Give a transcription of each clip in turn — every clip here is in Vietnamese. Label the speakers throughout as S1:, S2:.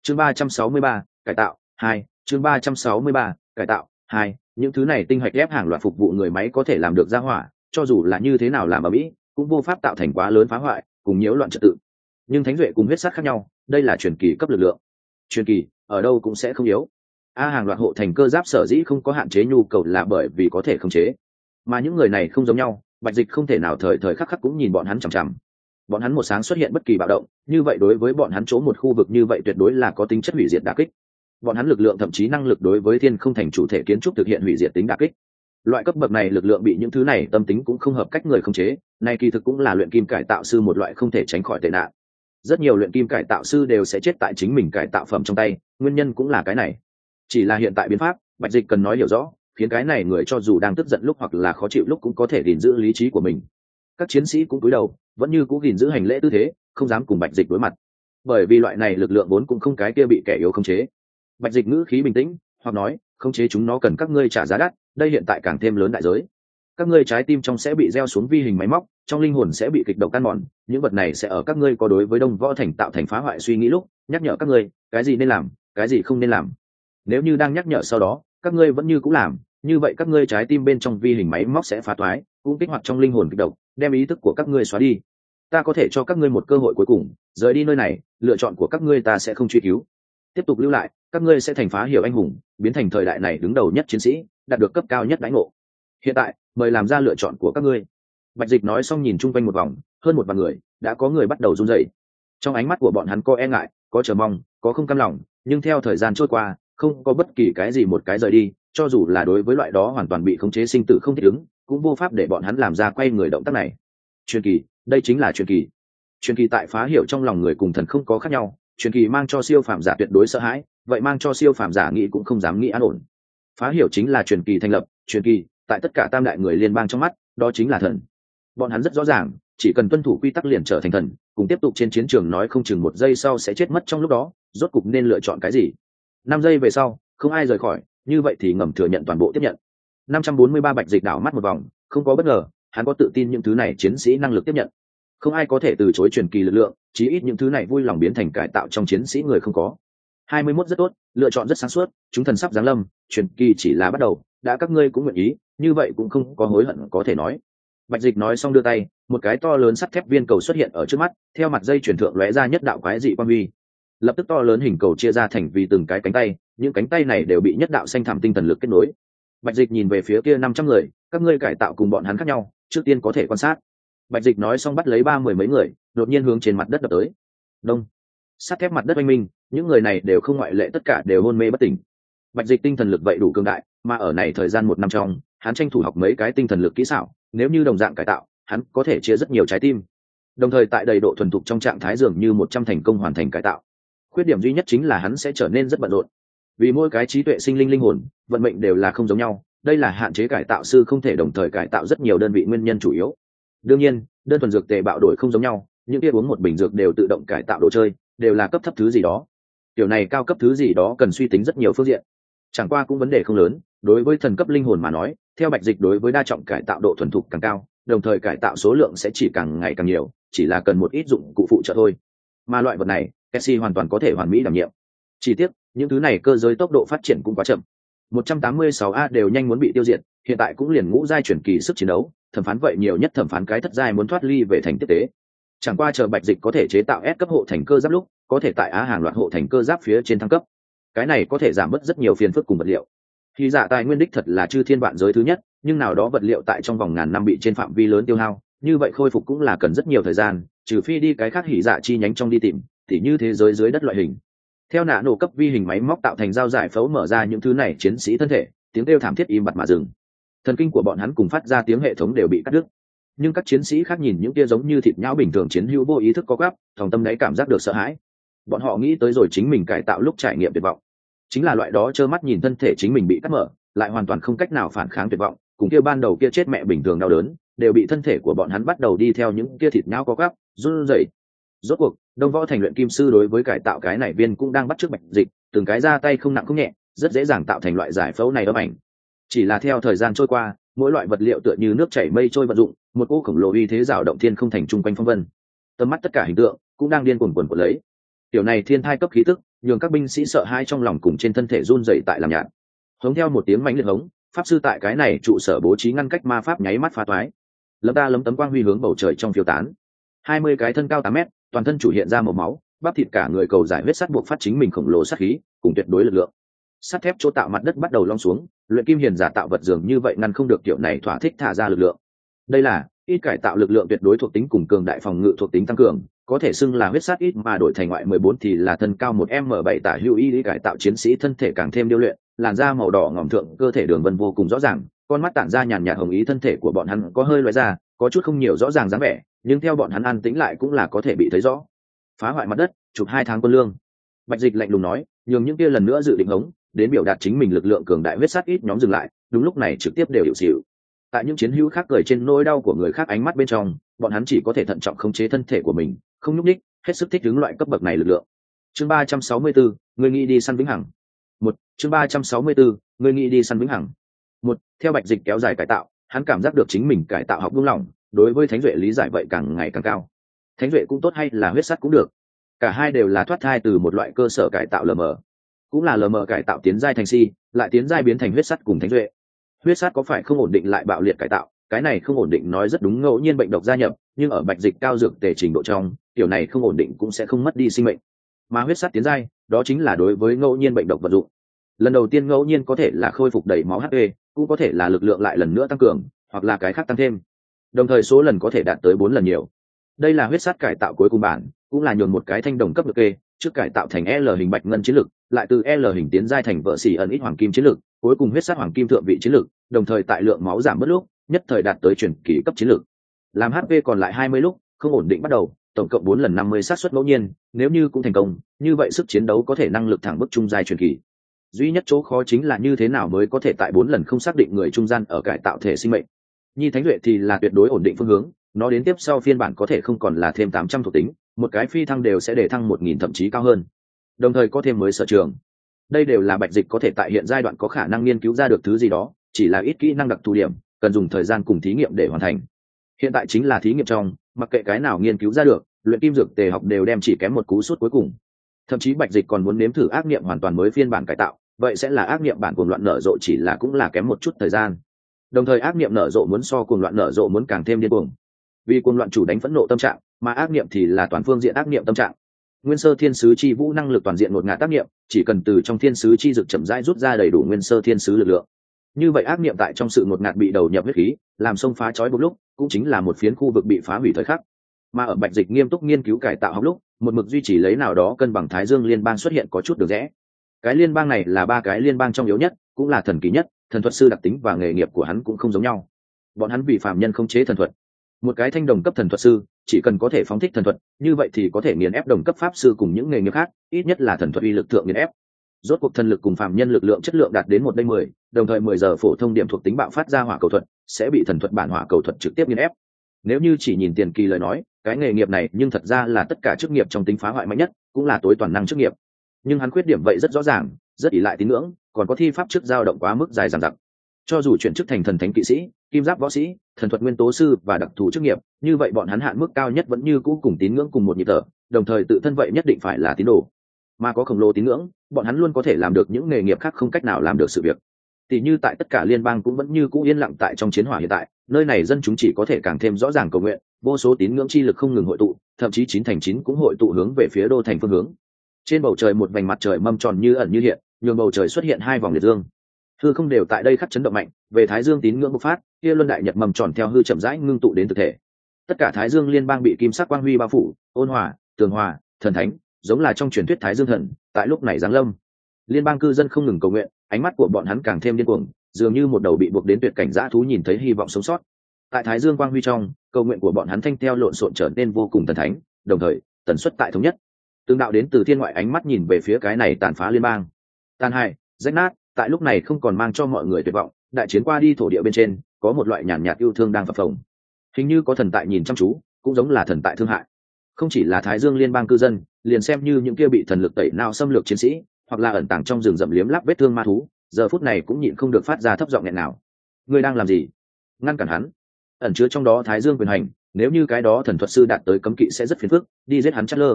S1: chương 363, cải tạo 2, chương 363, cải tạo 2. Những thứ này tinh hạch ép hàng loạt phục vụ người máy có thể làm được ra hỏa, cho dù là như thế nào làm ở mỹ cũng vô pháp tạo thành quá lớn phá hoại cùng nhiễu loạn trật tự. Nhưng thánh duệ cùng huyết sát khác nhau, đây là truyền kỳ cấp lực lượng. Truyền kỳ ở đâu cũng sẽ không yếu. Hàng loạt hộ thành cơ giáp sở dĩ không có hạn chế nhu cầu là bởi vì có thể khống chế, mà những người này không giống nhau. Bạch Dịch không thể nào thời thời khắc khắc cũng nhìn bọn hắn chằm chằm. Bọn hắn một sáng xuất hiện bất kỳ bạo động, như vậy đối với bọn hắn chỗ một khu vực như vậy tuyệt đối là có tính chất hủy diệt đả kích. Bọn hắn lực lượng thậm chí năng lực đối với thiên không thành chủ thể kiến trúc thực hiện hủy diệt tính đả kích. Loại cấp bậc này lực lượng bị những thứ này tâm tính cũng không hợp cách người khống chế, này kỳ thực cũng là luyện kim cải tạo sư một loại không thể tránh khỏi tệ nạn. Rất nhiều luyện kim cải tạo sư đều sẽ chết tại chính mình cải tạo phẩm trong tay, nguyên nhân cũng là cái này. Chỉ là hiện tại biến pháp, Bạch Dịch cần nói hiểu rõ, khiến cái này người cho dù đang tức giận lúc hoặc là khó chịu lúc cũng có thể gìn giữ lý trí của mình. Các chiến sĩ cũng cúi đầu, vẫn như cũ gìn giữ hành lễ tư thế, không dám cùng Bạch Dịch đối mặt, bởi vì loại này lực lượng vốn cũng không cái kia bị kẻ yếu khống chế. Bạch Dịch ngữ khí bình tĩnh, hoặc nói, khống chế chúng nó cần các ngươi trả giá đắt, đây hiện tại càng thêm lớn đại giới. Các ngươi trái tim trong sẽ bị gieo xuống vi hình máy móc, trong linh hồn sẽ bị kịch độc tan mòn, những vật này sẽ ở các ngươi có đối với Đông Võ Thành tạo thành phá hoại suy nghĩ lúc, nhắc nhở các ngươi, cái gì nên làm, cái gì không nên làm. Nếu như đang nhắc nhở sau đó, các ngươi vẫn như cũ làm, như vậy các ngươi trái tim bên trong vi hình máy móc sẽ phá toái, cũng kích hoạt trong linh hồn kịch độc, đem ý thức của các ngươi xóa đi. Ta có thể cho các ngươi một cơ hội cuối cùng, rời đi nơi này, lựa chọn của các ngươi ta sẽ không truy cứu. Tiếp tục lưu lại, các ngươi sẽ thành phá hiểu anh hùng, biến thành thời đại này đứng đầu nhất chiến sĩ, đạt được cấp cao nhất đãi ngộ. Hiện tại, mời làm ra lựa chọn của các ngươi. Bạch Dịch nói xong nhìn chung quanh một vòng, hơn một vạn người, đã có người bắt đầu run rẩy. Trong ánh mắt của bọn hắn có e ngại, có chờ mong, có không cam lòng, nhưng theo thời gian trôi qua, không có bất kỳ cái gì một cái rời đi, cho dù là đối với loại đó hoàn toàn bị khống chế sinh tử không thích ứng, cũng vô pháp để bọn hắn làm ra quay người động tác này. Truyền kỳ, đây chính là truyền kỳ. Truyền kỳ tại phá hiểu trong lòng người cùng thần không có khác nhau, truyền kỳ mang cho siêu phàm giả tuyệt đối sợ hãi, vậy mang cho siêu phàm giả nghĩ cũng không dám nghĩ an ổn. Phá hiểu chính là truyền kỳ thành lập, truyền kỳ tại tất cả tam đại người liên bang trong mắt, đó chính là thần. Bọn hắn rất rõ ràng, chỉ cần tuân thủ quy tắc liền trở thành thần, cùng tiếp tục trên chiến trường nói không chừng một giây sau sẽ chết mất trong lúc đó, rốt cục nên lựa chọn cái gì. 5 giây về sau, không ai rời khỏi, như vậy thì ngầm thừa nhận toàn bộ tiếp nhận. 543 Bạch Dịch đảo mắt một vòng, không có bất ngờ, hắn có tự tin những thứ này chiến sĩ năng lực tiếp nhận. Không ai có thể từ chối truyền kỳ lực lượng, chí ít những thứ này vui lòng biến thành cải tạo trong chiến sĩ người không có. 21 rất tốt, lựa chọn rất sáng suốt, chúng thần sắp giáng lâm, truyền kỳ chỉ là bắt đầu, đã các ngươi cũng nguyện ý, như vậy cũng không có hối hận có thể nói. Bạch Dịch nói xong đưa tay, một cái to lớn sắt thép viên cầu xuất hiện ở trước mắt, theo mặt dây chuyển thượng lóe ra nhất đạo quái dị quang huy. Lập tức to lớn hình cầu chia ra thành vì từng cái cánh tay, những cánh tay này đều bị nhất đạo xanh thẳm tinh thần lực kết nối. Bạch Dịch nhìn về phía kia 500 người, các ngươi cải tạo cùng bọn hắn khác nhau, trước tiên có thể quan sát. Bạch Dịch nói xong bắt lấy 30 mấy người, đột nhiên hướng trên mặt đất đập tới. Đông. Sắt thép mặt đất oanh minh, những người này đều không ngoại lệ tất cả đều hôn mê bất tỉnh. Bạch Dịch tinh thần lực vậy đủ cường đại, mà ở này thời gian 1 năm trong, hắn tranh thủ học mấy cái tinh thần lực kỹ xảo, nếu như đồng dạng cải tạo, hắn có thể chia rất nhiều trái tim. Đồng thời tại đầy độ thuần thục trong trạng thái dường như 100 thành công hoàn thành cải tạo. Khuyết điểm duy nhất chính là hắn sẽ trở nên rất bận rộn. Vì mỗi cái trí tuệ sinh linh linh hồn, vận mệnh đều là không giống nhau, đây là hạn chế cải tạo sư không thể đồng thời cải tạo rất nhiều đơn vị nguyên nhân chủ yếu. Đương nhiên, đơn thuần dược tề bạo đổi không giống nhau, những kia uống một bình dược đều tự động cải tạo đồ chơi, đều là cấp thấp thứ gì đó. Kiểu này cao cấp thứ gì đó cần suy tính rất nhiều phương diện. Chẳng qua cũng vấn đề không lớn, đối với thần cấp linh hồn mà nói, theo Bạch Dịch đối với đa trọng cải tạo độ thuần thục càng cao, đồng thời cải tạo số lượng sẽ chỉ càng ngày càng nhiều, chỉ là cần một ít dụng cụ phụ trợ thôi. Mà loại vật này, Cassie hoàn toàn có thể hoàn mỹ đảm nhiệm. Chỉ tiếc, những thứ này cơ giới tốc độ phát triển cũng quá chậm. 186A đều nhanh muốn bị tiêu diệt, hiện tại cũng liền ngũ giai chuyển kỳ sức chiến đấu, thẩm phán vậy nhiều nhất thẩm phán cái thất giai muốn thoát ly về thành tiếp tế. Chẳng qua chờ Bạch Dịch có thể chế tạo S cấp hộ thành cơ giáp lúc, có thể tại hàng loạt hộ thành cơ giáp phía trên thăng cấp. Cái này có thể giảm bớt rất nhiều phiền phức cùng vật liệu. Khi dạ tài nguyên đích thật là chư thiên vạn giới thứ nhất, nhưng nào đó vật liệu tại trong vòng ngàn năm bị trên phạm vi lớn tiêu hao, như vậy khôi phục cũng là cần rất nhiều thời gian, trừ phi đi cái khác hỉ dạ chi nhánh trong đi tìm, thì như thế giới dưới đất loại hình. Theo nã nổ cấp vi hình máy móc tạo thành dao giải phẫu mở ra những thứ này chiến sĩ thân thể, tiếng kêu thảm thiết im bặt mà dừng. Thần kinh của bọn hắn cùng phát ra tiếng hệ thống đều bị cắt đứt. Nhưng các chiến sĩ khác nhìn những kia giống như thịt nhão bình thường chiến hữu vô ý thức có gắp, thòng tâm đáy cảm giác được sợ hãi. Bọn họ nghĩ tới rồi chính mình cải tạo lúc trải nghiệm tuyệt vọng, chính là loại đó trơ mắt nhìn thân thể chính mình bị cắt mở, lại hoàn toàn không cách nào phản kháng tuyệt vọng, cùng kia ban đầu kia chết mẹ bình thường đau đớn, đều bị thân thể của bọn hắn bắt đầu đi theo những kia thịt nhão có gắp, run rẩy. Rốt cuộc, Đông Võ Thành luyện kim sư đối với cải tạo cái này viên cũng đang bắt chước Bạch Dịch, từng cái ra tay không nặng không nhẹ, rất dễ dàng tạo thành loại giải phẫu này âm ảnh. Chỉ là theo thời gian trôi qua, mỗi loại vật liệu tựa như nước chảy mây trôi vận dụng, một cỗ khổng lồ uy thế rào động thiên không thành trung quanh phong vân. Tầm mắt tất cả hình tượng cũng đang điên cuồng quần quật lấy. Tiểu này thiên thai cấp khí tức nhường các binh sĩ sợ hãi trong lòng cùng trên thân thể run rẩy tại làm nhạt. Hống theo một tiếng mãnh liệt hống, pháp sư tại cái này trụ sở bố trí ngăn cách ma pháp nháy mắt phá toái. Lấm tấm quang huy hướng bầu trời trong phiêu tán. 20 cái thân cao 8 mét, toàn thân chủ hiện ra màu máu, bắp thịt cả người cầu giải huyết sắt buộc phát chính mình khổng lồ sát khí, cùng tuyệt đối lực lượng. Sắt thép chỗ tạo mặt đất bắt đầu long xuống, luyện kim hiền giả tạo vật dường như vậy ngăn không được kiểu này thỏa thích thả ra lực lượng. Đây là ít cải tạo lực lượng tuyệt đối thuộc tính cùng cường đại phòng ngự thuộc tính tăng cường, có thể xưng là huyết sát ít mà đổi thành ngoại 14 thì là thân cao 1m7 tả hữu y cải tạo chiến sĩ thân thể càng thêm điêu luyện, làn da màu đỏ ngòm thượng cơ thể đường vân vô cùng rõ ràng, con mắt tản ra nhàn nhạt hồng ý, thân thể của bọn hắn có hơi lóe ra, có chút không nhiều rõ ràng dáng vẻ, nhưng theo bọn hắn an tĩnh lại cũng là có thể bị thấy rõ. Phá hoại mặt đất, chụp 2 tháng quân lương. Bạch Dịch lạnh lùng nói, nhường những kia lần nữa dự định hống đến biểu đạt chính mình lực lượng cường đại huyết sát ít nhóm dừng lại, đúng lúc này trực tiếp đều hiểu xỉu. Tại những chiến hữu khác cười trên nỗi đau của người khác ánh mắt bên trong, bọn hắn chỉ có thể thận trọng khống chế thân thể của mình, không nhúc nhích, hết sức thích ứng loại cấp bậc này lực lượng. Chương 364, người nghĩ đi săn vĩnh hằng. Chương 364, người nghĩ đi săn vĩnh hằng. Theo Bạch Dịch kéo dài cải tạo, hắn cảm giác được chính mình cải tạo học buông lỏng, đối với Thánh Duệ lý giải vậy càng ngày càng cao. Thánh Duệ cũng tốt hay là huyết sắt cũng được, cả hai đều là thoát thai từ một loại cơ sở cải tạo lờ mờ, cũng là lờ mờ cải tạo tiến giai thành si, lại tiến giai biến thành huyết sắt cùng Thánh Duệ. Huyết sắt có phải không ổn định lại bạo liệt cải tạo, cái này không ổn định nói rất đúng, ngẫu nhiên bệnh độc gia nhập, nhưng ở Bạch Dịch cao dược tề trình độ trong, kiểu này không ổn định cũng sẽ không mất đi sinh mệnh. Mà huyết sắt tiến giai, đó chính là đối với ngẫu nhiên bệnh độc vật dụng. Lần đầu tiên ngẫu nhiên có thể là khôi phục đầy máu HP, cũng có thể là lực lượng lại lần nữa tăng cường, hoặc là cái khác tăng thêm. Đồng thời số lần có thể đạt tới 4 lần nhiều. Đây là huyết sắt cải tạo cuối cùng bản, cũng là nhường một cái thanh đồng cấp được kê, trước cải tạo thành L hình bạch ngân chiến lực, lại từ L hình tiến giai thành vợ xỉ ẩn ít hoàng kim chiến lực, cuối cùng huyết sắt hoàng kim thượng vị chiến lực, đồng thời tại lượng máu giảm bớt lúc, nhất thời đạt tới chuyển kỳ cấp chiến lực. Làm HP còn lại 20 lúc, không ổn định bắt đầu, tổng cộng 4 lần 50 xác suất ngẫu nhiên, nếu như cũng thành công, như vậy sức chiến đấu có thể năng lực thẳng bức trung giai chuyển kỳ. Duy nhất chỗ khó chính là như thế nào mới có thể tại 4 lần không xác định người trung gian ở cải tạo thể sinh mệnh. Nhi Thánh Duệ thì là tuyệt đối ổn định phương hướng, nó đến tiếp sau phiên bản có thể không còn là thêm 800 thuộc tính, một cái phi thăng đều sẽ để thăng 1000 thậm chí cao hơn. Đồng thời có thêm mới sở trường. Đây đều là Bạch Dịch có thể tại hiện giai đoạn có khả năng nghiên cứu ra được thứ gì đó, chỉ là ít kỹ năng đặc thù điểm, cần dùng thời gian cùng thí nghiệm để hoàn thành. Hiện tại chính là thí nghiệm trong, mặc kệ cái nào nghiên cứu ra được, luyện kim dược tề học đều đem chỉ kém một cú sút cuối cùng. Thậm chí Bạch Dịch còn muốn nếm thử ác niệm hoàn toàn mới phiên bản cải tạo, vậy sẽ là ác niệm bản cuồng loạn nở rộ, chỉ là cũng là kém một chút thời gian. Đồng thời ác niệm nở rộ muốn so cuồng loạn nở rộ muốn càng thêm điên cuồng, vì cuồng loạn chủ đánh phẫn nộ tâm trạng, mà ác niệm thì là toàn phương diện ác niệm tâm trạng. Nguyên sơ thiên sứ chi vũ năng lực toàn diện ngột ngạt ác niệm, chỉ cần từ trong thiên sứ chi dược chậm rãi rút ra đầy đủ nguyên sơ thiên sứ lực lượng, như vậy ác niệm tại trong sự ngột ngạt bị đầu nhập huyết khí, làm xông phá chói buộc lúc, cũng chính là một phiến khu vực bị phá hủy thời khắc. Mà ở Bạch Dịch nghiêm túc nghiên cứu cải tạo học lúc, một mực duy trì lấy nào đó cân bằng Thái Dương liên bang xuất hiện có chút được rẽ. Cái liên bang này là 3 cái liên bang trong yếu nhất, cũng là thần kỳ nhất, thần thuật sư đặc tính và nghề nghiệp của hắn cũng không giống nhau. Bọn hắn vì phàm nhân không chế thần thuật. Một cái thanh đồng cấp thần thuật sư chỉ cần có thể phóng thích thần thuật, như vậy thì có thể nghiền ép đồng cấp pháp sư cùng những nghề nghiệp khác, ít nhất là thần thuật uy lực thượng nghiền ép. Rốt cuộc thần lực cùng phàm nhân lực lượng chất lượng đạt đến 1:10, đồng thời 10 giờ phổ thông điểm thuộc tính bạo phát ra hỏa cầu thuật sẽ bị thần thuật bản hỏa cầu thuật trực tiếp nghiền ép. Nếu như chỉ nhìn tiền kỳ lời nói, cái nghề nghiệp này nhưng thật ra là tất cả chức nghiệp trong tính phá hoại mạnh nhất, cũng là tối toàn năng chức nghiệp. Nhưng hắn khuyết điểm vậy rất rõ ràng, rất ỷ lại tín ngưỡng, còn có thi pháp trước dao động quá mức dài dằng dặc. Cho dù chuyển chức thành thần thánh kỵ sĩ, kim giáp võ sĩ, thần thuật nguyên tố sư và đặc thù chức nghiệp, như vậy bọn hắn hạn mức cao nhất vẫn như cũ cùng tín ngưỡng cùng một nhịp thở, đồng thời tự thân vậy nhất định phải là tín đồ. Mà có khổng lồ tín ngưỡng, bọn hắn luôn có thể làm được những nghề nghiệp khác không cách nào làm được sự việc. Tỷ như tại tất cả liên bang cũng vẫn như cũ yên lặng tại trong chiến hỏa hiện tại, nơi này dân chúng chỉ có thể càng thêm rõ ràng cầu nguyện, vô số tín ngưỡng chi lực không ngừng hội tụ, thậm chí 9/9 cũng hội tụ hướng về phía đô thành phương hướng. Trên bầu trời một vành mặt trời mâm tròn như ẩn như hiện, nhường bầu trời xuất hiện 2 vòng liệt dương. Hư không đều tại đây khắc chấn động mạnh, về Thái Dương tín ngưỡng bộc phát, kia luân đại nhật mầm tròn theo hư chậm rãi ngưng tụ đến thực thể. Tất cả Thái Dương liên bang bị kim sắc quang huy bao phủ, ôn hòa, tường hòa, thần thánh, giống là trong truyền thuyết Thái Dương thần, tại lúc này giáng lâm. Liên bang cư dân không ngừng cầu nguyện, ánh mắt của bọn hắn càng thêm điên cuồng, dường như một đầu bị buộc đến tuyệt cảnh dã thú nhìn thấy hy vọng sống sót. Tại Thái Dương quang huy trong, cầu nguyện của bọn hắn thanh theo lộn xộn trở nên vô cùng thần thánh, đồng thời tần suất tại thống nhất. Tương đạo đến từ thiên ngoại ánh mắt nhìn về phía cái này tàn phá liên bang, tàn hại, rách nát, tại lúc này không còn mang cho mọi người tuyệt vọng. Đại chiến qua đi thổ địa bên trên có một loại nhàn nhạt yêu thương đang phập phồng, hình như có thần tại nhìn chăm chú, cũng giống là thần tại thương hại. Không chỉ là Thái Dương liên bang cư dân, liền xem như những kia bị thần lực tẩy não xâm lược chiến sĩ, hoặc là ẩn tàng trong rừng rậm liếm láp vết thương ma thú, giờ phút này cũng nhịn không được phát ra thấp giọng nghẹn nào. Ngươi đang làm gì? Ngăn cản hắn! Ẩn chứa trong đó Thái Dương quyền hành, nếu như cái đó thần thuật sư đạt tới cấm kỵ sẽ rất phiền phức, đi giết hắn chát lơ.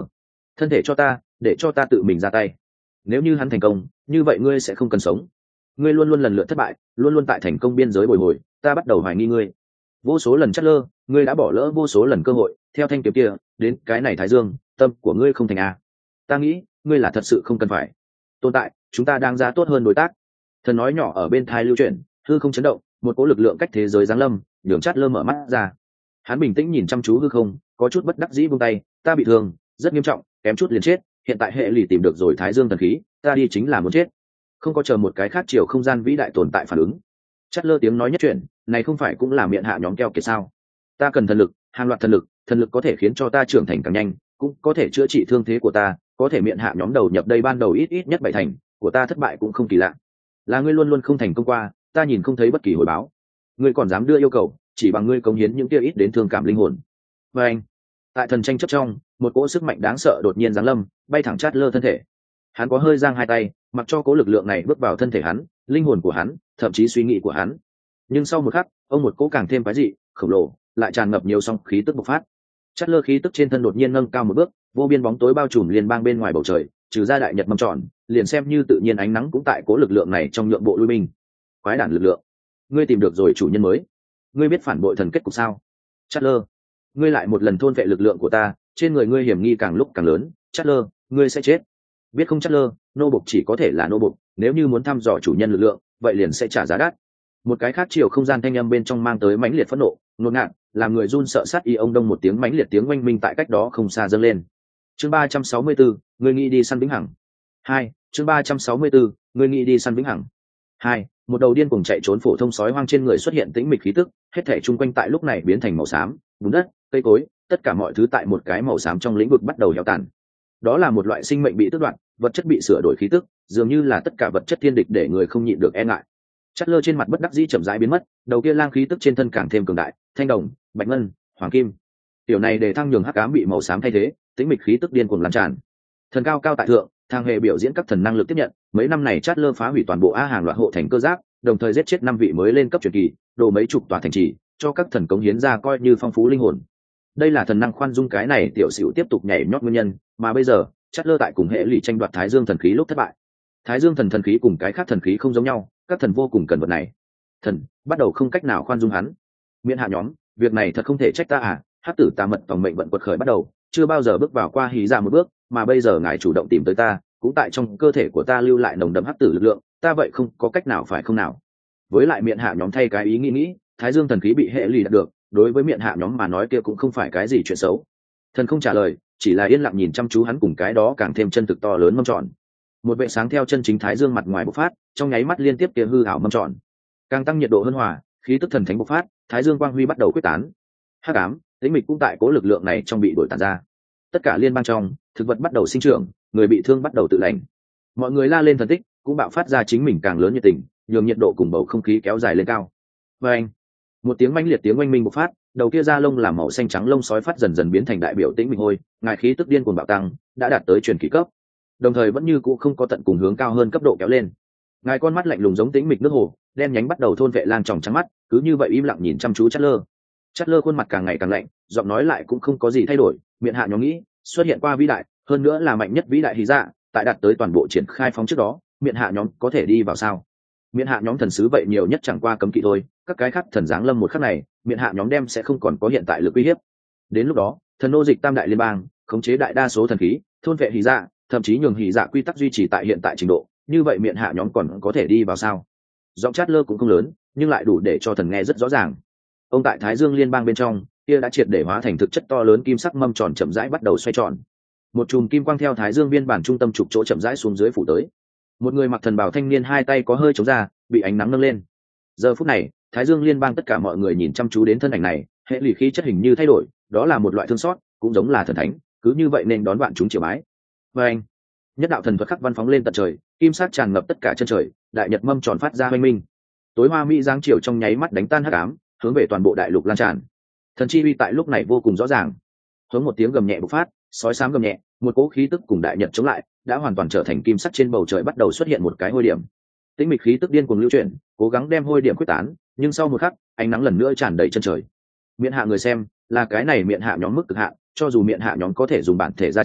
S1: thân thể cho ta, để cho ta tự mình ra tay. Nếu như hắn thành công, như vậy ngươi sẽ không cần sống. Ngươi luôn luôn lần lượt thất bại, luôn luôn tại thành công biên giới bồi hồi, ta bắt đầu hoài nghi ngươi. Vô số lần chát lơ, ngươi đã bỏ lỡ vô số lần cơ hội, theo thanh kiếm kia đến cái này Thái Dương, tâm của ngươi không thành a. Ta nghĩ ngươi là thật sự không cần phải tồn tại, chúng ta đang ra tốt hơn đối tác. Thần nói nhỏ ở bên thai lưu chuyển, hư không chấn động, một cỗ lực lượng cách thế giới giáng lâm, nhường chát lơ mở mắt ra. Hắn bình tĩnh nhìn chăm chú hư không, có chút bất đắc dĩ buông tay, ta bị thương rất nghiêm trọng, kém chút liền chết, hiện tại hệ lì tìm được rồi Thái Dương thần khí, ta đi chính là muốn chết. Không có chờ một cái khác chiều không gian vĩ đại tồn tại phản ứng. Chát lơ tiếng nói nhất chuyện, này không phải cũng là miệng hạ nhóm keo kiệt sao? Ta cần thần lực, hàng loạt thần lực có thể khiến cho ta trưởng thành càng nhanh, cũng có thể chữa trị thương thế của ta, có thể miệng hạ nhóm đầu nhập đây ban đầu ít nhất 7 thành, của ta thất bại cũng không kỳ lạ. Là ngươi luôn luôn không thành công qua, ta nhìn không thấy bất kỳ hồi báo. Ngươi còn dám đưa yêu cầu, chỉ bằng ngươi cống hiến những kia ít đến thương cảm linh hồn. Và anh, tại thần tranh chấp trong, một cỗ sức mạnh đáng sợ đột nhiên giáng lâm, bay thẳng chát lơ thân thể. Hắn có hơi giang hai tay, mặc cho cỗ lực lượng này bước vào thân thể hắn, linh hồn của hắn, thậm chí suy nghĩ của hắn. Nhưng sau một khắc, ông một cỗ càng thêm quái dị, khổng lồ, lại tràn ngập nhiều song khí tức bộc phát. Chát lơ khí tức trên thân đột nhiên nâng cao một bước, vô biên bóng tối bao trùm liên bang bên ngoài bầu trời, trừ ra đại nhật mâm tròn, liền xem như tự nhiên ánh nắng cũng tại cố lực lượng này trong nhượng bộ lui binh. Quái đản lực lượng, ngươi tìm được rồi chủ nhân mới. Ngươi biết phản bội thần kết cục sao? Chát lơ, ngươi lại một lần thôn vệ lực lượng của ta, trên người ngươi hiểm nghi càng lúc càng lớn. Chát lơ, ngươi sẽ chết. Biết không Chát lơ, nô bộc chỉ có thể là nô bộc, nếu như muốn thăm dò chủ nhân lực lượng, vậy liền sẽ trả giá đắt. Một cái khác chiều không gian thanh âm bên trong mang tới mãnh liệt phẫn nộ, ngột ngạt, làm người run sợ sát y. Ông đông một tiếng mãnh liệt tiếng oanh minh tại cách đó không xa dâng lên. Chương 364, người nghĩ đi săn vĩnh hằng. 2, chương 364, người nghĩ đi săn vĩnh hằng. 2, một đầu điên cuồng chạy trốn phổ thông sói hoang trên người xuất hiện tĩnh mịch khí tức, hết thảy chung quanh tại lúc này biến thành màu xám, bùn đất, cây cối, tất cả mọi thứ tại một cái màu xám trong lĩnh vực bắt đầu héo tàn. Đó là một loại sinh mệnh bị tước đoạt, vật chất bị sửa đổi khí tức, dường như là tất cả vật chất thiên địch để người không nhịn được e ngại. Chát lơ trên mặt bất đắc dĩ chậm rãi biến mất, đầu kia lang khí tức trên thân càng thêm cường đại, thanh đồng, bạch ngân, hoàng kim. Tiểu này để thăng nhường hắc ám bị màu xám thay thế, tĩnh mịch khí tức điên cuồng lan tràn. Thần cao cao tại thượng, thang hệ biểu diễn các thần năng lực tiếp nhận, mấy năm này Chát lơ phá hủy toàn bộ a hàng loạt hộ thành cơ giáp, đồng thời giết chết 5 vị mới lên cấp truyền kỳ, đổ mấy chục tòa thành trì, cho các thần cống hiến ra coi như phong phú linh hồn. Đây là thần năng khoan dung cái này tiểu xỉu tiếp tục nhảy nhót nguyên nhân, mà bây giờ, Chát lơ tại cùng hệ lụy tranh đoạt Thái Dương thần khí lúc thất bại. Thái Dương thần khí cùng cái khác thần khí không giống nhau, các thần vô cùng cần vật này. Thần bắt đầu không cách nào khoan dung hắn. Miễn hạ nhóm, việc này thật không thể trách ta à? Hắc tử tà mật tổng mệnh vận quật khởi bắt đầu, chưa bao giờ bước vào qua hí ra một bước, mà bây giờ ngài chủ động tìm tới ta, cũng tại trong cơ thể của ta lưu lại nồng đậm hắc tử lực lượng, ta vậy không có cách nào phải không nào? Với lại miệng hạ nhóm thay cái ý nghĩ, Thái Dương thần khí bị hệ lụy đạt được, đối với miệng hạ nhóm mà nói kia cũng không phải cái gì chuyện xấu. Thần không trả lời, chỉ là yên lặng nhìn chăm chú hắn cùng cái đó càng thêm chân thực to lớn mâm tròn. Một vệ sáng theo chân chính Thái Dương mặt ngoài bộc phát, trong nháy mắt liên tiếp kia hư ảo mâm tròn, càng tăng nhiệt độ hơn hòa, khí tức thần thánh bộc phát, Thái Dương quang huy bắt đầu quyết tán. Hắc ám, tĩnh mịch cũng tại cố lực lượng này trong bị đổi tàn ra. Tất cả liên bang trong, thực vật bắt đầu sinh trưởng, người bị thương bắt đầu tự lành. Mọi người la lên thần tích, cũng bạo phát ra chính mình càng lớn nhiệt tình, nhường nhiệt độ cùng bầu không khí kéo dài lên cao. Và anh, một tiếng mãnh liệt tiếng oanh minh bộc phát, đầu kia da lông làm màu xanh trắng lông sói phát dần dần biến thành đại biểu tĩnh mịch hôi, ngài khí tức điên cuồng bạo tăng, đã đạt tới truyền kỳ cấp. Đồng thời vẫn như cũ không có tận cùng hướng cao hơn cấp độ kéo lên. Ngài con mắt lạnh lùng giống tĩnh mịch nước hồ, đen nhánh bắt đầu thôn vệ lang tròng trắng mắt, cứ như vậy im lặng nhìn chăm chú Chát lơ. Chát lơ khuôn mặt càng ngày càng lạnh, giọng nói lại cũng không có gì thay đổi, miệng hạ nhóm nghĩ, xuất hiện qua vĩ đại, hơn nữa là mạnh nhất vĩ đại hí dạ, tại đạt tới toàn bộ triển khai phóng trước đó, miệng hạ nhóm có thể đi vào sao? Miệng hạ nhóm thần sứ vậy nhiều nhất chẳng qua cấm kỵ thôi, các cái khác thần giáng lâm một khắc này, miệng hạ nhóm đem sẽ không còn có hiện tại lực uy hiếp. Đến lúc đó, thần nô dịch tam đại liên bang, khống chế đại đa số thần khí, thôn vệ hí dạ, thậm chí nhường hí dạ quy tắc duy trì tại hiện tại trình độ, như vậy miệng hạ nhóm còn có thể đi vào sao? Giọng Chát lơ cũng không lớn, nhưng lại đủ để cho thần nghe rất rõ ràng. Ông tại Thái Dương liên bang bên trong, kia đã triệt để hóa thành thực chất to lớn kim sắc mâm tròn chậm rãi bắt đầu xoay tròn. Một chùm kim quang theo Thái Dương biên bản trung tâm trục chỗ chậm rãi xuống dưới phủ tới. Một người mặc thần bào thanh niên hai tay có hơi chống ra, bị ánh nắng nâng lên. Giờ phút này, Thái Dương liên bang tất cả mọi người nhìn chăm chú đến thân ảnh này, hệ lụy khí chất hình như thay đổi, đó là một loại thương xót, cũng giống là thần thánh, cứ như vậy nên đón bạn chúng triều bái. Và anh, nhất đạo thần thuật khắc văn phóng lên tận trời, kim sắc tràn ngập tất cả chân trời, đại nhật mâm tròn phát ra hoanh minh. Tối hoa mỹ giáng chiều trong nháy mắt đánh tan hắc ám, hướng về toàn bộ đại lục lan tràn. Thần chi uy tại lúc này vô cùng rõ ràng. Hướng một tiếng gầm nhẹ bộc phát, sói xám gầm nhẹ, một cỗ khí tức cùng đại nhật chống lại, đã hoàn toàn trở thành kim sắc trên bầu trời bắt đầu xuất hiện một cái hôi điểm. Tĩnh mịch khí tức điên cuồng lưu chuyển, cố gắng đem hôi điểm quyết tán, nhưng sau một khắc, ánh nắng lần nữa tràn đầy chân trời. Miện hạ người xem, là cái này miện hạ nhóm mức cực hạn, cho dù miện hạ nhóm có thể dùng bản thể gia trì,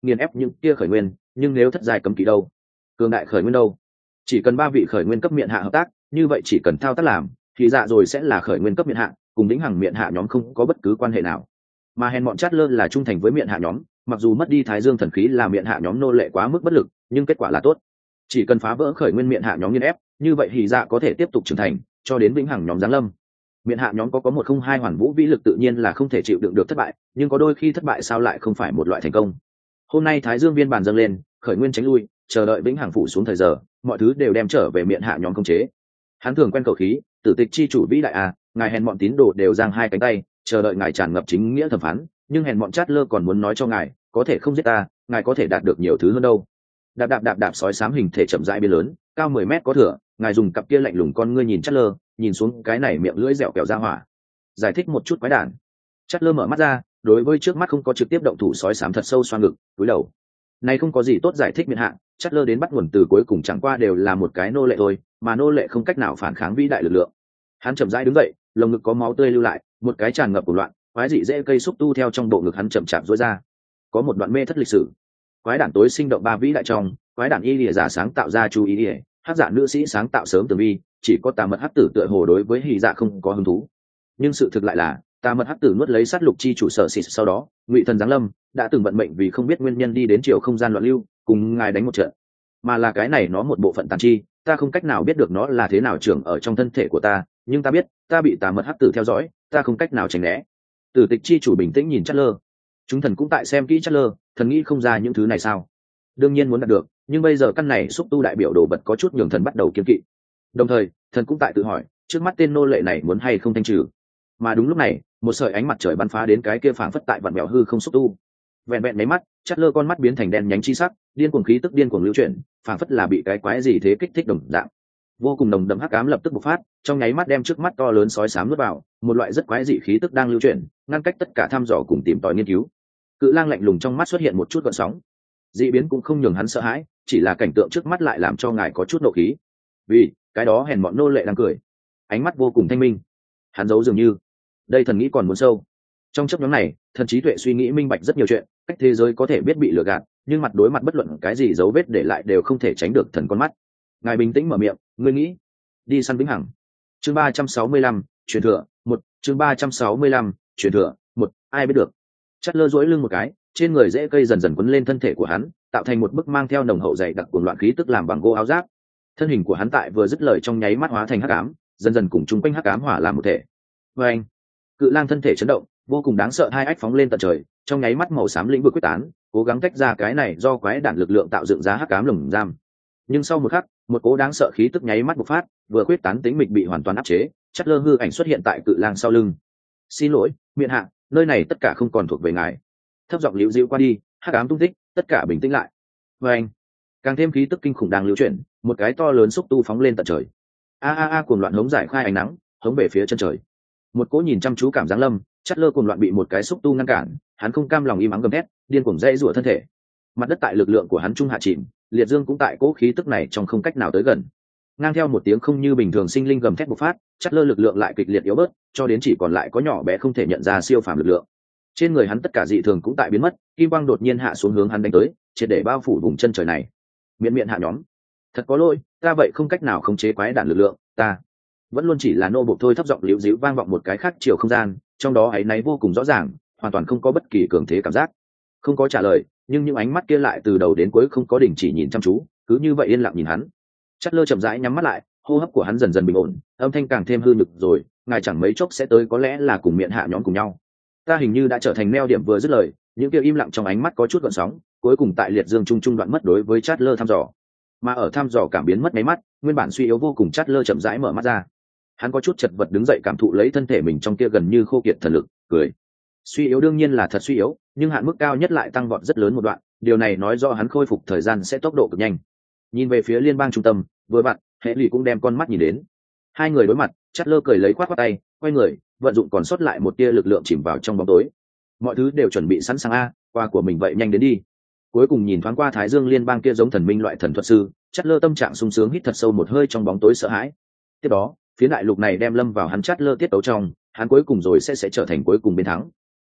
S1: nghiền ép những kia khởi nguyên, nhưng nếu thất giai cấm kỵ đâu, cường đại khởi nguyên đâu, chỉ cần 3 vị khởi nguyên cấp miện hạ hợp tác, như vậy chỉ cần thao tác làm thì dạ rồi sẽ là khởi nguyên cấp miện hạ, cùng lĩnh hằng miện hạ nhóm không có bất cứ quan hệ nào. Mà hèn bọn chát lơ là trung thành với miện hạ nhóm, mặc dù mất đi thái dương thần khí là miện hạ nhóm nô lệ quá mức bất lực, nhưng kết quả là tốt. Chỉ cần phá vỡ khởi nguyên miện hạ nhóm nghiền ép, như vậy thì dạ có thể tiếp tục trưởng thành cho đến vĩnh hằng nhóm giáng lâm. Miện hạ nhóm có 102 hoàn vũ vĩ lực tự nhiên là không thể chịu đựng được thất bại, nhưng có đôi khi thất bại sao lại không phải một loại thành công. Hôm nay thái dương viên bàn dâng lên, khởi nguyên tránh lui, chờ đợi vĩnh hằng phủ xuống thời giờ, mọi thứ đều đem trở về miện hạ nhóm công chế. Hắn thường quen cầu khí, tử tịch chi chủ vĩ đại à, ngài hèn bọn tín đồ đều giang hai cánh tay, chờ đợi ngài tràn ngập chính nghĩa thẩm phán, nhưng hèn bọn chát lơ còn muốn nói cho ngài, có thể không giết ta, ngài có thể đạt được nhiều thứ hơn đâu. Đạp đạp đạp đạp sói xám hình thể chậm rãi biến lớn, cao 10 mét có thừa, ngài dùng cặp kia lạnh lùng con ngươi nhìn chát lơ, nhìn xuống cái này miệng lưỡi dẻo kẹo ra hỏa. Giải thích một chút quái đản. Chát lơ mở mắt ra, đối với trước mắt không có trực tiếp động thủ sói xám thật sâu xoa ngực, cúi đầu. Này không có gì tốt giải thích miễn hạn, chát lơ đến bắt nguồn từ cuối cùng chẳng qua đều là một cái nô lệ thôi, mà nô lệ không cách nào phản kháng vĩ đại lực lượng. Hắn chậm rãi đứng dậy, lồng ngực có máu tươi lưu lại, một cái tràn ngập của loạn, quái dị dễ cây xúc tu theo trong bộ ngực hắn chậm chạp rối ra. Có một đoạn mê thất lịch sử. Quái đản tối sinh động 3 vĩ đại trong, quái đản y lìa giả sáng tạo ra chú ý lìa, hắc dạ nữ sĩ sáng tạo sớm tường vi, chỉ có tà mật hắc tử tựa hồ đối với hỉ dạ không có hứng thú. Nhưng sự thực lại là tà mật hắc tử nuốt lấy sát lục chi chủ sở xịt sau đó, ngụy thần giáng lâm đã từng vận mệnh vì không biết nguyên nhân đi đến chiều không gian loạn lưu, cùng ngài đánh một trận. Mà là cái này nó một bộ phận tàn chi, ta không cách nào biết được nó là thế nào trưởng ở trong thân thể của ta, nhưng ta biết ta bị tà mật hắc tử theo dõi, ta không cách nào tránh né. Tử tịch chi chủ bình tĩnh nhìn Chát lơ. Chúng thần cũng tại xem kỹ Chát lơ, thần nghĩ không ra những thứ này sao? Đương nhiên muốn đạt được, nhưng bây giờ căn này xúc tu đại biểu đồ vật có chút nhường thần bắt đầu kiêng kỵ. Đồng thời thần cũng tại tự hỏi, trước mắt tên nô lệ này muốn hay không thanh trừ. Mà đúng lúc này, một sợi ánh mặt trời bắn phá đến cái kia phảng phất tại vạn mèo hư không xúc tu. Vẹn vẹn mấy mắt, Chát lơ con mắt biến thành đen nhánh chi sắc, điên cuồng khí tức điên cuồng lưu chuyển, phảng phất là bị cái quái gì thế kích thích đồng dạng. Vô cùng nồng đậm hắc ám lập tức bộc phát, trong nháy mắt đem trước mắt to lớn sói xám nuốt vào, một loại rất quái dị khí tức đang lưu chuyển, ngăn cách tất cả thăm dò cùng tìm tòi nghiên cứu. Cự lang lạnh lùng trong mắt xuất hiện một chút gợn sóng. Dị biến cũng không nhường hắn sợ hãi, chỉ là cảnh tượng trước mắt lại làm cho ngài có chút nộ khí. Vì cái đó hèn mọn nô lệ đang cười, ánh mắt vô cùng thanh minh. Hắn giấu dường như, đây thần nghĩ còn muốn sâu. Trong chấp nhóm này, thần trí tuệ suy nghĩ minh bạch rất nhiều chuyện, cách thế giới có thể biết bị lừa gạt, nhưng mặt đối mặt bất luận cái gì dấu vết để lại đều không thể tránh được thần con mắt. Ngài bình tĩnh mở miệng, ngươi nghĩ đi săn vĩnh hằng. Chương 365, truyền thừa một. Chương 365, truyền thừa một. Ai biết được. Chát lơ duỗi lưng một cái, trên người rễ cây dần dần quấn lên thân thể của hắn, tạo thành một bức mang theo nồng hậu dày đặc cuồng loạn khí tức làm bằng gỗ áo giáp. Thân hình của hắn tại vừa dứt lời trong nháy mắt hóa thành hắc ám, dần dần cùng chung quanh hắc ám hỏa làm một thể. Và anh, cự lang thân thể chấn động, vô cùng đáng sợ, hai ách phóng lên tận trời, trong nháy mắt màu xám lĩnh vực quyết tán, cố gắng tách ra cái này do quái đản lực lượng tạo dựng ra hắc ám lồng giam. Nhưng sau một khắc, một cố đáng sợ khí tức nháy mắt bộc phát, vừa quyết tán tính mịch bị hoàn toàn áp chế, Chát lơ hư ảnh xuất hiện tại cự lang sau lưng. Xin lỗi, miện hạ, nơi này tất cả không còn thuộc về ngài. Thấp giọng liễu dịu qua đi, hắc ám tung tích, tất cả bình tĩnh lại. Và anh, càng thêm khí tức kinh khủng đang lưu chuyển, một cái to lớn xúc tu phóng lên tận trời. Cuồng loạn hống giải khai ánh nắng, hống về phía chân trời. Một cỗ nhìn chăm chú cảm giáng lâm, Chát lơ cuồng loạn bị một cái xúc tu ngăn cản, hắn không cam lòng im ắng gầm thét, điên cuồng dãy rủa thân thể. Mặt đất tại lực lượng của hắn trung hạ chìm, liệt dương cũng tại cỗ khí tức này trong không cách nào tới gần. Ngang theo một tiếng không như bình thường sinh linh gầm thét bộc phát, Chát lơ lực lượng lại kịch liệt yếu bớt, cho đến chỉ còn lại có nhỏ bé không thể nhận ra siêu phàm lực lượng. Trên người hắn tất cả dị thường cũng tại biến mất, kim quang đột nhiên hạ xuống hướng hắn đánh tới, triệt để bao phủ vùng chân trời này. Miễn hạ nhóm, thật có lỗi, ta vậy không cách nào khống chế quái đản lực lượng, ta vẫn luôn chỉ là nô bộc thôi. Thấp giọng liễu dĩu vang vọng một cái khác chiều không gian, trong đó áy náy vô cùng rõ ràng, hoàn toàn không có bất kỳ cường thế cảm giác. Không có trả lời, nhưng những ánh mắt kia lại từ đầu đến cuối không có đình chỉ nhìn chăm chú, cứ như vậy yên lặng nhìn hắn. Chát lơ chậm rãi nhắm mắt lại, hô hấp của hắn dần dần bình ổn, âm thanh càng thêm hư nhược rồi, ngài chẳng mấy chốc sẽ tới, có lẽ là cùng miệng hạ nhóm cùng nhau. Ta hình như đã trở thành neo điểm. Vừa dứt lời, những kia im lặng trong ánh mắt có chút gợn sóng, cuối cùng tại liệt dương trung đoạn mất đối với Chát lơ thăm dò. Mà ở thăm dò cảm biến mất mấy mắt, nguyên bản suy yếu vô cùng Chát lơ chậm rãi mở mắt ra. Hắn có chút chật vật đứng dậy, cảm thụ lấy thân thể mình trong kia gần như khô kiệt thần lực, cười. Suy yếu đương nhiên là thật suy yếu, nhưng hạn mức cao nhất lại tăng vọt rất lớn một đoạn, điều này nói rõ hắn khôi phục thời gian sẽ tốc độ cực nhanh. Nhìn về phía liên bang trung tâm, vừa vặn hệ lụy cũng đem con mắt nhìn đến. Hai người đối mặt, Chát lơ cười lấy khoát tay, quay người, vận dụng còn sót lại một tia lực lượng chìm vào trong bóng tối. Mọi thứ đều chuẩn bị sẵn sàng a, qua của mình vậy nhanh đến đi. Cuối cùng nhìn thoáng qua Thái Dương liên bang kia giống thần minh loại thần thuật sư, Chát lơ tâm trạng sung sướng, hít thật sâu một hơi trong bóng tối sợ hãi. Tiếp đó, phía đại lục này đem lâm vào hắn Chát lơ tiết tấu trong, hắn cuối cùng rồi sẽ trở thành cuối cùng bên thắng.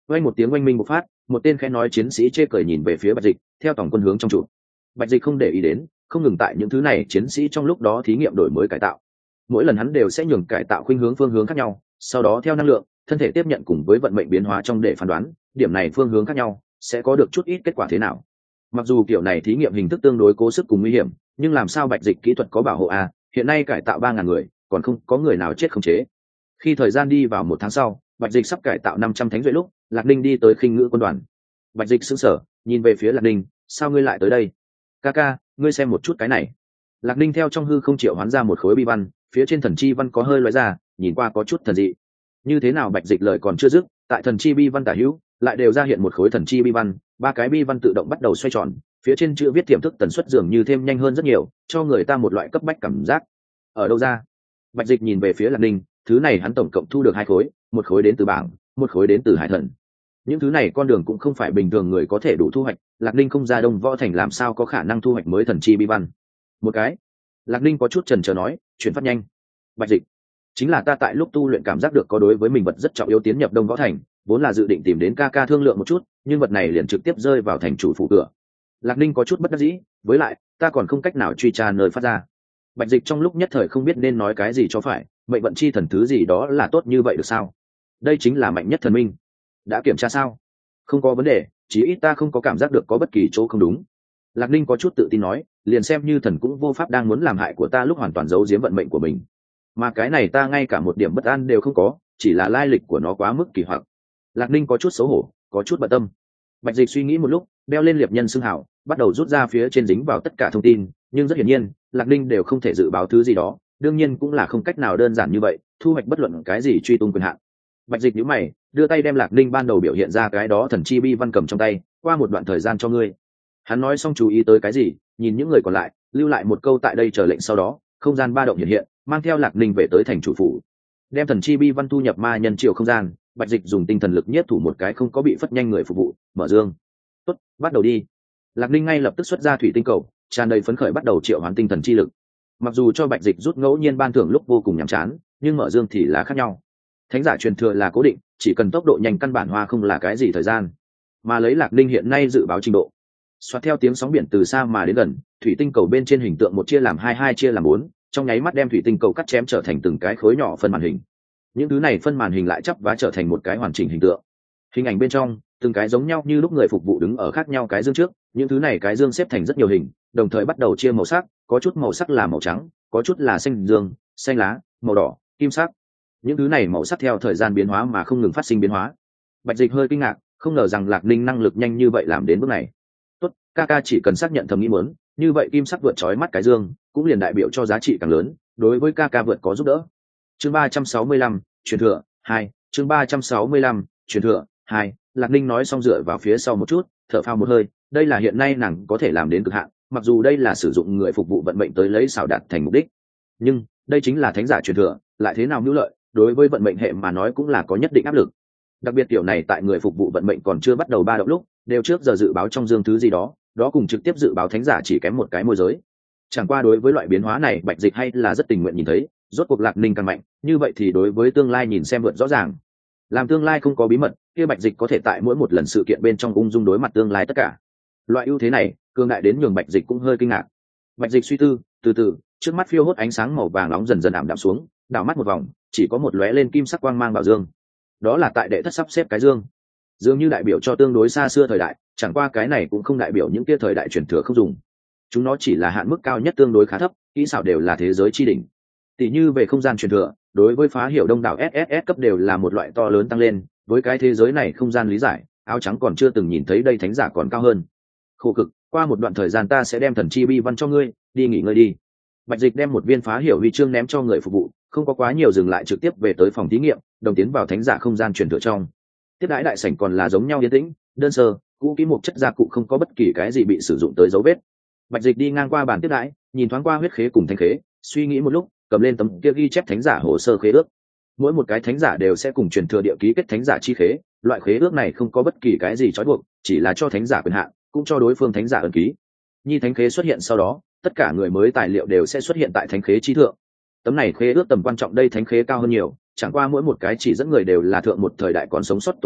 S1: Vang một tiếng oanh minh bộc phát, một tên khẽ nói chiến sĩ chê cười nhìn về phía Bạch Dịch, theo tổng quân hướng trong trụ. Bạch Dịch không để ý đến, không ngừng tại những thứ này chiến sĩ trong lúc đó thí nghiệm đổi mới cải tạo. Mỗi lần hắn đều sẽ nhường cải tạo khuynh hướng phương hướng khác nhau, sau đó theo năng lượng, thân thể tiếp nhận cùng với vận mệnh biến hóa trong để phán đoán, điểm này phương hướng khác nhau sẽ có được chút ít kết quả thế nào. Mặc dù kiểu này thí nghiệm hình thức tương đối cố sức cùng nguy hiểm, nhưng làm sao Bạch Dịch kỹ thuật có bảo hộ a, hiện nay cải tạo 3.000 người, còn không có người nào chết không chế. Khi thời gian đi vào 1 tháng sau, Bạch Dịch sắp cải tạo 500 thánh duệ lúc, Lạc Ninh đi tới khinh ngữ quân đoàn. Bạch Dịch sững sờ, nhìn về phía Lạc Ninh, sao ngươi lại tới đây? Ca, ngươi xem một chút cái này. Lạc Ninh theo trong hư không triệu hoán ra một khối bi văn, phía trên thần chi văn có hơi lóe ra, nhìn qua có chút thần dị. Như thế nào? Bạch Dịch lời còn chưa dứt, tại thần chi bi văn tả hữu lại đều ra hiện một khối thần chi bi văn, 3 cái bi văn tự động bắt đầu xoay tròn, phía trên chữ viết tiềm thức tần suất dường như thêm nhanh hơn rất nhiều, cho người ta một loại cấp bách cảm giác. Ở đâu ra? Bạch Dịch nhìn về phía Lạc Ninh, thứ này hắn tổng cộng thu được 2 khối, một khối đến từ bảng, một khối đến từ hải thần. Những thứ này con đường cũng không phải bình thường người có thể đủ thu hoạch, Lạc Ninh không ra Đông Võ Thành làm sao có khả năng thu hoạch mới thần chi bi văn. Một cái. Lạc Ninh có chút chần chờ nói, chuyển phát nhanh. Bạch Dịch, chính là ta tại lúc tu luyện cảm giác được có đối với mình vật rất trọng yếu tiến nhập Đông Võ Thành, vốn là dự định tìm đến ca thương lượng một chút, nhưng vật này liền trực tiếp rơi vào thành chủ phủ cửa. Lạc Ninh có chút bất đắc dĩ, với lại ta còn không cách nào truy tra nơi phát ra. Bạch Dịch trong lúc nhất thời không biết nên nói cái gì cho phải, mệnh vận chi thần thứ gì đó là tốt như vậy được sao? Đây chính là mạnh nhất thần minh. Đã kiểm tra sao? Không có vấn đề, chí ít ta không có cảm giác được có bất kỳ chỗ không đúng. Lạc Ninh có chút tự tin nói, liền xem như thần cũng vô pháp đang muốn làm hại của ta lúc hoàn toàn giấu giếm vận mệnh của mình. Mà cái này ta ngay cả một điểm bất an đều không có, chỉ là lai lịch của nó quá mức kỳ hoặc. Lạc Ninh có chút xấu hổ, có chút bận tâm. Bạch Dịch suy nghĩ một lúc, đeo lên liệp nhân xưng hảo, bắt đầu rút ra phía trên dính vào tất cả thông tin, nhưng rất hiển nhiên, Lạc Ninh đều không thể dự báo thứ gì đó, đương nhiên cũng là không cách nào đơn giản như vậy, thu hoạch bất luận cái gì truy tung quyền hạn. Bạch Dịch nhíu mày, đưa tay đem Lạc Ninh ban đầu biểu hiện ra cái đó thần chi bi văn cầm trong tay, qua một đoạn thời gian cho ngươi. Hắn nói xong chú ý tới cái gì, nhìn những người còn lại, lưu lại một câu tại đây chờ lệnh, sau đó không gian ba động hiện hiện, mang theo Lạc Ninh về tới thành chủ phủ, đem thần chi bi văn thu nhập ma nhân triều không gian. Bạch Dịch dùng tinh thần lực nhiếp thủ một cái không có bị phất nhanh người phục vụ, mở dương. Tốt, bắt đầu đi. Lạc Ninh ngay lập tức xuất ra thủy tinh cầu, tràn đầy phấn khởi bắt đầu triệu hoán tinh thần chi lực. Mặc dù cho Bạch Dịch rút ngẫu nhiên ban thưởng lúc vô cùng nhàm chán, nhưng mở dương thì là khác nhau. Thánh giả truyền thừa là cố định, chỉ cần tốc độ nhanh căn bản hoa không là cái gì thời gian. Mà lấy Lạc Ninh hiện nay dự báo trình độ, xoát theo tiếng sóng biển từ xa mà đến gần, thủy tinh cầu bên trên hình tượng một chia làm hai chia làm 4, trong nháy mắt đem thủy tinh cầu cắt chém trở thành từng cái khối nhỏ phân màn hình. Những thứ này phân màn hình lại chắp vá trở thành một cái hoàn chỉnh hình tượng. Hình ảnh bên trong từng cái giống nhau như lúc người phục vụ đứng ở khác nhau cái dương trước, những thứ này cái dương xếp thành rất nhiều hình, đồng thời bắt đầu chia màu sắc, có chút màu sắc là màu trắng, có chút là xanh dương, xanh lá, màu đỏ, kim sắc. Những thứ này màu sắc theo thời gian biến hóa mà không ngừng phát sinh biến hóa. Bạch Dịch hơi kinh ngạc, không ngờ rằng Lạc Ninh năng lực nhanh như vậy làm đến bước này. Tốt, ca chỉ cần xác nhận thầm nghĩ muốn, như vậy kim sắc vượt chói mắt cái dương, cũng liền đại biểu cho giá trị càng lớn, đối với ca vượt có giúp đỡ. Chương 365, truyền thừa 2, chương 365, truyền thừa 2. Lạc Ninh nói xong dựa vào phía sau một chút, thở phào một hơi, đây là hiện nay nàng có thể làm đến cực hạn, mặc dù đây là sử dụng người phục vụ vận mệnh tới lấy xảo đạt thành mục đích, nhưng đây chính là thánh giả truyền thừa, lại thế nào hữu lợi, đối với vận mệnh hệ mà nói cũng là có nhất định áp lực. Đặc biệt tiểu này tại người phục vụ vận mệnh còn chưa bắt đầu ba động lúc, đều trước giờ dự báo trong dương thứ gì đó, đó cùng trực tiếp dự báo thánh giả chỉ kém một cái môi giới. Chẳng qua đối với loại biến hóa này Bạch Dịch hay là rất tình nguyện nhìn thấy, rốt cuộc Lạc Ninh càng mạnh, như vậy thì đối với tương lai nhìn xem vượt rõ ràng. Làm tương lai không có bí mật, kia Bạch Dịch có thể tại mỗi một lần sự kiện bên trong ung dung đối mặt tương lai tất cả. Loại ưu thế này, cường đại đến nhường Bạch Dịch cũng hơi kinh ngạc. Bạch Dịch suy tư, từ từ, trước mắt phiêu hốt ánh sáng màu vàng nóng dần dần ảm đạm xuống, đảo mắt một vòng, chỉ có một lóe lên kim sắc quang mang bảo dương. Đó là tại đệ thất sắp xếp cái dương. Dường như đại biểu cho tương đối xa xưa thời đại, chẳng qua cái này cũng không đại biểu những kia thời đại truyền thừa không dùng. Chúng nó chỉ là hạn mức cao nhất tương đối khá thấp, kỹ xảo đều là thế giới chi đỉnh. Tỷ như về không gian truyền thừa, đối với phá hiểu đông đảo SSS cấp đều là một loại to lớn tăng lên, với cái thế giới này không gian lý giải, áo trắng còn chưa từng nhìn thấy đây thánh giả còn cao hơn. Khổ cực, qua một đoạn thời gian ta sẽ đem thần chi bi văn cho ngươi, đi nghỉ ngơi đi. Bạch Dịch đem một viên phá hiểu huy chương ném cho người phục vụ, không có quá nhiều dừng lại, trực tiếp về tới phòng thí nghiệm, đồng tiến vào thánh giả không gian truyền thừa trong. Tiếp đãi đại sảnh còn là giống nhau yên tĩnh, đơn sơ, cũ kỹ một chất gia cụ không có bất kỳ cái gì bị sử dụng tới dấu vết. Bạch Dịch đi ngang qua bàn tiếp đãi, nhìn thoáng qua huyết khế cùng thanh khế, suy nghĩ một lúc, cầm lên tấm kia ghi chép thánh giả hồ sơ khế ước. Mỗi một cái thánh giả đều sẽ cùng truyền thừa địa ký kết thánh giả chi khế, loại khế ước này không có bất kỳ cái gì trói buộc, chỉ là cho thánh giả quyền hạn, cũng cho đối phương thánh giả ấn ký. Nhi thánh khế xuất hiện sau đó, tất cả người mới tài liệu đều sẽ xuất hiện tại thánh khế chi thượng. Tấm này khế ước tầm quan trọng đây thánh khế cao hơn nhiều, chẳng qua mỗi một cái chỉ dẫn người đều là thượng một thời đại còn sống sót tồn tại,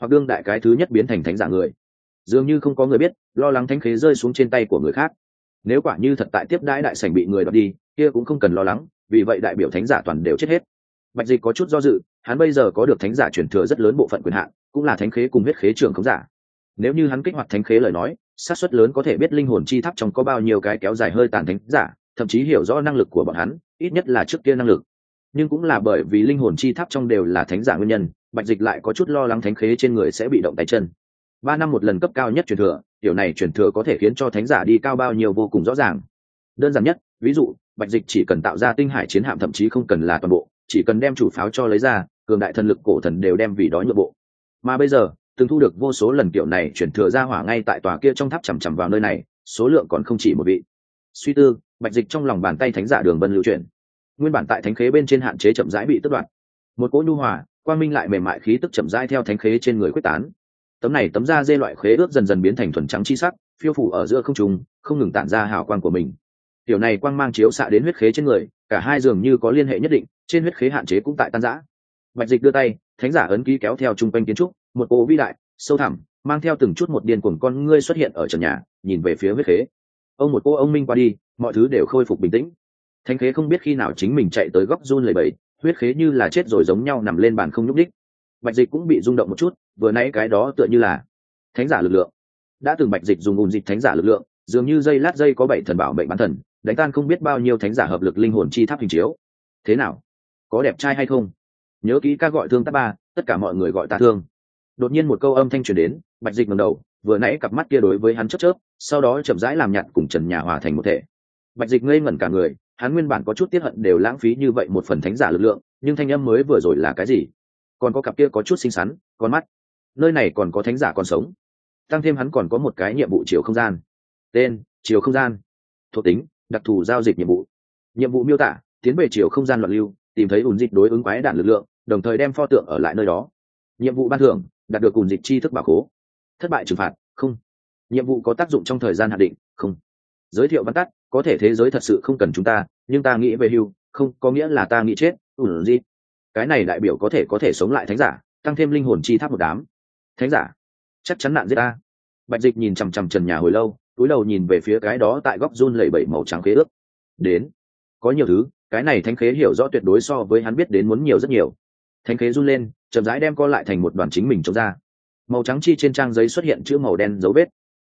S1: hoặc đương đại cái thứ nhất biến thành thánh giả người. Dường như không có người biết lo lắng thánh khế rơi xuống trên tay của người khác. Nếu quả như thật tại tiếp đãi đại sảnh bị người đoạt đi, kia cũng không cần lo lắng, vì vậy đại biểu thánh giả toàn đều chết hết. Bạch Dịch có chút do dự, hắn bây giờ có được thánh giả truyền thừa rất lớn bộ phận quyền hạn, cũng là thánh khế cùng huyết khế trưởng khống giả. Nếu như hắn kích hoạt thánh khế lời nói, xác suất lớn có thể biết linh hồn chi tháp trong có bao nhiêu cái kéo dài hơi tàn thánh giả, thậm chí hiểu rõ năng lực của bọn hắn, ít nhất là trước kia năng lực. Nhưng cũng là bởi vì linh hồn chi tháp trong đều là thánh giả nguyên nhân, Bạch Dịch lại có chút lo lắng thánh khế trên người sẽ bị động tay chân. 3 năm một lần cấp cao nhất truyền thừa, điều này truyền thừa có thể khiến cho thánh giả đi cao bao nhiêu vô cùng rõ ràng. Đơn giản nhất, ví dụ, Bạch Dịch chỉ cần tạo ra tinh hải chiến hạm, thậm chí không cần là toàn bộ, chỉ cần đem chủ pháo cho lấy ra, cường đại thần lực cổ thần đều đem vì đó nhượng bộ. Mà bây giờ, từng thu được vô số lần kiểu này chuyển thừa ra hỏa ngay tại tòa kia trong tháp chằm chằm vào nơi này, số lượng còn không chỉ một vị. Suy tư, Bạch Dịch trong lòng bàn tay thánh giả đường vân lưu chuyển. Nguyên bản tại thánh khế bên trên hạn chế chậm rãi bị tước đoạt. Một cỗ nhu hòa, quang minh lại mềm mại khí tức chậm rãi theo thánh khế trên người quyết tán. Tấm da dê loại khế ước dần dần biến thành thuần trắng chi sắc, phiêu phù ở giữa không trung, không ngừng tản ra hào quang của mình. Tiểu này quang mang chiếu xạ đến huyết khế trên người, cả hai dường như có liên hệ nhất định, trên huyết khế hạn chế cũng tại tan rã. Bạch Dịch đưa tay, thánh giả ấn ký kéo theo trung quanh kiến trúc, một cỗ vĩ đại, sâu thẳm, mang theo từng chút một điên cuồng con ngươi xuất hiện ở trần nhà, nhìn về phía huyết khế. Một cô ông minh qua đi, mọi thứ đều khôi phục bình tĩnh. Thánh khế không biết khi nào chính mình chạy tới góc run lẩy bẩy, huyết khế như là chết rồi giống nhau nằm lên bàn không nhúc đích. Bạch Dịch cũng bị rung động một chút, vừa nãy cái đó tựa như là thánh giả lực lượng. Đã từng Bạch Dịch dùng ùn dịch thánh giả lực lượng, dường như dây lát dây có 7 thần bảo mệnh bán thần, đánh tan không biết bao nhiêu thánh giả hợp lực linh hồn chi tháp hình chiếu. Thế nào, có đẹp trai hay không? Nhớ kỹ ca gọi thương ta ba, tất cả mọi người gọi ta thương. Đột nhiên một câu âm thanh truyền đến, Bạch Dịch ngẩng đầu, vừa nãy cặp mắt kia đối với hắn chớp chớp, sau đó chậm rãi làm nhạt cùng trần nhà hòa thành một thể. Bạch Dịch ngây ngẩn cả người, hắn nguyên bản có chút tiếc hận đều lãng phí như vậy một phần thánh giả lực lượng, nhưng thanh âm mới vừa rồi là cái gì? Còn có cặp kia có chút xinh xắn, con mắt. Nơi này còn có thánh giả còn sống. Tăng thêm hắn còn có một cái nhiệm vụ chiều không gian. Tên: chiều không gian. Thuộc tính: đặc thù giao dịch nhiệm vụ. Nhiệm vụ miêu tả: tiến về chiều không gian loạn lưu, tìm thấy ùn dịch đối ứng quái đản lực lượng, đồng thời đem pho tượng ở lại nơi đó. Nhiệm vụ ban thưởng: đạt được ùn dịch chi thức bảo khố. Thất bại trừng phạt: không. Nhiệm vụ có tác dụng trong thời gian hạn định: không. Giới thiệu văn tắt: có thể thế giới thật sự không cần chúng ta, nhưng ta nghĩ về hưu, không có nghĩa là ta nghĩ chết. Ùn dịch, cái này đại biểu có thể sống lại thánh giả, tăng thêm linh hồn chi tháp một đám. Thánh giả chắc chắn nạn giết ta. Bạch Dịch nhìn chằm chằm trần nhà hồi lâu, cúi đầu nhìn về phía cái đó tại góc run lẩy bẩy màu trắng khế ước. Đến, có nhiều thứ, cái này thánh khế hiểu rõ tuyệt đối so với hắn biết đến muốn nhiều rất nhiều. Thánh khế run lên, chậm rãi đem co lại thành một đoàn chính mình trông ra. Màu trắng chi trên trang giấy xuất hiện chữ màu đen dấu vết.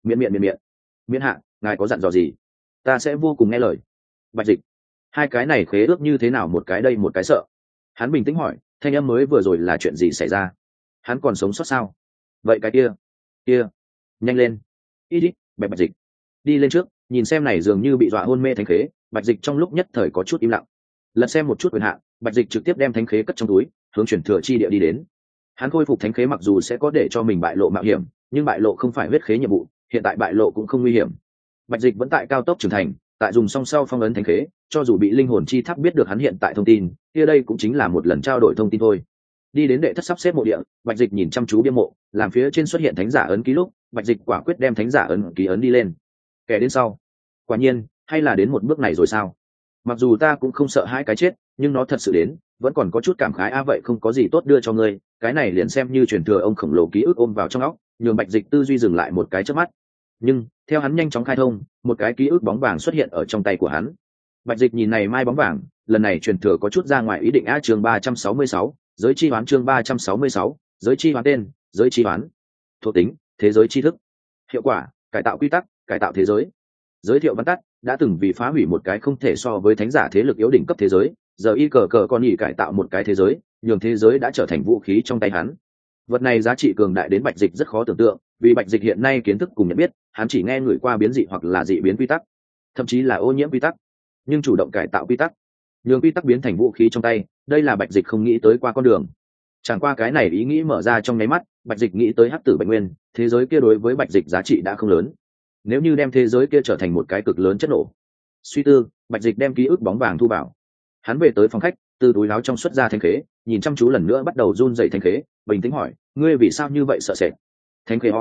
S1: Miễn hạ, ngài có dặn dò gì? Ta sẽ vô cùng nghe lời. Bạch Dịch, hai cái này khế ước như thế nào, một cái đây một cái sợ? Hắn bình tĩnh hỏi, thanh âm mới vừa rồi là chuyện gì xảy ra? Hắn còn sống sót sao? Vậy cái kia, nhanh lên. Đi, Bạch Dịch, đi lên trước, nhìn xem này dường như bị dọa hôn mê thánh khế. Bạch Dịch trong lúc nhất thời có chút im lặng. Lật xem một chút quyền hạn, Bạch Dịch trực tiếp đem thánh khế cất trong túi, hướng chuyển thừa chi địa đi đến. Hắn khôi phục thánh khế mặc dù sẽ có để cho mình bại lộ mạo hiểm, nhưng bại lộ không phải huyết khế nhiệm vụ, hiện tại bại lộ cũng không nguy hiểm. Bạch Dịch vẫn tại cao tốc trưởng thành, tại dùng song sau phong ấn thánh khế, cho dù bị linh hồn chi tháp biết được hắn hiện tại thông tin, kia đây cũng chính là một lần trao đổi thông tin thôi. Đi đến đệ thất sắp xếp mộ địa, Bạch Dịch nhìn chăm chú bia mộ, làm phía trên xuất hiện thánh giả ấn ký lúc, Bạch Dịch quả quyết đem thánh giả ấn ký ấn đi lên. Kẻ đến sau, quả nhiên, hay là đến một bước này rồi sao? Mặc dù ta cũng không sợ hai cái chết, nhưng nó thật sự đến, vẫn còn có chút cảm khái. Vậy không có gì tốt đưa cho ngươi, cái này liền xem như truyền thừa ông khổng lồ ký ức ôm vào trong óc, nhường Bạch Dịch tư duy dừng lại một cái chớp mắt. Nhưng theo hắn nhanh chóng khai thông, một cái ký ức bóng vàng xuất hiện ở trong tay của hắn. Bạch Dịch nhìn này mai bóng vàng, lần này truyền thừa có chút ra ngoài ý định. Chương 366, giới chi hoán. Chương 366, giới chi hoán. Tên: giới chi hoán. Thuộc tính: thế giới tri thức. Hiệu quả: cải tạo quy tắc, cải tạo thế giới. Giới thiệu văn tắt: đã từng vì phá hủy một cái không thể so với thánh giả thế lực yếu đỉnh cấp thế giới, giờ y cờ con nhỉ cải tạo một cái thế giới, nhường thế giới đã trở thành vũ khí trong tay hắn. Vật này giá trị cường đại đến Bạch Dịch rất khó tưởng tượng, vì Bạch Dịch hiện nay kiến thức cùng nhận biết, hắn chỉ nghe người qua biến dị hoặc là dị biến quy tắc, thậm chí là ô nhiễm quy tắc, nhưng chủ động cải tạo quy tắc, nhường quy tắc biến thành vũ khí trong tay, đây là Bạch Dịch không nghĩ tới qua con đường. Chẳng qua cái này ý nghĩ mở ra trong nháy mắt, Bạch Dịch nghĩ tới hắc tử Bạch Nguyên, thế giới kia đối với Bạch Dịch giá trị đã không lớn. Nếu như đem thế giới kia trở thành một cái cực lớn chất nổ. Suy tư, Bạch Dịch đem ký ức bóng vàng thu vào. Hắn về tới phòng khách, từ túi áo trong xuất ra thánh khế, nhìn chăm chú lần nữa bắt đầu run rẩy thánh khế, bình tĩnh hỏi, ngươi vì sao như vậy sợ sệt? Thánh khế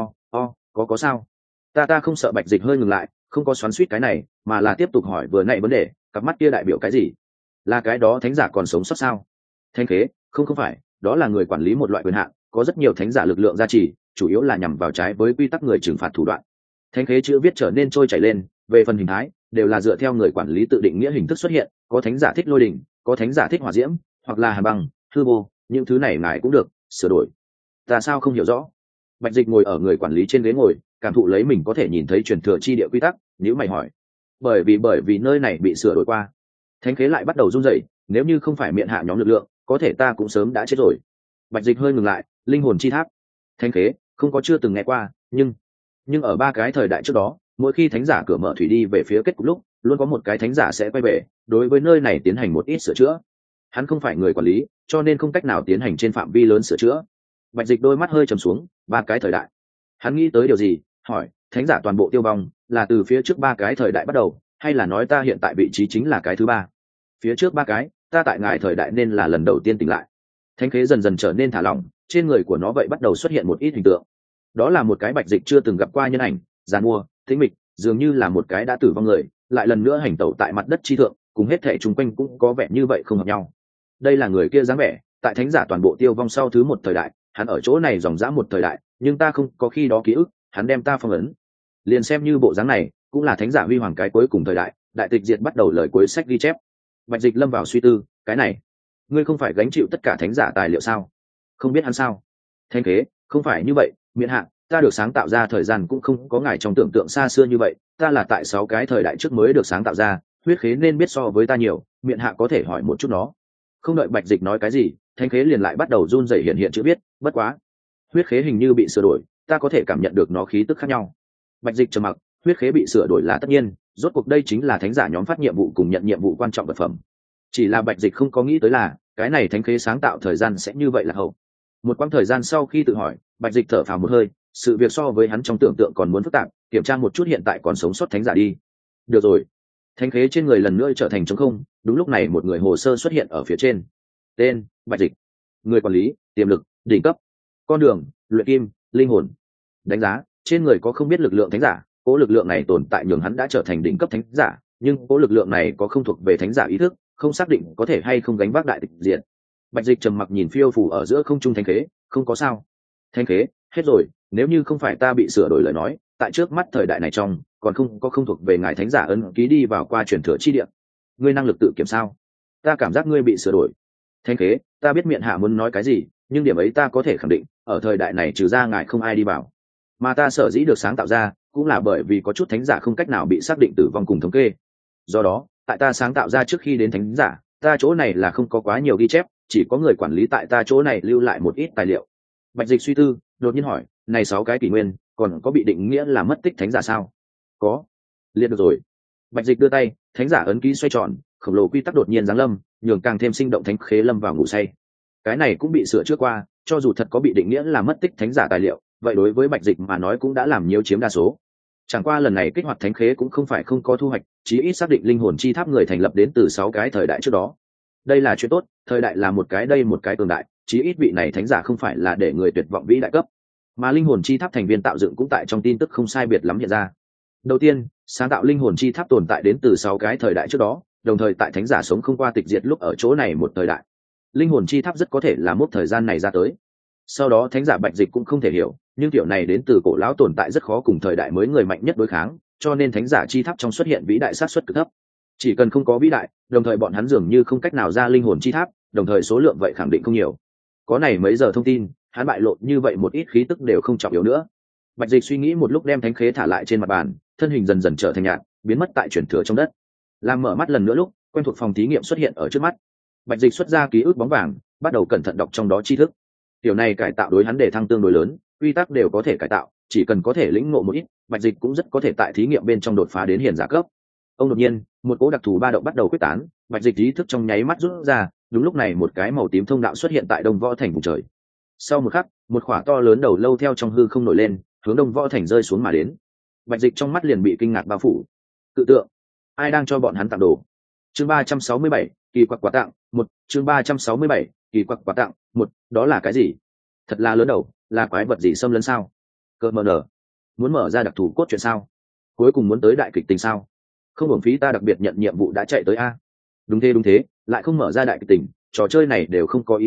S1: có sao? Ta không sợ. Bạch Dịch hơi ngừng lại, không có xoắn xuýt cái này, mà là tiếp tục hỏi vừa nãy vấn đề, cặp mắt kia đại biểu cái gì? Là cái đó thánh giả còn sống sót sao? Thánh khế, không phải, đó là người quản lý một loại quyền hạn, có rất nhiều thánh giả lực lượng gia trì, chủ yếu là nhằm vào trái với quy tắc người trừng phạt thủ đoạn. Thánh khế chữ viết trở nên trôi chảy lên, về phần hình thái đều là dựa theo người quản lý tự định nghĩa hình thức xuất hiện, có thánh giả thích lôi đỉnh, có thánh giả thích hỏa diễm, hoặc là hàn băng, hư vô, những thứ này ngài cũng được sửa đổi. Ta sao không hiểu rõ? Bạch Dịch ngồi ở người quản lý trên ghế ngồi, cảm thụ lấy mình có thể nhìn thấy truyền thừa chi địa quy tắc, nếu mày hỏi. Bởi vì nơi này bị sửa đổi qua. Thánh khế lại bắt đầu run rẩy, nếu như không phải miệng hạ nhóm lực lượng, có thể ta cũng sớm đã chết rồi. Bạch Dịch hơi ngừng lại, linh hồn chi tháp. Thánh khế, không có chưa từng nghe qua, nhưng ở 3 cái thời đại trước đó, mỗi khi thánh giả cửa mở thủy đi về phía kết cục lúc, luôn có một cái thánh giả sẽ quay về, đối với nơi này tiến hành một ít sửa chữa. Hắn không phải người quản lý, cho nên không cách nào tiến hành trên phạm vi lớn sửa chữa. Bạch Dịch đôi mắt hơi trầm xuống, 3 cái thời đại. Hắn nghĩ tới điều gì, hỏi, thánh giả toàn bộ tiêu vong, là từ phía trước 3 cái thời đại bắt đầu, hay là nói ta hiện tại vị trí chính là cái thứ 3? Phía trước 3 cái, ta tại ngài thời đại nên là lần đầu tiên tỉnh lại. Thánh khế dần dần trở nên thả lỏng, trên người của nó vậy bắt đầu xuất hiện một ít hình tượng. Đó là một cái Bạch Dịch chưa từng gặp qua nhân ảnh, giàn mua, tĩnh mịch, dường như là một cái đã tử vong người, lại lần nữa hành tẩu tại mặt đất chi thượng, cùng hết thảy chung quanh cũng có vẻ như vậy không hợp nhau. Đây là người kia dáng vẻ, tại thánh giả toàn bộ tiêu vong sau thứ 1 thời đại, hắn ở chỗ này dòng dã 1 thời đại, nhưng ta không có khi đó ký ức, hắn đem ta phong ấn. Liền xem như bộ dáng này, cũng là thánh giả huy hoàng cái cuối cùng thời đại, đại tịch diệt bắt đầu lời cuối sách ghi chép. Bạch Dịch lâm vào suy tư, cái này, ngươi không phải gánh chịu tất cả thánh giả tài liệu sao? Không biết hắn sao? Thánh khế, không phải như vậy, miễn hạn, ta được sáng tạo ra thời gian cũng không có ngài trong tưởng tượng xa xưa như vậy, ta là tại 6 cái thời đại trước mới được sáng tạo ra, huyết khế nên biết so với ta nhiều, miễn hạ có thể hỏi một chút nó. Không đợi Bạch Dịch nói cái gì, thánh khế liền lại bắt đầu run rẩy hiện chữ viết, bất quá, huyết khế hình như bị sửa đổi, ta có thể cảm nhận được nó khí tức khác nhau. Bạch Dịch trầm mặc, huyết khế bị sửa đổi là tất nhiên, rốt cuộc đây chính là thánh giả nhóm phát nhiệm vụ cùng nhận nhiệm vụ quan trọng vật phẩm. Chỉ là Bạch Dịch không có nghĩ tới là, cái này thánh khế sáng tạo thời gian sẽ như vậy là hậu. Một quãng thời gian sau khi tự hỏi, Bạch Dịch thở phào một hơi, sự việc so với hắn trong tưởng tượng còn muốn phức tạp, kiểm tra một chút hiện tại còn sống sót thánh giả đi. Được rồi. Thánh khế trên người lần nữa trở thành trống không, đúng lúc này một người hồ sơ xuất hiện ở phía trên. Tên: Bạch Dịch. Người quản lý: tiềm lực, đỉnh cấp. Con đường: luyện kim, linh hồn. Đánh giá: trên người có không biết lực lượng thánh giả, cố lực lượng này tồn tại nhường hắn đã trở thành đỉnh cấp thánh giả, nhưng cố lực lượng này có không thuộc về thánh giả ý thức, không xác định có thể hay không gánh vác đại tịch diệt. Bạch Dịch trầm mặc nhìn phiêu phù ở giữa không trung thánh khế, không có sao. Thánh khế: hết rồi, nếu như không phải ta bị sửa đổi lời nói, tại trước mắt thời đại này trong còn không có không thuộc về ngài thánh giả ấn ký đi vào qua truyền thừa chi địa. Ngươi năng lực tự kiểm sao? Ta cảm giác ngươi bị sửa đổi. Thánh khế: ta biết miệng hạ muốn nói cái gì, nhưng điểm ấy ta có thể khẳng định, ở thời đại này trừ ra ngài không ai đi vào. Mà ta sở dĩ được sáng tạo ra, cũng là bởi vì có chút thánh giả không cách nào bị xác định tử vong cùng thống kê. Do đó, tại ta sáng tạo ra trước khi đến thánh giả, ta chỗ này là không có quá nhiều ghi chép, chỉ có người quản lý tại ta chỗ này lưu lại một ít tài liệu. Bạch Dịch suy tư, đột nhiên hỏi, này 6 cái kỷ nguyên còn có bị định nghĩa là mất tích thánh giả sao? Có. Liệt được rồi. Bạch Dịch đưa tay, thánh giả ấn ký xoay tròn, khổng lồ quy tắc đột nhiên giáng lâm, nhường càng thêm sinh động thánh khế lâm vào ngủ say. Cái này cũng bị sửa trước qua, cho dù thật có bị định nghĩa là mất tích thánh giả tài liệu, vậy đối với Bạch Dịch mà nói cũng đã làm nhiều chiếm đa số. Chẳng qua lần này kích hoạt thánh khế cũng không phải không có thu hoạch, chí ít xác định linh hồn chi tháp người thành lập đến từ 6 cái thời đại trước đó. Đây là chuyện tốt, thời đại là một cái đây một cái cường đại, chí ít vị này thánh giả không phải là để người tuyệt vọng vĩ đại cấp, mà linh hồn chi tháp thành viên tạo dựng cũng tại trong tin tức không sai biệt lắm hiện ra. Đầu tiên, sáng tạo linh hồn chi tháp tồn tại đến từ 6 cái thời đại trước đó, đồng thời tại thánh giả sống không qua tịch diệt lúc ở chỗ này một thời đại. Linh hồn chi tháp rất có thể là mốc thời gian này ra tới. Sau đó thánh giả Bạch Dịch cũng không thể hiểu, nhưng kiểu này đến từ cổ lão tồn tại rất khó cùng thời đại mới người mạnh nhất đối kháng, cho nên thánh giả chi tháp trong xuất hiện vĩ đại sát suất cực thấp. Chỉ cần không có vĩ đại, đồng thời bọn hắn dường như không cách nào ra linh hồn chi tháp, đồng thời số lượng vậy khẳng định không nhiều. Có này mấy giờ thông tin, hắn bại lộ như vậy một ít khí tức đều không trọng yếu nữa. Bạch Dịch suy nghĩ một lúc đem thánh khế thả lại trên mặt bàn, thân hình dần dần trở thành nhạt, biến mất tại chuyển thừa trong đất. Làm mở mắt lần nữa lúc, quen thuộc phòng thí nghiệm xuất hiện ở trước mắt. Bạch Dịch xuất ra ký ức bóng vàng, bắt đầu cẩn thận đọc trong đó tri thức. Điều này cải tạo đối hắn đề thăng tương đối lớn, quy tắc đều có thể cải tạo, chỉ cần có thể lĩnh ngộ một ít, Bạch Dịch cũng rất có thể tại thí nghiệm bên trong đột phá đến hiền giả cấp. Ông đột nhiên, một cỗ đặc thù ba động bắt đầu quyết tán, Bạch Dịch ý thức trong nháy mắt rút ra, đúng lúc này một cái màu tím thông đạo xuất hiện tại Đông Võ Thành vùng trời. Sau một khắc, một khỏa to lớn đầu lâu theo trong hư không nổi lên, hướng Đông Võ Thành rơi xuống mà đến. Bạch Dịch trong mắt liền bị kinh ngạc bao phủ. Cự tượng, ai đang cho bọn hắn tặng đồ? Chương 367, kỳ quặc quà tặng, 1, chương 367, kỳ quặc quà tặng, 1, đó là cái gì? Thật là lớn đầu, là quái vật gì xâm lấn sao? Cơ mờ nở, muốn mở ra đặc thù cốt truyện sao? Cuối cùng muốn tới đại kịch tình sao? Không hưởng phí ta đặc biệt nhận nhiệm vụ đã chạy tới a. Đúng thế, lại không mở ra đại kịch tình, trò chơi này đều không có ý gì,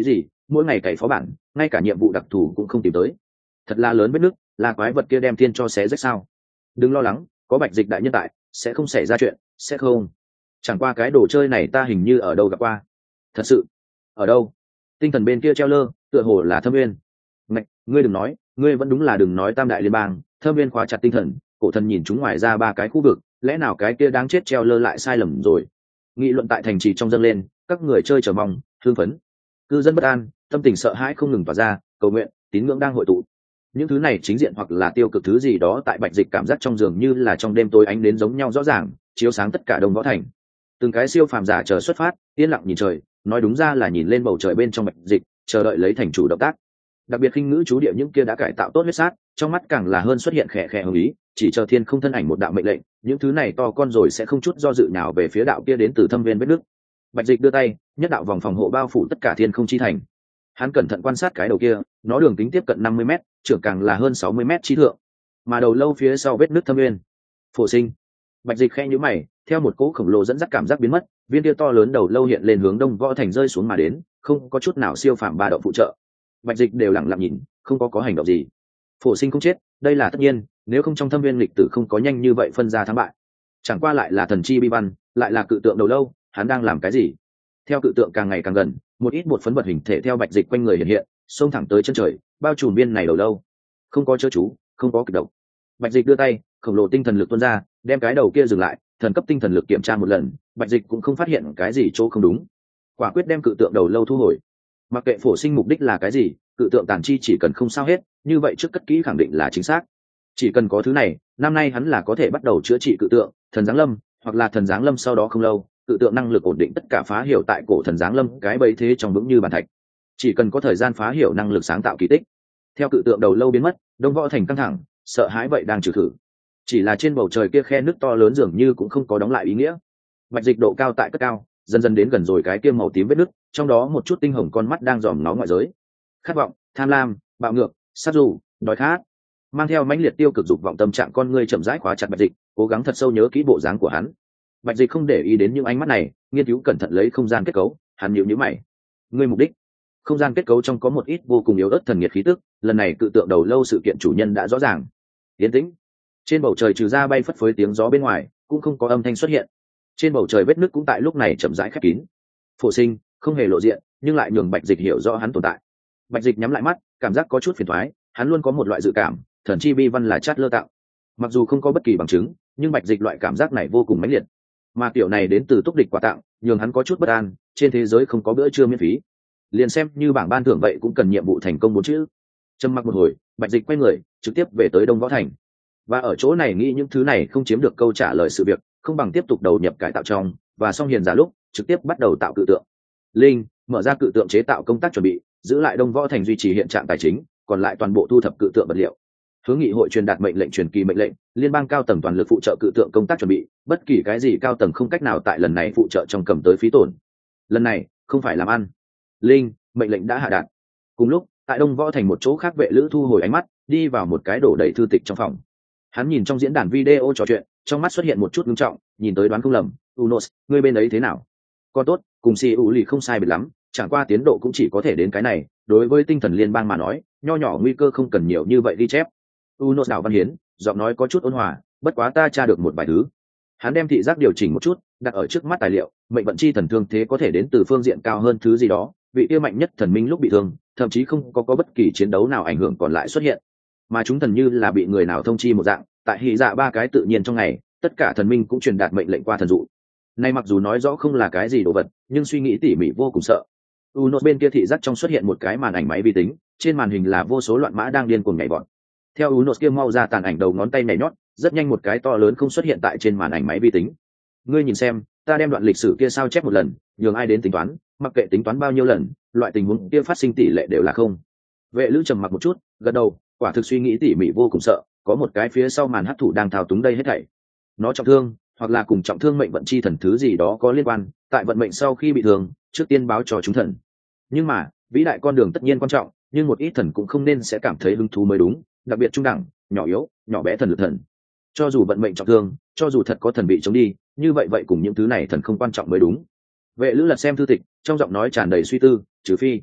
S1: mỗi ngày cày phó bản ngay cả nhiệm vụ đặc thù cũng không tìm tới. Thật là lớn vết nứt, là quái vật kia đem thiên cho xé rách sao? Đừng lo lắng, có Bạch Dịch đại nhân tại, sẽ không xảy ra chuyện. Sẽ không? Chẳng qua cái đồ chơi này ta hình như ở đâu gặp qua. Thật sự? Ở đâu? Tinh thần bên kia treo lơ, tựa hồ là Thâm Viên. Ngạch, ngươi đừng nói, ngươi vẫn đúng là đừng nói Tam Đại Liên bang. Thâm Viên khóa chặt tinh thần, cổ thần nhìn chúng ngoài ra 3 cái khu vực, lẽ nào cái kia đáng chết treo lơ lại sai lầm rồi? Nghị luận tại thành trì trong dâng lên, các người chơi chờ mong, hưng phấn. Cư dân bất an, tâm tình sợ hãi không ngừng tỏa ra, cầu nguyện, tín ngưỡng đang hội tụ. Những thứ này chính diện hoặc là tiêu cực thứ gì đó tại Bạch Dịch cảm giác trong giường như là trong đêm tối ánh đến giống nhau rõ ràng, chiếu sáng tất cả Đông Võ Thành. Từng cái siêu phàm giả chờ xuất phát, yên lặng nhìn trời, nói đúng ra là nhìn lên bầu trời bên trong Bạch Dịch, chờ đợi lấy thành chủ động tác. Đặc biệt khinh ngữ chú địa những kia đã cải tạo tốt huyết sát, trong mắt càng là hơn xuất hiện khẽ khẽ hứng ý, chỉ chờ thiên không thân ảnh một đạo mệnh lệnh, những thứ này to con rồi sẽ không chút do dự nào về phía đạo kia đến từ Thâm Viên vết nước. Bạch Dịch đưa tay, nhất đạo vòng phòng hộ bao phủ tất cả thiên không chi thành. Hắn cẩn thận quan sát cái đầu kia, nó đường kính tiếp cận 50 m, trưởng càng là hơn 60 m chi thượng, mà đầu lâu phía sau vết nứt Thâm Viên. Phổ sinh. Bạch Dịch khẽ nhíu mày, theo một cỗ khổng lồ dẫn dắt cảm giác biến mất, viên kia to lớn đầu lâu hiện lên hướng Đông Võ Thành rơi xuống mà đến, không có chút nào siêu phàm ba động phụ trợ. Bạch Dịch đều lặng lặng nhìn, không có hành động gì. Phổ sinh không chết, đây là tất nhiên, nếu không trong Thâm Viên lịch tử không có nhanh như vậy phân ra thắng bại. Chẳng qua lại là thần chi bi văn, lại là cự tượng đầu lâu, hắn đang làm cái gì? Theo cự tượng càng ngày càng gần, một ít bột phấn vật hình thể theo Bạch Dịch quanh người hiện hiện, xông thẳng tới chân trời, bao trùm viên này đầu lâu. Không có chớ chú, không có kịch độc. Bạch Dịch đưa tay, khổng lồ tinh thần lực tuôn ra, đem cái đầu kia dừng lại, thần cấp tinh thần lực kiểm tra một lần, Bạch Dịch cũng không phát hiện cái gì chỗ không đúng, quả quyết đem cự tượng đầu lâu thu hồi. Mặc kệ phổ sinh mục đích là cái gì, cự tượng tàn chi chỉ cần không sao hết, như vậy trước cất kỹ khẳng định là chính xác. Chỉ cần có thứ này, năm nay hắn là có thể bắt đầu chữa trị cự tượng, thần giáng lâm, hoặc là thần giáng lâm sau đó không lâu, cự tượng năng lực ổn định tất cả phá hiểu tại cổ thần giáng lâm cái bẫy thế trong vững như bàn thạch. Chỉ cần có thời gian phá hiểu năng lực sáng tạo kỳ tích. Theo cự tượng đầu lâu biến mất, Đông Võ Thành căng thẳng, sợ hãi vậy đang trừ thử. Chỉ là trên bầu trời kia khe nước to lớn dường như cũng không có đóng lại ý nghĩa. Bạch Dịch độ cao tại cất cao, dần dần đến gần rồi cái kia màu tím vết nứt, trong đó một chút tinh hồng con mắt đang dòm nó ngoại giới. Khát vọng, tham lam, bạo ngược, sát dù, đói khát, mang theo mãnh liệt tiêu cực dục vọng tâm trạng con người chậm rãi khóa chặt Bạch Dịch, cố gắng thật sâu nhớ kỹ bộ dáng của hắn. Bạch Dịch không để ý đến những ánh mắt này, nghiên cứu cẩn thận lấy không gian kết cấu, hắn nhíu mày. Ngươi mục đích? Không gian kết cấu trong có một ít vô cùng yếu ớt thần nhiệt khí tức, lần này cự tượng đầu lâu sự kiện chủ nhân đã rõ ràng. Yên tĩnh. Trên bầu trời trừ ra bay phất phới tiếng gió bên ngoài, cũng không có âm thanh xuất hiện. Trên bầu trời vết nứt cũng tại lúc này chậm rãi khép kín. Phổ sinh không hề lộ diện, nhưng lại nhường Bạch Dịch hiểu rõ hắn tồn tại. Bạch Dịch nhắm lại mắt, cảm giác có chút phiền toái, hắn luôn có một loại dự cảm, thần chi bi văn là chát lơ tạo. Mặc dù không có bất kỳ bằng chứng, nhưng Bạch Dịch loại cảm giác này vô cùng mãnh liệt. Mà kiểu này đến từ túc địch quà tặng, nhường hắn có chút bất an, trên thế giới không có bữa trưa miễn phí. Liền xem như bảng ban thưởng vậy cũng cần nhiệm vụ thành công 4 chữ. Trầm mặc một hồi, Bạch Dịch quay người, trực tiếp về tới Đông Võ Thành. Và ở chỗ này nghĩ những thứ này không chiếm được câu trả lời sự việc, không bằng tiếp tục đầu nhập cải tạo trong, và xong hiền giả lúc, trực tiếp bắt đầu tạo cự tượng. Linh, mở ra cự tượng chế tạo công tác chuẩn bị, giữ lại Đông Võ Thành duy trì hiện trạng tài chính, còn lại toàn bộ thu thập cự tượng vật liệu. Hướng nghị hội truyền đạt mệnh lệnh truyền kỳ mệnh lệnh, liên bang cao tầng toàn lực phụ trợ cự tượng công tác chuẩn bị, bất kỳ cái gì cao tầng không cách nào tại lần này phụ trợ trong cầm tới phí tổn. Lần này không phải làm ăn. Linh, mệnh lệnh đã hạ đạt. Cùng lúc, tại Đông Võ Thành một chỗ khác vệ lữ thu hồi ánh mắt, đi vào một cái đổ đầy thư tịch trong phòng. Hắn nhìn trong diễn đàn video trò chuyện, trong mắt xuất hiện một chút ngưng trọng, nhìn tới đoán không lầm, Unos, ngươi bên ấy thế nào? Còn tốt, cùng si u lì không sai biệt lắm, chẳng qua tiến độ cũng chỉ có thể đến cái này, đối với tinh thần liên bang mà nói, nho nhỏ nguy cơ không cần nhiều như vậy ghi chép. Unos đảo Văn Hiến, giọng nói có chút ôn hòa, bất quá ta tra được một vài thứ. Hắn đem thị giác điều chỉnh một chút, đặt ở trước mắt tài liệu, mệnh vận chi thần thương thế có thể đến từ phương diện cao hơn thứ gì đó, vị kia mạnh nhất thần minh lúc bị thương, thậm chí không có bất kỳ chiến đấu nào ảnh hưởng còn lại xuất hiện, mà chúng thần như là bị người nào thông chi một dạng, tại hỉ dạ 3 cái tự nhiên trong ngày, tất cả thần minh cũng truyền đạt mệnh lệnh qua thần dụ. Nay mặc dù nói rõ không là cái gì đồ vật, nhưng suy nghĩ tỉ mỉ vô cùng sợ. Unos bên kia thị giác trong xuất hiện một cái màn ảnh máy vi tính, trên màn hình là vô số loạn mã đang điên cuồng nhảy vọt. Theo Unos kia mau ra tàn ảnh đầu ngón tay nhảy nhót, rất nhanh một cái to lớn không xuất hiện tại trên màn ảnh máy vi tính. Ngươi nhìn xem, ta đem đoạn lịch sử kia sao chép một lần, nhường ai đến tính toán, mặc kệ tính toán bao nhiêu lần, loại tình huống kia phát sinh tỷ lệ đều là không. Vệ lữ trầm mặc một chút, gật đầu, quả thực suy nghĩ tỉ mỉ vô cùng sợ, có một cái phía sau màn hắc thủ đang thao túng đây hết thảy. Nó trọng thương, hoặc là cùng trọng thương mệnh vận chi thần thứ gì đó có liên quan, tại vận mệnh sau khi bị thương, trước tiên báo cho chúng thần. Nhưng mà, vĩ đại con đường tất nhiên quan trọng, nhưng một ít thần cũng không nên sẽ cảm thấy hứng thú mới đúng, đặc biệt trung đẳng, nhỏ yếu, nhỏ bé thần lực thần. Cho dù vận mệnh trọng thương, cho dù thật có thần bị chống đi, như vậy cùng những thứ này thần không quan trọng mới đúng. Vệ lữ lật xem thư tịch, trong giọng nói tràn đầy suy tư, trừ phi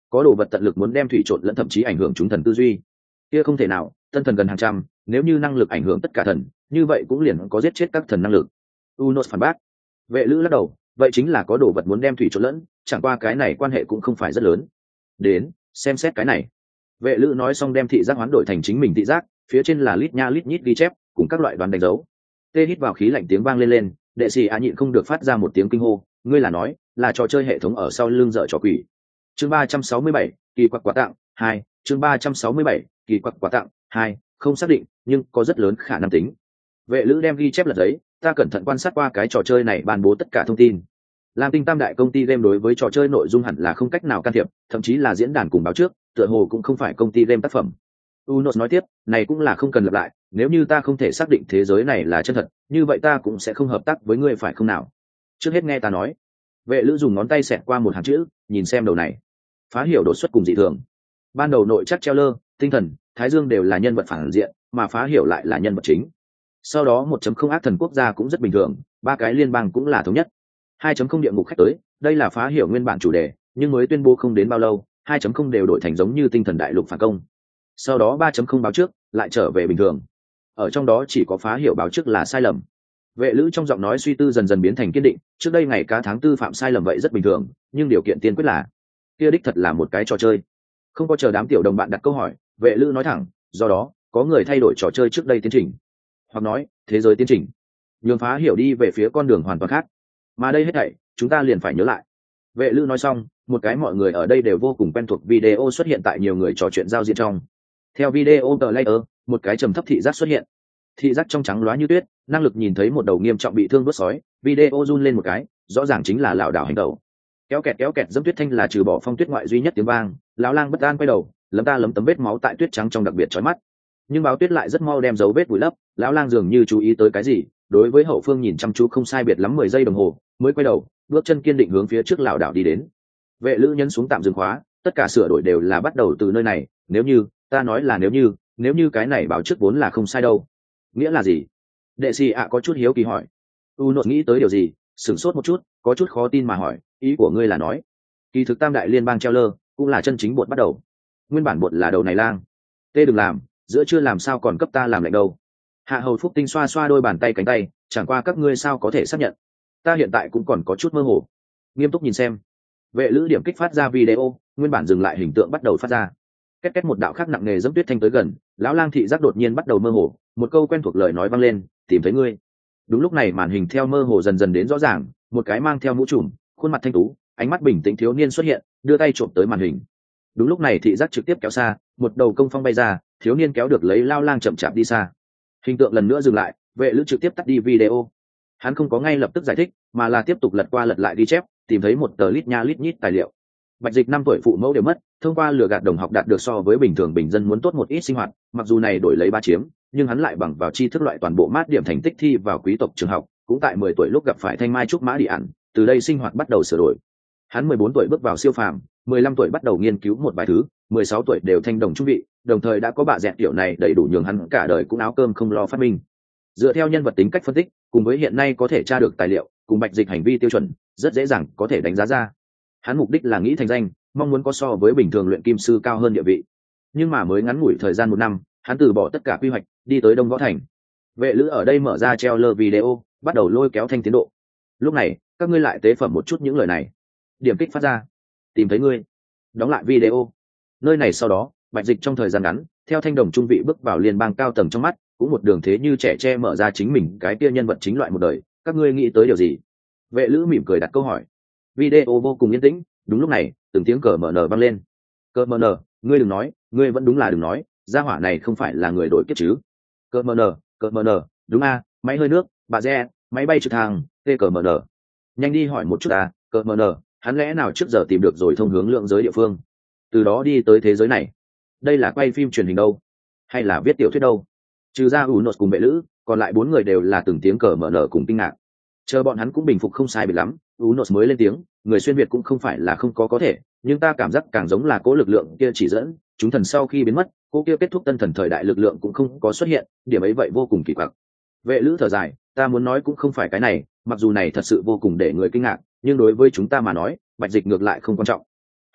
S1: có đồ vật tận lực muốn đem thủy trộn lẫn, thậm chí ảnh hưởng chúng thần tư duy. Kia không thể nào, tân thần gần hàng trăm, nếu như năng lực ảnh hưởng tất cả thần, như vậy cũng liền có giết chết các thần năng lực. Unos phản bác. Vệ lữ lắc đầu, vậy chính là có đồ vật muốn đem thủy trộn lẫn, chẳng qua cái này quan hệ cũng không phải rất lớn. Đến xem xét cái này. Vệ lữ nói xong đem thị giác hoán đổi thành chính mình thị giác, phía trên là lít nha lít nhít ghi chép cùng các loại đoán đánh dấu. Tê hít vào khí lạnh, tiếng vang lên, đệ sĩ nhịn không được phát ra một tiếng kinh hô, ngươi là nói là trò chơi hệ thống ở sau lưng dở trò quỷ. Chương 367, kỳ quặc quà tặng 2, chương 367, kỳ quặc quà tặng 2, không xác định nhưng có rất lớn khả năng tính. Vệ lữ đem ghi chép lật giấy, ta cẩn thận quan sát qua cái trò chơi này ban bố tất cả thông tin. Lam Tinh tam đại công ty game đối với trò chơi nội dung hẳn là không cách nào can thiệp, thậm chí là diễn đàn cùng báo trước, tựa hồ cũng không phải công ty game tác phẩm. Unos nói tiếp, này cũng là không cần lặp lại, nếu như ta không thể xác định thế giới này là chân thật, như vậy ta cũng sẽ không hợp tác với ngươi, phải không nào? Trước hết nghe ta nói. Vệ lữ dùng ngón tay xẹt qua một hàng chữ, nhìn xem đầu này. Phá hiểu đột xuất cùng dị thường. Ban đầu nội chắc treo lơ, tinh thần, thái dương đều là nhân vật phản diện, mà phá hiểu lại là nhân vật chính. Sau đó 1.0 ác thần quốc gia cũng rất bình thường, 3 cái liên bang cũng là thống nhất. 2.0 địa ngục khách tới, đây là phá hiểu nguyên bản chủ đề, nhưng mới tuyên bố không đến bao lâu, 2.0 đều đổi thành giống như tinh thần đại lục phản công. Sau đó 3.0 báo trước, lại trở về bình thường. Ở trong đó chỉ có phá hiểu báo trước là sai lầm. Vệ lữ trong giọng nói suy tư dần dần biến thành kiên định, trước đây ngày cá tháng tư phạm sai lầm vậy rất bình thường, nhưng điều kiện tiên quyết là kia đích thật là một cái trò chơi. Không có chờ đám tiểu đồng bạn đặt câu hỏi, vệ lữ nói thẳng, do đó có người thay đổi trò chơi trước đây tiến trình, hoặc nói thế giới tiến trình, nhường phá hiểu đi về phía con đường hoàn toàn khác, mà đây hết thảy chúng ta liền phải nhớ lại. Vệ lữ nói xong, một cái mọi người ở đây đều vô cùng quen thuộc video xuất hiện tại nhiều người trò chuyện giao diện trong. Theo video tờ layer, một cái trầm thấp thị giác xuất hiện, thị giác trong trắng loá như tuyết, năng lực nhìn thấy một đầu nghiêm trọng bị thương đốt sói. Video run lên một cái, rõ ràng chính là lảo đảo hành động. Kéo kẹt dẫm tuyết thanh là trừ bỏ phong tuyết ngoại duy nhất tiếng vang. Lão lang bất an quay đầu, lấm tấm vết máu tại tuyết trắng trong đặc biệt chói mắt, nhưng báo tuyết lại rất mau đem dấu vết vùi lấp. Lão lang dường như chú ý tới cái gì, đối với hậu phương nhìn chăm chú không sai biệt lắm 10 giây đồng hồ mới quay đầu, bước chân kiên định hướng phía trước lảo đảo đi đến. Vệ lữ nhấn xuống tạm dừng khóa, tất cả sửa đổi đều là bắt đầu từ nơi này. Nếu như ta nói là nếu như cái này báo trước vốn là không sai đâu, nghĩa là gì? Đệ sĩ ạ có chút hiếu kỳ hỏi. U nột nghĩ tới điều gì, sửng sốt một chút, có chút khó tin mà hỏi, ý của ngươi là nói kỳ thực tam đại liên bang treo lơ cũng là chân chính bột bắt đầu, nguyên bản bột là đầu này lang. Tê đừng làm, giữa chưa làm sao còn cấp ta làm lạnh đâu. Hạ hầu phúc tinh xoa xoa đôi bàn tay cánh tay, chẳng qua các ngươi sao có thể xác nhận, ta hiện tại cũng còn có chút mơ hồ. Nghiêm túc nhìn xem. Vệ lữ điểm kích phát ra video, nguyên bản dừng lại hình tượng bắt đầu phát ra. Két một đạo khác nặng nề dẫm tuyết thanh tới gần, lão lang thị giác đột nhiên bắt đầu mơ hồ, một câu quen thuộc lời nói vang lên, tìm thấy ngươi. Đúng lúc này màn hình theo mơ hồ dần dần đến rõ ràng, một cái mang theo mũ trùm, khuôn mặt thanh tú, ánh mắt bình tĩnh thiếu niên xuất hiện, đưa tay trộm tới màn hình. Đúng lúc này thị giác trực tiếp kéo xa, một đầu công phong bay ra, thiếu niên kéo được lấy lao lang chậm chạp đi xa. Hình tượng lần nữa dừng lại, vệ lữ trực tiếp tắt đi video. Hắn không có ngay lập tức giải thích, mà là tiếp tục lật qua lật lại ghi chép, tìm thấy một tờ lít nha lít nhít tài liệu. Bạch Dịch 5 tuổi phụ mẫu đều mất, thông qua lừa gạt đồng học đạt được so với bình thường bình dân muốn tốt một ít sinh hoạt, mặc dù này đổi lấy 3 chiếm, nhưng hắn lại bằng vào tri thức loại toàn bộ mát điểm thành tích thi vào quý tộc trường học, cũng tại 10 tuổi lúc gặp phải Thanh Mai trúc mã địa ản, từ đây sinh hoạt bắt đầu sửa đổi. Hắn 14 tuổi bước vào siêu phàm, 15 tuổi bắt đầu nghiên cứu một vài thứ, 16 tuổi đều thanh đồng trung vị, đồng thời đã có bạ dẹt tiểu này đầy đủ nhường hắn cả đời cũng áo cơm không lo phát minh. Dựa theo nhân vật tính cách phân tích, cùng với hiện nay có thể tra được tài liệu, cùng Bạch Dịch hành vi tiêu chuẩn, rất dễ dàng có thể đánh giá ra. Hắn mục đích là nghĩ thành danh, mong muốn có so với bình thường luyện kim sư cao hơn địa vị. Nhưng mà mới ngắn ngủi thời gian 1 năm, hắn từ bỏ tất cả quy hoạch, đi tới Đông Võ Thành. Vệ lữ ở đây mở ra treo lơ video, bắt đầu lôi kéo thanh tiến độ. Lúc này, các ngươi lại tế phẩm một chút những lời này. Điểm kích phát ra, tìm thấy ngươi. Đóng lại video. Nơi này sau đó, Bạch Dịch trong thời gian ngắn, theo thanh đồng trung vị bước vào liên bang cao tầng trong mắt, cũng một đường thế như trẻ tre mở ra chính mình cái kia nhân vật chính loại một đời. Các ngươi nghĩ tới điều gì? Vệ lữ mỉm cười đặt câu hỏi. Video vô cùng yên tĩnh. Đúng lúc này, từng tiếng cờ mở nở vang lên. Cờ mở nở, ngươi đừng nói, ngươi vẫn đúng là đừng nói, gia hỏa này không phải là người đổi kiếp chứ? Cờ mở nở, đúng a, máy hơi nước, bà re, máy bay trực thăng, tê cờ mở nở. Nhanh đi hỏi một chút à, cờ mở nở, hắn lẽ nào trước giờ tìm được rồi thông hướng lượng giới địa phương, từ đó đi tới thế giới này? Đây là quay phim truyền hình đâu, hay là viết tiểu thuyết đâu? Trừ ra Unos cùng Vệ lữ, còn lại 4 người đều là từng tiếng cờ mở nở cùng kinh ngạc. Chờ bọn hắn cũng bình phục không sai biệt lắm, Unos mới lên tiếng, người xuyên việt cũng không phải là không có thể, nhưng ta cảm giác càng giống là cố lực lượng kia chỉ dẫn chúng thần sau khi biến mất, cô kia kết thúc tân thần thời đại lực lượng cũng không có xuất hiện, điểm ấy vậy vô cùng kỳ quặc. Vệ lữ thở dài, ta muốn nói cũng không phải cái này, mặc dù này thật sự vô cùng để người kinh ngạc, nhưng đối với chúng ta mà nói, Bạch Dịch ngược lại không quan trọng.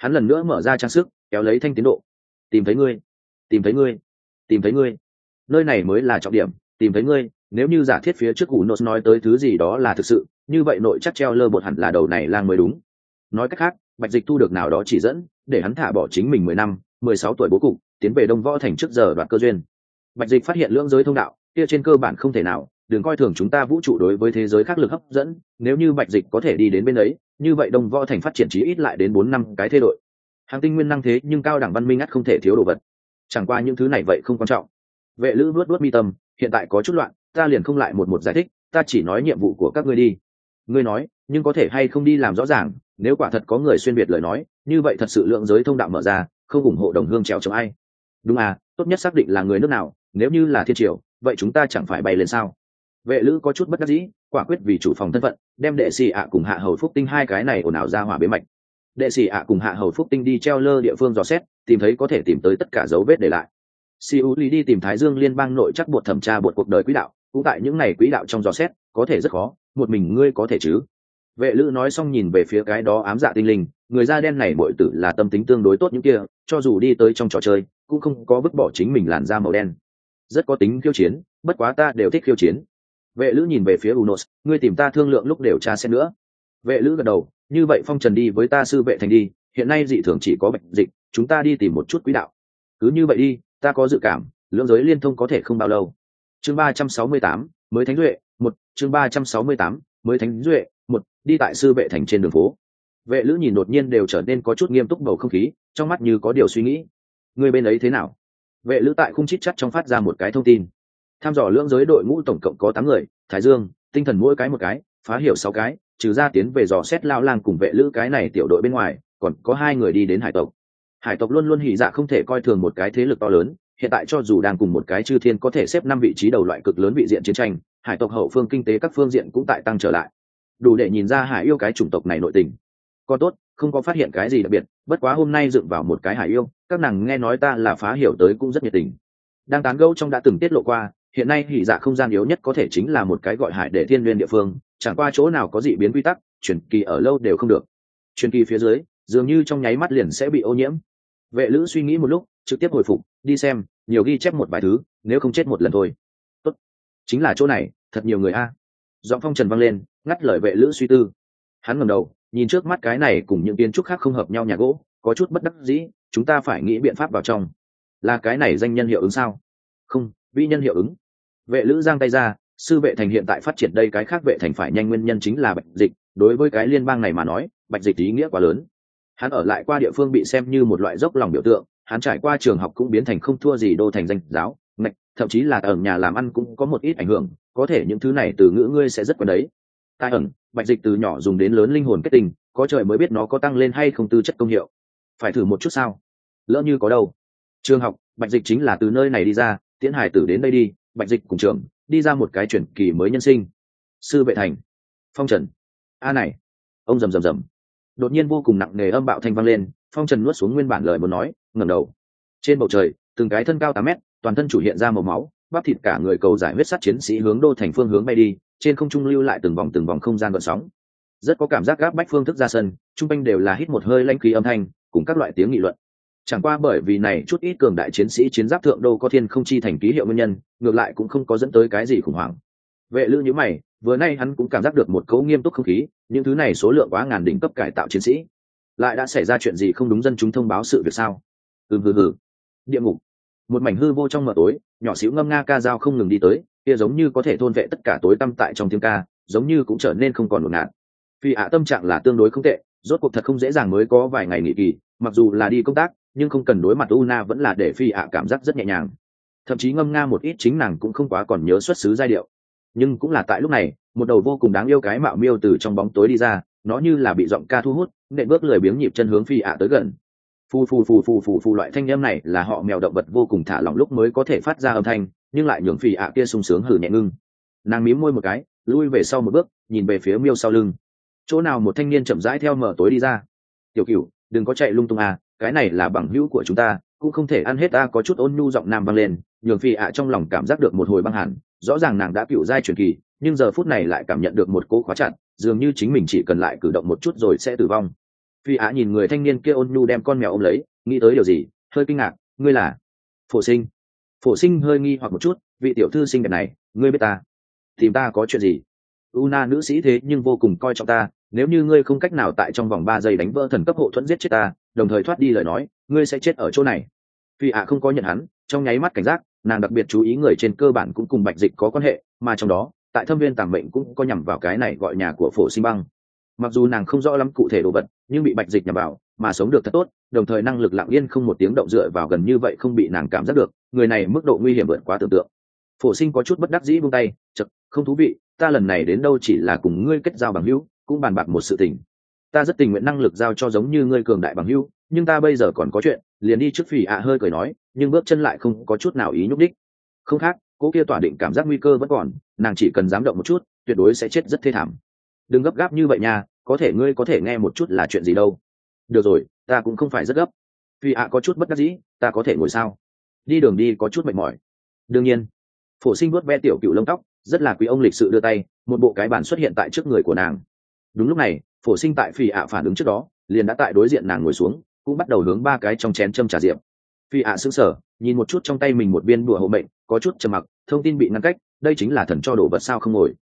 S1: Hắn lần nữa mở ra trang sức kéo lấy thanh tiến độ. Tìm thấy ngươi, tìm thấy ngươi, tìm thấy ngươi, nơi này mới là trọng điểm. Tìm thấy ngươi, nếu như giả thiết phía trước cụ nốt nói tới thứ gì đó là thực sự, như vậy nội chắc treo lơ bột hẳn là đầu này lang mới đúng. Nói cách khác, Bạch Dịch thu được nào đó chỉ dẫn để hắn thả bỏ chính mình 10 năm 16 tuổi bố cục tiến về Đông Võ Thành trước giờ đoạt cơ duyên. Bạch Dịch phát hiện lưỡng giới thông đạo kia trên cơ bản không thể nào, đừng coi thường chúng ta vũ trụ đối với thế giới khác lực hấp dẫn, nếu như Bạch Dịch có thể đi đến bên ấy, như vậy Đông Võ Thành phát triển chí ít lại đến 4 năm cái thế đội. Hàng tinh nguyên năng thế nhưng cao đẳng văn minh ắt không thể thiếu đồ vật. Chẳng qua những thứ này vậy không quan trọng. Vệ Lữ vuốt vuốt mi tâm, hiện tại có chút loạn, ta liền không lại một giải thích, ta chỉ nói nhiệm vụ của các ngươi đi. Ngươi nói, nhưng có thể hay không đi làm rõ ràng, nếu quả thật có người xuyên biệt lời nói, như vậy thật sự lượng giới thông đạo mở ra, không ủng hộ đồng hương trèo chống ai. Đúng à, tốt nhất xác định là người nước nào, nếu như là thiên triều, vậy chúng ta chẳng phải bay lên sao? Vệ Lữ có chút bất đắc dĩ, quả quyết vì chủ phòng thân phận, đem đệ sĩ ạ cùng hạ hầu phúc tinh hai cái này ồn ào ra hỏa bế mạch. Đệ sĩ ạ cùng hạ hầu phúc tinh đi treo lơ địa phương dò xét, tìm thấy có thể tìm tới tất cả dấu vết để lại. Siu Lý đi tìm Thái Dương liên bang nội chắc buộc thẩm tra buộc cuộc đời quỹ đạo, cũng tại những này quỹ đạo trong dò xét, có thể rất khó, một mình ngươi có thể chứ? Vệ Lữ nói xong nhìn về phía cái đó ám dạ tinh linh, người da đen này bội tử là tâm tính tương đối tốt những kia, cho dù đi tới trong trò chơi, cũng không có vứt bỏ chính mình làn da màu đen. Rất có tính khiêu chiến, bất quá ta đều thích khiêu chiến. Vệ Lữ nhìn về phía Unos, ngươi tìm ta thương lượng lúc đều tra xét nữa. Vệ Lữ gật đầu, như vậy Phong Trần đi với ta sư vệ thành đi, hiện nay dị thường chỉ có Bạch Dịch, chúng ta đi tìm một chút quỹ đạo. Cứ như vậy đi, ta có dự cảm, lưỡng giới liên thông có thể không bao lâu. Chương 368, mới thánh duệ, một chương 368, mới thánh duệ, một đi tại sư vệ thành trên đường phố. Vệ Lữ nhìn đột nhiên đều trở nên có chút nghiêm túc bầu không khí, trong mắt như có điều suy nghĩ. Người bên ấy thế nào? Vệ Lữ tại khung chít chắt trong phát ra một cái thông tin. Tham dò lưỡng giới đội ngũ tổng cộng có 8 người, Thái Dương, tinh thần mỗi cái một cái, phá hiểu 6 cái, trừ ra tiến về dò xét lao lang cùng Vệ Lữ cái này tiểu đội bên ngoài, còn có 2 người đi đến hải tộc. Hải tộc luôn luôn hỉ dạ không thể coi thường một cái thế lực to lớn, hiện tại cho dù đang cùng một cái chư thiên có thể xếp 5 vị trí đầu loại cực lớn vị diện chiến tranh, hải tộc hậu phương kinh tế các phương diện cũng tại tăng trở lại, đủ để nhìn ra hải yêu cái chủng tộc này nội tình. Còn tốt, không có phát hiện cái gì đặc biệt, bất quá hôm nay dựng vào một cái hải yêu, các nàng nghe nói ta là phá hiểu tới cũng rất nhiệt tình. Đang tán gẫu trong đã từng tiết lộ qua, hiện nay hỉ dạ không gian yếu nhất có thể chính là một cái gọi hải để thiên nguyên địa phương, chẳng qua chỗ nào có dị biến quy tắc, truyền kỳ ở lâu đều không được. Truyền kỳ phía dưới, dường như trong nháy mắt liền sẽ bị ô nhiễm. Vệ Lữ suy nghĩ một lúc, trực tiếp hồi phục, đi xem, nhiều ghi chép một vài thứ, nếu không chết một lần thôi. Tốt, chính là chỗ này, thật nhiều người a. Giọng Phong Trần vang lên, ngắt lời Vệ Lữ suy tư. Hắn ngẩng đầu, nhìn trước mắt cái này cùng những kiến trúc khác không hợp nhau nhà gỗ, có chút bất đắc dĩ, chúng ta phải nghĩ biện pháp vào trong. Là cái này danh nhân hiệu ứng sao? Không, vĩ nhân hiệu ứng. Vệ Lữ giang tay ra, sư vệ thành hiện tại phát triển đây, cái khác vệ thành phải nhanh, nguyên nhân chính là Bạch Dịch, đối với cái liên bang này mà nói, Bạch Dịch ý nghĩa quá lớn. Hắn ở lại qua địa phương bị xem như một loại dốc lòng biểu tượng, hắn trải qua trường học cũng biến thành không thua gì đô thành danh giáo, ngạch, thậm chí là ở nhà làm ăn cũng có một ít ảnh hưởng, có thể những thứ này từ ngữ ngươi sẽ rất quen đấy. Tai ẩn, Bạch Dịch từ nhỏ dùng đến lớn linh hồn kết tình, có trời mới biết nó có tăng lên hay không tư chất công hiệu. Phải thử một chút sao? Lỡ như có đâu. Trường học, Bạch Dịch chính là từ nơi này đi ra, Tiễn Hải Tử đến đây đi, Bạch Dịch cùng trường, đi ra một cái chuyển kỳ mới nhân sinh. Sư vệ thành, Phong Trần. A này, ông rầm rầm rầm. Đột nhiên vô cùng nặng nề âm bạo thanh vang lên, Phong Trần nuốt xuống nguyên bản lời muốn nói, ngẩng đầu. Trên bầu trời, từng cái thân cao 8 mét, toàn thân chủ hiện ra màu máu, bắp thịt cả người cầu giải huyết sắt chiến sĩ hướng đô thành phương hướng bay đi, trên không trung lưu lại từng vòng không gian gợn sóng. Rất có cảm giác gáp bách phương thức ra sân, trung quanh đều là hít một hơi lãnh khí âm thanh, cùng các loại tiếng nghị luận. Chẳng qua bởi vì này chút ít cường đại chiến sĩ chiến giáp thượng đô có thiên không chi thành ký hiệu nguyên nhân, ngược lại cũng không có dẫn tới cái gì khủng hoảng. Vệ Lữ nhíu mày, vừa nay hắn cũng cảm giác được một cấu nghiêm túc không khí, những thứ này số lượng quá ngàn đỉnh cấp cải tạo chiến sĩ, lại đã xảy ra chuyện gì không đúng, dân chúng thông báo sự việc sao? Hừ. Địa ngục, một mảnh hư vô trong mờ tối, nhỏ xíu ngâm nga ca dao không ngừng đi tới, kia giống như có thể thôn vệ tất cả tối tăm tại trong tiếng ca, giống như cũng trở nên không còn ngột ngạt. Phi ạ tâm trạng là tương đối không tệ, rốt cuộc thật không dễ dàng, mới có vài ngày nghỉ kỳ, mặc dù là đi công tác, nhưng không cần đối mặt Una vẫn là để Phi ạ cảm giác rất nhẹ nhàng. Thậm chí ngâm nga một ít chính nàng cũng không quá còn nhớ xuất xứ giai điệu. Nhưng cũng là tại lúc này, một đầu vô cùng đáng yêu cái mạo miêu từ trong bóng tối đi ra, nó như là bị giọng ca thu hút, nện bước lười biếng nhịp chân hướng Phi ạ tới gần. Phù loại thanh âm này là họ mèo động vật vô cùng thả lỏng lúc mới có thể phát ra âm thanh, nhưng lại nhường Phi ạ kia sung sướng hử nhẹ ngưng. Nàng mím môi một cái, lui về sau một bước, nhìn về phía miêu sau lưng. Chỗ nào một thanh niên chậm rãi theo mở tối đi ra. Tiểu Cửu, đừng có chạy lung tung à, cái này là bằng hữu của chúng ta, cũng không thể ăn hết ta. Có chút ôn nhu giọng nam vang lên, nhường Phi ạ trong lòng cảm giác được một hồi băng hẳn. Rõ ràng nàng đã cựu giai truyền kỳ, nhưng giờ phút này lại cảm nhận được một cỗ khóa chặt, dường như chính mình chỉ cần lại cử động một chút rồi sẽ tử vong. Phi ạ nhìn người thanh niên kia ôn nhu đem con mèo ôm lấy, nghĩ tới điều gì, hơi kinh ngạc. Ngươi là Phổ Sinh? Phổ Sinh hơi nghi hoặc một chút. Vị tiểu thư xinh đẹp này, ngươi biết ta? Tìm ta có chuyện gì? Una nữ sĩ thế nhưng vô cùng coi trọng ta, nếu như ngươi không cách nào tại trong vòng 3 giây đánh vỡ thần cấp hộ thuẫn giết chết ta, đồng thời thoát đi lời nói, ngươi sẽ chết ở chỗ này. Phi ạ không có nhận hắn, trong nháy mắt cảnh giác, nàng đặc biệt chú ý người trên cơ bản cũng cùng Bạch Dịch có quan hệ, mà trong đó tại Thâm Viên Tàng Mệnh cũng có nhằm vào cái này gọi nhà của Phổ Sinh Băng. Mặc dù nàng không rõ lắm cụ thể đồ vật, nhưng bị Bạch Dịch nhằm vào mà sống được thật tốt, đồng thời năng lực lặng yên không một tiếng động dựa vào gần như vậy không bị nàng cảm giác được, người này mức độ nguy hiểm vượt quá tưởng tượng. Phổ Sinh có chút bất đắc dĩ buông tay, chậc, không thú vị, ta lần này đến đâu chỉ là cùng ngươi kết giao bằng hữu, cũng bàn bạc một sự tình. Ta rất tình nguyện năng lực giao cho giống như ngươi cường đại bằng hữu, nhưng ta bây giờ còn có chuyện, liền đi trước. Phì ạ hơi cười nói, nhưng bước chân lại không có chút nào ý nhúc đích. Không khác, cô kia tỏa định cảm giác nguy cơ vẫn còn, nàng chỉ cần dám động một chút, tuyệt đối sẽ chết rất thê thảm. Đừng gấp gáp như vậy nha, có thể ngươi có thể nghe một chút là chuyện gì đâu. Được rồi, ta cũng không phải rất gấp. Phì ạ có chút bất đắc dĩ, ta có thể ngồi sao? Đi đường đi có chút mệt mỏi. Đương nhiên. Phổ Sinh vuốt ve tiểu cựu lông tóc, rất là quý ông lịch sự đưa tay, một bộ cái bàn xuất hiện tại trước người của nàng. Đúng lúc này, Phổ Sinh tại Phì ạ phản ứng trước đó, liền đã tại đối diện nàng ngồi xuống, cũng bắt đầu hướng 3 cái trong chén châm trà diệp. Phì ạ sững sờ, nhìn một chút trong tay mình một viên bùa hộ mệnh, có chút trầm mặc, thông tin bị ngăn cách, đây chính là thần cho đồ vật sao không ngồi?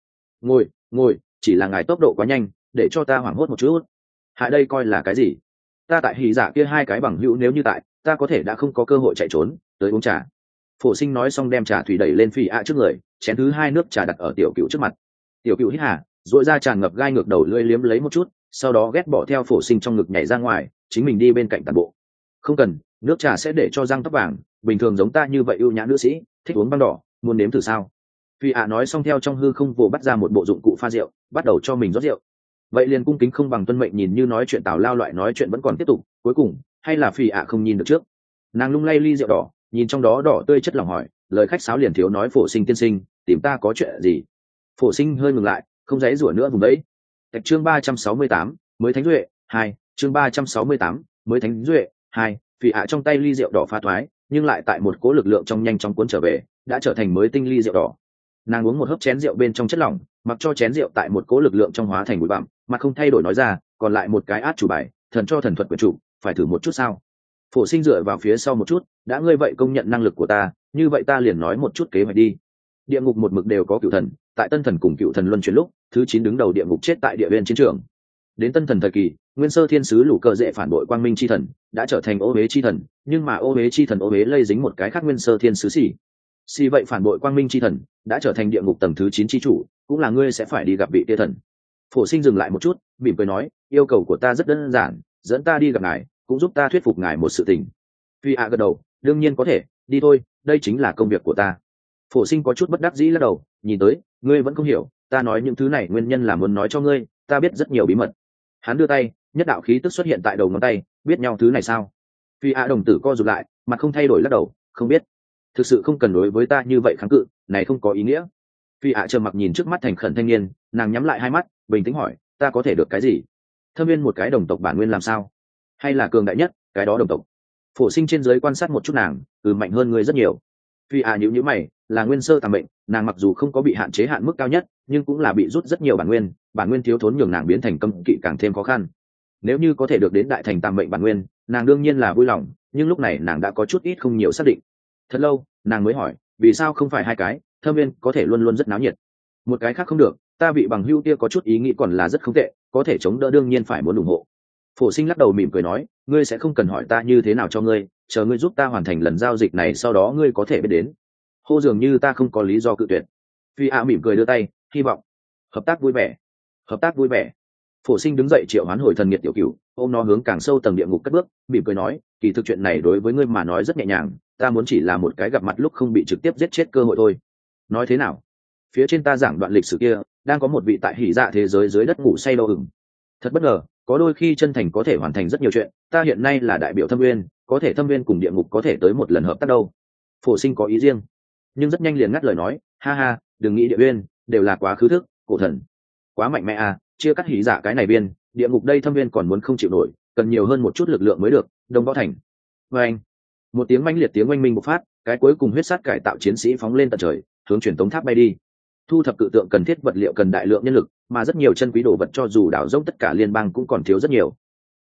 S1: Ngồi, chỉ là ngài tốc độ quá nhanh, để cho ta hoảng hốt một chút. Hạ đây coi là cái gì? Ta tại hỉ giả kia 2 cái bằng hữu nếu như tại, ta có thể đã không có cơ hội chạy trốn, tới uống trà. Phổ Sinh nói xong đem trà thủy đẩy lên Phì ạ trước người, chén thứ 2 nước trà đặt ở tiểu cựu trước mặt. Tiểu cựu hít hà, rũa ra tràn ngập gai ngược đầu lưỡi liếm lấy một chút, sau đó ghét bỏ theo Phổ Sinh trong ngực nhảy ra ngoài, chính mình đi bên cạnh tàn bộ. Không cần, nước trà sẽ để cho răng tóc vàng, bình thường giống ta như vậy ưu nhã nữ sĩ, thích uống băng đỏ, muốn nếm thử sao? Phi ạ nói xong theo trong hư không vồ bắt ra một bộ dụng cụ pha rượu, bắt đầu cho mình rót rượu. Vậy liền cung kính không bằng tuân mệnh, nhìn như nói chuyện tào lao loại nói chuyện vẫn còn tiếp tục, cuối cùng hay là Phi ạ không nhìn được trước. Nàng lung lay ly rượu đỏ, nhìn trong đó đỏ tươi chất lỏng hỏi, lời khách sáo liền thiếu nói, Phổ Sinh tiên sinh, tìm ta có chuyện gì? Phổ Sinh hơi ngừng lại, không dãy rủa nữa vùng đấy. Tại chương 368, mới thánh duệ 2, chương 368, mới thánh duệ 2. Phi ạ trong tay ly rượu đỏ pha thoái, nhưng lại tại một cỗ lực lượng trong nhanh chóng cuốn trở về, đã trở thành mới tinh ly rượu đỏ. Nàng uống một hớp chén rượu bên trong chất lỏng, mặc cho chén rượu tại một cỗ lực lượng trong hóa thành bụi bặm, mà không thay đổi nói ra, còn lại một cái át chủ bài, thần cho thần thuật quyền chủ, phải thử một chút sao? Phổ Sinh dựa vào phía sau một chút, đã ngươi vậy công nhận năng lực của ta, như vậy ta liền nói một chút kế hoạch đi. Địa ngục một mực đều có cựu thần, tại tân thần cùng cựu thần luân chuyển lúc, thứ 9 đứng đầu địa ngục chết tại địa viên chiến trường. Đến tân thần thời kỳ, nguyên sơ thiên sứ lũ cờ dễ phản bội quang minh chi thần, đã trở thành ô huế chi thần, nhưng mà ô huế chi thần ô huế lây dính một cái khác nguyên sơ thiên sứ xì vậy phản bội quang minh chi thần, đã trở thành địa ngục tầng thứ 9 chi chủ, cũng là ngươi sẽ phải đi gặp vị tia thần. Phổ Sinh dừng lại một chút, mỉm cười nói, yêu cầu của ta rất đơn giản, dẫn ta đi gặp ngài, cũng giúp ta thuyết phục ngài một sự tình. Phi ạ gật đầu, đương nhiên có thể, đi thôi, đây chính là công việc của ta. Phổ Sinh có chút bất đắc dĩ lắc đầu, nhìn tới, ngươi vẫn không hiểu, ta nói những thứ này nguyên nhân là muốn nói cho ngươi, ta biết rất nhiều bí mật. Hắn đưa tay, nhất đạo khí tức xuất hiện tại đầu ngón tay, biết nhau thứ này sao? Phi ạ đồng tử co rụt lại, mặt không thay đổi lắc đầu, không biết. Thực sự không cần đối với ta như vậy kháng cự, này không có ý nghĩa. Phi ạ trầm mặc nhìn trước mắt thành khẩn thanh niên, nàng nhắm lại hai mắt, bình tĩnh hỏi, ta có thể được cái gì? Thâm viên một cái đồng tộc bản nguyên làm sao? Hay là cường đại nhất, cái đó đồng tộc? Phổ Sinh trên dưới quan sát một chút nàng, mạnh hơn ngươi rất nhiều. Phi ạ nhíu nhíu mày, là nguyên sơ tàm mệnh, nàng mặc dù không có bị hạn chế hạn mức cao nhất, nhưng cũng là bị rút rất nhiều bản nguyên thiếu thốn nhường nàng biến thành cấm kỵ càng thêm khó khăn. Nếu như có thể được đến đại thành tàm mệnh bản nguyên, nàng đương nhiên là vui lòng, nhưng lúc này nàng đã có chút ít không nhiều xác định. Thật lâu, nàng mới hỏi, vì sao không phải 2 cái, Thâm viên có thể luôn luôn rất náo nhiệt, một cái khác không được? Ta vị bằng hữu kia có chút ý nghĩ còn là rất không tệ, có thể chống đỡ đương nhiên phải muốn ủng hộ. Phổ Sinh lắc đầu mỉm cười nói, ngươi sẽ không cần hỏi ta như thế nào cho ngươi, chờ ngươi giúp ta hoàn thành lần giao dịch này sau đó ngươi có thể biết đến. Hô dường như ta không có lý do cự tuyệt. Phi ạ mỉm cười đưa tay, hy vọng hợp tác vui vẻ. Hợp tác vui vẻ. Phổ Sinh đứng dậy triệu hoán hồi thần nghiệt tiểu cửu, ôm nó hướng càng sâu tầng địa ngục cất bước, mỉm cười nói, kỳ thực chuyện này đối với ngươi mà nói rất nhẹ nhàng, ta muốn chỉ là một cái gặp mặt lúc không bị trực tiếp giết chết cơ hội thôi. Nói thế nào? Phía trên ta giảng đoạn lịch sử kia, đang có một vị tại hỉ dạ thế giới dưới đất ngủ say đâu ửng. Thật bất ngờ, có đôi khi chân thành có thể hoàn thành rất nhiều chuyện, ta hiện nay là đại biểu Thâm Nguyên, có thể Thâm Nguyên cùng địa ngục có thể tới một lần hợp tác đâu. Phổ Sinh có ý riêng, nhưng rất nhanh liền ngắt lời nói, ha ha, đừng nghĩ địa nguyên đều là quá khứ thức, cổ thần quá mạnh mẽ à, chia cắt hỉ dạ cái này biên, địa ngục đây Thâm Nguyên còn muốn không chịu nổi, cần nhiều hơn một chút lực lượng mới được. Đông Võ Thành. Và anh, một tiếng mãnh liệt tiếng oanh minh bộc phát, cái cuối cùng huyết sát cải tạo chiến sĩ phóng lên tận trời, hướng truyền tống tháp bay đi. Thu thập cự tượng cần thiết vật liệu cần đại lượng nhân lực, mà rất nhiều chân quý đồ vật cho dù đảo rông tất cả liên bang cũng còn thiếu rất nhiều.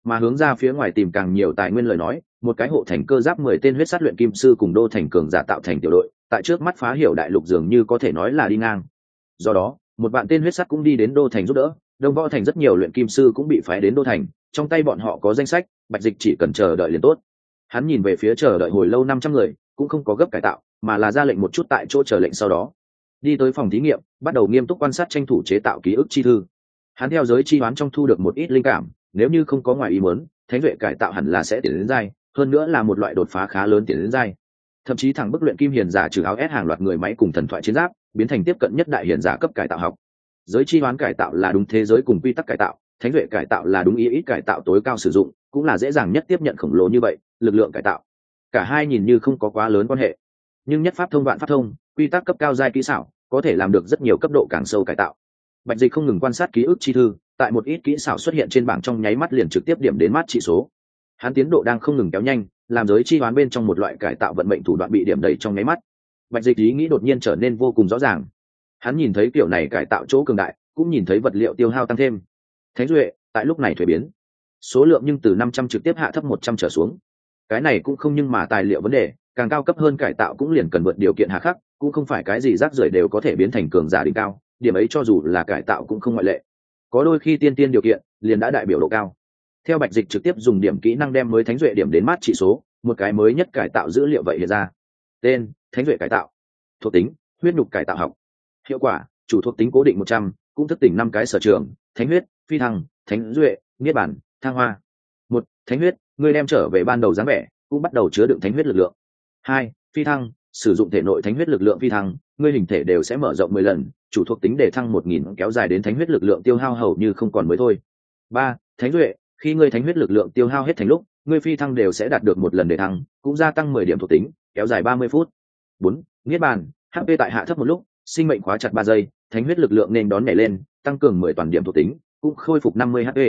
S1: mà hướng ra phía ngoài tìm càng nhiều tài nguyên lời nói, một cái hộ thành cơ giáp 10 tên huyết sát luyện kim sư cùng đô thành cường giả tạo thành tiểu đội, tại trước mắt phá hiểu đại lục dường như có thể nói là đi ngang. Do đó, một vạn tên huyết sát cũng đi đến đô thành giúp đỡ, Đông Võ thành rất nhiều luyện kim sư cũng bị phái đến đô thành, trong tay bọn họ có danh sách, Bạch Dịch chỉ cần chờ đợi liền tốt. Hắn nhìn về phía chờ đợi hồi lâu 500 người, cũng không có gấp cải tạo, mà là ra lệnh một chút tại chỗ chờ lệnh, sau đó đi tới phòng thí nghiệm, bắt đầu nghiêm túc quan sát tranh thủ chế tạo ký ức chi thư. Hắn theo giới chi đoán trong thu được một ít linh cảm, nếu như không có ngoài ý muốn, thánh duệ cải tạo hẳn là sẽ tiến đến giai, hơn nữa là một loại đột phá khá lớn tiến đến giai. Thậm chí thẳng bức luyện kim hiền giả trừ áo ép hàng loạt người máy cùng thần thoại chiến giáp, biến thành tiếp cận nhất đại hiền giả cấp cải tạo học. Giới chi đoán cải tạo là đúng thế giới cùng quy tắc cải tạo, thánh duệ cải tạo là đúng ý ít cải tạo tối cao sử dụng, cũng là dễ dàng nhất tiếp nhận khổng lồ như vậy lực lượng cải tạo. Cả hai nhìn như không có quá lớn quan hệ, nhưng nhất pháp thông vạn pháp thông, quy tắc cấp cao giai kỹ xảo có thể làm được rất nhiều cấp độ càng sâu cải tạo. Bạch Dịch không ngừng quan sát ký ức chi thư, tại một ít kỹ xảo xuất hiện trên bảng trong nháy mắt liền trực tiếp điểm đến mát trị số. Hắn tiến độ đang không ngừng kéo nhanh, làm giới chi đoán bên trong một loại cải tạo vận mệnh thủ đoạn bị điểm đầy trong nháy mắt. Bạch Dịch ý nghĩ đột nhiên trở nên vô cùng rõ ràng. Hắn nhìn thấy kiểu này cải tạo chỗ cường đại, cũng nhìn thấy vật liệu tiêu hao tăng thêm. Thánh duệ tại lúc này thuế biến, số lượng nhưng từ 500 trực tiếp hạ thấp 100 trở xuống. Cái này cũng không nhưng mà tài liệu vấn đề, càng cao cấp hơn cải tạo cũng liền cần vượt điều kiện hà khắc, cũng không phải cái gì rác rưởi đều có thể biến thành cường giả đỉnh cao, điểm ấy cho dù là cải tạo cũng không ngoại lệ. Có đôi khi tiên tiên điều kiện liền đã đại biểu độ cao. Theo Bạch Dịch trực tiếp dùng điểm kỹ năng đem mới thánh duệ điểm đến mát trị số, một cái mới nhất cải tạo dữ liệu vậy hiện ra. Tên: Thánh duệ cải tạo. Thuộc tính: huyết nhục cải tạo học. Hiệu quả: chủ thuộc tính cố định 100, cũng thức tỉnh 5 cái sở trường: thánh huyết, phi thăng, thánh duệ, niết bản, thăng hoa. 1. Thánh huyết, ngươi đem trở về ban đầu dáng vẻ, cũng bắt đầu chứa đựng thánh huyết lực lượng. 2. Phi thăng, sử dụng thể nội thánh huyết lực lượng phi thăng, ngươi hình thể đều sẽ mở rộng 10 lần, chủ thuộc tính để thăng 1000 kéo dài đến thánh huyết lực lượng tiêu hao hầu như không còn mới thôi. 3. Thánh duệ, khi ngươi thánh huyết lực lượng tiêu hao hết thành lúc, ngươi phi thăng đều sẽ đạt được 1 lần để thăng, cũng gia tăng 10 điểm thuộc tính, kéo dài 30 phút. 4. Niết bàn, HP tại hạ thấp một lúc, sinh mệnh khóa chặt 3 giây, thánh huyết lực lượng nên đón nhảy lên, tăng cường 10 toàn điểm thuộc tính, cũng khôi phục 50 HP.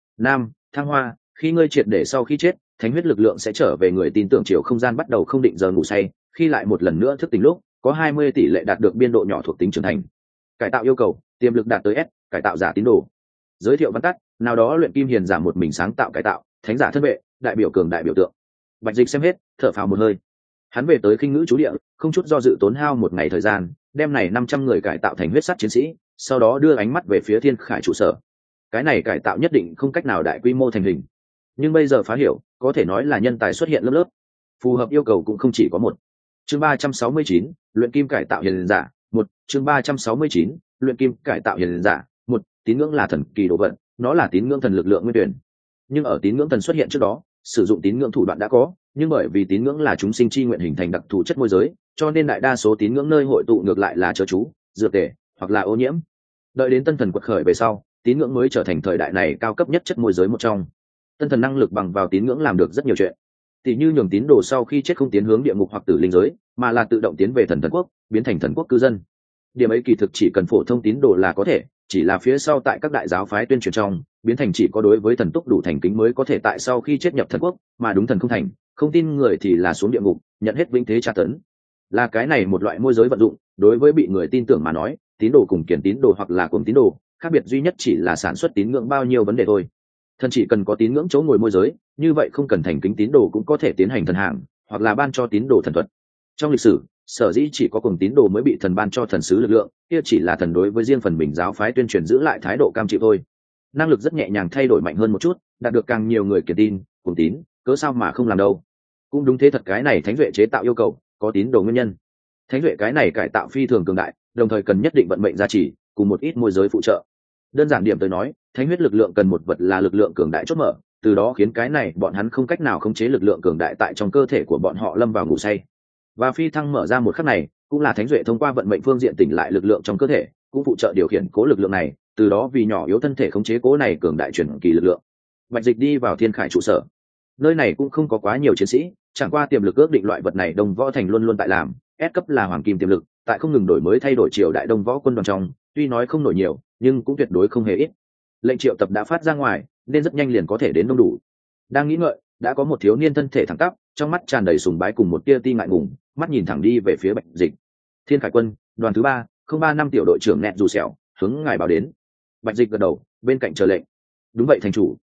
S1: 5. Thăng hoa, khi ngươi triệt để sau khi chết, thánh huyết lực lượng sẽ trở về người tin tưởng chiều không gian bắt đầu không định giờ ngủ say, khi lại một lần nữa thức tỉnh lúc, có 20 tỷ lệ đạt được biên độ nhỏ thuộc tính trưởng thành. Cải tạo yêu cầu: tiềm lực đạt tới S, cải tạo giả tín đồ. Giới thiệu văn tắt: nào đó luyện kim hiền giả một mình sáng tạo cải tạo, thánh giả thân vệ, đại biểu cường đại biểu tượng. Bạch Dịch xem hết, thở phào một hơi. Hắn về tới Khinh Ngữ chú địa, không chút do dự tốn hao một ngày thời gian, đem này 500 người cải tạo thành huyết sắt chiến sĩ, sau đó đưa ánh mắt về phía Thiên Khải trụ sở. Cái này cải tạo nhất định không cách nào đại quy mô thành hình, nhưng bây giờ phá hiểu, có thể nói là nhân tài xuất hiện lớp lớp. Phù hợp yêu cầu cũng không chỉ có một. Chương 369, luyện kim cải tạo hiền giả. 1. Chương 369, luyện kim cải tạo hiền giả. 1. Tín ngưỡng là thần kỳ đồ vật, nó là tín ngưỡng thần lực lượng nguyên tuyển. Nhưng ở tín ngưỡng thần xuất hiện trước đó, sử dụng tín ngưỡng thủ đoạn đã có, nhưng bởi vì tín ngưỡng là chúng sinh chi nguyện hình thành đặc thù chất môi giới, cho nên đại đa số tín ngưỡng nơi hội tụ ngược lại là chớ chú, dược tề hoặc là ô nhiễm. Đợi đến tân thần quật khởi về sau, tín ngưỡng mới trở thành thời đại này cao cấp nhất chất môi giới một trong. Tân thần năng lực bằng vào tín ngưỡng làm được rất nhiều chuyện, tỷ như nhường tín đồ sau khi chết không tiến hướng địa ngục hoặc tử linh giới, mà là tự động tiến về thần quốc, biến thành thần quốc cư dân. Điểm ấy kỳ thực chỉ cần phổ thông tín đồ là có thể, chỉ là phía sau tại các đại giáo phái tuyên truyền trong, biến thành chỉ có đối với thần túc đủ thành kính mới có thể tại sau khi chết nhập thần quốc, mà đúng thần không thành, không tin người thì là xuống địa ngục, nhận hết vĩnh thế tra tấn. Là cái này một loại môi giới vận dụng, đối với bị người tin tưởng mà nói, tín đồ cùng kiển tín đồ hoặc là cuồng tín đồ, khác biệt duy nhất chỉ là sản xuất tín ngưỡng bao nhiêu vấn đề thôi. Thần chỉ cần có tín ngưỡng chỗ ngồi môi giới, như vậy không cần thành kính tín đồ cũng có thể tiến hành thần hàng, hoặc là ban cho tín đồ thần thuật. Trong lịch sử, sở dĩ chỉ có cùng tín đồ mới bị thần ban cho thần sứ lực lượng, kia chỉ là thần đối với riêng phần mình giáo phái tuyên truyền giữ lại thái độ cam chịu thôi. Năng lực rất nhẹ nhàng thay đổi mạnh hơn một chút, đạt được càng nhiều người kiệt tin, cùng tín, cớ sao mà không làm đâu. Cũng đúng thế thật, cái này thánh duệ chế tạo yêu cầu có tín đồ nguyên nhân. Thánh duệ cái này cải tạo phi thường cường đại, đồng thời cần nhất định vận mệnh gia trì, cùng một ít môi giới phụ trợ. Đơn giản điểm tới nói, thánh huyết lực lượng cần một vật là lực lượng cường đại chốt mở, từ đó khiến cái này bọn hắn không cách nào khống chế lực lượng cường đại tại trong cơ thể của bọn họ lâm vào ngủ say. Và phi thăng mở ra một khắc này, cũng là thánh duệ thông qua vận mệnh phương diện tỉnh lại lực lượng trong cơ thể, cũng phụ trợ điều khiển cố lực lượng này, từ đó vì nhỏ yếu thân thể khống chế cố này cường đại chuyển kỳ lực lượng. Bạch Dịch đi vào Thiên Khải trụ sở. Nơi này cũng không có quá nhiều chiến sĩ, chẳng qua tiềm lực ước định loại vật này Đông Võ thành luôn luôn tại làm, S cấp là hoàng kim tiềm lực, tại không ngừng đổi mới thay đổi triều đại Đông Võ quân đoàn trong, tuy nói không nổi nhiều, nhưng cũng tuyệt đối không hề ít. Lệnh triệu tập đã phát ra ngoài, nên rất nhanh liền có thể đến đông đủ. Đang nghĩ ngợi, đã có một thiếu niên thân thể thẳng tắp, trong mắt tràn đầy sùng bái cùng một tia ti ngại ngùng, mắt nhìn thẳng đi về phía Bạch Dịch. Thiên Khải quân, đoàn thứ 3, 035 tiểu đội trưởng nẹt dù sẹo, hướng ngài báo đến. Bạch Dịch gật đầu, bên cạnh chờ lệnh. Đúng vậy thành chủ.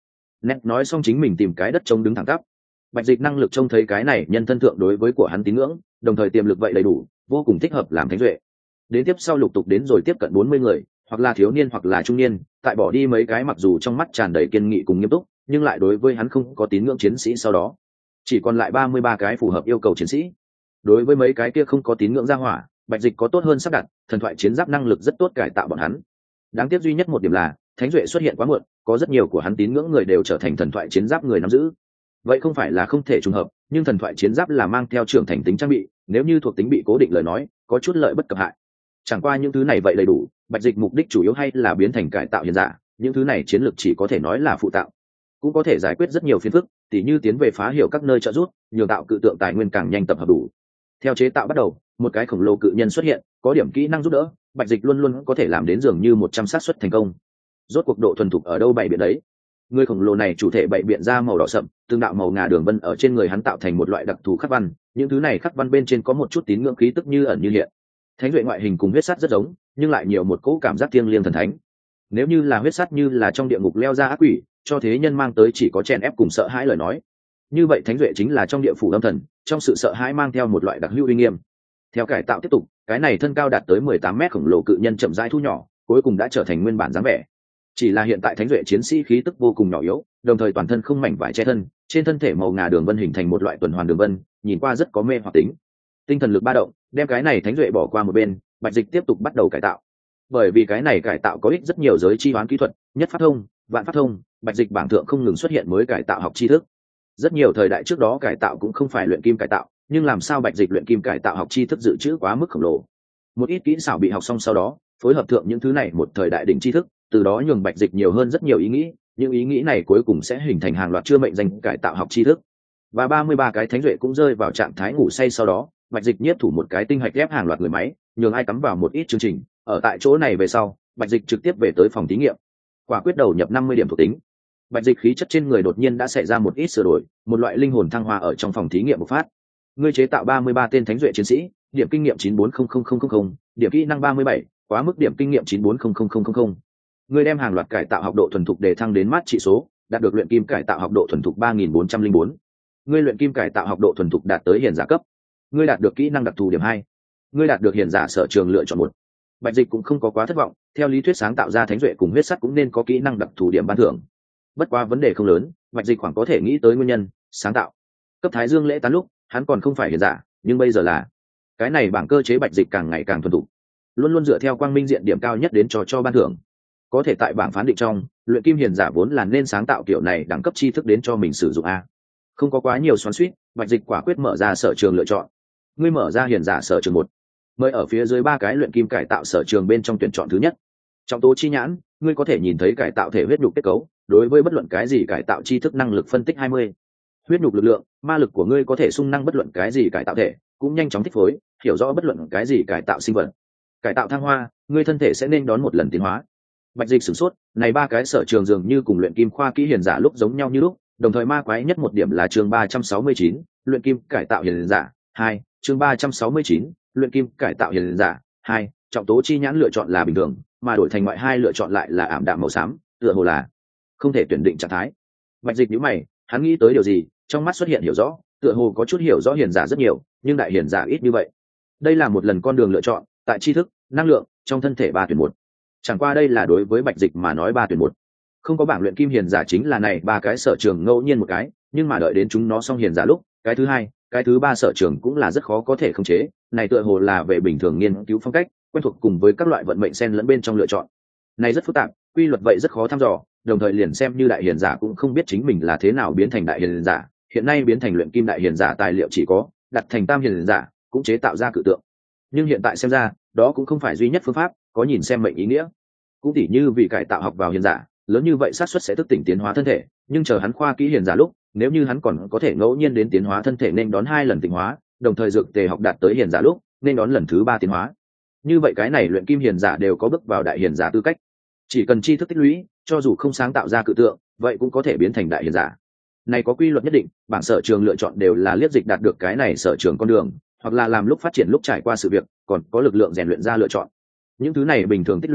S1: Nét nói xong chính mình tìm cái đất trống đứng thẳng tắp. Bạch Dịch năng lực trông thấy cái này nhân thân thượng đối với của hắn tín ngưỡng, đồng thời tiềm lực vậy đầy đủ, vô cùng thích hợp làm thánh duệ. Đến tiếp sau lục tục đến rồi tiếp cận 40 người, hoặc là thiếu niên hoặc là trung niên, tại bỏ đi mấy cái mặc dù trong mắt tràn đầy kiên nghị cùng nghiêm túc, nhưng lại đối với hắn không có tín ngưỡng chiến sĩ sau đó, chỉ còn lại 33 cái phù hợp yêu cầu chiến sĩ. Đối với mấy cái kia không có tín ngưỡng ra hỏa, Bạch Dịch có tốt hơn sắp đặt, thần thoại chiến giáp năng lực rất tốt cải tạo bọn hắn. Đáng tiếc duy nhất một điểm là, thánh duệ xuất hiện quá muộn, có rất nhiều của hắn tín ngưỡng người đều trở thành thần thoại chiến giáp người nắm giữ. Vậy không phải là không thể trùng hợp, nhưng thần thoại chiến giáp là mang theo trưởng thành tính trang bị, nếu như thuộc tính bị cố định lời nói, có chút lợi bất cập hại. Chẳng qua những thứ này vậy đầy đủ, Bạch Dịch mục đích chủ yếu hay là biến thành cải tạo hiền giả, những thứ này chiến lược chỉ có thể nói là phụ tạo, cũng có thể giải quyết rất nhiều phiền phức, tỉ như tiến về phá hiểu các nơi trợ giúp, nhường tạo cự tượng tài nguyên càng nhanh tập hợp đủ. Theo chế tạo bắt đầu, một cái khổng lồ cự nhân xuất hiện, có điểm kỹ năng giúp đỡ, Bạch Dịch luôn luôn có thể làm đến dường như 100 xác suất thành công. Rốt cuộc độ thuần thục ở đâu bày biện đấy. Người khổng lồ này chủ thể bày biện ra màu đỏ sậm, tương đạo màu ngà đường vân ở trên người hắn tạo thành một loại đặc thù khắc văn, những thứ này khắc văn bên trên có một chút tín ngưỡng khí tức như ẩn như hiện. Thánh duệ ngoại hình cùng huyết sắt rất giống, nhưng lại nhiều một cỗ cảm giác thiêng liêng thần thánh. Nếu như là huyết sắt như là trong địa ngục leo ra ác quỷ, cho thế nhân mang tới chỉ có chèn ép cùng sợ hãi lời nói. Như vậy thánh duệ chính là trong địa phủ âm thần, trong sự sợ hãi mang theo một loại đặc hữu uy nghiêm. Theo cải tạo tiếp tục, cái này thân cao đạt tới 18 mét khổng lồ cự nhân chậm rãi thu nhỏ, cuối cùng đã trở thành nguyên bản dáng vẻ. Chỉ là hiện tại thánh duệ chiến sĩ khí tức vô cùng nhỏ yếu, đồng thời toàn thân không mảnh vải che thân, trên thân thể màu ngà đường vân hình thành một loại tuần hoàn đường vân, nhìn qua rất có mê hoặc tính. Tinh thần lực ba động, đem cái này thánh duệ bỏ qua một bên, Bạch Dịch tiếp tục bắt đầu cải tạo. Bởi vì cái này cải tạo có ích rất nhiều giới chi hoán kỹ thuật, nhất pháp thông, vạn pháp thông, Bạch Dịch bảng thượng không ngừng xuất hiện mới cải tạo học tri thức. Rất nhiều thời đại trước đó cải tạo cũng không phải luyện kim cải tạo, nhưng làm sao Bạch Dịch luyện kim cải tạo học tri thức dự trữ quá mức khổng lồ. Một ít kỹ xảo bị học xong sau đó, phối hợp thượng những thứ này một thời đại đỉnh tri thức, từ đó nhường Bạch Dịch nhiều hơn rất nhiều ý nghĩ, những ý nghĩ này cuối cùng sẽ hình thành hàng loạt chưa mệnh danh cải tạo học tri thức. Và 33 cái thánh duệ cũng rơi vào trạng thái ngủ say sau đó, Bạch Dịch nhiếp thủ một cái tinh hạch ghép hàng loạt người máy, nhường ai cắm vào một ít chương trình, ở tại chỗ này về sau, Bạch Dịch trực tiếp về tới phòng thí nghiệm. Quả quyết đầu nhập 50 điểm thuộc tính. Bạch Dịch khí chất trên người đột nhiên đã xảy ra một ít sửa đổi, một loại linh hồn thăng hoa ở trong phòng thí nghiệm bộc phát. Ngươi chế tạo 33 tên thánh duệ chiến sĩ, điểm kinh nghiệm 9400000, điểm kỹ năng 37, quá mức điểm kinh nghiệm 9400000. Ngươi đem hàng loạt cải tạo học độ thuần thục đề thăng đến mát trị số, đạt được luyện kim cải tạo học độ thuần thục 3404. Ngươi luyện kim cải tạo học độ thuần thục đạt tới hiền giả cấp. Ngươi đạt được kỹ năng đặc thù điểm 2. Ngươi đạt được hiền giả sở trường lựa chọn 1. Bạch Dịch cũng không có quá thất vọng, theo lý thuyết sáng tạo ra thánh duệ cùng huyết sắt cũng nên có kỹ năng đặc thù điểm ban thưởng. Bất quá vấn đề không lớn, Bạch Dịch khoảng có thể nghĩ tới nguyên nhân, sáng tạo. Cấp Thái Dương lễ tán lúc, hắn còn không phải hiền giả, nhưng bây giờ là. Cái này bảng cơ chế Bạch Dịch càng ngày càng thuần thục, luôn luôn dựa theo quang minh diện điểm cao nhất đến cho ban thưởng. Có thể tại bảng phán định trong, luyện kim hiền giả vốn là nên sáng tạo kiểu này đẳng cấp tri thức đến cho mình sử dụng a. Không có quá nhiều xoắn xuýt, Bạch Dịch quả quyết mở ra sở trường lựa chọn. Ngươi mở ra hiền giả sở trường 1. Mời ở phía dưới 3 cái luyện kim cải tạo sở trường bên trong tuyển chọn thứ nhất. Trọng tố chi nhãn, ngươi có thể nhìn thấy cải tạo thể huyết nhục kết cấu, đối với bất luận cái gì cải tạo tri thức năng lực phân tích 20. Huyết nhục lực lượng, ma lực của ngươi có thể xung năng bất luận cái gì cải tạo thể, cũng nhanh chóng thích phối, hiểu rõ bất luận cái gì cải tạo sinh vật. Cải tạo thăng hoa, ngươi thân thể sẽ nên đón một lần tiến hóa. Bạch Dịch sửng sốt, này 3 cái sở trường dường như cùng luyện kim khoa kỹ hiền giả lúc giống nhau như lúc, đồng thời ma quái nhất một điểm là chương 369, luyện kim cải tạo hiền giả 2, chương 369, luyện kim cải tạo hiền giả 2, trọng tố chi nhãn lựa chọn là bình thường, mà đổi thành ngoại hai lựa chọn lại là ảm đạm màu xám, tựa hồ là không thể tuyển định trạng thái. Bạch Dịch nhíu mày, hắn nghĩ tới điều gì, trong mắt xuất hiện hiểu rõ, tựa hồ có chút hiểu rõ hiền giả rất nhiều, nhưng đại hiền giả ít như vậy. Đây là một lần con đường lựa chọn, tại tri thức, năng lượng, trong thân thể 3 tuyển 1. Chẳng qua đây là đối với Bạch Dịch mà nói 3 tuyển 1. Không có bảng luyện kim hiền giả chính là này 3 cái sở trường ngẫu nhiên một cái, nhưng mà đợi đến chúng nó xong hiền giả lúc, cái thứ hai, cái thứ ba sở trường cũng là rất khó có thể khống chế, này tựa hồ là về bình thường nghiên cứu phong cách, quen thuộc cùng với các loại vận mệnh xen lẫn bên trong lựa chọn. Này rất phức tạp, quy luật vậy rất khó thăm dò, đồng thời liền xem như đại hiền giả cũng không biết chính mình là thế nào biến thành đại hiền giả, hiện nay biến thành luyện kim đại hiền giả tài liệu chỉ có đặt thành tam hiền giả, cũng chế tạo ra cự tượng. Nhưng hiện tại xem ra, đó cũng không phải duy nhất phương pháp, có nhìn xem mệnh ý nghĩa. Cũng tỉ như vì cải tạo học vào hiền giả, lớn như vậy xác suất sẽ thức tỉnh tiến hóa thân thể, nhưng chờ hắn khoa kỹ hiền giả lúc, nếu như hắn còn có thể ngẫu nhiên đến tiến hóa thân thể nên đón 2 lần tiến hóa, đồng thời dược tề học đạt tới hiền giả lúc, nên đón lần thứ 3 tiến hóa. Như vậy cái này luyện kim hiền giả đều có bước vào đại hiền giả tư cách. Chỉ cần tri thức tích lũy, cho dù không sáng tạo ra cự tượng, vậy cũng có thể biến thành đại hiền giả. Này có quy luật nhất định, bảng sở trường lựa chọn đều là liếc dịch đạt được cái này sở trường con đường, hoặc là làm lúc phát triển lúc trải qua sự việc, còn có lực lượng rèn luyện ra lựa chọn. Những thứ này bình thường tích lũy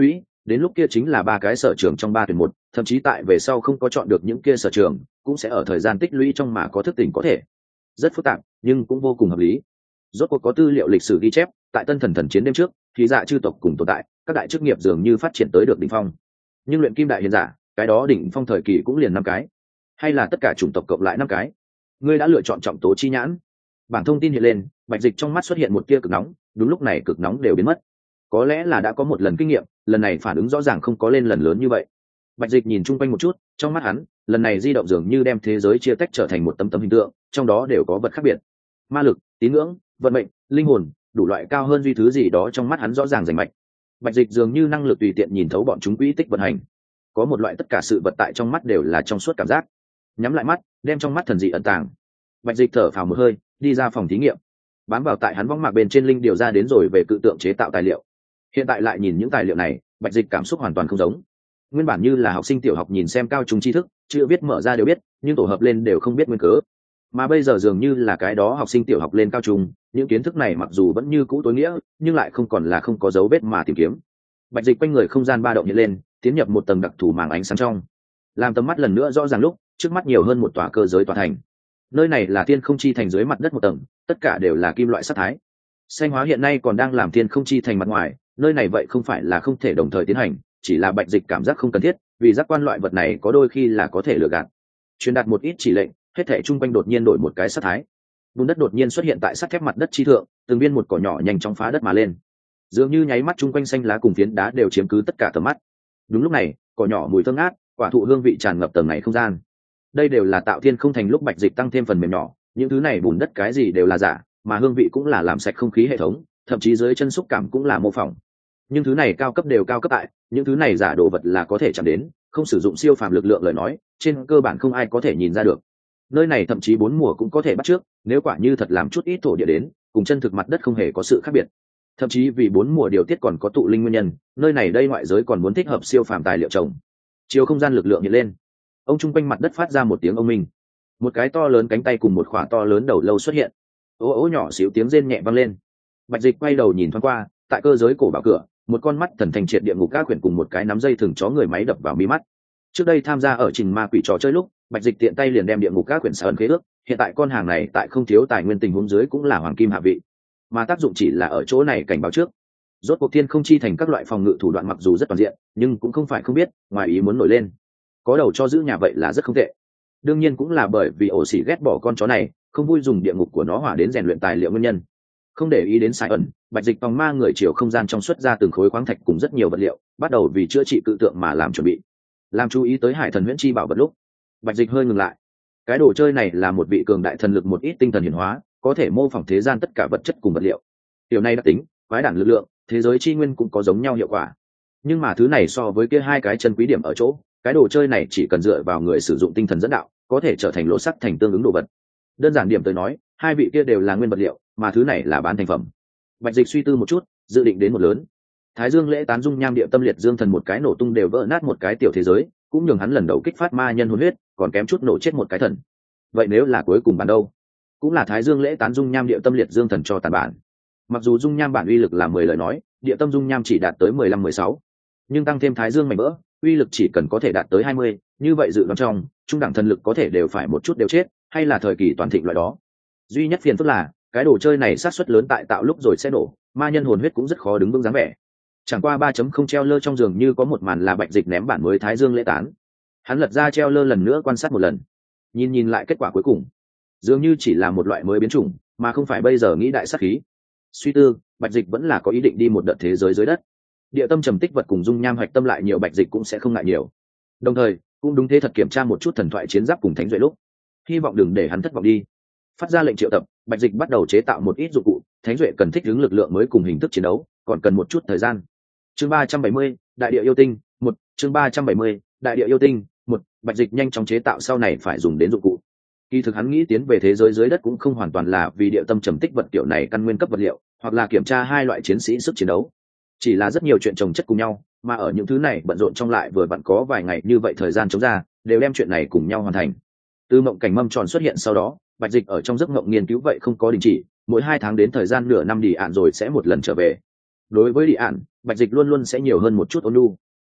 S1: đến lúc kia chính là 3 cái sở trường trong 3 tuyển 1, thậm chí tại về sau không có chọn được những kia sở trường cũng sẽ ở thời gian tích lũy trong mà có thức tỉnh có thể. Rất phức tạp nhưng cũng vô cùng hợp lý. Rốt cuộc có tư liệu lịch sử ghi chép, tại Tân Thần Thần chiến đêm trước thì dạ chư tộc cùng tồn tại, các đại chức nghiệp dường như phát triển tới được đỉnh phong. Nhưng luyện kim đại hiền giả, cái đó đỉnh phong thời kỳ cũng liền 5 cái, hay là tất cả chủng tộc cộng lại 5 cái? Ngươi đã lựa chọn trọng tố chi nhãn. Bảng thông tin hiện lên, Bạch Dịch trong mắt xuất hiện một tia cực nóng, đúng lúc này cực nóng đều biến mất. Có lẽ là đã có một lần kinh nghiệm, lần này phản ứng rõ ràng không có lên lần lớn như vậy. Bạch Dịch nhìn chung quanh một chút, trong mắt hắn, lần này di động dường như đem thế giới chia tách trở thành một tấm tấm hình tượng, trong đó đều có vật khác biệt. Ma lực, tín ngưỡng, vận mệnh, linh hồn, đủ loại cao hơn duy thứ gì đó trong mắt hắn rõ ràng rành mạch. Bạch Dịch dường như năng lực tùy tiện nhìn thấu bọn chúng quỹ tích vận hành. Có một loại tất cả sự vật tại trong mắt đều là trong suốt cảm giác. Nhắm lại mắt, đem trong mắt thần dị ẩn tàng. Bạch Dịch thở phào một hơi, đi ra phòng thí nghiệm. Bám vào tại hắn võng mạc bên trên linh điều ra đến rồi về cự tượng chế tạo tài liệu. Hiện tại lại nhìn những tài liệu này, Bạch Dịch cảm xúc hoàn toàn không giống. Nguyên bản như là học sinh tiểu học nhìn xem cao trung tri thức, chữ viết mở ra đều biết, nhưng tổ hợp lên đều không biết nguyên cớ. Mà bây giờ dường như là cái đó học sinh tiểu học lên cao trung, những kiến thức này mặc dù vẫn như cũ tối nghĩa, nhưng lại không còn là không có dấu vết mà tìm kiếm. Bạch Dịch quanh người không gian ba động hiện lên, tiến nhập một tầng đặc thù màng ánh sáng trong. Làm tầm mắt lần nữa rõ ràng lúc, trước mắt nhiều hơn một tòa cơ giới tòa thành. Nơi này là thiên không chi thành dưới mặt đất một tầng, tất cả đều là kim loại sắt thái. Xanh hóa hiện nay còn đang làm thiên không chi thành mặt ngoài, nơi này vậy không phải là không thể đồng thời tiến hành, chỉ là Bạch Dịch cảm giác không cần thiết, vì giác quan loại vật này có đôi khi là có thể lừa gạt. Truyền đạt một ít chỉ lệnh, hết thảy trung quanh đột nhiên đổi một cái sắt thái. Bùn đất đột nhiên xuất hiện tại sắt thép mặt đất chi thượng, từng viên một cỏ nhỏ nhanh chóng phá đất mà lên. Dường như nháy mắt trung quanh xanh lá cùng phiến đá đều chiếm cứ tất cả tầm mắt. Đúng lúc này, cỏ nhỏ mùi thơm ngát, quả thụ hương vị tràn ngập tầng này không gian. Đây đều là tạo thiên không thành lúc Bạch Dịch tăng thêm phần mềm nhỏ, những thứ này bùn đất cái gì đều là giả, mà hương vị cũng là làm sạch không khí hệ thống, thậm chí dưới chân xúc cảm cũng là mô phỏng. Nhưng thứ này cao cấp đều cao cấp tại, những thứ này giả đồ vật là có thể chạm đến, không sử dụng siêu phàm lực lượng lời nói, trên cơ bản không ai có thể nhìn ra được. Nơi này thậm chí 4 mùa cũng có thể bắt trước, nếu quả như thật làm chút ít thổ địa đến, cùng chân thực mặt đất không hề có sự khác biệt. Thậm chí vì 4 mùa điều tiết còn có tụ linh nguyên nhân, nơi này đây ngoại giới còn muốn thích hợp siêu phàm tài liệu trồng. Chiều không gian lực lượng hiện lên, ông trung quanh mặt đất phát ra một tiếng ông minh, một cái to lớn cánh tay cùng một khỏa to lớn đầu lâu xuất hiện. Ố ố nhỏ xíu tiếng rên nhẹ vang lên. Bạch Dịch quay đầu nhìn thoáng qua, tại cơ giới cổ bảo cửa, một con mắt thần thành triệt địa ngục ác quyển cùng một cái nắm dây thừng chó người máy đập vào mi mắt. Trước đây tham gia ở trình ma quỷ trò chơi lúc, Bạch Dịch tiện tay liền đem địa ngục ác quyển ấn khế ước, hiện tại con hàng này tại không thiếu tài nguyên tình huống dưới cũng là hoàng kim hạ vị, mà tác dụng chỉ là ở chỗ này cảnh báo trước. Rốt cuộc thiên không chi thành các loại phòng ngự thủ đoạn mặc dù rất toàn diện, nhưng cũng không phải không biết, ngoài ý muốn nổi lên. Có đầu cho giữ nhà vậy là rất không tệ. Đương nhiên cũng là bởi vì ổ xỉ ghét bỏ con chó này, không vui dùng địa ngục của nó hỏa đến rèn luyện tài liệu nguyên nhân. Không để ý đến sai ẩn, Bạch Dịch vòng ma người chiều không gian trong xuất ra từng khối khoáng thạch cùng rất nhiều vật liệu, bắt đầu vì chữa trị cự tượng mà làm chuẩn bị. Làm chú ý tới hải thần huyễn chi bảo vật lúc, Bạch Dịch hơi ngừng lại. Cái đồ chơi này là một vị cường đại thần lực một ít tinh thần hiển hóa, có thể mô phỏng thế gian tất cả vật chất cùng vật liệu. Điều này đặc tính, quái đản lực lượng, thế giới chi nguyên cũng có giống nhau hiệu quả. Nhưng mà thứ này so với kia 2 cái chân quý điểm ở chỗ, cái đồ chơi này chỉ cần dựa vào người sử dụng tinh thần dẫn đạo, có thể trở thành lỗ sắc thành tương ứng đồ vật. Đơn giản điểm tới nói, 2 vị kia đều là nguyên vật liệu, mà thứ này là bán thành phẩm. Bạch Dịch suy tư một chút, dự định đến một lớn. Thái Dương lễ tán dung nham địa tâm liệt dương thần một cái nổ tung đều vỡ nát một cái tiểu thế giới, cũng nhường hắn lần đầu kích phát ma nhân hồn huyết, còn kém chút nổ chết một cái thần. Vậy nếu là cuối cùng bản đâu? Cũng là Thái Dương lễ tán dung nham địa tâm liệt dương thần cho tàn bản. Mặc dù dung nham bản uy lực là 10 lời nói, địa tâm dung nham chỉ đạt tới 15-16, nhưng tăng thêm Thái Dương mảnh vỡ, uy lực chỉ cần có thể đạt tới 20, như vậy dự đoán trong, trung đẳng thần lực có thể đều phải một chút đều chết, hay là thời kỳ toàn thịnh loại đó. Duy nhất phiền phức là, cái đồ chơi này xác suất lớn tại tạo lúc rồi sẽ nổ, ma nhân hồn huyết cũng rất khó đứng vững dáng vẻ. Chẳng qua 3.0 treo lơ trong giường như có một màn là Bạch Dịch ném bản mới Thái Dương lễ tán. Hắn lật ra treo lơ lần nữa quan sát một lần, nhìn lại kết quả cuối cùng, dường như chỉ là một loại mới biến chủng, mà không phải bây giờ nghĩ đại sát khí. Suy tư, Bạch Dịch vẫn là có ý định đi một đợt thế giới dưới đất. Địa tâm trầm tích vật cùng dung nham hoạch tâm lại nhiều, Bạch Dịch cũng sẽ không ngại nhiều. Đồng thời, cũng đúng thế thật kiểm tra một chút thần thoại chiến giáp cùng thánh duệ lúc, hy vọng đừng để hắn thất vọng đi. Phát ra lệnh triệu tập, Bạch Dịch bắt đầu chế tạo một ít dụng cụ, thánh duệ cần thích ứng lực lượng mới cùng hình thức chiến đấu, còn cần một chút thời gian. Chương 370, đại địa yêu tinh 1, chương 370, đại địa yêu tinh 1, Bạch Dịch nhanh chóng chế tạo sau này phải dùng đến dụng cụ. Kỳ thực hắn nghĩ tiến về thế giới dưới đất cũng không hoàn toàn là vì địa tâm trầm tích vật kiểu này căn nguyên cấp vật liệu, hoặc là kiểm tra 2 loại chiến sĩ sức chiến đấu. Chỉ là rất nhiều chuyện chồng chất cùng nhau, mà ở những thứ này bận rộn trong lại vừa vặn có vài ngày như vậy thời gian chống ra, đều đem chuyện này cùng nhau hoàn thành. Từ mộng cảnh mâm tròn xuất hiện sau đó, Bạch Dịch ở trong giấc mộng nghiên cứu vậy không có đình chỉ, mỗi 2 tháng đến thời gian nửa năm đi ạn rồi sẽ một lần trở về. Đối với đi ạn, Bạch Dịch luôn luôn sẽ nhiều hơn một chút ôn nhu.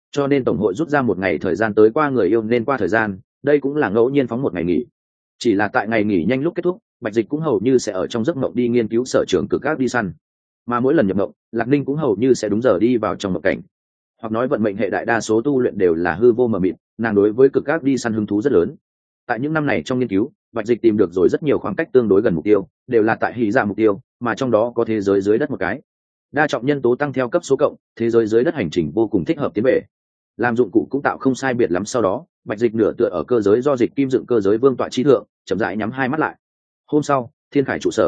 S1: cho nên tổng hội rút ra một ngày thời gian tới qua người yêu nên qua thời gian, đây cũng là ngẫu nhiên phóng một ngày nghỉ. Chỉ là tại ngày nghỉ nhanh lúc kết thúc, Bạch Dịch cũng hầu như sẽ ở trong giấc mộng đi nghiên cứu sở trường cực ác đi săn, mà mỗi lần nhập mộng, Lạc Ninh cũng hầu như sẽ đúng giờ đi vào trong mộng cảnh. Hoặc nói vận mệnh hệ đại đa số tu luyện đều là hư vô mờ mịt, nàng đối với cực ác đi săn hứng thú rất lớn. Tại những năm này trong nghiên cứu, Bạch Dịch tìm được rồi rất nhiều khoảng cách tương đối gần mục tiêu, đều là tại hỉ dạ mục tiêu, mà trong đó có thế giới dưới đất một cái. Đa trọng nhân tố tăng theo cấp số cộng, thế giới dưới đất hành trình vô cùng thích hợp tiến về. Làm dụng cụ cũng tạo không sai biệt lắm, sau đó Bạch Dịch nửa tựa ở cơ giới do dịch kim dựng cơ giới vương tọa chi thượng, chậm rãi nhắm hai mắt lại. Hôm sau, Thiên Khải trụ sở,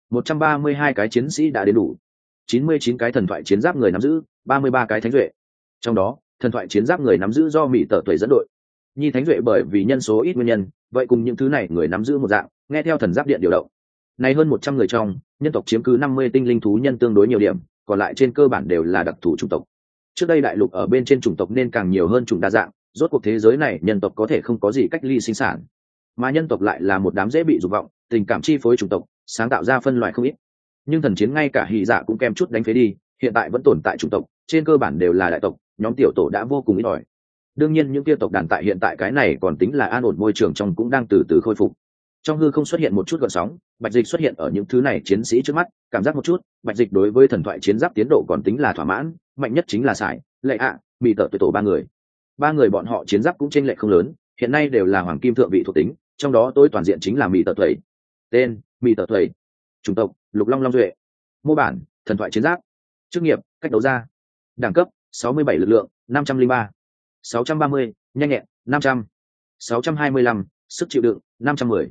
S1: 132 cái chiến sĩ đã đến đủ, 99 cái thần thoại chiến giáp người nắm giữ, 33 cái thánh duệ. Trong đó, thần thoại chiến giáp người nắm giữ do Mỹ Tở Tuệ dẫn đội. Nhi thánh duệ bởi vì nhân số ít nguyên nhân, vậy cùng những thứ này người nắm giữ một dạng, nghe theo thần giáp điện điều động. Này hơn 100 người trong, nhân tộc chiếm cứ 50 tinh linh thú nhân tương đối nhiều điểm, còn lại trên cơ bản đều là đặc thù chủng tộc. Trước đây đại lục ở bên trên chủng tộc nên càng nhiều hơn chủng đa dạng, rốt cuộc thế giới này nhân tộc có thể không có gì cách ly sinh sản, mà nhân tộc lại là một đám dễ bị dục vọng, tình cảm chi phối chủng tộc, sáng tạo ra phân loại không ít. Nhưng thần chiến ngay cả hỉ dạ cũng kem chút đánh phế đi, hiện tại vẫn tồn tại chủng tộc, trên cơ bản đều là đại tộc, nhóm tiểu tổ đã vô cùng ít ỏi. Đương nhiên những kia tộc đàn tại hiện tại cái này còn tính là an ổn, môi trường trong cũng đang từ từ khôi phục. Trong hư không xuất hiện một chút gợn sóng, Bạch Dịch xuất hiện ở những thứ này chiến sĩ trước mắt, cảm giác một chút, Bạch Dịch đối với thần thoại chiến giáp tiến độ còn tính là thỏa mãn, mạnh nhất chính là Sải, Lệ ạ, Mỹ Tở Tuệ tổ ba người bọn họ chiến giáp cũng chênh lệch không lớn, hiện nay đều là hoàng kim thượng vị thuộc tính, trong đó tối toàn diện chính là Mỹ Tở Tuệ. Tên: Mỹ Tở Tuệ. Chủng tộc: Lục Long Long Duệ. Mô bản: thần thoại chiến giáp. Chức nghiệp: cách đấu ra. Đẳng cấp: 67 lực lượng, 503. 630, nhanh nhẹn, 500. 625, sức chịu đựng, 510.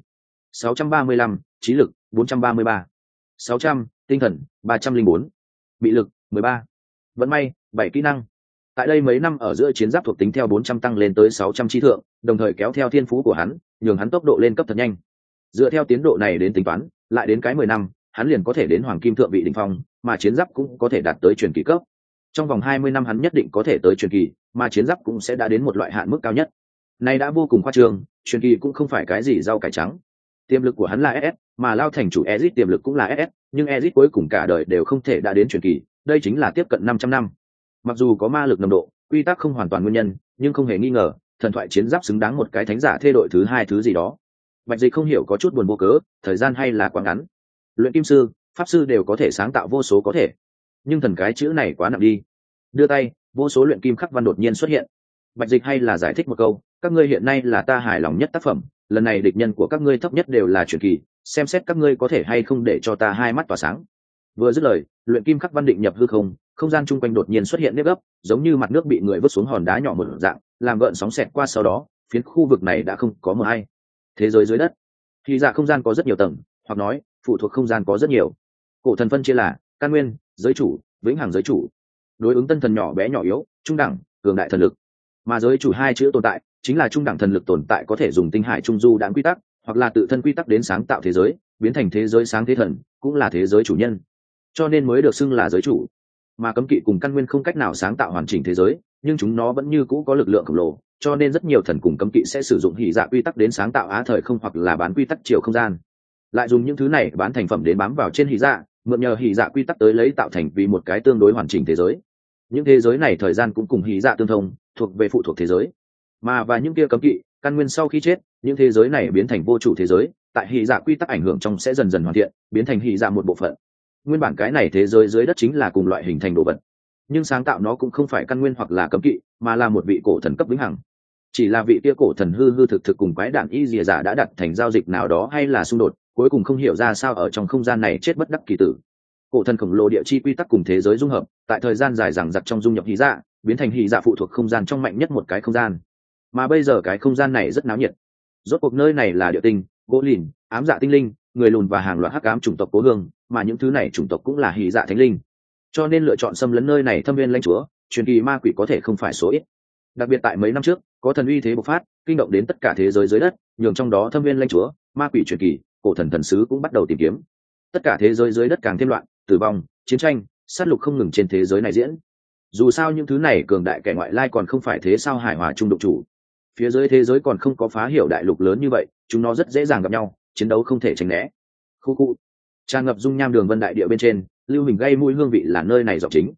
S1: 635, trí lực, 433. 600, tinh thần, 304. Bị lực, 13. Vận may, 7 kỹ năng. Tại đây mấy năm ở giữa chiến giáp thuộc tính theo 400 tăng lên tới 600 chi thượng, đồng thời kéo theo thiên phú của hắn, nhường hắn tốc độ lên cấp thật nhanh. Dựa theo tiến độ này đến tính toán, lại đến cái 10 năm, hắn liền có thể đến hoàng kim thượng vị đỉnh phong, mà chiến giáp cũng có thể đạt tới truyền kỳ cấp. Trong vòng 20 năm hắn nhất định có thể tới truyền kỳ, mà chiến giáp cũng sẽ đã đến một loại hạn mức cao nhất. Này đã vô cùng khoa trương, truyền kỳ cũng không phải cái gì rau cải trắng. Tiềm lực của hắn là SS, mà Lao thành chủ Ezic tiềm lực cũng là SS, nhưng Ezic cuối cùng cả đời đều không thể đã đến truyền kỳ, đây chính là tiếp cận 500 năm. Mặc dù có ma lực nồng độ, quy tắc không hoàn toàn nguyên nhân, nhưng không hề nghi ngờ, thần thoại chiến giáp xứng đáng một cái thánh giả thê đội thứ hai thứ gì đó. Bạch Dịch không hiểu có chút buồn vô cớ, thời gian hay là quá ngắn. Luyện kim sư, pháp sư đều có thể sáng tạo vô số có thể, nhưng thần cái chữ này quá nặng đi. Đưa tay, vô số luyện kim khắc văn đột nhiên xuất hiện. Bạch Dịch hay là giải thích một câu, các ngươi hiện nay là ta hài lòng nhất tác phẩm, lần này địch nhân của các ngươi thấp nhất đều là truyền kỳ, xem xét các ngươi có thể hay không để cho ta hai mắt tỏa sáng. Vừa dứt lời, luyện kim khắc văn định nhập hư không, không gian chung quanh đột nhiên xuất hiện nếp gấp, giống như mặt nước bị người vứt xuống hòn đá nhỏ một dạng, làm gợn sóng xẹt qua, sau đó phiến khu vực này đã không có mờ hay. Thế giới dưới đất, thì dạ không gian có rất nhiều tầng, hoặc nói phụ thuộc không gian có rất nhiều. Cổ thần phân chia là căn nguyên, giới chủ, vĩnh hằng giới chủ, đối ứng tân thần nhỏ bé nhỏ yếu, trung đẳng, cường đại thần lực. Mà giới chủ hai chữ tồn tại chính là trung đẳng thần lực tồn tại có thể dùng tinh hải trung du đãng quy tắc, hoặc là tự thân quy tắc đến sáng tạo thế giới, biến thành thế giới sáng thế thần, cũng là thế giới chủ nhân, cho nên mới được xưng là giới chủ. Mà cấm kỵ cùng căn nguyên không cách nào sáng tạo hoàn chỉnh thế giới, nhưng chúng nó vẫn như cũ có lực lượng khổng lồ, cho nên rất nhiều thần cùng cấm kỵ sẽ sử dụng hỉ dạ quy tắc đến sáng tạo á thời không, hoặc là bán quy tắc chiều không gian, lại dùng những thứ này bán thành phẩm đến bám vào trên hỉ dạ, mượn nhờ hỉ dạ quy tắc tới lấy tạo thành vì một cái tương đối hoàn chỉnh thế giới. Những thế giới này thời gian cũng cùng hỉ dạ tương thông, thuộc về phụ thuộc thế giới. Mà và những kia cấm kỵ căn nguyên sau khi chết, những thế giới này biến thành vô chủ thế giới, tại hỉ dạ quy tắc ảnh hưởng trong sẽ dần dần hoàn thiện, biến thành hỉ dạ một bộ phận. Nguyên bản cái này thế giới dưới đất chính là cùng loại hình thành đồ vật, nhưng sáng tạo nó cũng không phải căn nguyên hoặc là cấm kỵ, mà là một vị cổ thần cấp vĩnh hằng. Chỉ là vị kia cổ thần hư hư thực thực cùng quái đản y dìa giả đã đặt thành giao dịch nào đó, hay là xung đột, cuối cùng không hiểu ra sao ở trong không gian này chết bất đắc kỳ tử. Cổ thần khổng lồ địa chi quy tắc cùng thế giới dung hợp, tại thời gian dài dằng dặc trong dung nhập hỉ dạ, biến thành hỉ dạ phụ thuộc không gian trong mạnh nhất một cái không gian. Mà bây giờ cái không gian này rất náo nhiệt. Rốt cuộc nơi này là địa tinh, gỗ lìn, ám dạ tinh linh, người lùn và hàng loạt hắc ám chủng tộc cố hương, mà những thứ này chủng tộc cũng là hỉ dạ thánh linh. Cho nên lựa chọn xâm lấn nơi này thâm viên lãnh chúa, truyền kỳ ma quỷ có thể không phải số ít. Đặc biệt tại mấy năm trước, có thần uy thế bộc phát, kinh động đến tất cả thế giới dưới đất, nhường trong đó thâm viên lãnh chúa, ma quỷ truyền kỳ, cổ thần thần sứ cũng bắt đầu tìm kiếm. Tất cả thế giới dưới đất càng thêm loạn, tử vong, chiến tranh, sát lục không ngừng trên thế giới này diễn. Dù sao những thứ này cường đại kẻ ngoại lai còn không phải thế sao hài hòa chung độc chủ. Phía dưới thế giới còn không có phá hiểu đại lục lớn như vậy, chúng nó rất dễ dàng gặp nhau, chiến đấu không thể tránh né. Khu tràn ngập dung nham đường vân đại địa bên trên, lưu hình gây mũi hương vị là nơi này giọng chính.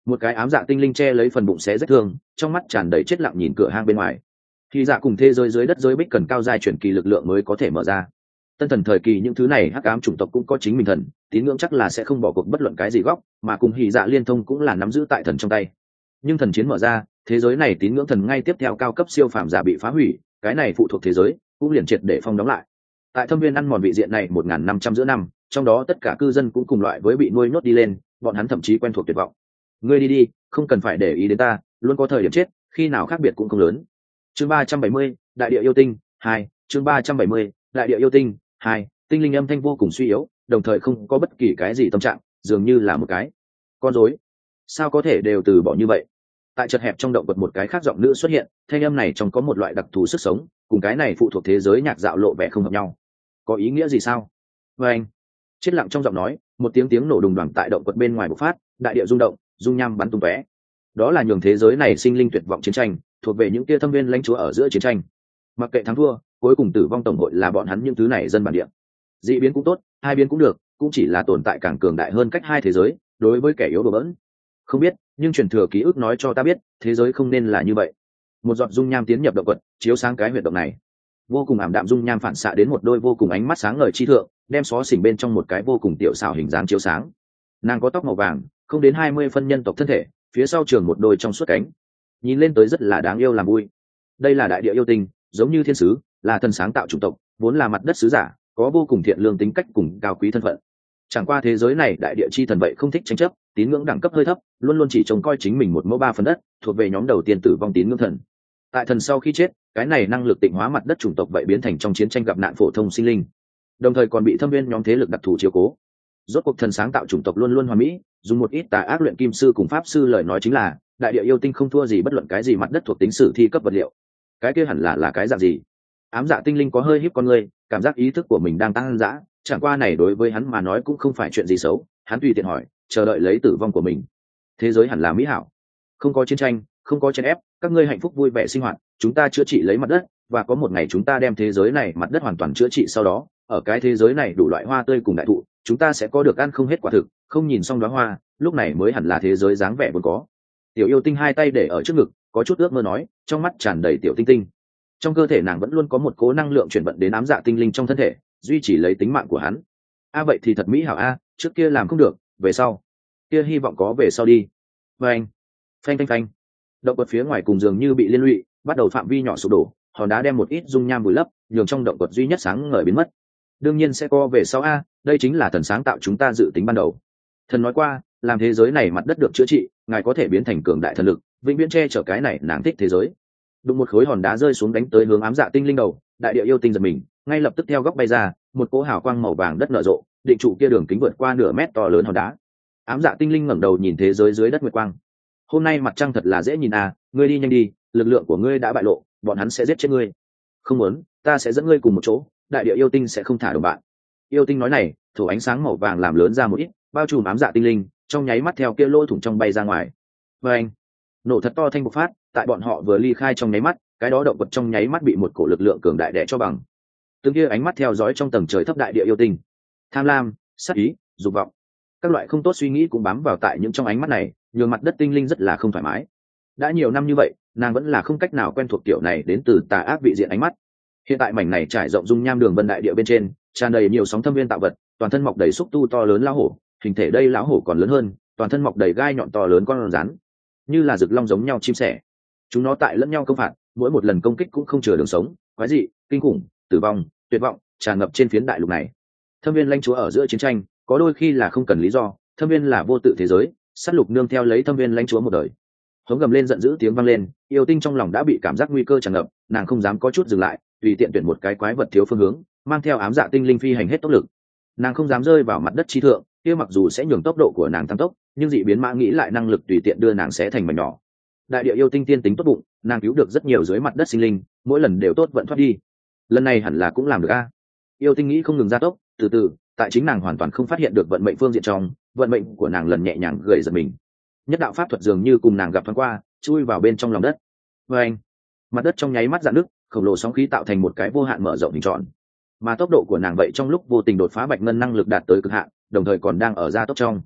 S1: Một cái ám dạ tinh linh che lấy phần bụng xé rách thương, trong mắt tràn đầy chết lặng nhìn cửa hang bên ngoài. Khi dạ cùng thế giới dưới đất giới bích cần cao giai chuyển kỳ lực lượng mới có thể mở ra. Tân thần thời kỳ những thứ này hắc ám chủng tộc cũng có chính mình thần, tín ngưỡng chắc là sẽ không bỏ cuộc bất luận cái gì góc, mà cùng hỉ dạ liên thông cũng là nắm giữ tại thần trong tay. Nhưng thần chiến mở ra, thế giới này tín ngưỡng thần ngay tiếp theo cao cấp siêu phàm giả bị phá hủy, cái này phụ thuộc thế giới cũng liền triệt để phong đóng lại. Tại thâm viên ăn mòn vị diện này 1.500 giữa năm, trong đó tất cả cư dân cũng cùng loại với bị nuôi nhốt đi lên, bọn hắn thậm chí quen thuộc tuyệt vọng. Ngươi đi đi, không cần phải để ý đến ta, luôn có thời điểm chết, khi nào khác biệt cũng không lớn. Chương 370, đại địa yêu tinh 2, chương 370, đại địa yêu tinh 2, tinh linh âm thanh vô cùng suy yếu, đồng thời không có bất kỳ cái gì tâm trạng, dường như là một cái con rối. Sao có thể đều từ bỏ như vậy? Tại chật hẹp trong động vật một cái khác giọng nữ xuất hiện, thanh âm này trong có một loại đặc thù sức sống, cùng cái này phụ thuộc thế giới nhạc dạo lộ vẻ không hợp nhau. Có ý nghĩa gì sao? Và anh, chết lặng trong giọng nói, một tiếng nổ đùng đoàng tại động vật bên ngoài bộc phát, đại địa rung động, dung nham bắn tung tóe. Đó là nhường thế giới này sinh linh tuyệt vọng chiến tranh, thuộc về những kia thâm viên lãnh chúa ở giữa chiến tranh. Mặc kệ thắng thua, cuối cùng tử vong tổng hội là bọn hắn những thứ này dân bản địa. Dị biến cũng tốt, hai biến cũng được, cũng chỉ là tồn tại càng cường đại hơn cách hai thế giới, đối với kẻ yếu đổ bỡn. Không biết, nhưng truyền thừa ký ức nói cho ta biết, thế giới không nên là như vậy. Một giọt dung nham tiến nhập động vật, chiếu sáng cái huyệt động này. Vô cùng ảm đạm dung nham phản xạ đến một đôi vô cùng ánh mắt sáng ngời chi thượng, đem xó xỉnh bên trong một cái vô cùng tiểu xảo hình dáng chiếu sáng. Nàng có tóc màu vàng, không đến 20 phân nhân tộc thân thể, phía sau trường một đôi trong suốt cánh, nhìn lên tới rất là đáng yêu làm vui. Đây là đại địa yêu tinh, giống như thiên sứ, là thần sáng tạo chủng tộc, vốn là mặt đất sứ giả, có vô cùng thiện lương tính cách cùng cao quý thân phận. Chẳng qua thế giới này đại địa chi thần vậy không thích tranh chấp, tín ngưỡng đẳng cấp hơi thấp, luôn luôn chỉ trông coi chính mình một mẫu ba phần đất, thuộc về nhóm đầu tiên tử vong tín ngưỡng thần. Tại thần sau khi chết, cái này năng lực tịnh hóa mặt đất chủng tộc vậy biến thành trong chiến tranh gặp nạn phổ thông sinh linh, đồng thời còn bị thâm viên nhóm thế lực đặc thù chiếu cố. Rốt cuộc thần sáng tạo chủng tộc luôn luôn hoàn mỹ, dùng một ít tà ác luyện kim sư cùng pháp sư lời nói chính là đại địa yêu tinh không thua gì bất luận cái gì mặt đất thuộc tính sử thi cấp vật liệu. Cái kia hẳn là cái dạng gì? Ám dạ tinh linh có hơi híp con người, cảm giác ý thức của mình đang tăng dã, chẳng qua này đối với hắn mà nói cũng không phải chuyện gì xấu, hắn tùy tiện hỏi, chờ đợi lấy tử vong của mình. Thế giới hẳn là mỹ hảo, không có chiến tranh, không có chèn ép, các ngươi hạnh phúc vui vẻ sinh hoạt, chúng ta chữa trị lấy mặt đất, và có một ngày chúng ta đem thế giới này mặt đất hoàn toàn chữa trị, sau đó ở cái thế giới này đủ loại hoa tươi cùng đại thụ, chúng ta sẽ có được ăn không hết quả thực, không nhìn xong đóa hoa, lúc này mới hẳn là thế giới dáng vẻ vốn có. Tiểu yêu tinh hai tay để ở trước ngực, có chút ước mơ nói, trong mắt tràn đầy tiểu tinh tinh. Trong cơ thể nàng vẫn luôn có một cố năng lượng chuyển vận đến ám dạ tinh linh trong thân thể, duy trì lấy tính mạng của hắn. Vậy thì thật mỹ hảo a, trước kia làm không được, về sau kia hy vọng có về sau đi. Và anh, phanh phanh, động vật phía ngoài cùng dường như bị liên lụy, bắt đầu phạm vi nhỏ sụp đổ, hòn đá đem một ít dung nham vùi lấp, nhường trong động vật duy nhất sáng ngời biến mất. Đương nhiên sẽ có về sau a, đây chính là thần sáng tạo chúng ta dự tính ban đầu. Thần nói qua, làm thế giới này mặt đất được chữa trị, ngài có thể biến thành cường đại thần lực, vĩnh viễn che chở cái này nàng thích thế giới. Đụng một khối hòn đá rơi xuống đánh tới hướng ám dạ tinh linh đầu, đại địa yêu tinh giật mình, ngay lập tức theo góc bay ra, một cỗ hào quang màu vàng đất nở rộ, định trụ kia đường kính vượt qua nửa mét to lớn hòn đá. Ám dạ tinh linh ngẩng đầu nhìn thế giới dưới đất nguyệt quang. Hôm nay mặt trăng thật là dễ nhìn à, ngươi đi nhanh đi, lực lượng của ngươi đã bại lộ, bọn hắn sẽ giết chết ngươi. Không muốn, ta sẽ dẫn ngươi cùng một chỗ, đại địa yêu tinh sẽ không thả đồng bạn. Yêu tinh nói này, thổ ánh sáng màu vàng làm lớn ra một ít, bao trùm ám dạ tinh linh, trong nháy mắt theo kia lỗ thủng trong bay ra ngoài. Và anh, nổ thật to thanh bộc phát, tại bọn họ vừa ly khai trong nháy mắt, cái đó động vật trong nháy mắt bị một cổ lực lượng cường đại đè cho bằng. Từng kia ánh mắt theo dõi trong tầng trời thấp đại địa yêu tinh, tham lam, sát ý, dục vọng, các loại không tốt suy nghĩ cũng bám vào tại những trong ánh mắt này, nhường mặt đất tinh linh rất là không thoải mái. Đã nhiều năm như vậy, nàng vẫn là không cách nào quen thuộc kiểu này đến từ tà ác vị diện ánh mắt. Hiện tại mảnh này trải rộng dung nham đường vân đại địa bên trên, tràn đầy nhiều sóng thâm viên tạo vật, toàn thân mọc đầy xúc tu to lớn lão hổ, hình thể đây lão hổ còn lớn hơn, toàn thân mọc đầy gai nhọn to lớn con rắn, như là rực long giống nhau chim sẻ. Chúng nó tại lẫn nhau công phạt, mỗi một lần công kích cũng không chừa đường sống, quái dị, kinh khủng, tử vong, tuyệt vọng tràn ngập trên phiến đại lục này. Thâm viên lãnh chúa ở giữa chiến tranh, có đôi khi là không cần lý do, thâm viên là vô tự thế giới, sát lục nương theo lấy thâm viên lãnh chúa một đời. Hống gầm lên giận dữ tiếng vang lên, yêu tinh trong lòng đã bị cảm giác nguy cơ tràn ngập, nàng không dám có chút dừng lại, tùy tiện tuyển một cái quái vật thiếu phương hướng, mang theo ám dạ tinh linh phi hành hết tốc lực. Nàng không dám rơi vào mặt đất chi thượng, kia mặc dù sẽ nhường tốc độ của nàng tăng tốc, nhưng dị biến mã nghĩ lại năng lực tùy tiện đưa nàng sẽ thành mảnh nhỏ. Đại địa yêu tinh tiên tính tốt bụng, nàng cứu được rất nhiều dưới mặt đất sinh linh, mỗi lần đều tốt vận thoát đi. Lần này hẳn là cũng làm được a. Yêu tinh nghĩ không ngừng gia tốc, từ từ, tại chính nàng hoàn toàn không phát hiện được vận mệnh phương diện trong, vận mệnh của nàng lần nhẹ nhàng gầy giật mình. Nhất đạo pháp thuật dường như cùng nàng gặp thoáng qua, chui vào bên trong lòng đất. Và anh, mặt đất trong nháy mắt rạn nứt, khổng lồ sóng khí tạo thành một cái vô hạn mở rộng hình tròn. Mà tốc độ của nàng vậy trong lúc vô tình đột phá bạch ngân năng lực đạt tới cực hạn, đồng thời còn đang ở gia tốc trong.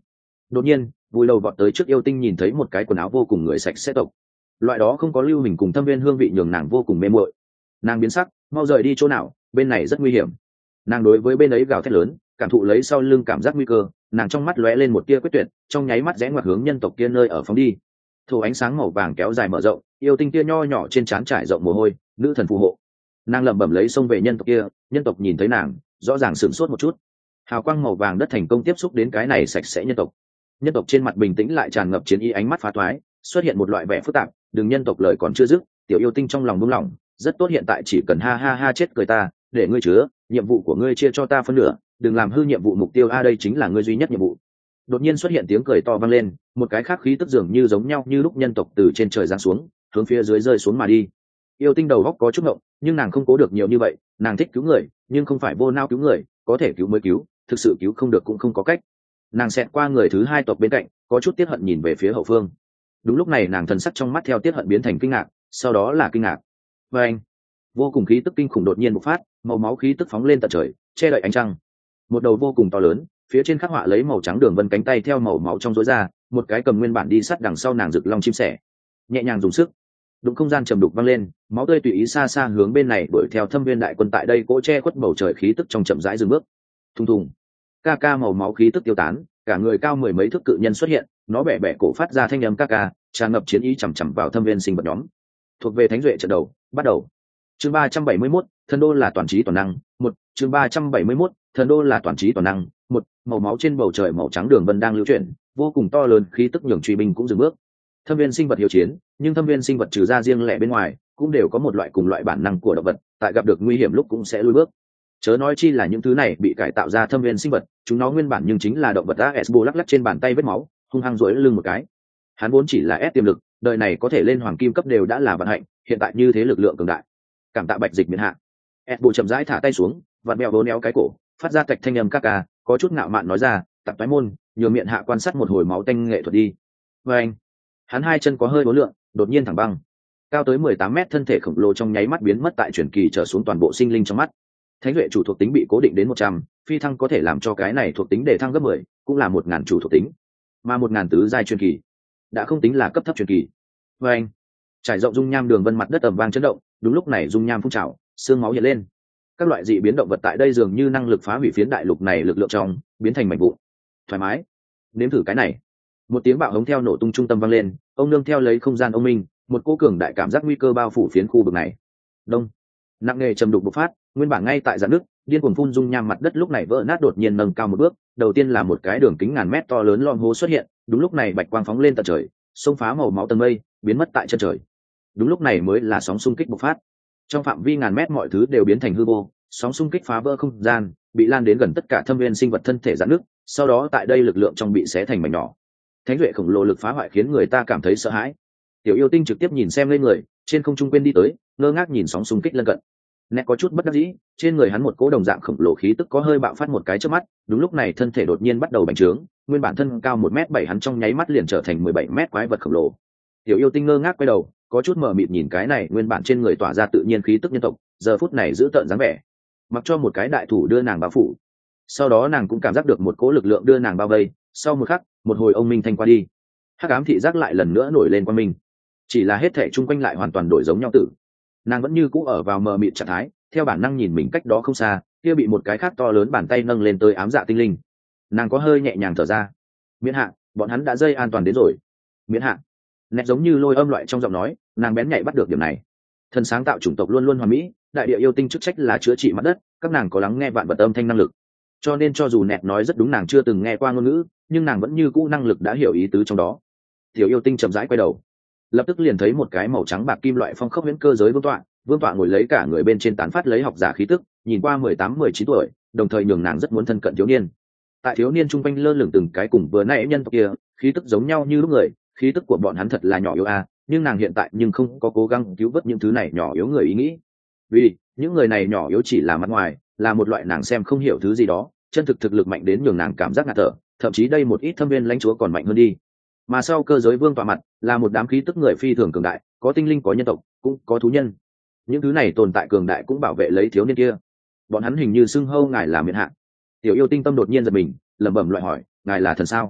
S1: Đột nhiên vùi đầu vọt tới trước yêu tinh nhìn thấy một cái quần áo vô cùng người sạch sẽ tộc, loại đó không có lưu hình cùng thâm viên hương vị nhường nàng vô cùng mê muội. Nàng biến sắc, mau rời đi chỗ nào, bên này rất nguy hiểm. Nàng đối với bên ấy gào thét lớn, cảm thụ lấy sau lưng cảm giác nguy cơ, nàng trong mắt lóe lên một tia quyết tuyệt, trong nháy mắt rẽ ngoặt hướng nhân tộc kia nơi ở phóng đi. Thổ ánh sáng màu vàng kéo dài mở rộng, yêu tinh kia nho nhỏ trên trán trải rộng mồ hôi, nữ thần phù hộ. Nàng lẩm bẩm lấy xông về nhân tộc kia, nhân tộc nhìn thấy nàng rõ ràng sửng sốt một chút. Hào quang màu vàng đất thành công tiếp xúc đến cái này sạch sẽ nhân tộc. Nhân tộc trên mặt bình tĩnh lại tràn ngập chiến ý, ánh mắt phá thoái, xuất hiện một loại vẻ phức tạp. Đừng nhân tộc lời còn chưa dứt, tiểu yêu tinh trong lòng buông lỏng, rất tốt, hiện tại chỉ cần ha ha ha chết cười ta, để ngươi chứa, nhiệm vụ của ngươi chia cho ta phân nửa, đừng làm hư nhiệm vụ mục tiêu a, đây chính là ngươi duy nhất nhiệm vụ. Đột nhiên xuất hiện tiếng cười to vang lên, một cái khác khí tức dường như giống nhau như lúc nhân tộc từ trên trời giáng xuống, hướng phía dưới rơi xuống mà đi. Yêu tinh đầu góc có chút ngộng, nhưng nàng không cố được nhiều như vậy, nàng thích cứu người, nhưng không phải vô nao cứu người, có thể cứu mới cứu, thực sự cứu không được cũng không có cách. Nàng xẹt qua người thứ hai tộc bên cạnh, có chút tiếc hận nhìn về phía hậu phương. Đúng lúc này nàng thần sắc trong mắt theo tiếc hận biến thành kinh ngạc, sau đó là kinh ngạc. Và anh, vô cùng khí tức kinh khủng đột nhiên bộc phát, màu máu khí tức phóng lên tận trời, che đậy ánh trăng. Một đầu vô cùng to lớn, phía trên khắc họa lấy màu trắng đường vân, cánh tay theo màu máu trong rối ra, một cái cầm nguyên bản đi sắt đằng sau nàng rực long chim sẻ, nhẹ nhàng dùng sức đụng, không gian trầm đục vang lên, máu tươi tùy ý xa xa hướng bên này đuổi theo thâm viên đại quân tại đây cỗ che khuất bầu trời khí tức trong chậm rãi dừng bước. Thùng thùng, ca ca màu máu khí tức tiêu tán, cả người cao mười mấy thước cự nhân xuất hiện, nó bẻ bẻ cổ phát ra thanh âm ca ca, tràn ngập chiến ý chằm chằm vào thâm viên sinh vật nhóm. Thuộc về thánh duệ trận đầu, bắt đầu. Chương 371, thần đô là toàn trí toàn năng, một. Chương 371, thần đô là toàn trí toàn năng, một. Màu máu trên bầu trời màu trắng đường vân đang lưu chuyển, vô cùng to lớn khí tức nhường truy binh cũng dừng bước. Thâm viên sinh vật hiếu chiến, nhưng thâm viên sinh vật trừ ra riêng lẻ bên ngoài, cũng đều có một loại cùng loại bản năng của động vật, tại gặp được nguy hiểm lúc cũng sẽ lùi bước. Chớ nói chi là những thứ này bị cải tạo ra thâm viên sinh vật, chúng nó nguyên bản nhưng chính là động vật. Asbo lắc lắc trên bàn tay vết máu, hung hăng duỗi lưng một cái. Hắn vốn chỉ là ép tiềm lực, đời này có thể lên hoàng kim cấp đều đã là vận hạnh, hiện tại như thế lực lượng cường đại. Cảm tạ bạch dịch miễn hạ. Asbo chậm rãi thả tay xuống, vặn mèo vốn éo cái cổ, phát ra cạch thanh âm ca ca, có chút ngạo mạn nói ra, tập toái môn, nhường miệng hạ quan sát một hồi máu tanh nghệ thuật đi. Và anh, hắn hai chân có hơi uốn lượn, đột nhiên thẳng băng, cao tới 18 mét thân thể khổng lồ trong nháy mắt biến mất tại truyền kỳ trở xuống toàn bộ sinh linh trong mắt. Thánh duệ chủ thuộc tính bị cố định đến 100, phi thăng có thể làm cho cái này thuộc tính để thăng gấp 10, cũng là 1000 chủ thuộc tính, mà 1000 tứ giai truyền kỳ đã không tính là cấp thấp truyền kỳ. Và anh, trải rộng dung nham đường vân, mặt đất ầm vang chấn động, đúng lúc này dung nham phun trào, xương máu hiện lên, các loại dị biến động vật tại đây dường như năng lực phá hủy phiến đại lục này lực lượng trong, biến thành mảnh vụn. Thoải mái, nếm thử cái này. Một tiếng bạo hống theo nổ tung trung tâm vang lên, ông nương theo lấy không gian ông minh, một cô cường đại cảm giác nguy cơ bao phủ phiến khu vực này. Đông, nặng nề trầm đục bộc phát, nguyên bản ngay tại dạn nước điên cuồng phun dung nham, mặt đất lúc này vỡ nát, đột nhiên nâng cao một bước. Đầu tiên là một cái đường kính ngàn mét to lớn lom hố xuất hiện, đúng lúc này bạch quang phóng lên tận trời, xông phá màu máu tầng mây, biến mất tại chân trời. Đúng lúc này mới là sóng xung kích bộc phát, trong phạm vi ngàn mét mọi thứ đều biến thành hư vô, sóng xung kích phá vỡ không gian, bị lan đến gần tất cả thâm viên sinh vật thân thể dạn nước, sau đó tại đây lực lượng trong bị xé thành mảnh nhỏ. Thánh duệ khổng lồ lực phá hoại khiến người ta cảm thấy sợ hãi. Tiểu yêu tinh trực tiếp nhìn xem lên người, trên không trung quên đi tới, ngơ ngác nhìn sóng xung kích lân cận. Nét có chút bất đắc dĩ, trên người hắn một cỗ đồng dạng khổng lồ khí tức có hơi bạo phát một cái trước mắt, đúng lúc này thân thể đột nhiên bắt đầu bành trướng, nguyên bản thân cao 1m7 hắn trong nháy mắt liền trở thành 17 mét quái vật khổng lồ. Tiểu yêu tinh ngơ ngác quay đầu, có chút mờ mịt nhìn cái này nguyên bản trên người tỏa ra tự nhiên khí tức nhân tộc, giờ phút này giữ tợn dáng vẻ, mặc cho một cái đại thủ đưa nàng bao phủ. Sau đó nàng cũng cảm giác được một cỗ lực lượng đưa nàng bao vây, sau một khắc, một hồi ông minh thanh qua đi, hắc ám thị giác lại lần nữa nổi lên qua mình, chỉ là hết thể chung quanh lại hoàn toàn đổi giống nhau tử. Nàng vẫn như cũ ở vào mờ mịt trạng thái, theo bản năng nhìn mình cách đó không xa, kia bị một cái khác to lớn bàn tay nâng lên tới ám dạ tinh linh. Nàng có hơi nhẹ nhàng thở ra. Miễn hạ, bọn hắn đã dây an toàn đến rồi. Miễn hạ, nét giống như lôi âm loại trong giọng nói, nàng bén nhạy bắt được điểm này. Thần sáng tạo chủng tộc luôn luôn hoàn mỹ, đại địa yêu tinh chức trách là chữa trị mặt đất, các nàng có lắng nghe vạn vật âm thanh năng lực, cho nên cho dù nẹt nói rất đúng, nàng chưa từng nghe qua ngôn ngữ, nhưng nàng vẫn như cũ năng lực đã hiểu ý tứ trong đó. Tiểu yêu tinh chậm rãi quay đầu, lập tức liền thấy một cái màu trắng bạc kim loại phong khốc huyễn cơ giới vương tọa ngồi lấy, cả người bên trên tán phát lấy học giả khí tức, nhìn qua 18-19 tuổi, đồng thời nhường nàng rất muốn thân cận thiếu niên. Tại thiếu niên trung quanh lơ lửng từng cái cùng vừa nãy nhân tộc kia khí tức giống nhau như lúc người, khí tức của bọn hắn thật là nhỏ yếu a, nhưng nàng hiện tại nhưng không có cố gắng cứu vớt những thứ này nhỏ yếu người ý nghĩ, vì những người này nhỏ yếu chỉ là mặt ngoài, là một loại nàng xem không hiểu thứ gì đó, chân thực thực lực mạnh đến nhường nàng cảm giác ngạt thở, thậm chí đây một ít thâm viên lãnh chúa còn mạnh hơn đi. Mà sau cơ giới vương tọa mặt là một đám khí tức người phi thường cường đại, có tinh linh, có nhân tộc, cũng có thú nhân. Những thứ này tồn tại cường đại cũng bảo vệ lấy thiếu niên kia. Bọn hắn hình như xưng hô ngài là miền hạ. Tiểu yêu tinh tâm đột nhiên giật mình, lẩm bẩm loại hỏi, ngài là thần sao?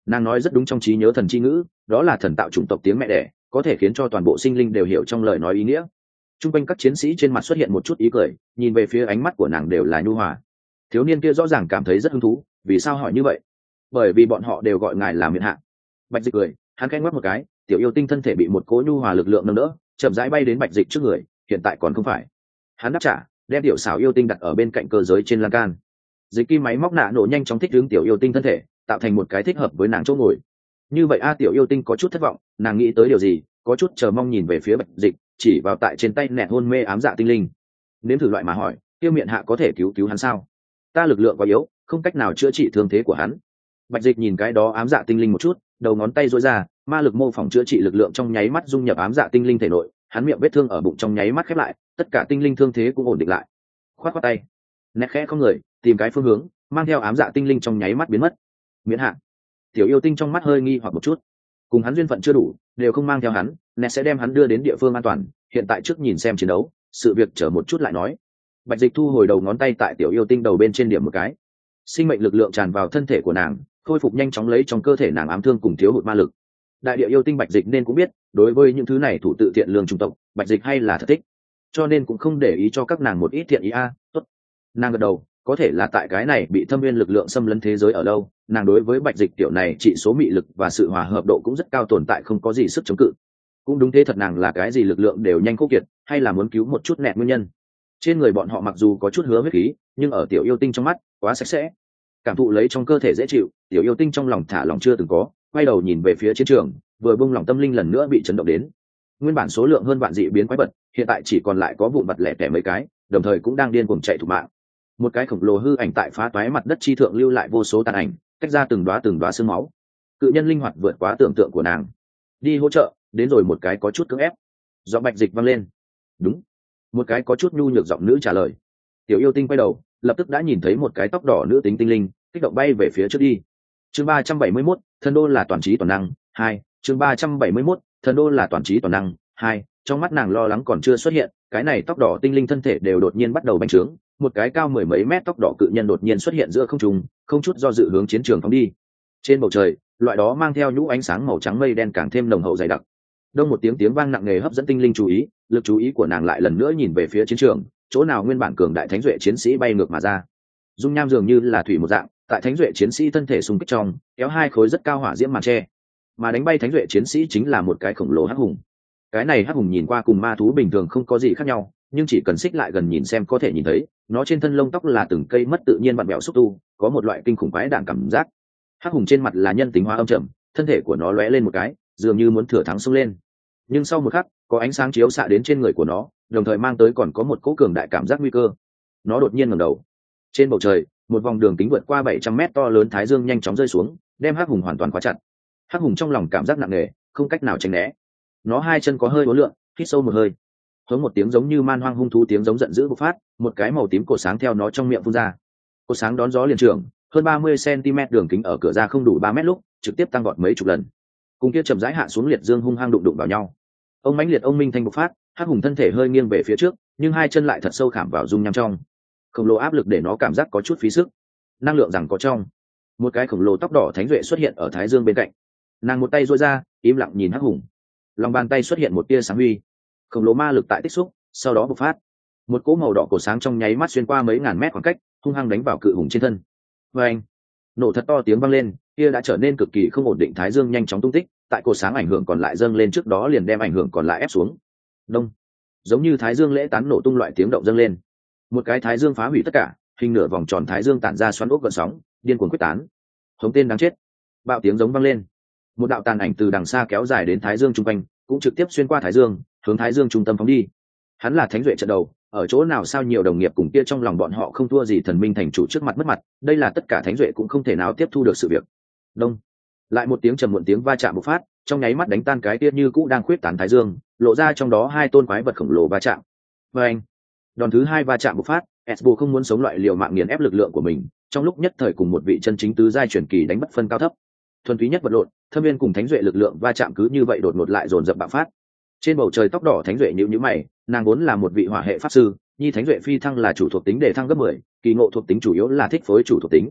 S1: Nàng nói rất đúng, trong trí nhớ thần chi ngữ, đó là thần tạo chủng tộc tiếng mẹ đẻ, có thể khiến cho toàn bộ sinh linh đều hiểu trong lời nói ý nghĩa. Trung quanh các chiến sĩ trên mặt xuất hiện một chút ý cười, nhìn về phía ánh mắt của nàng đều là nhu hòa. Thiếu niên kia rõ ràng cảm thấy rất hứng thú, vì sao hỏi như vậy? Bởi vì bọn họ đều gọi ngài là miện hạ. Bạch Dịch cười, hắn khẽ ngoắc một cái, tiểu yêu tinh thân thể bị một cỗ nhu hòa lực lượng nâng đỡ, chậm rãi bay đến Bạch Dịch trước người, hiện tại còn không phải. Hắn đáp trả, đem tiểu xảo yêu tinh đặt ở bên cạnh cơ giới trên lan can. Dịch kim máy móc nạ nổ nhanh chóng thích ứng tiểu yêu tinh thân thể, tạo thành một cái thích hợp với nàng chỗ ngồi. Như vậy tiểu yêu tinh có chút thất vọng, nàng nghĩ tới điều gì, có chút chờ mong nhìn về phía Bạch Dịch, chỉ vào tại trên tay nẹt hôn mê ám dạ tinh linh. Nếm thử loại mà hỏi, tiêu miệng hạ có thể cứu hắn sao? Ta lực lượng quá yếu, không cách nào chữa trị thương thế của hắn. Bạch Dịch nhìn cái đó ám dạ tinh linh một chút, đầu ngón tay duỗi ra, ma lực mô phỏng chữa trị lực lượng trong nháy mắt dung nhập ám dạ tinh linh thể nội, hắn miệng vết thương ở bụng trong nháy mắt khép lại, tất cả tinh linh thương thế cũng ổn định lại. Khoát khoát tay, nẹt khẽ không người, tìm cái phương hướng, mang theo ám dạ tinh linh trong nháy mắt biến mất. Miễn hạ, tiểu yêu tinh trong mắt hơi nghi hoặc một chút, cùng hắn duyên phận chưa đủ, đều không mang theo hắn, nẹt sẽ đem hắn đưa đến địa phương an toàn, hiện tại trước nhìn xem chiến đấu, sự việc chờ một chút lại nói. Bạch Dịch thu hồi đầu ngón tay tại tiểu yêu tinh đầu bên trên điểm một cái, sinh mệnh lực lượng tràn vào thân thể của nàng, khôi phục nhanh chóng lấy trong cơ thể nàng ám thương cùng thiếu hụt ma lực. Đại địa yêu tinh Bạch Dịch nên cũng biết, đối với những thứ này thủ tự thiện lương trung tộc, Bạch Dịch hay là thật thích, cho nên cũng không để ý cho các nàng một ít thiện ý tốt. Nàng gật đầu, có thể là tại cái này bị thâm viên lực lượng xâm lấn thế giới ở lâu, nàng đối với Bạch Dịch tiểu này trị số mị lực và sự hòa hợp độ cũng rất cao, tồn tại không có gì sức chống cự. Cũng đúng thế thật, nàng là cái gì lực lượng đều nhanh khô kiệt, hay là muốn cứu một chút nẹt nguyên nhân. Trên người bọn họ mặc dù có chút hứa huyết khí, nhưng ở tiểu yêu tinh trong mắt quá sạch sẽ. Cảm thụ lấy trong cơ thể dễ chịu, tiểu yêu tinh trong lòng thả lòng chưa từng có, quay đầu nhìn về phía chiến trường, vừa bung lòng tâm linh lần nữa bị chấn động đến. Nguyên bản số lượng hơn vạn dị biến quái vật, hiện tại chỉ còn lại có vụn vặt lẻ tẻ mấy cái, đồng thời cũng đang điên cuồng chạy thục mạng. Một cái khổng lồ hư ảnh tại phá toái mặt đất chi thượng lưu lại vô số tàn ảnh, tách ra từng đóa sương máu. Cự nhân linh hoạt vượt quá tưởng tượng của nàng. Đi hỗ trợ, đến rồi một cái có chút cưỡng ép. Giọng Bạch Dịch vang lên. Đúng. Một cái có chút nhu nhược giọng nữ trả lời. Tiểu yêu tinh quay đầu, lập tức đã nhìn thấy một cái tóc đỏ nữ tính tinh linh, kích động bay về phía trước đi. Chương 371, thần đô là toàn trí toàn năng 2. Chương 371, thần đô là toàn trí toàn năng 2. Trong mắt nàng lo lắng còn chưa xuất hiện, cái này tóc đỏ tinh linh thân thể đều đột nhiên bắt đầu bành trướng, một cái cao mười mấy mét tóc đỏ cự nhân đột nhiên xuất hiện giữa không trung, không chút do dự hướng chiến trường phóng đi. Trên bầu trời, loại đó mang theo nhũ ánh sáng màu trắng mây đen càng thêm nồng hậu dày đặc. Đông một tiếng vang nặng nề hấp dẫn tinh linh chú ý, lực chú ý của nàng lại lần nữa nhìn về phía chiến trường, chỗ nào nguyên bản cường đại thánh duệ chiến sĩ bay ngược mà ra. Dung nham dường như là thủy một dạng, tại thánh duệ chiến sĩ thân thể xung kích trong, kéo hai khối rất cao hỏa diễm màn tre, mà đánh bay thánh duệ chiến sĩ chính là một cái khổng lồ hắc hùng. Cái này hắc hùng nhìn qua cùng ma thú bình thường không có gì khác nhau, nhưng chỉ cần xích lại gần nhìn xem có thể nhìn thấy, nó trên thân lông tóc là từng cây mất tự nhiên vặn vẹo xúc tu, có một loại kinh khủng quái đản cảm giác. Hắc hùng trên mặt là nhân tính hóa âm trầm, thân thể của nó lóe lên một cái, dường như muốn thừa thắng xông lên. Nhưng sau một khắc, có ánh sáng chiếu xạ đến trên người của nó, đồng thời mang tới còn có một cỗ cường đại cảm giác nguy cơ. Nó đột nhiên ngẩng đầu. Trên bầu trời, một vòng đường kính vượt qua 700 mét to lớn thái dương nhanh chóng rơi xuống, đem hắc hùng hoàn toàn khóa chặt. Hắc hùng trong lòng cảm giác nặng nề, không cách nào tránh né. Nó hai chân có hơi uốn lượn, hít sâu một hơi. Hống một tiếng giống như man hoang hung thú tiếng giống giận dữ bộc phát, một cái màu tím cột sáng theo nó trong miệng phun ra. Cột sáng đón gió liền trưởng, hơn 30 cm đường kính ở cửa ra không đủ 3 mét lúc, trực tiếp tăng vọt mấy chục lần. Cùng kia chậm rãi hạ xuống liệt dương hung hăng đụng vào nhau. Ông mãnh liệt ông minh thanh bộc phát, hắc hùng thân thể hơi nghiêng về phía trước, nhưng hai chân lại thật sâu khảm vào dung nham trong. Khổng lồ áp lực để nó cảm giác có chút phí sức. Năng lượng rằng có trong. Một cái khổng lồ tóc đỏ thánh duệ xuất hiện ở thái dương bên cạnh. Nàng một tay duỗi ra, im lặng nhìn hắc hùng. Lòng bàn tay xuất hiện một tia sáng huy. Khổng lồ ma lực tại tích xúc, sau đó bộc phát. Một cỗ màu đỏ cổ sáng trong nháy mắt xuyên qua mấy ngàn mét khoảng cách, hung hăng đánh vào cự hùng trên thân. Và anh, nổ thật to tiếng vang lên, kia đã trở nên cực kỳ không ổn định thái dương nhanh chóng tung tích, tại cổ sáng ảnh hưởng còn lại dâng lên trước đó liền đem ảnh hưởng còn lại ép xuống. Đông, giống như thái dương lễ tán nổ tung loại tiếng động dâng lên. Một cái thái dương phá hủy tất cả, hình nửa vòng tròn thái dương tản ra xoắn ốc gợn sóng, điên cuồng quyết tán. Hống tên đáng chết. Bạo tiếng giống vang lên. Một đạo tàn ảnh từ đằng xa kéo dài đến thái dương trung quanh, cũng trực tiếp xuyên qua thái dương, hướng thái dương trung tâm phóng đi. Hắn là thánh duệ trận đầu, ở chỗ nào sao nhiều đồng nghiệp cùng kia trong lòng bọn họ không thua gì thần minh thành chủ trước mặt mất mặt, đây là tất cả thánh duệ cũng không thể nào tiếp thu được sự việc. Đông, lại một tiếng trầm muộn tiếng va chạm bộc phát, trong nháy mắt đánh tan cái kia như cũ đang khuyết tán thái dương, lộ ra trong đó hai tôn quái vật khổng lồ va chạm. Và anh, đòn thứ hai va chạm bộc phát, Esbo không muốn sống loại liều mạng nghiền ép lực lượng của mình, trong lúc nhất thời cùng một vị chân chính tứ giai truyền kỳ đánh bất phân cao thấp. Thuần túy nhất vật lộn, thâm viên cùng thánh duệ lực lượng va chạm cứ như vậy đột ngột lại dồn dập bạo phát. Trên bầu trời tóc đỏ thánh duệ nhíu nhíu mày, nàng vốn là một vị hỏa hệ pháp sư, nhi thánh duệ phi thăng là chủ thuộc tính để thăng gấp 10, kỳ ngộ thuộc tính chủ yếu là thích phối chủ thuộc tính.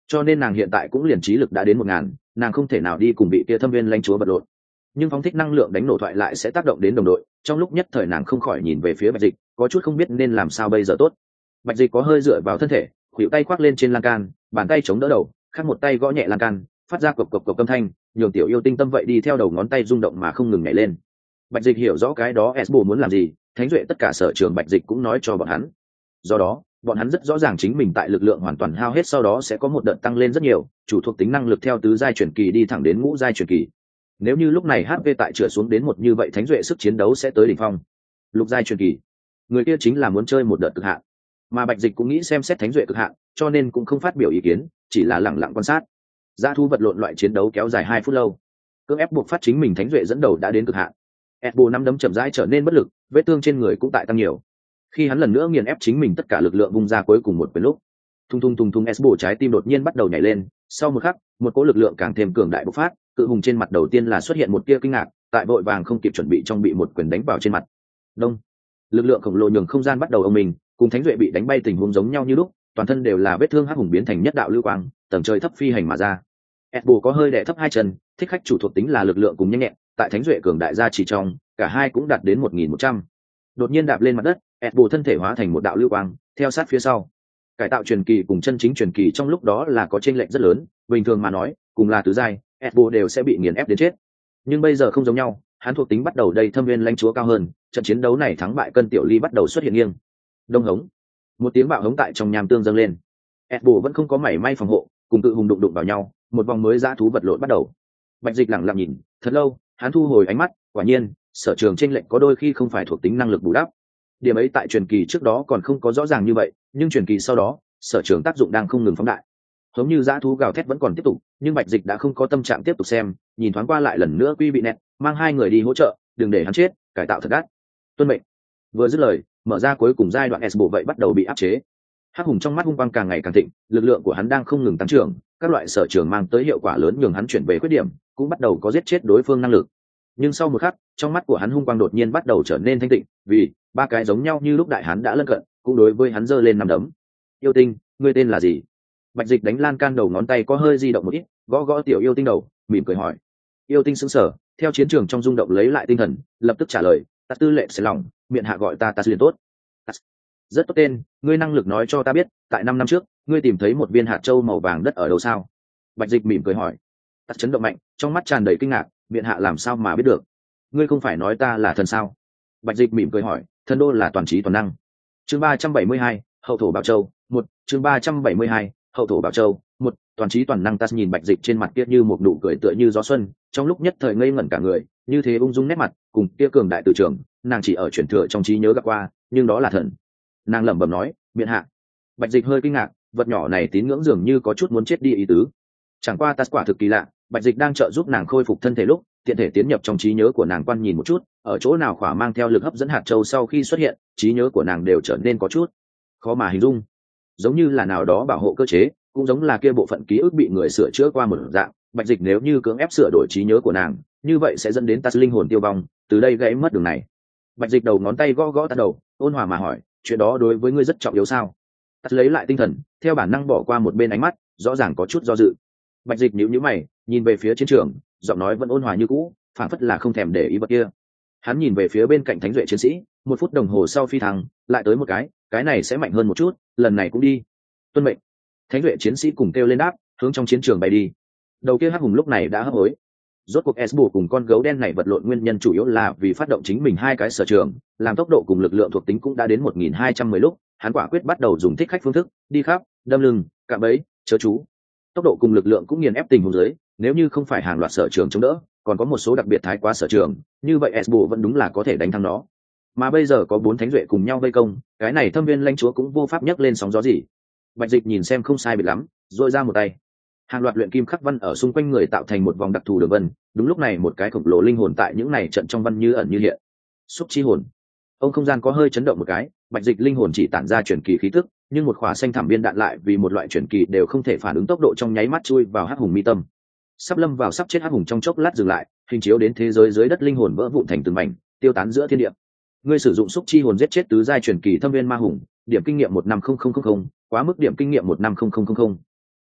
S1: cho nên nàng hiện tại cũng liền trí lực đã đến 1000, nàng không thể nào đi cùng bị kia thâm viên lãnh chúa vật lộn. Nhưng phóng thích năng lượng đánh nổ thoại lại sẽ tác động đến đồng đội, trong lúc nhất thời nàng không khỏi nhìn về phía Bạch Dịch, có chút không biết nên làm sao bây giờ tốt. Bạch Dịch có hơi dựa vào thân thể, khuỷu tay khoác lên trên lan can, bàn tay chống đỡ đầu, khác một tay gõ nhẹ lan can, phát ra cộc cộc cộc âm thanh, nhường tiểu yêu tinh tâm vậy đi theo đầu ngón tay rung động mà không ngừng nhảy lên. Bạch Dịch hiểu rõ cái đó Esbo muốn làm gì, thánh duệ tất cả sở trường Bạch Dịch cũng nói cho bọn hắn. Do đó, bọn hắn rất rõ ràng chính mình tại lực lượng hoàn toàn hao hết sau đó sẽ có một đợt tăng lên rất nhiều, chủ thuộc tính năng lực theo tứ giai truyền kỳ đi thẳng đến ngũ giai truyền kỳ. Nếu như lúc này HP tại trượt xuống đến một như vậy thánh duệ sức chiến đấu sẽ tới đỉnh phong. Lục giai truyền kỳ, người kia chính là muốn chơi một đợt cực hạn. Mà Bạch Dịch cũng nghĩ xem xét thánh duệ cực hạn, cho nên cũng không phát biểu ý kiến, chỉ là lặng lặng quan sát. Dã thú vật lộn loại chiến đấu kéo dài 2 phút lâu. Cưỡng ép buộc phát chính mình thánh duệ dẫn đầu đã đến cực hạn. Esbo năm đấm chậm rãi trở nên bất lực, vết thương trên người cũng tại tăng nhiều. Khi hắn lần nữa nghiền ép chính mình tất cả lực lượng vung ra cuối cùng một quyền lúc, thung thung thung thung Esbo trái tim đột nhiên bắt đầu nhảy lên, sau một khắc, một cỗ lực lượng càng thêm cường đại bộc phát, cự hùng trên mặt đầu tiên là xuất hiện một tia kinh ngạc, tại vội vàng không kịp chuẩn bị trong bị một quyền đánh vào trên mặt. Đông. Lực lượng khổng lồ nhường không gian bắt đầu ầm mình, cùng thánh duệ bị đánh bay tình huống giống nhau như lúc, toàn thân đều là vết thương hắc hùng biến thành nhất đạo lưu quang, tầng trời thấp phi hành mà ra. Esbo có hơi đè thấp hai chân, thích khách chủ thuộc tính là lực lượng cùng nhanh nhẹn, tại thánh duệ cường đại gia chỉ trong, cả hai cũng đạt đến 1100. Đột nhiên đạp lên mặt đất, Esbo thân thể hóa thành một đạo lưu quang, theo sát phía sau. Cải tạo truyền kỳ cùng chân chính truyền kỳ trong lúc đó là có chênh lệch rất lớn, bình thường mà nói, cùng là tứ giai, Esbo đều sẽ bị nghiền ép đến chết. Nhưng bây giờ không giống nhau, hắn thuộc tính bắt đầu đây thâm viên lãnh chúa cao hơn, trận chiến đấu này thắng bại cân tiểu ly bắt đầu xuất hiện nghiêng. Đông hống. Một tiếng bạo hống tại trong nham tương dâng lên. Esbo vẫn không có mảy may phòng hộ, cùng cự hùng đụng đụng vào nhau, một vòng mới dã thú vật lộn bắt đầu. Bạch Dịch lặng lặng nhìn, thật lâu, hắn thu hồi ánh mắt, quả nhiên, sở trường chênh lệch có đôi khi không phải thuộc tính năng lực bù đắp. Điểm ấy tại truyền kỳ trước đó còn không có rõ ràng như vậy, nhưng truyền kỳ sau đó, sở trường tác dụng đang không ngừng phóng đại. Giống như dã thú gào thét vẫn còn tiếp tục, nhưng Bạch Dịch đã không có tâm trạng tiếp tục xem, nhìn thoáng qua lại lần nữa quy bị nẹt, mang hai người đi hỗ trợ, đừng để hắn chết, cải tạo thật đắt. Tuân mệnh. Vừa dứt lời, mở ra cuối cùng giai đoạn Esbo vậy bắt đầu bị áp chế. Hắc hùng trong mắt hung quang càng ngày càng thịnh, lực lượng của hắn đang không ngừng tăng trưởng, các loại sở trường mang tới hiệu quả lớn nhường hắn chuyển về khuyết điểm, cũng bắt đầu có giết chết đối phương năng lực. Nhưng sau một khắc, trong mắt của hắn hung quang đột nhiên bắt đầu trở nên thanh tịnh, vì ba cái giống nhau như lúc đại hắn đã lân cận, cũng đối với hắn giơ lên nắm đấm. Yêu tinh, ngươi tên là gì? Bạch Dịch đánh lan can đầu ngón tay có hơi di động một ít, gõ gõ tiểu yêu tinh đầu, mỉm cười hỏi. Yêu tinh sững sờ, theo chiến trường trong rung động lấy lại tinh thần, lập tức trả lời, ta tư lệnh sẽ lòng, miệng hạ gọi ta liền tốt. Rất tốt tên, ngươi năng lực nói cho ta biết, tại 5 năm trước, ngươi tìm thấy một viên hạt châu màu vàng đất ở đâu sao? Bạch Dịch mỉm cười hỏi. Tắt chấn động mạnh, trong mắt tràn đầy kinh ngạc, miệng hạ làm sao mà biết được? Ngươi không phải nói ta là thần sao? Bạch Dịch mỉm cười hỏi, thần đô là toàn trí toàn năng. Chương 372, hậu thổ bảo châu, 1, chương 372, hậu thổ bảo châu, 1, toàn trí toàn năng. Ta nhìn Bạch Dịch trên mặt kia như một nụ cười tựa như gió xuân, trong lúc nhất thời ngây ngẩn cả người, như thế ung dung nét mặt, cùng kia cường đại từ trường, nàng chỉ ở truyền thừa trong trí nhớ gặp qua, nhưng đó là thần. Nàng lẩm bẩm nói, miệng hạ. Bạch Dịch hơi kinh ngạc, vật nhỏ này tín ngưỡng dường như có chút muốn chết đi ý tứ. Chẳng qua ta quả thực kỳ lạ, Bạch Dịch đang trợ giúp nàng khôi phục thân thể lúc, tiện thể tiến nhập trong trí nhớ của nàng quan nhìn một chút, ở chỗ nào khỏa mang theo lực hấp dẫn hạt châu sau khi xuất hiện, trí nhớ của nàng đều trở nên có chút khó mà hình dung, giống như là nào đó bảo hộ cơ chế, cũng giống là kia bộ phận ký ức bị người sửa chữa qua một dạng. Bạch Dịch nếu như cưỡng ép sửa đổi trí nhớ của nàng, như vậy sẽ dẫn đến ta linh hồn tiêu vong, từ đây gãy mất đường này. Bạch Dịch đầu ngón tay gõ gõ ta đầu, ôn hòa mà hỏi, chuyện đó đối với ngươi rất trọng yếu sao? Ta lấy lại tinh thần, theo bản năng bỏ qua một bên ánh mắt, rõ ràng có chút do dự. Bạch Dịch nhíu nhíu mày, nhìn về phía chiến trường, giọng nói vẫn ôn hòa như cũ, phảng phất là không thèm để ý vật kia. Hắn nhìn về phía bên cạnh thánh duệ chiến sĩ, 1 phút đồng hồ sau phi thăng, lại tới một cái này sẽ mạnh hơn một chút, lần này cũng đi. Tuân mệnh. Thánh duệ chiến sĩ cùng kêu lên đáp, hướng trong chiến trường bay đi. Đầu kia hắc hùng lúc này đã hấp hối. Rốt cuộc Esbo cùng con gấu đen này vật lộn nguyên nhân chủ yếu là vì phát động chính mình hai cái sở trường, làm tốc độ cùng lực lượng thuộc tính cũng đã đến 1210 lúc, hắn quả quyết bắt đầu dùng thích khách phương thức, đi khắp, đâm lưng, cạm bẫy, chớ chú. Tốc độ cùng lực lượng cũng nghiền ép tình huống dưới, nếu như không phải hàng loạt sở trường chống đỡ, còn có một số đặc biệt thái quá sở trường, như vậy Esbo vẫn đúng là có thể đánh thắng nó. Mà bây giờ có 4 thánh duệ cùng nhau vây công, cái này thâm viên lãnh chúa cũng vô pháp nhấc lên sóng gió gì. Bạch Dịch nhìn xem không sai biệt lắm, rồi ra một tay. Hàng loạt luyện kim khắc văn ở xung quanh người tạo thành một vòng đặc thù đường vân, đúng lúc này một cái khổng lồ linh hồn tại những này trận trong văn như ẩn như hiện. Xúc chi hồn. Ông không gian có hơi chấn động một cái, Bạch Dịch linh hồn chỉ tản ra truyền kỳ khí tức, nhưng một khỏa xanh thảm viên đạn lại vì một loại truyền kỳ đều không thể phản ứng tốc độ trong nháy mắt chui vào hắc hùng mi tâm. Sắp lâm vào sắp chết hắc hùng trong chốc lát dừng lại, hình chiếu đến thế giới dưới đất linh hồn vỡ vụn thành từng mảnh, tiêu tán giữa thiên địa. Ngươi sử dụng xúc chi hồn giết chết tứ giai truyền kỳ thâm viên ma hùng, điểm kinh nghiệm 150000, quá mức điểm kinh nghiệm 150000.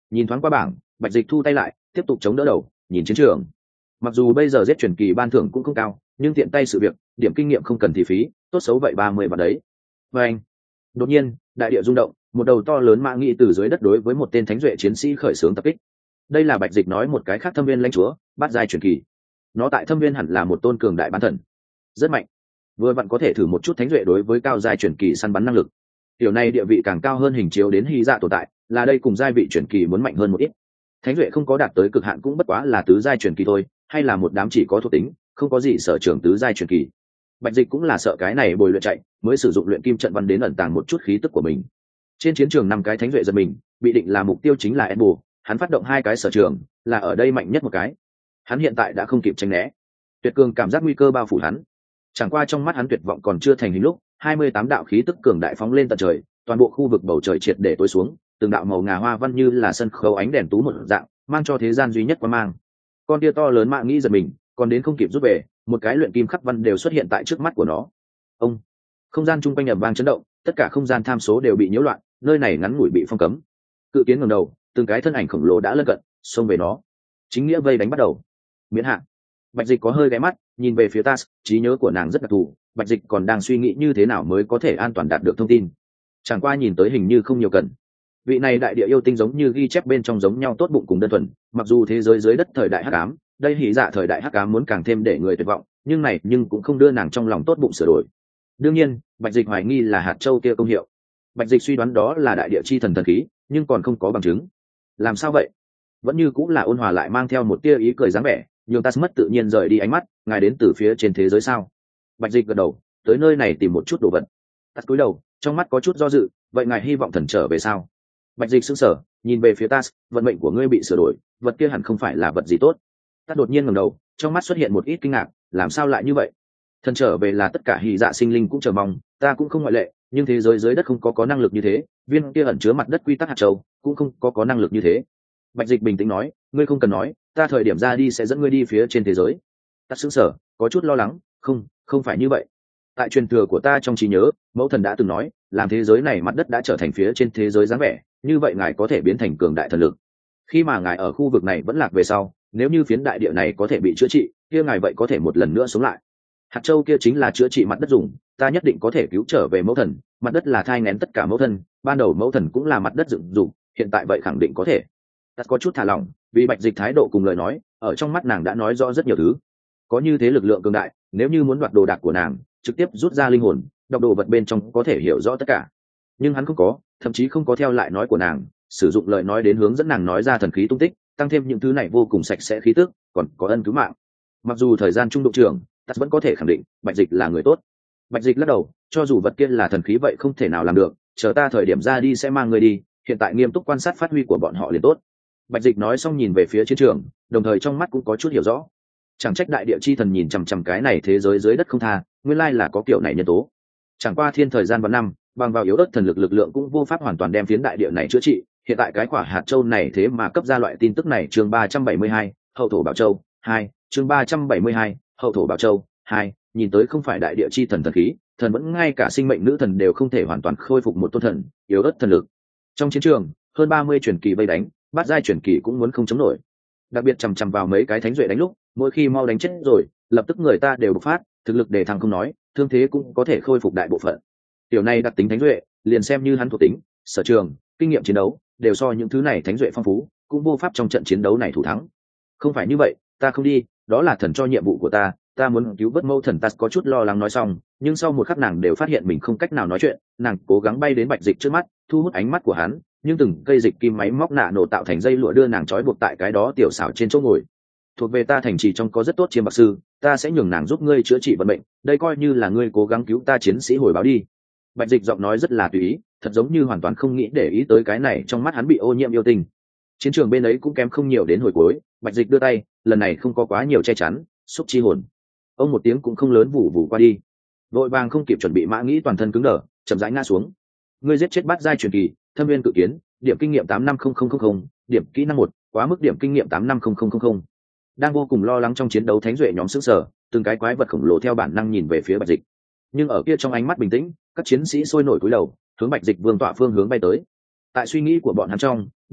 S1: Nhìn thoáng qua bảng, Bạch Dịch thu tay lại, tiếp tục chống đỡ đầu, nhìn chiến trường. Mặc dù bây giờ giết truyền kỳ ban thưởng cũng không cao, nhưng tiện tay sự việc, điểm kinh nghiệm không cần thì phí, tốt xấu vậy 30 vào đấy. Và anh, đột nhiên, đại địa rung động, một đầu to lớn mã nghĩ từ dưới đất đối với một tên thánh duệ chiến sĩ khởi xướng tập kích. Đây là Bạch Dịch nói một cái khác thâm viên lãnh chúa, bát giai truyền kỳ. Nó tại thâm viên hẳn là một tôn cường đại bán thần, rất mạnh. Vừa vặn có thể thử một chút thánh duệ đối với cao giai truyền kỳ săn bắn năng lực. Điều này địa vị càng cao hơn hình chiếu đến hy dạ tồn tại, là đây cùng giai vị truyền kỳ muốn mạnh hơn một ít. Thánh duệ không có đạt tới cực hạn cũng bất quá là tứ giai truyền kỳ thôi, hay là một đám chỉ có thuộc tính, không có gì sở trường tứ giai truyền kỳ. Bạch Dịch cũng là sợ cái này bồi luyện chạy, mới sử dụng luyện kim trận văn đến ẩn tàng một chút khí tức của mình. Trên chiến trường 5 cái thánh duệ giật mình, bị định là mục tiêu chính là Enbu, hắn phát động 2 cái sở trường, là ở đây mạnh nhất một cái. Hắn hiện tại đã không kịp tránh né, tuyệt cường cảm giác nguy cơ bao phủ hắn. Chẳng qua trong mắt hắn tuyệt vọng còn chưa thành hình lúc, 28 đạo khí tức cường đại phóng lên tận trời, toàn bộ khu vực bầu trời triệt để tối xuống, từng đạo màu ngà hoa văn như là sân khấu ánh đèn tú một dạng, mang cho thế gian duy nhất quang mang. Con kia to lớn mạ nghĩ giật mình, còn đến không kịp rút về, một cái luyện kim khắc văn đều xuất hiện tại trước mắt của nó. Ông, không gian chung quanh ầm vang chấn động, tất cả không gian tham số đều bị nhiễu loạn, nơi này ngắn ngủi bị phong cấm. Cự kiến ngẩng đầu, từng cái thân ảnh khổng lồ đã lân cận, xông về nó. Chính nghĩa vây đánh bắt đầu. Miễn hạn. Bạch Dịch có hơi ghé mắt, nhìn về phía Tas, trí nhớ của nàng rất đặc thù, Bạch Dịch còn đang suy nghĩ như thế nào mới có thể an toàn đạt được thông tin. Chẳng qua nhìn tới hình như không nhiều cần. Vị này đại địa yêu tinh giống như ghi chép bên trong giống nhau tốt bụng cùng đơn thuần, mặc dù thế giới dưới đất thời đại hắc ám, đây hỉ dạ thời đại hắc ám muốn càng thêm để người tuyệt vọng, nhưng cũng không đưa nàng trong lòng tốt bụng sửa đổi. Đương nhiên, Bạch Dịch hoài nghi là hạt châu kia công hiệu. Bạch Dịch suy đoán đó là đại địa chi thần thần khí, nhưng còn không có bằng chứng. Làm sao vậy? Vẫn như cũng là ôn hòa lại mang theo một tia ý cười dáng vẻ, nhưng ta mất tự nhiên rời đi ánh mắt, ngài đến từ phía trên thế giới sao? Bạch Dịch gật đầu, tới nơi này tìm một chút đồ vật. Tas cúi đầu, trong mắt có chút do dự, vậy ngài hy vọng thần trở về sao? Bạch Dịch sững sờ, nhìn về phía Tas, vận mệnh của ngươi bị sửa đổi, vật kia hẳn không phải là vật gì tốt. Tas đột nhiên ngẩng đầu, trong mắt xuất hiện một ít kinh ngạc, làm sao lại như vậy? Thần trở về là tất cả hỉ dạ sinh linh cũng chờ mong, ta cũng không ngoại lệ, nhưng thế giới dưới đất không có năng lực như thế, viên kia ẩn chứa mặt đất quy tắc hạt châu cũng không có năng lực như thế. Bạch Dịch bình tĩnh nói, ngươi không cần nói, ta thời điểm ra đi sẽ dẫn ngươi đi phía trên thế giới. Tas sững sờ, có chút lo lắng, không phải như vậy. Tại truyền thừa của ta trong trí nhớ, mẫu thần đã từng nói, làm thế giới này mặt đất đã trở thành phía trên thế giới dáng vẻ, như vậy ngài có thể biến thành cường đại thần lực. Khi mà ngài ở khu vực này vẫn lạc về sau, nếu như phiến đại địa này có thể bị chữa trị, kia ngài vậy có thể một lần nữa sống lại. Hạt châu kia chính là chữa trị mặt đất dùng, ta nhất định có thể cứu trở về mẫu thần, mặt đất là thai nghén tất cả mẫu thần, ban đầu mẫu thần cũng là mặt đất dựng dụng, hiện tại vậy khẳng định có thể. Tas có chút thả lỏng, vì Bạch Dịch thái độ cùng lời nói, ở trong mắt nàng đã nói rõ rất nhiều thứ. Có như thế lực lượng cường đại, nếu như muốn đoạt đồ đạc của nàng, trực tiếp rút ra linh hồn, đọc đồ vật bên trong có thể hiểu rõ tất cả. Nhưng hắn không có, thậm chí không có theo lại nói của nàng, sử dụng lời nói đến hướng dẫn nàng nói ra thần khí tung tích, tăng thêm những thứ này vô cùng sạch sẽ khí tức, còn có ân cứu mạng. Mặc dù thời gian trung độ trưởng, Tas vẫn có thể khẳng định, Bạch Dịch là người tốt. Bạch Dịch lắc đầu, cho dù vật kia là thần khí vậy không thể nào làm được, chờ ta thời điểm ra đi sẽ mang người đi, hiện tại nghiêm túc quan sát phát huy của bọn họ liền tốt. Bạch Dịch nói xong nhìn về phía chiến trường, đồng thời trong mắt cũng có chút hiểu rõ. Chẳng trách đại địa chi thần nhìn chằm chằm cái này thế giới dưới đất không tha, nguyên lai là có kiểu này nhân tố. Chẳng qua thiên thời gian và năm, bằng vào yếu ớt thần lực lực lượng cũng vô pháp hoàn toàn đem phiến đại địa này chữa trị. Hiện tại cái quả hạt châu này thế mà cấp ra loại tin tức này. Chương 372, hậu thổ bảo châu 2, chương 372, hậu thổ bảo châu 2, nhìn tới không phải đại địa chi thần thần khí, thần vẫn ngay cả sinh mệnh nữ thần đều không thể hoàn toàn khôi phục một tôn thần, yếu ớt thần lực. Trong chiến trường, hơn 30 truyền kỳ vây đánh, bát giai truyền kỳ cũng muốn không chống nổi. Đặc biệt chằm chằm vào mấy cái thánh duệ đánh lúc, mỗi khi mau đánh chết rồi, lập tức người ta đều bộc phát, thực lực đề thăng không nói, thương thế cũng có thể khôi phục đại bộ phận. Tiểu này đặc tính thánh duệ, liền xem như hắn thuộc tính, sở trường, kinh nghiệm chiến đấu, đều so những thứ này thánh duệ phong phú, cũng vô pháp trong trận chiến đấu này thủ thắng. Không phải như vậy, ta không đi, đó là thần cho nhiệm vụ của ta muốn cứu vớt mẫu thần. Tas có chút lo lắng nói xong, nhưng sau một khắc nàng đều phát hiện mình không cách nào nói chuyện, nàng cố gắng bay đến Bạch Dịch trước mắt, thu hút ánh mắt của hắn, nhưng từng cây dịch kim máy móc nạ nổ tạo thành dây lụa đưa nàng trói buộc tại cái đó tiểu xảo trên chỗ ngồi. Thuộc về ta thành trì trong có rất tốt chiêm bạc sư, ta sẽ nhường nàng giúp ngươi chữa trị vận mệnh, đây coi như là ngươi cố gắng cứu ta chiến sĩ hồi báo đi. Bạch Dịch giọng nói rất là tùy ý, thật giống như hoàn toàn không nghĩ để ý tới cái này trong mắt hắn bị ô nhiễm yêu tình. Chiến trường bên ấy cũng kém không nhiều đến hồi cuối, Bạch Dịch đưa tay, lần này không có quá nhiều che chắn, xúc chi hồn. Ông một tiếng cũng không lớn vù vù qua đi. Vội vàng không kịp chuẩn bị mã nghĩ toàn thân cứng đờ, chậm rãi ngã xuống. Ngươi giết chết bát giai truyền kỳ, thâm viên cự kiến, điểm kinh nghiệm 850000, điểm kỹ năng 1, quá mức điểm kinh nghiệm 850000. Đang vô cùng lo lắng trong chiến đấu thánh duệ nhóm sững sờ, từng cái quái vật khổng lồ theo bản năng nhìn về phía Bạch Dịch. Nhưng ở kia trong ánh mắt bình tĩnh, các chiến sĩ sôi nổi cúi đầu, hướng Bạch Dịch vương tọa phương hướng bay tới. Tại suy nghĩ của bọn hắn trong,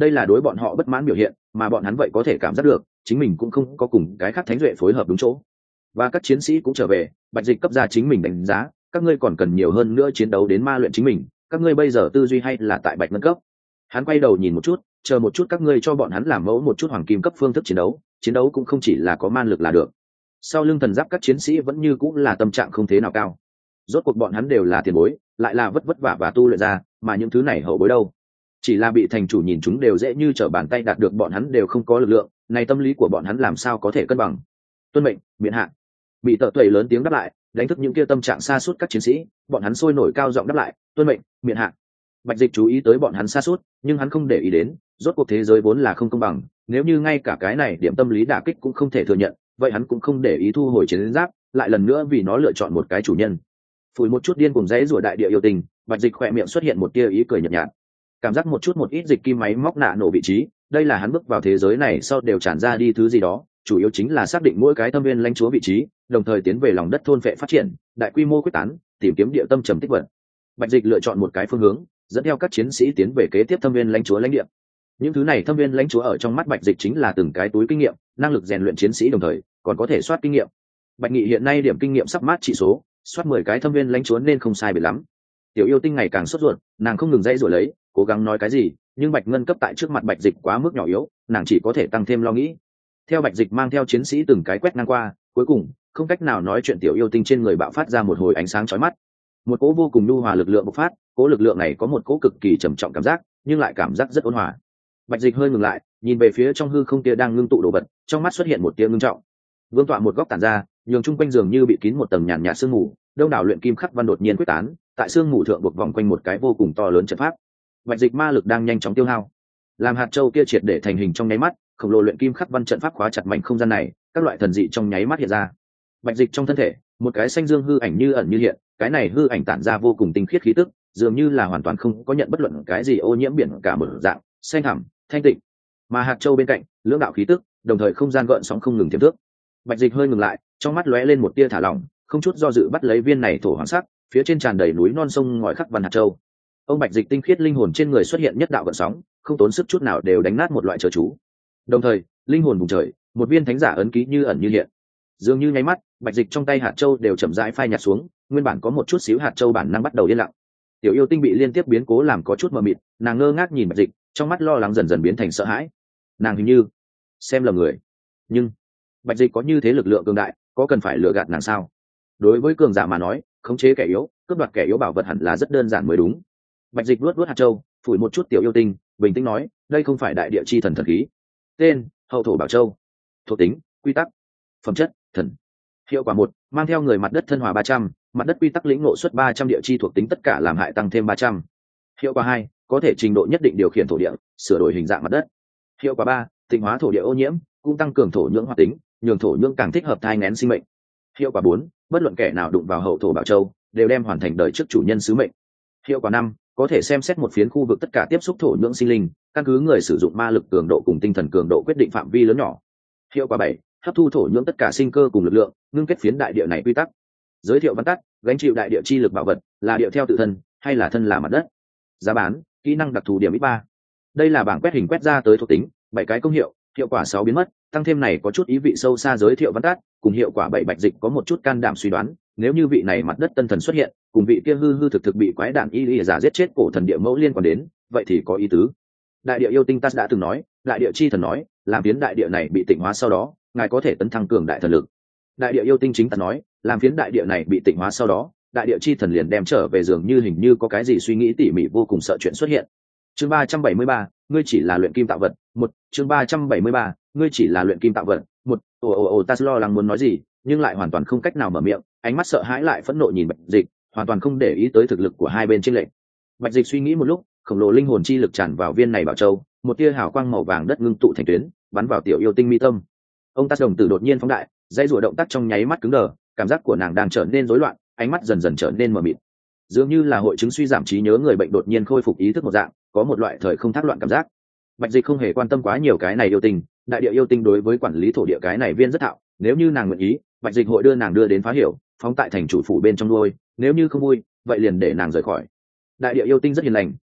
S1: đây là đối bọn họ bất mãn biểu hiện, mà bọn hắn vậy có thể cảm giác được chính mình cũng không có cùng cái khác thánh duệ phối hợp đúng chỗ. Và các chiến sĩ cũng trở về, Bạch Dịch cấp ra chính mình đánh giá, các ngươi còn cần nhiều hơn nữa chiến đấu đến ma luyện chính mình, các ngươi bây giờ tư duy hay là tại Bạch Ngân cấp. Hắn quay đầu nhìn một chút, chờ một chút các ngươi cho bọn hắn làm mẫu một chút hoàng kim cấp phương thức chiến đấu cũng không chỉ là có man lực là được. Sau lưng thần giáp các chiến sĩ vẫn như cũng là tâm trạng không thế nào cao. Rốt cuộc bọn hắn đều là tiền bối, lại là vất vả và tu luyện ra, mà những thứ này hậu bối đâu? Chỉ là bị thành chủ nhìn chúng đều dễ như trở bàn tay đạt được, bọn hắn đều không có lực lượng, này tâm lý của bọn hắn làm sao có thể cân bằng? Tuân mệnh, miện hạ. Bị Tợ Tuệ lớn tiếng đáp lại, đánh thức những kia tâm trạng sa sút các chiến sĩ, bọn hắn sôi nổi cao giọng đáp lại, tuân mệnh, miện hạ. Bạch Dịch chú ý tới bọn hắn sa sút, nhưng hắn không để ý đến, rốt cuộc thế giới vốn là không công bằng, nếu như ngay cả cái này điểm tâm lý đả kích cũng không thể thừa nhận, vậy hắn cũng không để ý thu hồi chiến giáp, lại lần nữa vì nó lựa chọn một cái chủ nhân. Phủi một chút điên cùng dãy rủa đại địa yêu tình, Bạch Dịch khỏe miệng xuất hiện một tia ý cười nhợt nhạt. Cảm giác một ít dịch kim máy móc nạ nổ vị trí, đây là hắn bước vào thế giới này sau đều tràn ra đi thứ gì đó, chủ yếu chính là xác định mỗi cái thâm viên lãnh chúa vị trí, đồng thời tiến về lòng đất thôn vệ phát triển, đại quy mô quyết tán, tìm kiếm địa tâm trầm tích vật. Bạch Dịch lựa chọn một cái phương hướng, dẫn theo các chiến sĩ tiến về kế tiếp thâm viên lãnh chúa lãnh địa. Những thứ này thâm viên lãnh chúa ở trong mắt Bạch Dịch chính là từng cái túi kinh nghiệm, năng lực rèn luyện chiến sĩ đồng thời còn có thể soát kinh nghiệm. Bạch Nghị hiện nay điểm kinh nghiệm sắp mát trị số, soát 10 cái thâm viên lãnh chúa nên không sai biệt lắm. Tiểu yêu tinh ngày càng sốt ruột, nàng không ngừng dãy rồi lấy, cố gắng nói cái gì, nhưng Bạch Ngân cấp tại trước mặt Bạch Dịch quá mức nhỏ yếu, nàng chỉ có thể tăng thêm lo nghĩ. Theo Bạch Dịch mang theo chiến sĩ từng cái quét ngang qua, cuối cùng không cách nào nói chuyện, tiểu yêu tinh trên người bạo phát ra một hồi ánh sáng chói mắt, một cỗ vô cùng nhu hòa lực lượng bộc phát. Cỗ lực lượng này có một cỗ cực kỳ trầm trọng cảm giác, nhưng lại cảm giác rất ôn hòa. Bạch Dịch hơi ngừng lại, nhìn về phía trong hư không kia đang ngưng tụ đồ vật, trong mắt xuất hiện một tia ngưng trọng. Vương tọa một góc tản ra, nhường chung quanh giường như bị kín một tầng nhàn nhạt sương mù, đông đảo luyện kim khắc văn đột nhiên quyết tán, tại sương mù thượng buộc vòng quanh một cái vô cùng to lớn trận pháp. Bạch Dịch ma lực đang nhanh chóng tiêu hao, làm hạt châu kia triệt để thành hình trong nháy mắt, khổng lồ luyện kim khắc văn trận pháp khóa chặt mảnh không gian này, các loại thần dị trong nháy mắt hiện ra. Bạch Dịch trong thân thể, một cái xanh dương hư ảnh như ẩn như hiện, cái này hư ảnh tản ra vô cùng tinh khiết khí tức, dường như là hoàn toàn không có nhận bất luận cái gì ô nhiễm biển cả một dạng, xanh thẳm, thanh tịnh. Mà hạt châu bên cạnh, lưỡng đạo khí tức, đồng thời không gian gợn sóng không ngừng tiềm thức. Bạch Dịch hơi ngừng lại, trong mắt lóe lên một tia thả lỏng, không chút do dự bắt lấy viên này thổ hoàng sắc, phía trên tràn đầy núi non sông ngòi khắc văn hạt châu. Ông Bạch Dịch tinh khiết linh hồn trên người xuất hiện nhất đạo gợn sóng, không tốn sức chút nào đều đánh nát một loại chớ chú. Đồng thời, linh hồn vùng trời, một viên thánh giả ấn ký như ẩn như hiện. Dường như nháy mắt, Bạch Dịch trong tay hạt châu đều chậm rãi phai nhạt xuống, nguyên bản có một chút xíu hạt châu bản năng bắt đầu yên lặng. Tiểu yêu tinh bị liên tiếp biến cố làm có chút mờ mịt, nàng ngơ ngác nhìn Bạch Dịch, trong mắt lo lắng dần dần biến thành sợ hãi. Nàng hình như xem lầm người, nhưng Bạch Dịch có như thế lực lượng cường đại, có cần phải lừa gạt nàng sao? Đối với cường giả mà nói, khống chế kẻ yếu, cướp đoạt kẻ yếu bảo vật hẳn là rất đơn giản mới đúng. Bạch Dịch luốt hạt châu, phủi một chút tiểu yêu tinh, bình tĩnh nói, đây không phải đại địa chi thần thần khí. Tên: Hậu thổ bảo châu. Thuộc tính: quy tắc. Phẩm chất: thần. Hiệu quả 1, mang theo người mặt đất thân hòa 300, mặt đất quy tắc lĩnh ngộ suất 300 địa chi thuộc tính tất cả làm hại tăng thêm 300. Hiệu quả 2, có thể trình độ nhất định điều khiển thổ địa, sửa đổi hình dạng mặt đất. Hiệu quả 3, tịnh hóa thổ địa ô nhiễm, cũng tăng cường thổ nhưỡng hoạt tính, nhường thổ nhưỡng càng thích hợp thai nghén sinh mệnh. Hiệu quả 4, bất luận kẻ nào đụng vào hậu thổ bảo châu đều đem hoàn thành đời trước chủ nhân sứ mệnh. Hiệu quả 5, có thể xem xét một phiến khu vực tất cả tiếp xúc thổ nhưỡng sinh linh, căn cứ người sử dụng ma lực cường độ cùng tinh thần cường độ quyết định phạm vi lớn nhỏ. Hiệu quả 7, hấp thu thổ nhưỡng tất cả sinh cơ cùng lực lượng, ngưng kết phiến đại địa này quy tắc. Giới thiệu văn tắt: gánh chịu đại địa chi lực bảo vật là điệu theo tự thân hay là thân là mặt đất. Giá bán: kỹ năng đặc thù điểm ít 3. Đây là bảng quét hình quét ra tới thuộc tính, 7 cái công hiệu, hiệu quả 6 biến mất, tăng thêm này có chút ý vị sâu xa. Giới thiệu văn tắt cùng hiệu quả 7. Bạch Dịch có một chút can đảm suy đoán, nếu như vị này mặt đất tân thần xuất hiện, cùng vị kia hư hư thực bị quái đản y giả giết chết cổ thần địa mẫu liên quan đến, vậy thì có ý tứ. Đại địa yêu tinh ta đã từng nói, đại địa chi thần nói, làm phiến đại địa này bị tịnh hóa sau đó, ngài có thể tấn thăng cường đại thần lực. Đại địa yêu tinh chính ta nói, làm phiến đại địa này bị tịnh hóa sau đó, đại địa chi thần liền đem trở về, dường như hình như có cái gì suy nghĩ tỉ mỉ vô cùng sợ chuyện xuất hiện. Chương 373, ngươi chỉ là luyện kim tạo vật. 1. Chương 373, ngươi chỉ là luyện kim tạo vật. 1. Ta lo lắng muốn nói gì, nhưng lại hoàn toàn không cách nào mở miệng, ánh mắt sợ hãi lại phẫn nộ nhìn Bạch Dịch, hoàn toàn không để ý tới thực lực của hai bên chênh lệch. Bạch Dịch suy nghĩ một lúc, khổng lồ linh hồn chi lực tràn vào viên này bảo châu, một tia hào quang màu vàng đất ngưng tụ thành tuyến, bắn vào tiểu yêu tinh mi tâm. Ông ta đồng tử đột nhiên phóng đại, dây rùa động tác trong nháy mắt cứng đờ, cảm giác của nàng đang trở nên rối loạn, ánh mắt dần dần trở nên mờ mịt, dường như là hội chứng suy giảm trí nhớ người bệnh đột nhiên khôi phục ý thức một dạng, có một loại thời không thác loạn cảm giác. Bạch Dịch không hề quan tâm quá nhiều cái này yêu tinh, đại địa yêu tinh đối với quản lý thổ địa cái này viên rất thạo, nếu như nàng nguyện ý, Bạch Dịch hội đưa nàng đưa đến Phá Hiểu, phóng tại thành chủ phủ bên trong nuôi, nếu như không vui, vậy liền để nàng rời khỏi. Đại địa yêu tinh rất hiền lành,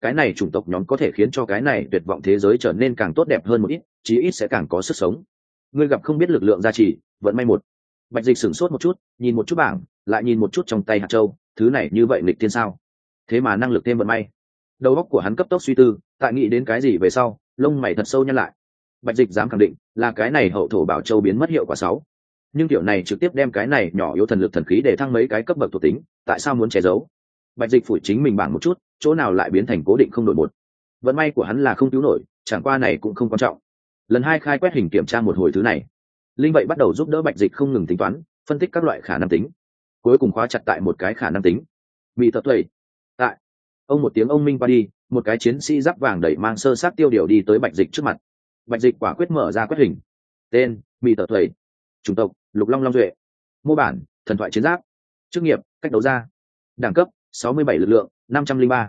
S1: cái này chủng tộc nhóm có thể khiến cho cái này tuyệt vọng thế giới trở nên càng tốt đẹp hơn một ít, chí ít sẽ càng có sức sống. Ngươi gặp không biết lực lượng gia trì, vận may một. Bạch Dịch sửng sốt một chút, nhìn một chút bảng, lại nhìn một chút trong tay hạt châu, thứ này như vậy nghịch thiên sao? Thế mà năng lực thêm vận may. Đầu óc của hắn cấp tốc suy tư, tại nghĩ đến cái gì về sau, lông mày thật sâu nhăn lại. Bạch Dịch dám khẳng định, là cái này hậu thổ bảo châu biến mất hiệu quả 6. Nhưng kiểu này trực tiếp đem cái này nhỏ yếu thần lực thần khí để thăng mấy cái cấp bậc thuộc tính, tại sao muốn che giấu? Bạch Dịch phủi chính mình bảng một chút, chỗ nào lại biến thành cố định không đổi một. Vận may của hắn là không cứu nổi, chẳng qua này cũng không quan trọng. Lần 2 khai quét hình kiểm tra một hồi thứ này, linh vậy bắt đầu giúp đỡ Bạch Dịch không ngừng tính toán, phân tích các loại khả năng tính, cuối cùng khóa chặt tại một cái khả năng tính. Bị tập tuệ. Tại ông một tiếng ông minh qua đi, một cái chiến sĩ giáp vàng đẩy mang sơ sát tiêu điều đi tới Bạch Dịch trước mặt. Bạch Dịch quả quyết mở ra quét hình. Tên: Bị tập tuệ. Chủng tộc: Lục Long Long Duệ. Mô bản: Thần thoại chiến giáp. Chức nghiệp: Cách đấu ra. Đẳng cấp: 67 lực lượng 503.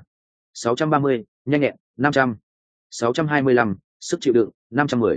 S1: 630 nhanh nhẹn 500. 625 sức chịu đựng 510.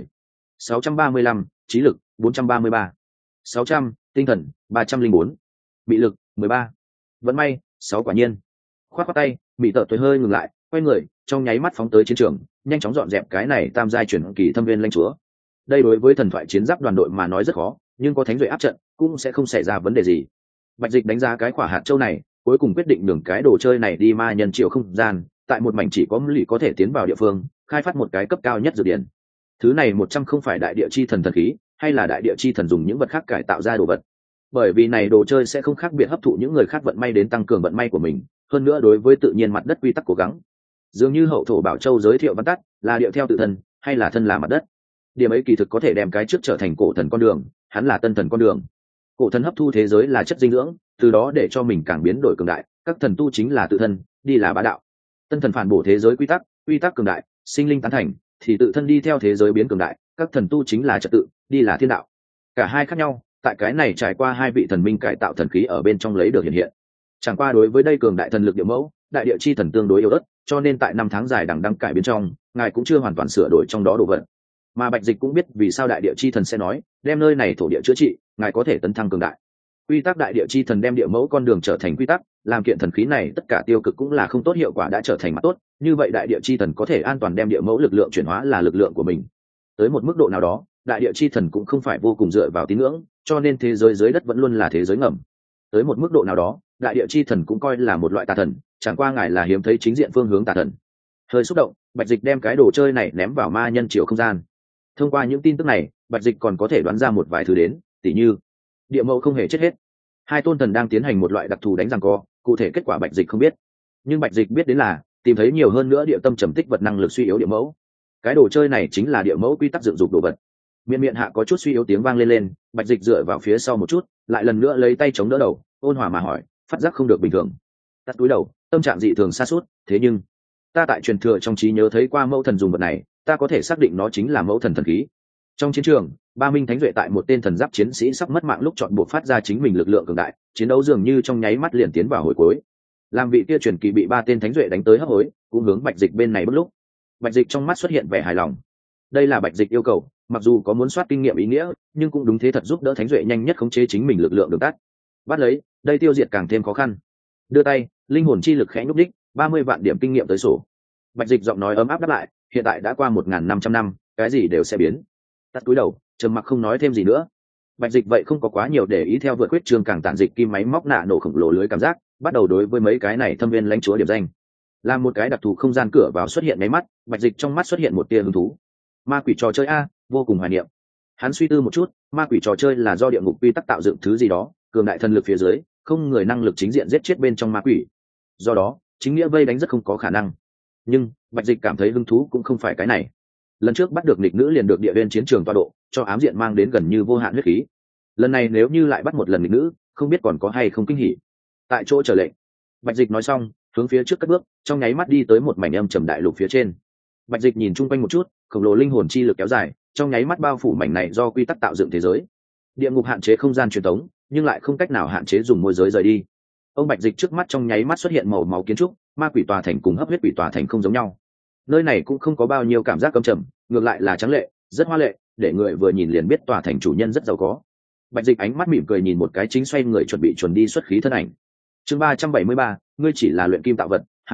S1: 635 trí lực 433. 600 tinh thần 304. Bị lực 13. Vận may 6. Quả nhiên. Khoát khoát tay, Bị Tợ Tuệ hơi ngừng lại, quay người, trong nháy mắt phóng tới chiến trường, nhanh chóng dọn dẹp cái này tam giai chuyển kỳ thâm viên lãnh chúa. Đây đối với thần thoại chiến giáp đoàn đội mà nói rất khó, nhưng có thánh duệ áp trận cũng sẽ không xảy ra vấn đề gì. Bạch Dịch đánh giá cái quả hạt châu này, cuối cùng quyết định đường cái đồ chơi này đi ma nhân chiều không gian, tại một mảnh chỉ có lì có thể tiến vào địa phương, khai phát một cái cấp cao nhất dược điển. Thứ này 100 không phải đại địa chi thần thần khí, hay là đại địa chi thần dùng những vật khác cải tạo ra đồ vật. Bởi vì này đồ chơi sẽ không khác biệt hấp thụ những người khác vận may đến tăng cường vận may của mình, hơn nữa đối với tự nhiên mặt đất quy tắc cố gắng. Dường như hậu thổ bảo châu giới thiệu văn tắt, là điệu theo tự thân, hay là thân là mặt đất. Điểm ấy kỳ thực có thể đem cái trước trở thành cổ thần con đường, hắn là tân thần con đường. Cổ thần hấp thu thế giới là chất dinh dưỡng, từ đó để cho mình càng biến đổi cường đại, các thần tu chính là tự thân, đi là bá đạo. Tân thần phản bổ thế giới quy tắc cường đại, sinh linh tán thành, thì tự thân đi theo thế giới biến cường đại, các thần tu chính là trật tự, đi là thiên đạo. Cả hai khác nhau, tại cái này trải qua hai vị thần minh cải tạo thần khí ở bên trong lấy được hiện hiện. Chẳng qua đối với đây cường đại thần lực địa mẫu, đại địa chi thần tương đối yếu ớt, cho nên tại 5 tháng dài đằng đăng cải bên trong, ngài cũng chưa hoàn toàn sửa đổi trong đó đồ vật. Mà Bạch Dịch cũng biết vì sao đại địa chi thần sẽ nói, đem nơi này thổ địa chữa trị, ngài có thể tấn thăng cường đại. Quy tắc đại địa chi thần đem địa mẫu con đường trở thành quy tắc, làm kiện thần khí này tất cả tiêu cực cũng là không tốt, hiệu quả đã trở thành mặt tốt, như vậy đại địa chi thần có thể an toàn đem địa mẫu lực lượng chuyển hóa là lực lượng của mình. Tới một mức độ nào đó, đại địa chi thần cũng không phải vô cùng dựa vào tín ngưỡng, cho nên thế giới dưới đất vẫn luôn là thế giới ngầm. Tới một mức độ nào đó, đại địa chi thần cũng coi là một loại tà thần, chẳng qua ngài là hiếm thấy chính diện phương hướng tà thần. Hơi xúc động, Bạch Dịch đem cái đồ chơi này ném vào ma nhân chiều không gian. Thông qua những tin tức này, Bạch Dịch còn có thể đoán ra một vài thứ đến, tỉ như địa mẫu không hề chết hết, hai tôn thần đang tiến hành một loại đặc thù đánh giằng co, cụ thể kết quả Bạch Dịch không biết, nhưng Bạch Dịch biết đến là tìm thấy nhiều hơn nữa địa tâm trầm tích vật năng lực suy yếu địa mẫu. Cái đồ chơi này chính là địa mẫu quy tắc dựng dục đồ vật. Miệng hạ có chút suy yếu tiếng vang lên, Bạch Dịch dựa vào phía sau một chút, lại lần nữa lấy tay chống đỡ đầu, ôn hòa mà hỏi, phát giác không được bình thường. Tắt túi đầu, tâm trạng dị thường sa sút, thế nhưng ta tại truyền thừa trong trí nhớ thấy qua mẫu thần dùng vật này, ta có thể xác định nó chính là mẫu thần thần khí. Trong chiến trường, ba minh thánh duệ tại một tên thần giáp chiến sĩ sắp mất mạng lúc chọn buộc phát ra chính mình lực lượng cường đại, chiến đấu dường như trong nháy mắt liền tiến vào hồi cuối. Làm vị kia truyền kỳ bị ba tên thánh duệ đánh tới hấp hối, cũng hướng Bạch Dịch bên này bước lúc. Bạch Dịch trong mắt xuất hiện vẻ hài lòng. Đây là Bạch Dịch yêu cầu, mặc dù có muốn soát kinh nghiệm ý nghĩa, nhưng cũng đúng thế thật giúp đỡ thánh duệ nhanh nhất khống chế chính mình lực lượng được tắt. Bắt lấy, đây tiêu diệt càng thêm khó khăn. Đưa tay, linh hồn chi lực khẽ nhúc đích, 30 vạn điểm kinh nghiệm tới sổ. Bạch Dịch giọng nói ấm áp đáp lại, hiện tại đã qua 1.500 năm, cái gì đều sẽ biến. Tắt cúi đầu, trầm mặc không nói thêm gì nữa. Bạch Dịch vậy không có quá nhiều để ý theo vượt quyết trường càng tản dịch kim máy móc nạ nổ khổng lồ lưới cảm giác, bắt đầu đối với mấy cái này thâm viên lãnh chúa điểm danh. Làm một cái đặc thù không gian cửa vào xuất hiện mấy mắt, Bạch Dịch trong mắt xuất hiện một tia hứng thú. Ma quỷ trò chơi a, vô cùng hoài niệm. Hắn suy tư một chút, ma quỷ trò chơi là do địa ngục quy tắc tạo dựng thứ gì đó, cường đại thần lực phía dưới, không người năng lực chính diện giết chết bên trong ma quỷ. Do đó, chính nghĩa vây đánh rất không có khả năng. Nhưng Bạch Dịch cảm thấy hứng thú cũng không phải cái này. Lần trước bắt được nghịch nữ liền được địa viên chiến trường tọa độ, cho ám diện mang đến gần như vô hạn huyết khí. Lần này nếu như lại bắt một lần nghịch nữ, không biết còn có hay không kinh hỉ. Tại chỗ chờ lệnh. Bạch Dịch nói xong, hướng phía trước cất bước, trong nháy mắt đi tới một mảnh âm trầm đại lục phía trên. Bạch Dịch nhìn chung quanh một chút, khổng lồ linh hồn chi lực kéo dài, trong nháy mắt bao phủ mảnh này do quy tắc tạo dựng thế giới. Địa ngục hạn chế không gian truyền thống, nhưng lại không cách nào hạn chế dùng môi giới rời đi. Ông Bạch Dịch trước mắt trong nháy mắt xuất hiện màu máu kiến trúc, ma quỷ tòa thành cùng hấp huyết quỷ tòa thành không giống nhau. Nơi này cũng không có bao nhiêu cảm giác cấm trầm, ngược lại là trắng lệ, rất hoa lệ, để người vừa nhìn liền biết tòa thành chủ nhân rất giàu có. Bạch Dịch ánh mắt mỉm cười nhìn một cái chính xoay người chuẩn bị chuẩn đi xuất khí thân ảnh. Chương 373, ngươi chỉ là luyện kim tạo vật 2,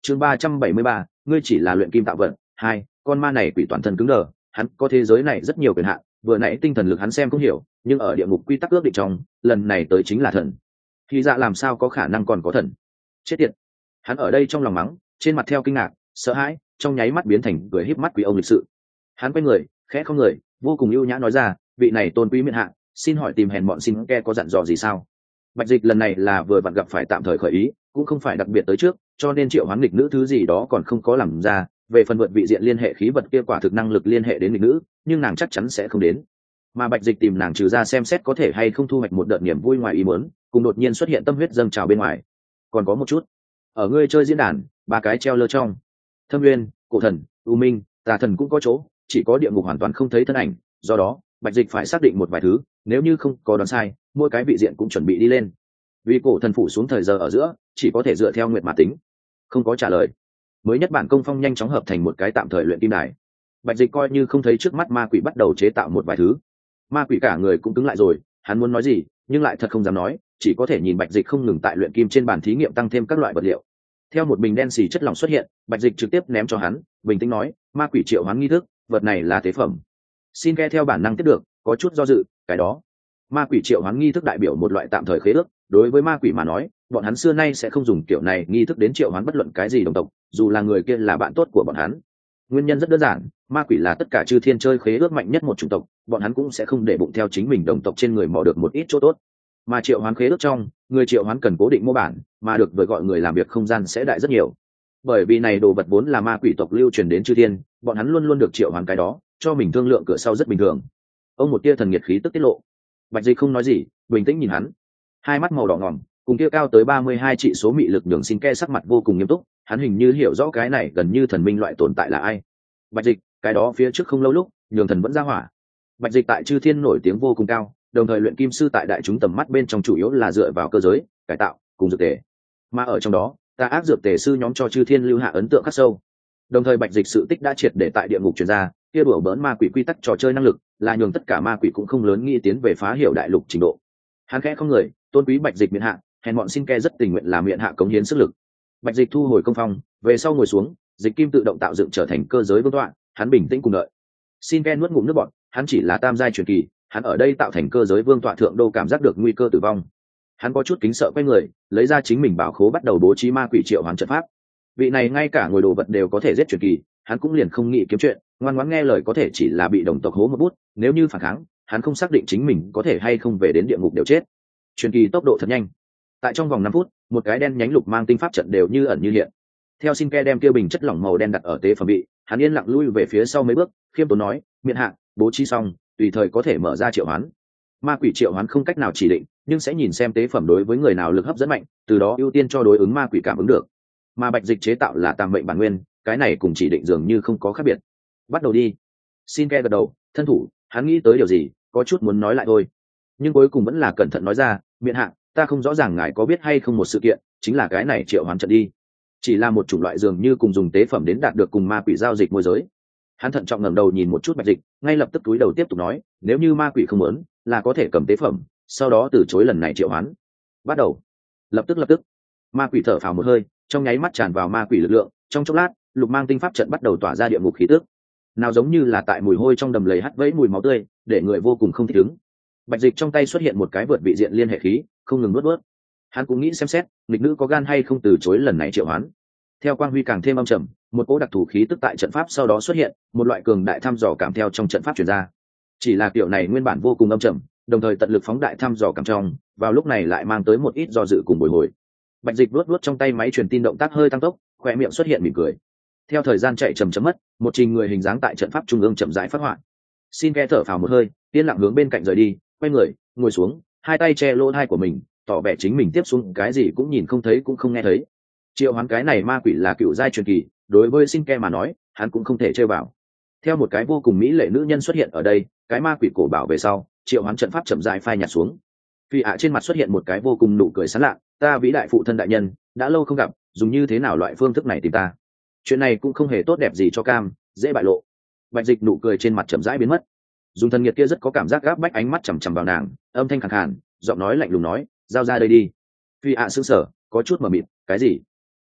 S1: chương 373, ngươi chỉ là luyện kim tạo vật. 2, con ma này quỷ toàn thân cứng đờ, hắn có thế giới này rất nhiều quyền hạn, vừa nãy tinh thần lực hắn xem không hiểu, nhưng ở địa ngục quy tắc ước định trong, lần này tới chính là thần. Khi dạ làm sao có khả năng còn có thần? Chết tiệt. Hắn ở đây trong lòng mắng, trên mặt theo kinh ngạc, sợ hãi, trong nháy mắt biến thành cười híp mắt quỷ ông lịch sự. Hắn quay người, khẽ không người, vô cùng ưu nhã nói ra, vị này tôn quý miện hạ, xin hỏi tìm hèn bọn xin ke có dặn dò gì sao? Bạch Dịch lần này là vừa vặn gặp phải tạm thời khởi ý, cũng không phải đặc biệt tới trước, cho nên triệu hoán nghịch nữ thứ gì đó còn không có làm ra. Về phần vượt vị diện liên hệ khí vật kia quả thực năng lực liên hệ đến nghịch nữ, nhưng nàng chắc chắn sẽ không đến. Mà Bạch Dịch tìm nàng trừ ra xem xét có thể hay không thu hoạch một đợt niềm vui ngoài ý muốn, cùng đột nhiên xuất hiện tâm huyết dâng trào bên ngoài. Còn có một chút, ở ngươi chơi diễn đàn, ba cái treo lơ trong, Thâm Nguyên, Cổ Thần, U Minh, Tà Thần cũng có chỗ, chỉ có địa ngục hoàn toàn không thấy thân ảnh, do đó Bạch Dịch phải xác định một vài thứ, nếu như không có đoán sai, mỗi cái vị diện cũng chuẩn bị đi lên. Vì Cổ Thần phủ xuống thời giờ ở giữa, chỉ có thể dựa theo nguyệt mà tính. Không có trả lời. Mới nhất bản công phong nhanh chóng hợp thành một cái tạm thời luyện kim đài. Bạch Dịch coi như không thấy trước mắt ma quỷ bắt đầu chế tạo một vài thứ. Ma quỷ cả người cũng cứng lại rồi, hắn muốn nói gì, nhưng lại thật không dám nói, chỉ có thể nhìn Bạch Dịch không ngừng tại luyện kim trên bàn thí nghiệm tăng thêm các loại vật liệu. Theo một bình đen xì chất lỏng xuất hiện, Bạch Dịch trực tiếp ném cho hắn, bình tĩnh nói, ma quỷ triệu hoán nghi thức, vật này là tế phẩm. Xin nghe theo bản năng tiếp được, có chút do dự, cái đó. Ma quỷ triệu hoán nghi thức đại biểu một loại tạm thời khế ước, đối với ma quỷ mà nói, bọn hắn xưa nay sẽ không dùng kiểu này nghi thức đến triệu hoán bất luận cái gì đồng tộc, dù là người kia là bạn tốt của bọn hắn. Nguyên nhân rất đơn giản, ma quỷ là tất cả chư thiên chơi khế ước mạnh nhất một chủng tộc, bọn hắn cũng sẽ không để bụng theo chính mình đồng tộc trên người mò được một ít chỗ tốt. Mà triệu hoán khế ước trong, người triệu hoán cần cố định mô bản, mà được với gọi người làm việc không gian sẽ đại rất nhiều. Bởi vì này đồ vật vốn là ma quỷ tộc lưu truyền đến chư thiên, bọn hắn luôn luôn được triệu hoán cái đó, cho mình thương lượng cửa sau rất bình thường. Ông một tia thần nhiệt khí tức tiết lộ. Bạch Dịch không nói gì, bình tĩnh nhìn hắn. Hai mắt màu đỏ ngòm, cùng kia cao tới 32 trị số mị lực đường xin ke sắc mặt vô cùng nghiêm túc, hắn hình như hiểu rõ cái này gần như thần minh loại tồn tại là ai. Bạch Dịch, cái đó phía trước không lâu lúc, nhường thần vẫn ra hỏa. Bạch Dịch tại chư thiên nổi tiếng vô cùng cao, đồng thời luyện kim sư tại đại chúng tầm mắt bên trong chủ yếu là dựa vào cơ giới, cải tạo, cùng dược tề. Mà ở trong đó, ta áp dược tề sư nhóm cho chư thiên lưu hạ ấn tượng khắc sâu. Đồng thời Bạch Dịch sự tích đã triệt để tại địa ngục truyền ra, kia đùa bỡn ma quỷ quy tắc trò chơi năng lực, là nhường tất cả ma quỷ cũng không lớn nghĩ tiến về phá hiểu đại lục trình độ. Hắn khẽ không người, tôn quý Bạch Dịch miện hạ, hèn bọn xin ke rất tình nguyện làm miện hạ cống hiến sức lực. Bạch Dịch thu hồi công phong, về sau ngồi xuống, dịch kim tự động tạo dựng trở thành cơ giới vương tọa, hắn bình tĩnh cùng đợi. Xin ke nuốt ngụm nước bọt, hắn chỉ là tam giai truyền kỳ, hắn ở đây tạo thành cơ giới vương tọa thượng đô cảm giác được nguy cơ tử vong. Hắn có chút kính sợ quay người, lấy ra chính mình bảo khố bắt đầu bố trí ma quỷ triệu hoán trận pháp. Vị này ngay cả ngồi đồ vật đều có thể giết truyền kỳ, hắn cũng liền không nghĩ kiếm chuyện, ngoan ngoãn nghe lời có thể chỉ là bị đồng tộc hố một bút, nếu như phản kháng, hắn không xác định chính mình có thể hay không về đến địa ngục đều chết. Truyền kỳ tốc độ thật nhanh. Tại trong vòng 5 phút, một cái đen nhánh lục mang tinh pháp trận đều như ẩn như hiện. Theo Xin Ke đem kia bình chất lỏng màu đen đặt ở tế phẩm bị, hắn yên lặng lui về phía sau mấy bước, khiêm tốn nói, miện hạ, bố trí xong, tùy thời có thể mở ra triệu hoán. Ma quỷ triệu hoán không cách nào chỉ định, nhưng sẽ nhìn xem tế phẩm đối với người nào lực hấp dẫn mạnh, từ đó ưu tiên cho đối ứng ma quỷ cảm ứng được. Mà Bạch Dịch chế tạo là tam mệnh bản nguyên, cái này cùng chỉ định dường như không có khác biệt. Bắt đầu đi. Xin Ke gật đầu, thân thủ, hắn nghĩ tới điều gì, có chút muốn nói lại thôi, nhưng cuối cùng vẫn là cẩn thận nói ra, miện hạ, ta không rõ ràng ngài có biết hay không một sự kiện, chính là cái này triệu hoán trận đi, chỉ là một chủng loại dường như cùng dùng tế phẩm đến đạt được cùng ma quỷ giao dịch môi giới. Hắn thận trọng ngẩng đầu nhìn một chút Bạch Dịch, ngay lập tức cúi đầu tiếp tục nói, nếu như ma quỷ không muốn, là có thể cầm tế phẩm, sau đó từ chối lần này triệu hoán. Bắt đầu. Lập tức. Ma quỷ thở phào một hơi, trong nháy mắt tràn vào ma quỷ lực lượng, trong chốc lát, lục mang tinh pháp trận bắt đầu tỏa ra địa ngục khí tức. Nào giống như là tại mùi hôi trong đầm lầy hắt vẫy mùi máu tươi, để người vô cùng không thích ứng. Bạch Dịch trong tay xuất hiện một cái vượt vị diện liên hệ khí, không ngừng nuốt. Hắn cũng nghĩ xem xét, nghịch nữ có gan hay không từ chối lần này triệu hoán. Theo quang huy càng thêm âm trầm, một cỗ đặc thù khí tức tại trận pháp sau đó xuất hiện, một loại cường đại thăm dò cảm theo trong trận pháp truyền ra. Chỉ là kiểu này nguyên bản vô cùng âm trầm, đồng thời tận lực phóng đại thăm dò cảm trong, vào lúc này lại mang tới một ít do dự cùng bồi hồi. Bạch Dịch vuốt trong tay máy truyền tin động tác hơi tăng tốc, khóe miệng xuất hiện mỉm cười. Theo thời gian chạy chậm mất, một trình người hình dáng tại trận pháp trung ương chậm rãi phát họa. Xin Ke thở phào một hơi, yên lặng hướng bên cạnh rời đi, quay người, ngồi xuống, hai tay che lỗ tai của mình, tỏ vẻ chính mình tiếp xuống cái gì cũng nhìn không thấy cũng không nghe thấy. Triệu hoán cái này ma quỷ là cựu giai truyền kỳ, đối với Xin Ke mà nói, hắn cũng không thể chơi vào. Theo một cái vô cùng mỹ lệ nữ nhân xuất hiện ở đây, cái ma quỷ cổ bảo về sau, triệu hoán trận pháp chậm rãi phai nhạt xuống. Phi ạ trên mặt xuất hiện một cái vô cùng nụ cười sán lạ, ta vĩ đại phụ thân đại nhân, đã lâu không gặp, dùng như thế nào loại phương thức này tìm ta? Chuyện này cũng không hề tốt đẹp gì cho Cam, dễ bại lộ. Bạch Dịch nụ cười trên mặt chậm rãi biến mất. Dùng thần nhiệt kia rất có cảm giác gáp bách, ánh mắt chằm chằm vào nàng, âm thanh khàn khàn, giọng nói lạnh lùng nói, giao ra đây đi. Phi ạ sững sờ, có chút mờ mịt, cái gì?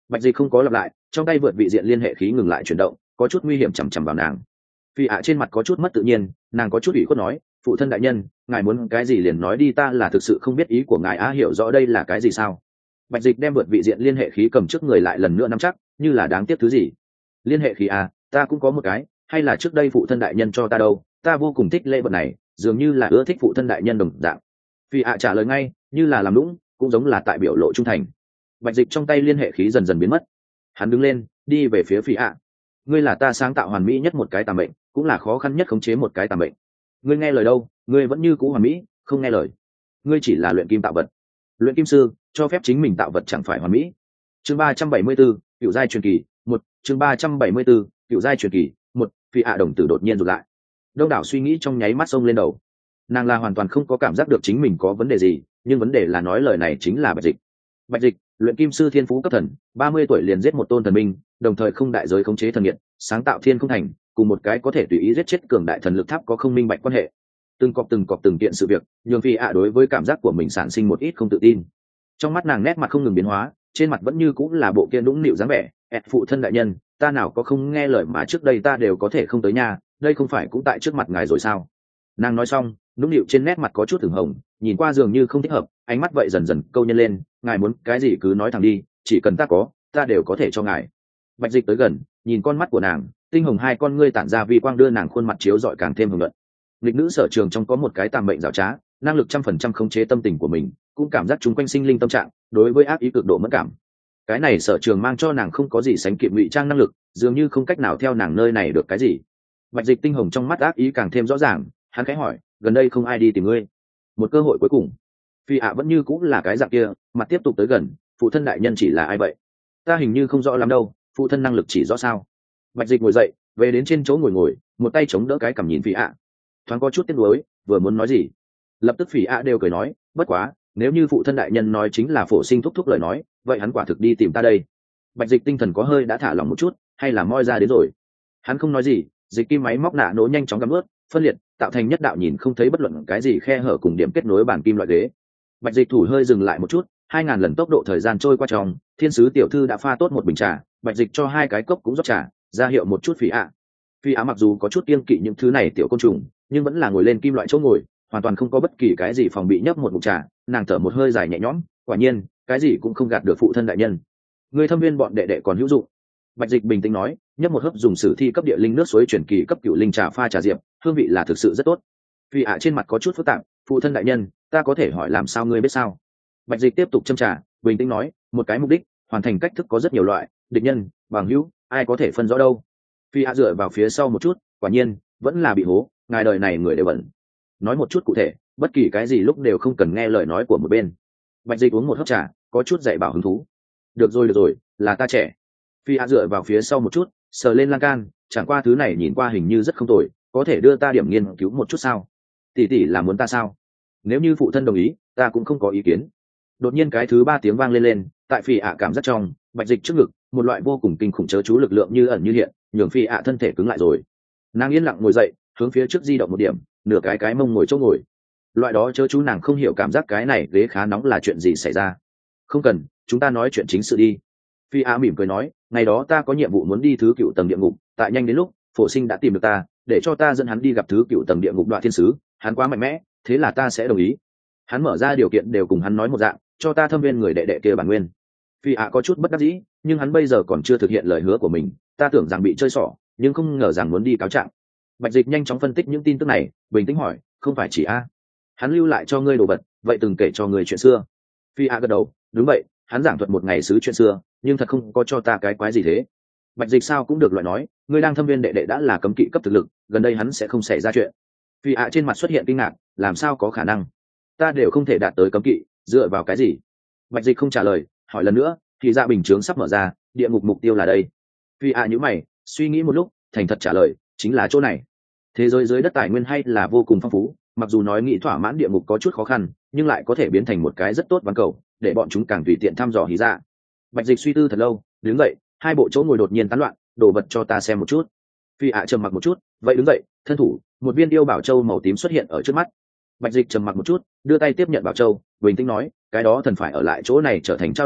S1: Bạch Dịch không có lặp lại, trong tay vượt vị diện liên hệ khí ngừng lại chuyển động, có chút nguy hiểm chằm chằm vào nàng. Phi ạ trên mặt có chút mất tự nhiên, nàng có chút ủy khuất nói, phụ thân đại nhân, ngài muốn cái gì liền nói đi, ta là thực sự không biết ý của ngài, hiểu rõ đây là cái gì sao? Bạch Dịch đem vượt vị diện liên hệ khí cầm trước người lại lần nữa nắm chắc, như là đáng tiếc thứ gì. Liên hệ khí ta cũng có một cái, hay là trước đây phụ thân đại nhân cho ta đâu, ta vô cùng thích lễ vật này, dường như là ưa thích phụ thân đại nhân đồng dạng. Phi ạ trả lời ngay, như là làm lũng, cũng giống là tại biểu lộ trung thành. Bạch Dịch trong tay liên hệ khí dần dần biến mất, hắn đứng lên, đi về phía Phi ạ. Ngươi là ta sáng tạo hoàn mỹ nhất một cái tà mệnh, cũng là khó khăn nhất khống chế một cái tà mệnh. Ngươi nghe lời đâu? Ngươi vẫn như cũ hoàn mỹ, không nghe lời. Ngươi chỉ là luyện kim tạo vật, luyện kim sư, cho phép chính mình tạo vật chẳng phải hoàn mỹ. Chương 374, cựu giai truyền kỳ, 1, chương 374, cựu giai truyền kỳ, 1, Phi ạ đồng tử đột nhiên rụt lại. Đông đảo suy nghĩ trong nháy mắt xông lên đầu. Nàng là hoàn toàn không có cảm giác được chính mình có vấn đề gì, nhưng vấn đề là nói lời này chính là Bạch Dịch. Bạch Dịch, luyện kim sư thiên phú cấp thần, 30 tuổi liền giết một tôn thần minh, đồng thời không đại giới khống chế thần nghiệt, sáng tạo thiên không thành, cùng một cái có thể tùy ý giết chết cường đại thần lực tháp có không minh bạch quan hệ. Từng cọp từng kiện sự việc, nhường Phi ạ đối với cảm giác của mình sản sinh một ít không tự tin. Trong mắt nàng nét mặt không ngừng biến hóa, trên mặt vẫn như cũng là bộ kia nũng nịu dáng vẻ. Phụ thân đại nhân, ta nào có không nghe lời mà trước đây ta đều có thể không tới nhà, đây không phải cũng tại trước mặt ngài rồi sao? Nàng nói xong, nũng nịu trên nét mặt có chút ửng hồng, nhìn qua dường như không thích hợp, ánh mắt vậy dần dần câu nhân lên, ngài muốn cái gì cứ nói thẳng đi, chỉ cần ta có, ta đều có thể cho ngài. Bạch Dịch tới gần, nhìn con mắt của nàng, tinh hồng hai con ngươi tản ra vi quang đưa nàng khuôn mặt chiếu rọi càng thêm hồng luận. Lịch nữ sở trường trong có một cái tàm mệnh rào trá, năng lực 100% khống chế tâm tình của mình, cũng cảm giác chúng quanh sinh linh tâm trạng, đối với ác ý cực độ mẫn cảm. Cái này sở trường mang cho nàng không có gì sánh kịp ngụy trang năng lực, dường như không cách nào theo nàng nơi này được cái gì. Bạch Dịch tinh hồng trong mắt ác ý càng thêm rõ ràng, hắn khẽ hỏi, gần đây không ai đi tìm ngươi? Một cơ hội cuối cùng. Phi ạ vẫn như cũng là cái dạng kia, mặt tiếp tục tới gần, phụ thân đại nhân chỉ là ai vậy? Ta hình như không rõ lắm đâu, phụ thân năng lực chỉ rõ sao? Bạch Dịch ngồi dậy, về đến trên chỗ ngồi, một tay chống đỡ cái cằm nhìn Phi ạ. Thoáng có chút tiếc nuối, vừa muốn nói gì, lập tức Phi ạ đều cười nói, bất quá, nếu như phụ thân đại nhân nói chính là phổ sinh thúc thúc lời nói, vậy hắn quả thực đi tìm ta đây. Bạch Dịch tinh thần có hơi đã thả lỏng một chút, hay là moi ra đến rồi. Hắn không nói gì, dịch kim máy móc nạ nổ nhanh chóng gắm ướt, phân liệt, tạo thành nhất đạo nhìn không thấy bất luận cái gì khe hở cùng điểm kết nối bản kim loại ghế. Bạch Dịch thủ hơi dừng lại một chút, 2000 lần tốc độ thời gian trôi qua trong, thiên sứ tiểu thư đã pha tốt một bình trà, Bạch Dịch cho 2 cái cốc cũng rót trà, ra hiệu một chút Phi ạ. Phi ạ mặc dù có chút kiêng kỵ những thứ này tiểu côn trùng, nhưng vẫn là ngồi lên kim loại chỗ ngồi, hoàn toàn không có bất kỳ cái gì phòng bị, nhấp một ngụm trà, nàng thở một hơi dài nhẹ nhõm, quả nhiên, cái gì cũng không gạt được phụ thân đại nhân. Người thâm viên bọn đệ đệ còn hữu dụng. Bạch Dịch bình tĩnh nói, nhấp một hớp dùng sử thi cấp địa linh nước suối chuyển kỳ cấp cựu linh trà pha trà diệp, hương vị là thực sự rất tốt. Phi ạ trên mặt có chút phức tạp, phụ thân đại nhân, ta có thể hỏi làm sao ngươi biết sao? Bạch Dịch tiếp tục châm trà, bình tĩnh nói, một cái mục đích, hoàn thành cách thức có rất nhiều loại, địch nhân, bằng hữu, ai có thể phân rõ đâu. Phi ạ dựa vào phía sau một chút, quả nhiên, vẫn là bị hố, ngài đời này người đều bẩn. Nói một chút cụ thể, bất kỳ cái gì lúc đều không cần nghe lời nói của một bên. Bạch Dịch uống một hớp trà, có chút dạy bảo hứng thú. Được rồi, là ta trẻ. Phi ạ dựa vào phía sau một chút, sờ lên lan can, chẳng qua thứ này nhìn qua hình như rất không tồi, có thể đưa ta điểm nghiên cứu một chút sao? Tỷ tỷ là muốn ta sao? Nếu như phụ thân đồng ý, ta cũng không có ý kiến. Đột nhiên cái thứ 3 tiếng vang lên, tại Phi ạ cảm giác trong, Bạch Dịch trước ngực, một loại vô cùng kinh khủng chớ chú lực lượng như ẩn như hiện, nhường Phi ạ thân thể cứng lại rồi. Nàng yên lặng ngồi dậy, hướng phía trước di động một điểm, nửa cái mông ngồi chỗ ngồi. Loại đó chớ chú nàng không hiểu cảm giác cái này ghế khá nóng là chuyện gì xảy ra. Không cần, chúng ta nói chuyện chính sự đi. Phi ạ mỉm cười nói, ngày đó ta có nhiệm vụ muốn đi thứ cựu tầng địa ngục, tại nhanh đến lúc, phổ sinh đã tìm được ta, để cho ta dẫn hắn đi gặp thứ cựu tầng địa ngục Đoạn thiên sứ, hắn quá mạnh mẽ, thế là ta sẽ đồng ý. Hắn mở ra điều kiện đều cùng hắn nói một dạng, cho ta thâm viên người đệ đệ kia bản nguyên. Phi ạ có chút bất đắc dĩ, nhưng hắn bây giờ còn chưa thực hiện lời hứa của mình, ta tưởng rằng bị chơi xỏ, nhưng không ngờ rằng muốn đi cáo trạng. Bạch Dịch nhanh chóng phân tích những tin tức này, bình tĩnh hỏi, không phải chỉ a? Hắn lưu lại cho ngươi đồ vật, vậy từng kể cho ngươi chuyện xưa. Phi ạ gật đầu, đúng vậy, hắn giảng thuật một ngày xứ chuyện xưa, nhưng thật không có cho ta cái quái gì thế. Bạch Dịch sao cũng được loại nói, ngươi đang thâm viên đệ đệ đã là cấm kỵ cấp thực lực, gần đây hắn sẽ không xảy ra chuyện. Phi ạ trên mặt xuất hiện kinh ngạc, làm sao có khả năng? Ta đều không thể đạt tới cấm kỵ, dựa vào cái gì? Bạch Dịch không trả lời, hỏi lần nữa, thì ra bình chướng sắp mở ra, địa ngục mục tiêu là đây. Phi ạ nhíu mày, suy nghĩ một lúc, thành thật trả lời, chính là chỗ này. Thế giới dưới đất tài nguyên hay là vô cùng phong phú, mặc dù nói nghĩ thỏa mãn địa ngục có chút khó khăn, nhưng lại có thể biến thành một cái rất tốt ván cầu, để bọn chúng càng tùy tiện thăm dò hí ra. Bạch Dịch suy tư thật lâu, đứng dậy, 2 bộ chỗ ngồi đột nhiên tán loạn, đồ vật cho ta xem một chút. Phi ạ trầm mặc một chút, vậy đứng dậy, thân thủ, một viên yêu bảo châu màu tím xuất hiện ở trước mắt. Bạch Dịch trầm mặc một chút, đưa tay tiếp nhận bảo châu, bình tĩnh nói, cái đó thần phải ở lại chỗ này trở thành trao đổi,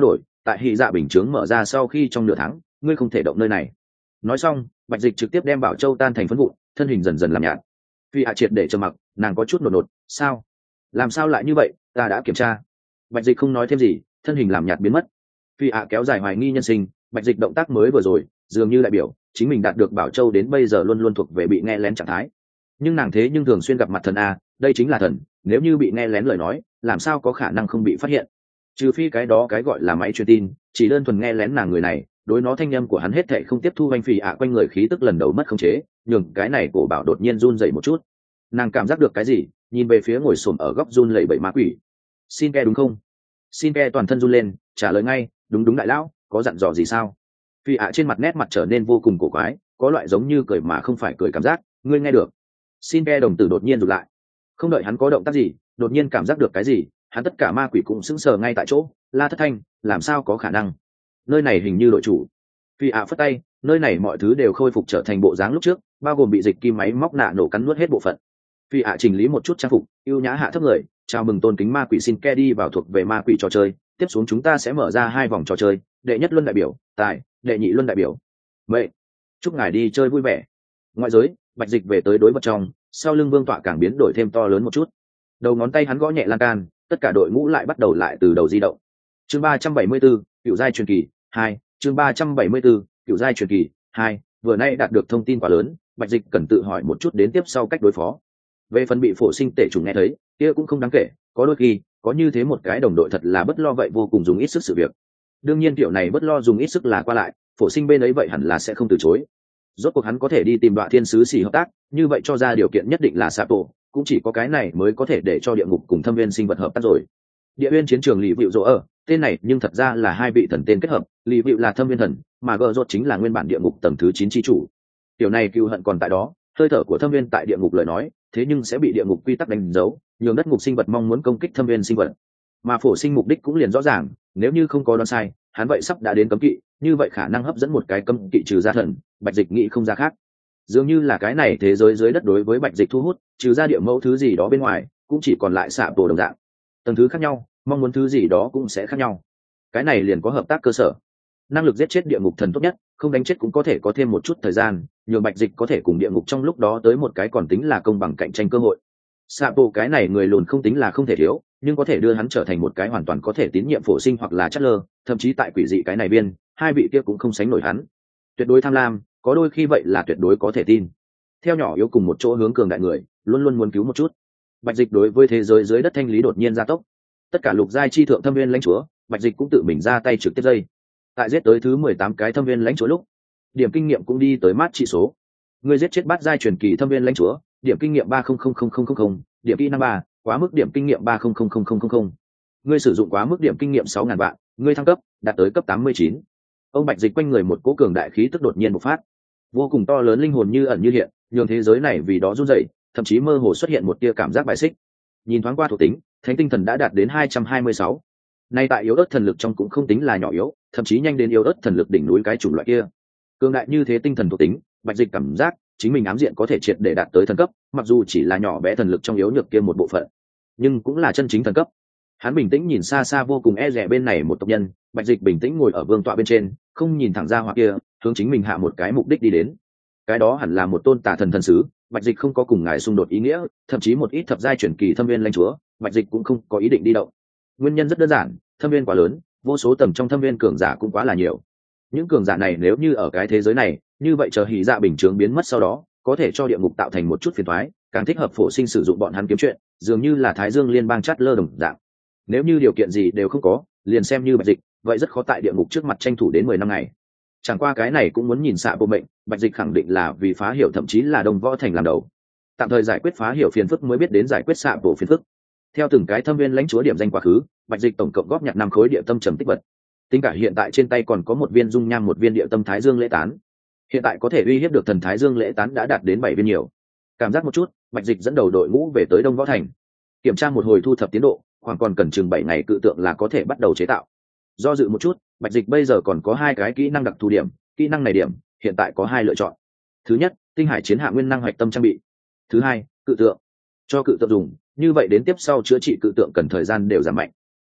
S1: tại hy dạ bình chướng mở ra sau khi trong nửa tháng ngươi không thể động nơi này. Nói xong bạch dịch trực tiếp đem bảo châu tan thành phấn vụn, thân hình dần dần làm nhạt. Phi hạ triệt để trầm mặc, nàng có chút nột nột. Sao? Làm sao lại như vậy? Ta đã kiểm tra. Bạch dịch không nói thêm gì, thân hình làm nhạt biến mất. Phi hạ kéo dài hoài nghi nhân sinh, bạch dịch động tác mới vừa rồi dường như đại biểu chính mình đạt được bảo châu đến bây giờ luôn luôn thuộc về bị nghe lén trạng thái. Nhưng nàng thế nhưng thường xuyên gặp mặt thần a, đây chính là thần, nếu như bị nghe lén lời nói làm sao có khả năng không bị phát hiện. Trừ phi cái đó cái gọi là máy truyền tin chỉ đơn thuần nghe lén nàng người này, đối nó thanh âm của hắn hết thệ không tiếp thu. Anh Phi ạ quanh người khí tức lần đầu mất khống chế, nhường cái này cổ bảo đột nhiên run dậy một chút. Nàng cảm giác được cái gì, nhìn về phía ngồi xổm ở góc run lẩy bẩy ma quỷ. Xin ke đúng không? Xin ke toàn thân run lên, trả lời ngay, đúng đúng đại lão, có dặn dò gì sao? Phi ạ trên mặt nét mặt trở nên vô cùng cổ quái, có loại giống như cười mà không phải cười cảm giác. Ngươi nghe được? Xin ke đồng tử đột nhiên rụt lại, không đợi hắn có động tác gì, đột nhiên cảm giác được cái gì, hắn tất cả ma quỷ cũng sững sờ ngay tại chỗ. La Thất Thanh, làm sao có khả năng? Nơi này hình như đội chủ. Phi ạ phất tay, nơi này mọi thứ đều khôi phục trở thành bộ dáng lúc trước, bao gồm bị dịch kim máy móc nạ nổ cắn nuốt hết bộ phận. Phi ạ chỉnh lý một chút trang phục, ưu nhã hạ thấp người, chào mừng tôn kính ma quỷ xin ke đi vào thuộc về ma quỷ trò chơi. Tiếp xuống chúng ta sẽ mở ra 2 vòng trò chơi, đệ nhất luân đại biểu tài, đệ nhị luân đại biểu vậy. Chúc ngài đi chơi vui vẻ. Ngoại giới bạch dịch về tới đối vật trong, sau lưng vương tọa càng biến đổi thêm to lớn một chút. Đầu ngón tay hắn gõ nhẹ lan can, tất cả đội ngũ lại bắt đầu lại từ đầu di động. Chương 374, cựu giai truyền kỳ 2. Chương 374, cựu giai truyền kỳ 2. Vừa nay đạt được thông tin quá lớn, bạch dịch cần tự hỏi một chút đến tiếp sau cách đối phó. Về phần bị phổ sinh tể trùng nghe thấy kia cũng không đáng kể, có đôi khi có như thế một cái đồng đội thật là bất lo vậy vô cùng dùng ít sức sự việc. Đương nhiên kiểu này bất lo dùng ít sức là qua lại, phổ sinh bên ấy vậy hẳn là sẽ không từ chối. Rốt cuộc hắn có thể đi tìm Đoạn Thiên sứ xỉ hợp tác, như vậy cho ra điều kiện nhất định là Sapo, cũng chỉ có cái này mới có thể để cho địa ngục cùng thâm viên sinh vật hợp tác rồi. Địa viên chiến trường Lý Vịu Dỗ ở, tên này nhưng thật ra là 2 vị thần tên kết hợp, Lý Vịu là thâm viên thần, mà Gờ Rốt chính là nguyên bản địa ngục tầng thứ 9 chi chủ. Điều này cừu hận còn tại đó, hơi thở của thâm viên tại địa ngục lời nói, thế nhưng sẽ bị địa ngục quy tắc đánh dấu, nhường đất ngục sinh vật mong muốn công kích thâm viên sinh vật. Mà phổ sinh mục đích cũng liền rõ ràng, nếu như không có đoán sai, hắn vậy sắp đã đến cấm kỵ, như vậy khả năng hấp dẫn một cái cấm kỵ trừ ra thần, bạch dịch nghĩ không ra khác. Dường như là cái này thế giới dưới đất đối với bạch dịch thu hút, trừ ra địa mẫu thứ gì đó bên ngoài, cũng chỉ còn lại xạ tổ đồng dạng. Tầng thứ khác nhau, mong muốn thứ gì đó cũng sẽ khác nhau. Cái này liền có hợp tác cơ sở. Năng lực giết chết địa ngục thần tốt nhất, không đánh chết cũng có thể có thêm một chút thời gian, nhường bạch dịch có thể cùng địa ngục trong lúc đó tới một cái còn tính là công bằng cạnh tranh cơ hội. Xạ bộ cái này người lùn không tính là không thể thiếu, nhưng có thể đưa hắn trở thành một cái hoàn toàn có thể tín nhiệm phổ sinh hoặc là chất lơ, thậm chí tại quỷ dị cái này biên, 2 vị kia cũng không sánh nổi hắn. Tuyệt đối tham lam, có đôi khi vậy là tuyệt đối có thể tin. Theo nhỏ yếu cùng một chỗ hướng cường đại người, luôn luôn muốn cứu một chút. Bạch dịch đối với thế giới dưới đất thanh lý đột nhiên gia tốc. Tất cả lục giai chi thượng thâm viên lãnh chúa, bạch dịch cũng tự mình ra tay trực tiếp dây. Tại giết tới thứ 18 cái thâm viên lãnh chúa lúc, điểm kinh nghiệm cũng đi tới mát trị số. Người giết chết bát giai truyền kỳ thâm viên lãnh chúa, điểm kinh nghiệm 300000, điểm kỹ năng 3, quá mức điểm kinh nghiệm 300000. Ngươi sử dụng quá mức điểm kinh nghiệm 6000 vạn, ngươi thăng cấp đạt tới cấp 89. Ông bạch dịch quanh người một cỗ cường đại khí tức đột nhiên bộc phát, vô cùng to lớn linh hồn như ẩn như hiện, nhường thế giới này vì đó run rẩy, thậm chí mơ hồ xuất hiện một tia cảm giác bài xích. Nhìn thoáng qua thuộc tính, thánh tinh thần đã đạt đến 226. Nay tại yếu ớt thần lực trong cũng không tính là nhỏ yếu, thậm chí nhanh đến yếu ớt thần lực đỉnh núi cái chủng loại kia. Cường đại như thế tinh thần thuộc tính, bạch dịch cảm giác chính mình ám diện có thể triệt để đạt tới thần cấp, mặc dù chỉ là nhỏ bé thần lực trong yếu nhược kia một bộ phận, nhưng cũng là chân chính thần cấp. Hắn bình tĩnh nhìn xa xa vô cùng e dè bên này một tộc nhân, bạch dịch bình tĩnh ngồi ở vương tọa bên trên, không nhìn thẳng ra hoặc kia, hướng chính mình hạ một cái mục đích đi đến. Cái đó hẳn là một tôn tà thần thần sứ, bạch dịch không có cùng ngài xung đột ý nghĩa, thậm chí một ít thập giai chuyển kỳ thâm viên lãnh chúa, bạch dịch cũng không có ý định đi động. Nguyên nhân rất đơn giản, thâm viên quá lớn, vô số tầng trong thâm viên cường giả cũng quá là nhiều. Những cường giả này nếu như ở cái thế giới này, như vậy chờ hỉ dạ bình chướng biến mất sau đó, có thể cho địa ngục tạo thành một chút phiền toái, càng thích hợp phổ sinh sử dụng bọn hắn kiếm chuyện, dường như là Thái Dương liên bang chát lơ đồng dạng. Nếu như điều kiện gì đều không có, liền xem như bạch dịch, vậy rất khó tại địa ngục trước mặt tranh thủ đến 10 năm ngày. Chẳng qua cái này cũng muốn nhìn xạ bộ mệnh, bạch dịch khẳng định là vì phá hiểu thậm chí là Đông Võ Thành làm đầu, tạm thời giải quyết phá hiểu phiền phức mới biết đến giải quyết xạ bộ phiền phức. Theo từng cái thâm viên lãnh chúa điểm danh quá khứ, bạch dịch tổng cộng góp nhặt 5 khối địa tâm trầm tích vật. Tính cả hiện tại trên tay còn có 1 viên dung nham, 1 viên địa tâm Thái Dương lễ tán. Hiện tại có thể uy hiếp được thần Thái Dương lễ tán đã đạt đến 7 viên nhiều. Cảm giác một chút, bạch dịch dẫn đầu đội ngũ về tới Đông Võ Thành, kiểm tra một hồi thu thập tiến độ, khoảng còn cần chừng 7 ngày cự tượng là có thể bắt đầu chế tạo. Do dự một chút, bạch dịch bây giờ còn có 2 cái kỹ năng đặc thù điểm, kỹ năng này điểm hiện tại có 2 lựa chọn. Thứ nhất, tinh hải chiến hạ nguyên năng hoạch tâm trang bị. Thứ hai, cự tượng. Cho cự tượng dùng, như vậy đến tiếp sau chữa trị cự tượng cần thời gian đều giảm mạnh.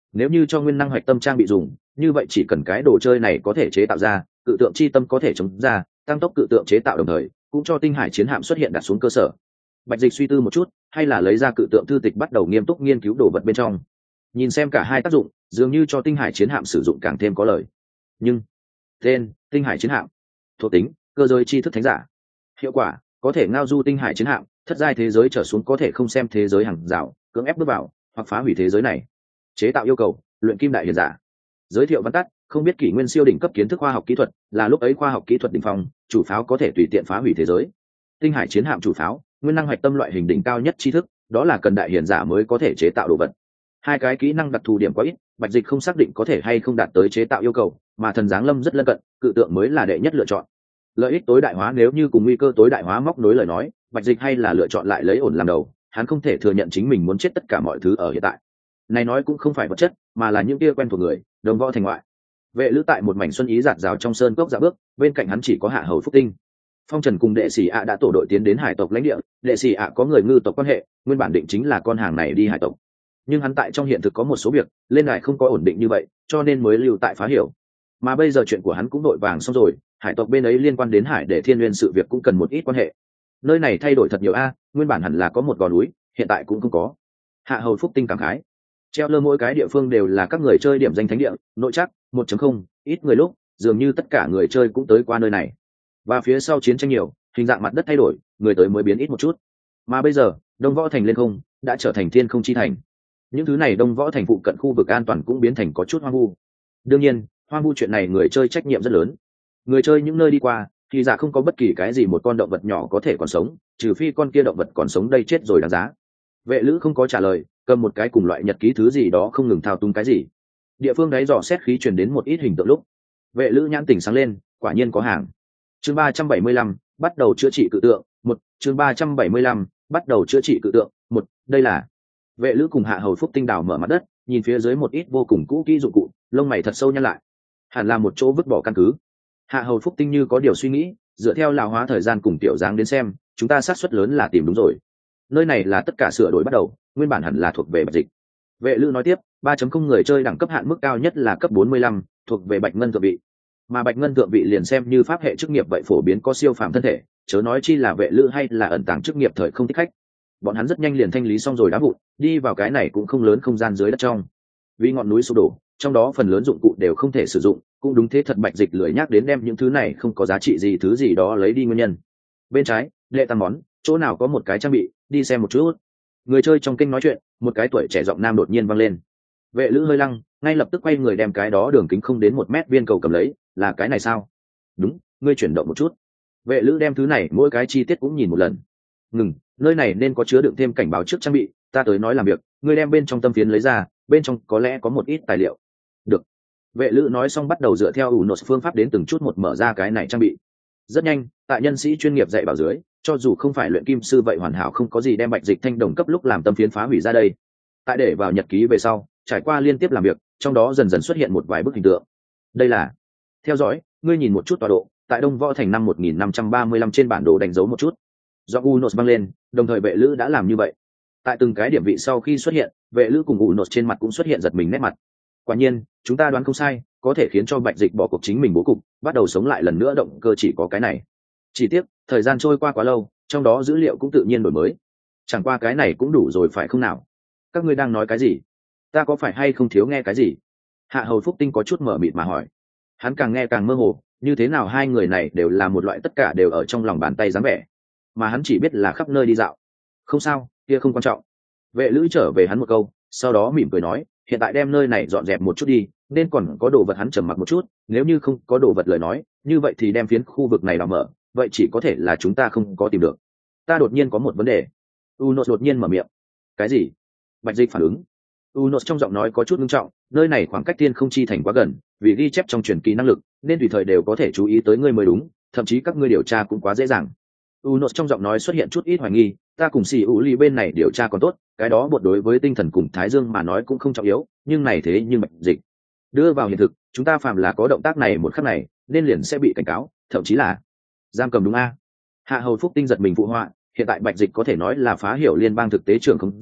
S1: Nếu như cho nguyên năng hoạch tâm trang bị dùng, như vậy chỉ cần cái đồ chơi này có thể chế tạo ra, cự tượng chi tâm có thể chống ra, tăng tốc cự tượng chế tạo đồng thời cũng cho tinh hải chiến hạm xuất hiện đặt xuống cơ sở. Bạch Dịch suy tư một chút, hay là lấy ra cự tượng thư tịch bắt đầu nghiêm túc nghiên cứu đồ vật bên trong. Nhìn xem cả hai tác dụng, dường như cho tinh hải chiến hạm sử dụng càng thêm có lợi. Nhưng tên tinh hải chiến hạm, thuộc tính cơ giới tri thức thánh giả, hiệu quả có thể ngao du tinh hải chiến hạm, thất giai thế giới trở xuống có thể không xem thế giới hàng rào cưỡng ép bước vào hoặc phá hủy thế giới này. Chế tạo yêu cầu luyện kim đại hiền giả. Giới thiệu văn tắt: không biết kỷ nguyên siêu đỉnh cấp kiến thức khoa học kỹ thuật, là lúc ấy khoa học kỹ thuật đỉnh phong, chủ pháo có thể tùy tiện phá hủy thế giới. Tinh hải chiến hạm chủ pháo, nguyên năng hoạch tâm loại hình đỉnh cao nhất tri thức, đó là cần đại hiền giả mới có thể chế tạo đồ vật. Hai cái kỹ năng đặc thù điểm quá ít, Bạch Dịch không xác định có thể hay không đạt tới chế tạo yêu cầu, mà thần giáng lâm rất lân cận, cự tượng mới là đệ nhất lựa chọn. Lợi ích tối đại hóa nếu như cùng nguy cơ tối đại hóa móc nối lời nói, Bạch Dịch hay là lựa chọn lại lấy ổn làm đầu, hắn không thể thừa nhận chính mình muốn chết tất cả mọi thứ ở hiện tại. Này nói cũng không phải vật chất, mà là những kia quen thuộc người, đồng võ thành ngoại. Vệ Lữ tại một mảnh xuân ý rạt rào trong sơn cốc dạo bước, bên cạnh hắn chỉ có Hạ Hầu Phúc Tinh. Phong Trần cùng Đệ Sĩ ạ đã tổ đội tiến đến hải tộc lãnh địa, Đệ Sĩ ạ có người ngư tộc quan hệ, nguyên bản định chính là con hàng này đi hải tộc. Nhưng hắn tại trong hiện thực có một số việc, lên lại không có ổn định như vậy, cho nên mới lưu tại Phá Hiểu. Mà bây giờ chuyện của hắn cũng đội vàng xong rồi, hải tộc bên ấy liên quan đến Hải Đệ Thiên Nguyên sự việc cũng cần một ít quan hệ. Nơi này thay đổi thật nhiều a, nguyên bản hẳn là có một gò núi, hiện tại cũng không có. Hạ Hầu Phúc Tinh cảm khái. Treo lơ mỗi cái địa phương đều là các người chơi điểm danh thánh địa, nội chắc 1.0, ít người lúc, dường như tất cả người chơi cũng tới qua nơi này. Và phía sau chiến tranh nhiều, hình dạng mặt đất thay đổi, người tới mới biến ít một chút. Mà bây giờ, Đông Võ Thành lên không, đã trở thành thiên không chi thành. Những thứ này Đông Võ Thành phụ cận khu vực an toàn cũng biến thành có chút hoang vu. Đương nhiên, hoang vu chuyện này người chơi trách nhiệm rất lớn. Người chơi những nơi đi qua, thì giả không có bất kỳ cái gì một con động vật nhỏ có thể còn sống, trừ phi con kia động vật còn sống đây chết rồi đáng giá. Vệ Lữ không có trả lời, cầm một cái cùng loại nhật ký thứ gì đó không ngừng thao túng cái gì. Địa phương đấy dò xét khí truyền đến một ít hình tượng lúc, Vệ Lữ nhãn tỉnh sáng lên, quả nhiên có hàng. Chương 375, bắt đầu chữa trị cự tượng, một. Chương 375, bắt đầu chữa trị cự tượng, một. Đây là. Vệ Lữ cùng Hạ Hầu Phúc Tinh đào mở mặt đất, nhìn phía dưới một ít vô cùng cũ kỹ dụng cụ, lông mày thật sâu nhăn lại. Hẳn là một chỗ vứt bỏ căn cứ. Hạ Hầu Phúc Tinh như có điều suy nghĩ, dựa theo lão hóa thời gian cùng tiểu dáng đến xem, chúng ta xác suất lớn là tìm đúng rồi. Nơi này là tất cả sửa đổi bắt đầu, nguyên bản hẳn là thuộc về Bạch Dịch. Vệ Lữ nói tiếp, 3.0 người chơi đẳng cấp hạn mức cao nhất là cấp 45, thuộc về Bạch Ngân thượng vị. Mà Bạch Ngân thượng vị liền xem như pháp hệ chức nghiệp vậy phổ biến có siêu phàm thân thể, chớ nói chi là Vệ Lữ hay là ẩn tàng chức nghiệp thời không thích khách. Bọn hắn rất nhanh liền thanh lý xong rồi đá vụn, đi vào cái này cũng không lớn không gian dưới đất trong. Vì ngọn núi sụp đổ, trong đó phần lớn dụng cụ đều không thể sử dụng, cũng đúng thế thật Bạch Dịch lười nhắc đến đem những thứ này không có giá trị gì thứ gì đó lấy đi nguyên nhân. Bên trái, lệ tăng món, chỗ nào có một cái trang bị, đi xem một chút. Người chơi trong kênh nói chuyện, một cái tuổi trẻ giọng nam đột nhiên vang lên. Vệ Lữ hơi lăng, ngay lập tức quay người đem cái đó đường kính không đến 1 mét viên cầu cầm lấy, là cái này sao? Đúng, ngươi chuyển động một chút. Vệ Lữ đem thứ này mỗi cái chi tiết cũng nhìn một lần. Ngừng, nơi này nên có chứa đựng thêm cảnh báo trước trang bị, ta tới nói làm việc, ngươi đem bên trong tâm phiến lấy ra, bên trong có lẽ có một ít tài liệu. Được. Vệ Lữ nói xong bắt đầu dựa theo ủ nốt phương pháp đến từng chút một mở ra cái này trang bị. Rất nhanh, tại nhân sĩ chuyên nghiệp dạy bảo dưới, cho dù không phải luyện kim sư vậy hoàn hảo không có gì đem Bạch Dịch thanh đồng cấp lúc làm tâm phiến phá hủy ra đây. Tại để vào nhật ký về sau, trải qua liên tiếp làm việc, trong đó dần dần xuất hiện một vài bức hình tượng. Đây là. Theo dõi, ngươi nhìn một chút tọa độ, tại Đông Võ Thành năm 1535 trên bản đồ đánh dấu một chút. Do Unos băng lên, đồng thời Vệ Lữ đã làm như vậy. Tại từng cái điểm vị sau khi xuất hiện, Vệ Lữ cùng Unos trên mặt cũng xuất hiện giật mình nét mặt. Quả nhiên, chúng ta đoán không sai, có thể khiến cho Bạch Dịch bỏ cuộc chính mình bố cục, bắt đầu sống lại lần nữa động cơ chỉ có cái này. Chỉ tiếc, thời gian trôi qua quá lâu, trong đó dữ liệu cũng tự nhiên đổi mới. Chẳng qua cái này cũng đủ rồi phải không nào? Các ngươi đang nói cái gì? Ta có phải hay không thiếu nghe cái gì? Hạ Hầu Phúc Tinh có chút mở mịt mà hỏi. Hắn càng nghe càng mơ hồ, như thế nào hai người này đều là một loại tất cả đều ở trong lòng bàn tay dáng vẻ, mà hắn chỉ biết là khắp nơi đi dạo. Không sao, kia không quan trọng. Vệ Lữ trở về hắn một câu, sau đó mỉm cười nói, hiện tại đem nơi này dọn dẹp một chút đi, nên còn có đồ vật. Hắn trầm mặc một chút, nếu như không có đồ vật lời nói, như vậy thì đem phiến khu vực này làm mở, vậy chỉ có thể là chúng ta không có tìm được. Ta đột nhiên có một vấn đề. Unos đột nhiên mở miệng. Cái gì? Bạch Dịch phản ứng. Unos trong giọng nói có chút nghiêm trọng, nơi này khoảng cách thiên không chi thành quá gần, vì ghi chép trong truyền kỳ năng lực, nên tùy thời đều có thể chú ý tới ngươi mới đúng, thậm chí các ngươi điều tra cũng quá dễ dàng. Unos trong giọng nói xuất hiện chút ít hoài nghi, ta cùng xì ủ ly bên này điều tra còn tốt, cái đó bột đối với tinh thần cùng Thái Dương mà nói cũng không trọng yếu, nhưng này thế nhưng Bạch Dịch đưa vào hiện thực, chúng ta phạm là có động tác này một khắc này, nên liền sẽ bị cảnh cáo, thậm chí là giam cầm đúng a? Hạ Hầu Phúc Tinh giật mình phụ họa, hiện tại Bạch Dịch có thể nói là phá hiểu liên bang thực tế trưởng không giả,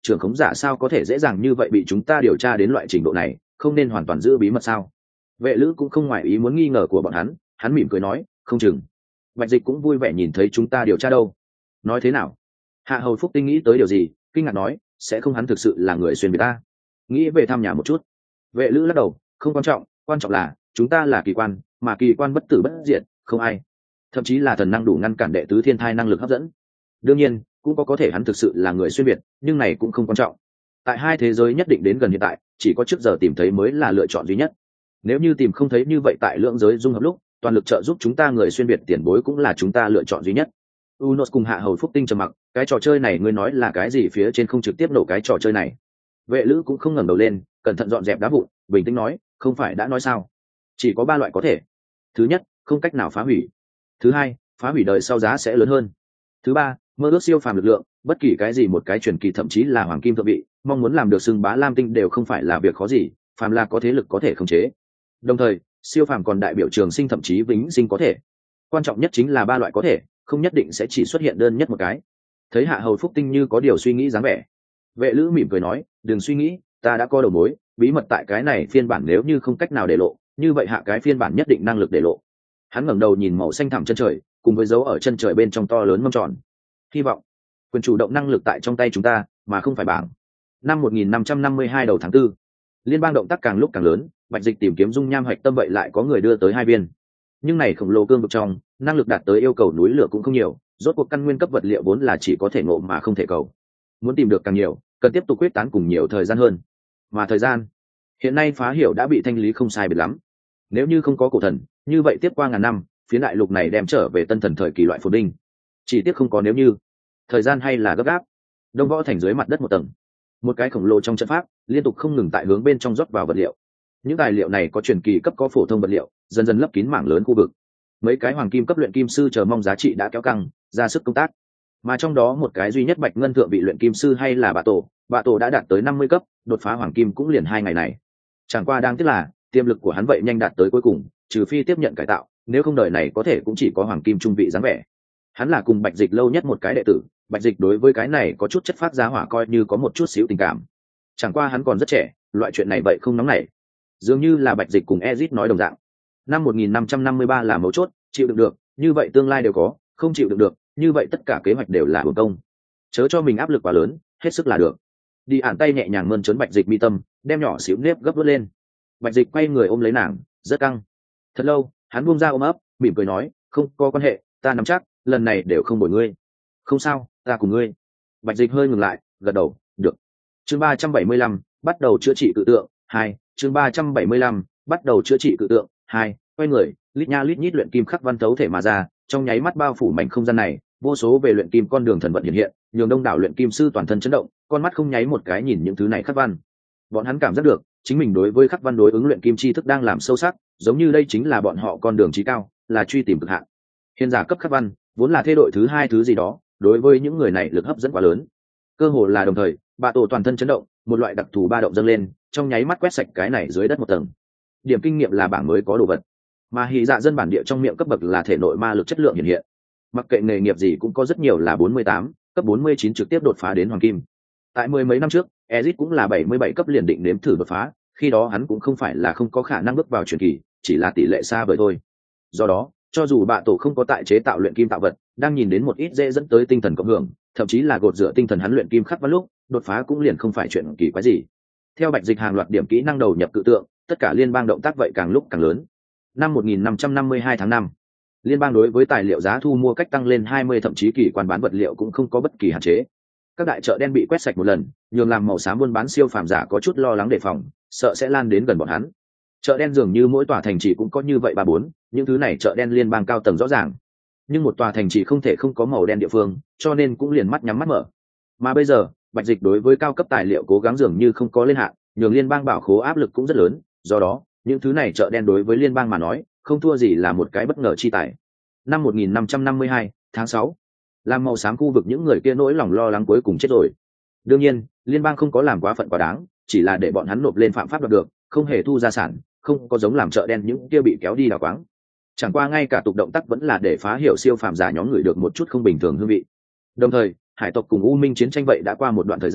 S1: trưởng khống giả sao có thể dễ dàng như vậy bị chúng ta điều tra đến loại trình độ này, không nên hoàn toàn giữ bí mật sao? Vệ Lữ cũng không ngoài ý muốn nghi ngờ của bọn hắn mỉm cười nói, không chừng Bạch Dịch cũng vui vẻ nhìn thấy chúng ta điều tra đâu. Nói thế nào? Hạ Hầu Phúc Tinh nghĩ tới điều gì, kinh ngạc nói, sẽ không hắn thực sự là người xuyên việt ta? Nghĩ về thăm nhà một chút. Vệ Lữ lắc đầu, không quan trọng là chúng ta là kỳ quan, mà kỳ quan bất tử bất diệt, không ai, thậm chí là thần năng đủ ngăn cản đệ tứ thiên thai năng lực hấp dẫn. Đương nhiên, cũng có thể hắn thực sự là người xuyên việt, nhưng này cũng không quan trọng. Tại hai thế giới nhất định đến gần hiện tại, chỉ có trước giờ tìm thấy mới là lựa chọn duy nhất. Nếu như tìm không thấy như vậy tại lượng giới dung hợp lúc, toàn lực trợ giúp chúng ta người xuyên việt tiền bối cũng là chúng ta lựa chọn duy nhất. Unos cùng Hạ Hầu Phúc Tinh trầm mặc, cái trò chơi này ngươi nói là cái gì, phía trên không trực tiếp nổ cái trò chơi này. Vệ Lữ cũng không ngẩng đầu lên, cẩn thận dọn dẹp đá vụn, bình tĩnh nói, không phải đã nói sao? Chỉ có 3 loại có thể. Thứ nhất, không cách nào phá hủy. Thứ hai, phá hủy đời sau giá sẽ lớn hơn. Thứ ba, mơ ước siêu phàm lực lượng, bất kỳ cái gì một cái truyền kỳ thậm chí là hoàng kim thượng vị, mong muốn làm được xưng bá lam tinh đều không phải là việc khó gì, phàm là có thế lực có thể khống chế. Đồng thời, siêu phàm còn đại biểu trường sinh thậm chí vĩnh sinh có thể. Quan trọng nhất chính là 3 loại có thể, không nhất định sẽ chỉ xuất hiện đơn nhất một cái. Thấy Hạ Hầu Phúc Tinh như có điều suy nghĩ dáng vẻ, Vệ Lữ mỉm cười nói, đừng suy nghĩ, ta đã có đầu mối, bí mật tại cái này phiên bản nếu như không cách nào để lộ, như vậy hạ cái phiên bản nhất định năng lực để lộ. Hắn ngẩng đầu nhìn màu xanh thẳm chân trời, cùng với dấu ở chân trời bên trong to lớn mâm tròn. Hy vọng quyền chủ động năng lực tại trong tay chúng ta, mà không phải bảng. Năm 1552 đầu tháng 4, liên bang động tác càng lúc càng lớn, Bạch Dịch tìm kiếm dung nham hạch tâm vậy lại có người đưa tới 2 viên. Nhưng này khổng lồ cương vực trong, năng lực đạt tới yêu cầu núi lửa cũng không nhiều, rốt cuộc căn nguyên cấp vật liệu vốn là chỉ có thể ngộ mà không thể cầu. Muốn tìm được càng nhiều, cần tiếp tục quyết tán cùng nhiều thời gian hơn. Mà thời gian, hiện nay phá hiểu đã bị thanh lý không sai biệt lắm. Nếu như không có cổ thần, như vậy tiếp qua ngàn năm, phía đại lục này đem trở về tân thần thời kỳ loại phồn vinh. Chỉ tiếc không có nếu như. Thời gian hay là gấp gáp. Đông Võ Thành dưới mặt đất một tầng, một cái khổng lồ trong trận pháp liên tục không ngừng tại hướng bên trong rót vào vật liệu. Những tài liệu này có truyền kỳ cấp có phổ thông vật liệu, dần dần lấp kín mảng lớn khu vực. Mấy cái hoàng kim cấp luyện kim sư chờ mong giá trị đã kéo căng ra sức công tác, mà trong đó một cái duy nhất bạch ngân thượng vị luyện kim sư hay là bạ tổ đã đạt tới 50 cấp, đột phá hoàng kim cũng liền 2 ngày này. Chẳng qua đang tiếc là tiềm lực của hắn vậy nhanh đạt tới cuối cùng, trừ phi tiếp nhận cải tạo, nếu không đời này có thể cũng chỉ có hoàng kim trung vị dáng vẻ. Hắn là cùng Bạch Dịch lâu nhất một cái đệ tử, Bạch Dịch đối với cái này có chút chất phát giá hỏa coi như có một chút xíu tình cảm. Chẳng qua hắn còn rất trẻ, loại chuyện này vậy không nóng nảy. Dường như là Bạch Dịch cùng Ezit nói đồng dạng. Năm 1553 là mấu chốt, chịu đựng được, như vậy tương lai đều có, không chịu đựng được, như vậy tất cả kế hoạch đều là uổng công. Chớ cho mình áp lực quá lớn, hết sức là được. Đi ản tay nhẹ nhàng mơn trớn Bạch Dịch mi tâm, đem nhỏ xíu nếp gấp vớt lên. Bạch Dịch quay người ôm lấy nàng, rất căng. Thật lâu, hắn buông ra ôm ấp, mỉm cười nói, không có quan hệ, ta nắm chắc, lần này đều không bồi ngươi. Không sao, ta cùng ngươi. Bạch Dịch hơi ngừng lại, gật đầu, được. Chương 375, bắt đầu chữa trị cự tượng 2. Chương 375, bắt đầu chữa trị cự tượng 2. Quay người, lít nha lít nhít luyện kim khắc văn tấu thể mà ra, trong nháy mắt bao phủ mảnh không gian này, vô số về luyện kim con đường thần vận hiện hiện, nhường đông đảo luyện kim sư toàn thân chấn động, con mắt không nháy một cái nhìn những thứ này khắc văn. Bọn hắn cảm giác được, chính mình đối với khắc văn đối ứng luyện kim tri thức đang làm sâu sắc, giống như đây chính là bọn họ con đường chí cao, là truy tìm cực hạn. Hiền giả cấp khắc văn, vốn là thế đội thứ 2 thứ gì đó, đối với những người này lực hấp dẫn quá lớn. Cơ hồ là đồng thời, bạ tổ toàn thân chấn động, một loại đặc thù ba động dâng lên, trong nháy mắt quét sạch cái này dưới đất một tầng. Điểm kinh nghiệm là bảng mới có đồ vật, mà hỉ dạ dân bản địa trong miệng cấp bậc là thể nội ma lực chất lượng hiện hiện. Mặc kệ nghề nghiệp gì cũng có rất nhiều là 48, cấp 49 trực tiếp đột phá đến hoàng kim. Tại 10 mấy năm trước, Ezic cũng là 77 cấp liền định nếm thử đột phá, khi đó hắn cũng không phải là không có khả năng bước vào truyền kỳ, chỉ là tỷ lệ xa vời thôi. Do đó, cho dù bạ tổ không có tại chế tạo luyện kim tạo vật, đang nhìn đến một ít dễ dẫn tới tinh thần cộng hưởng, thậm chí là gột rửa tinh thần hắn luyện kim khắc văn lúc, đột phá cũng liền không phải chuyện kỳ quái gì. Theo Bạch Dịch hàng loạt điểm kỹ năng đầu nhập cự tượng, tất cả liên bang động tác vậy càng lúc càng lớn. Năm 1552 tháng 5, liên bang đối với tài liệu giá thu mua cách tăng lên 20, thậm chí kỳ quan bán vật liệu cũng không có bất kỳ hạn chế. Các đại chợ đen bị quét sạch một lần, nhường làm màu xám buôn bán siêu phàm giả có chút lo lắng đề phòng, sợ sẽ lan đến gần bọn hắn. Chợ đen dường như mỗi tòa thành trì cũng có như vậy 3-4, những thứ này chợ đen liên bang cao tầng rõ ràng. Nhưng một tòa thành trì không thể không có màu đen địa phương, cho nên cũng liền mắt nhắm mắt mở. Mà bây giờ, Bạch Dịch đối với cao cấp tài liệu cố gắng dường như không có lên hạn, nhường liên bang bảo khố áp lực cũng rất lớn, do đó, những thứ này chợ đen đối với liên bang mà nói, không thua gì là một cái bất ngờ chi tài. Năm 1552, tháng 6, làm màu xám khu vực những người kia nỗi lòng lo lắng cuối cùng chết rồi. Đương nhiên, liên bang không có làm quá phận quá đáng, chỉ là để bọn hắn nộp lên phạm pháp đoạt được, không hề thu gia sản, không có giống làm chợ đen những kia bị kéo đi đào quáng. Chẳng qua ngay cả tục động tác vẫn là để phá hiểu siêu phàm giả nhóm người được một chút không bình thường hương vị. Đồng thời, hải tộc cùng U Minh chiến tranh vậy đã qua một đoạn thời gian,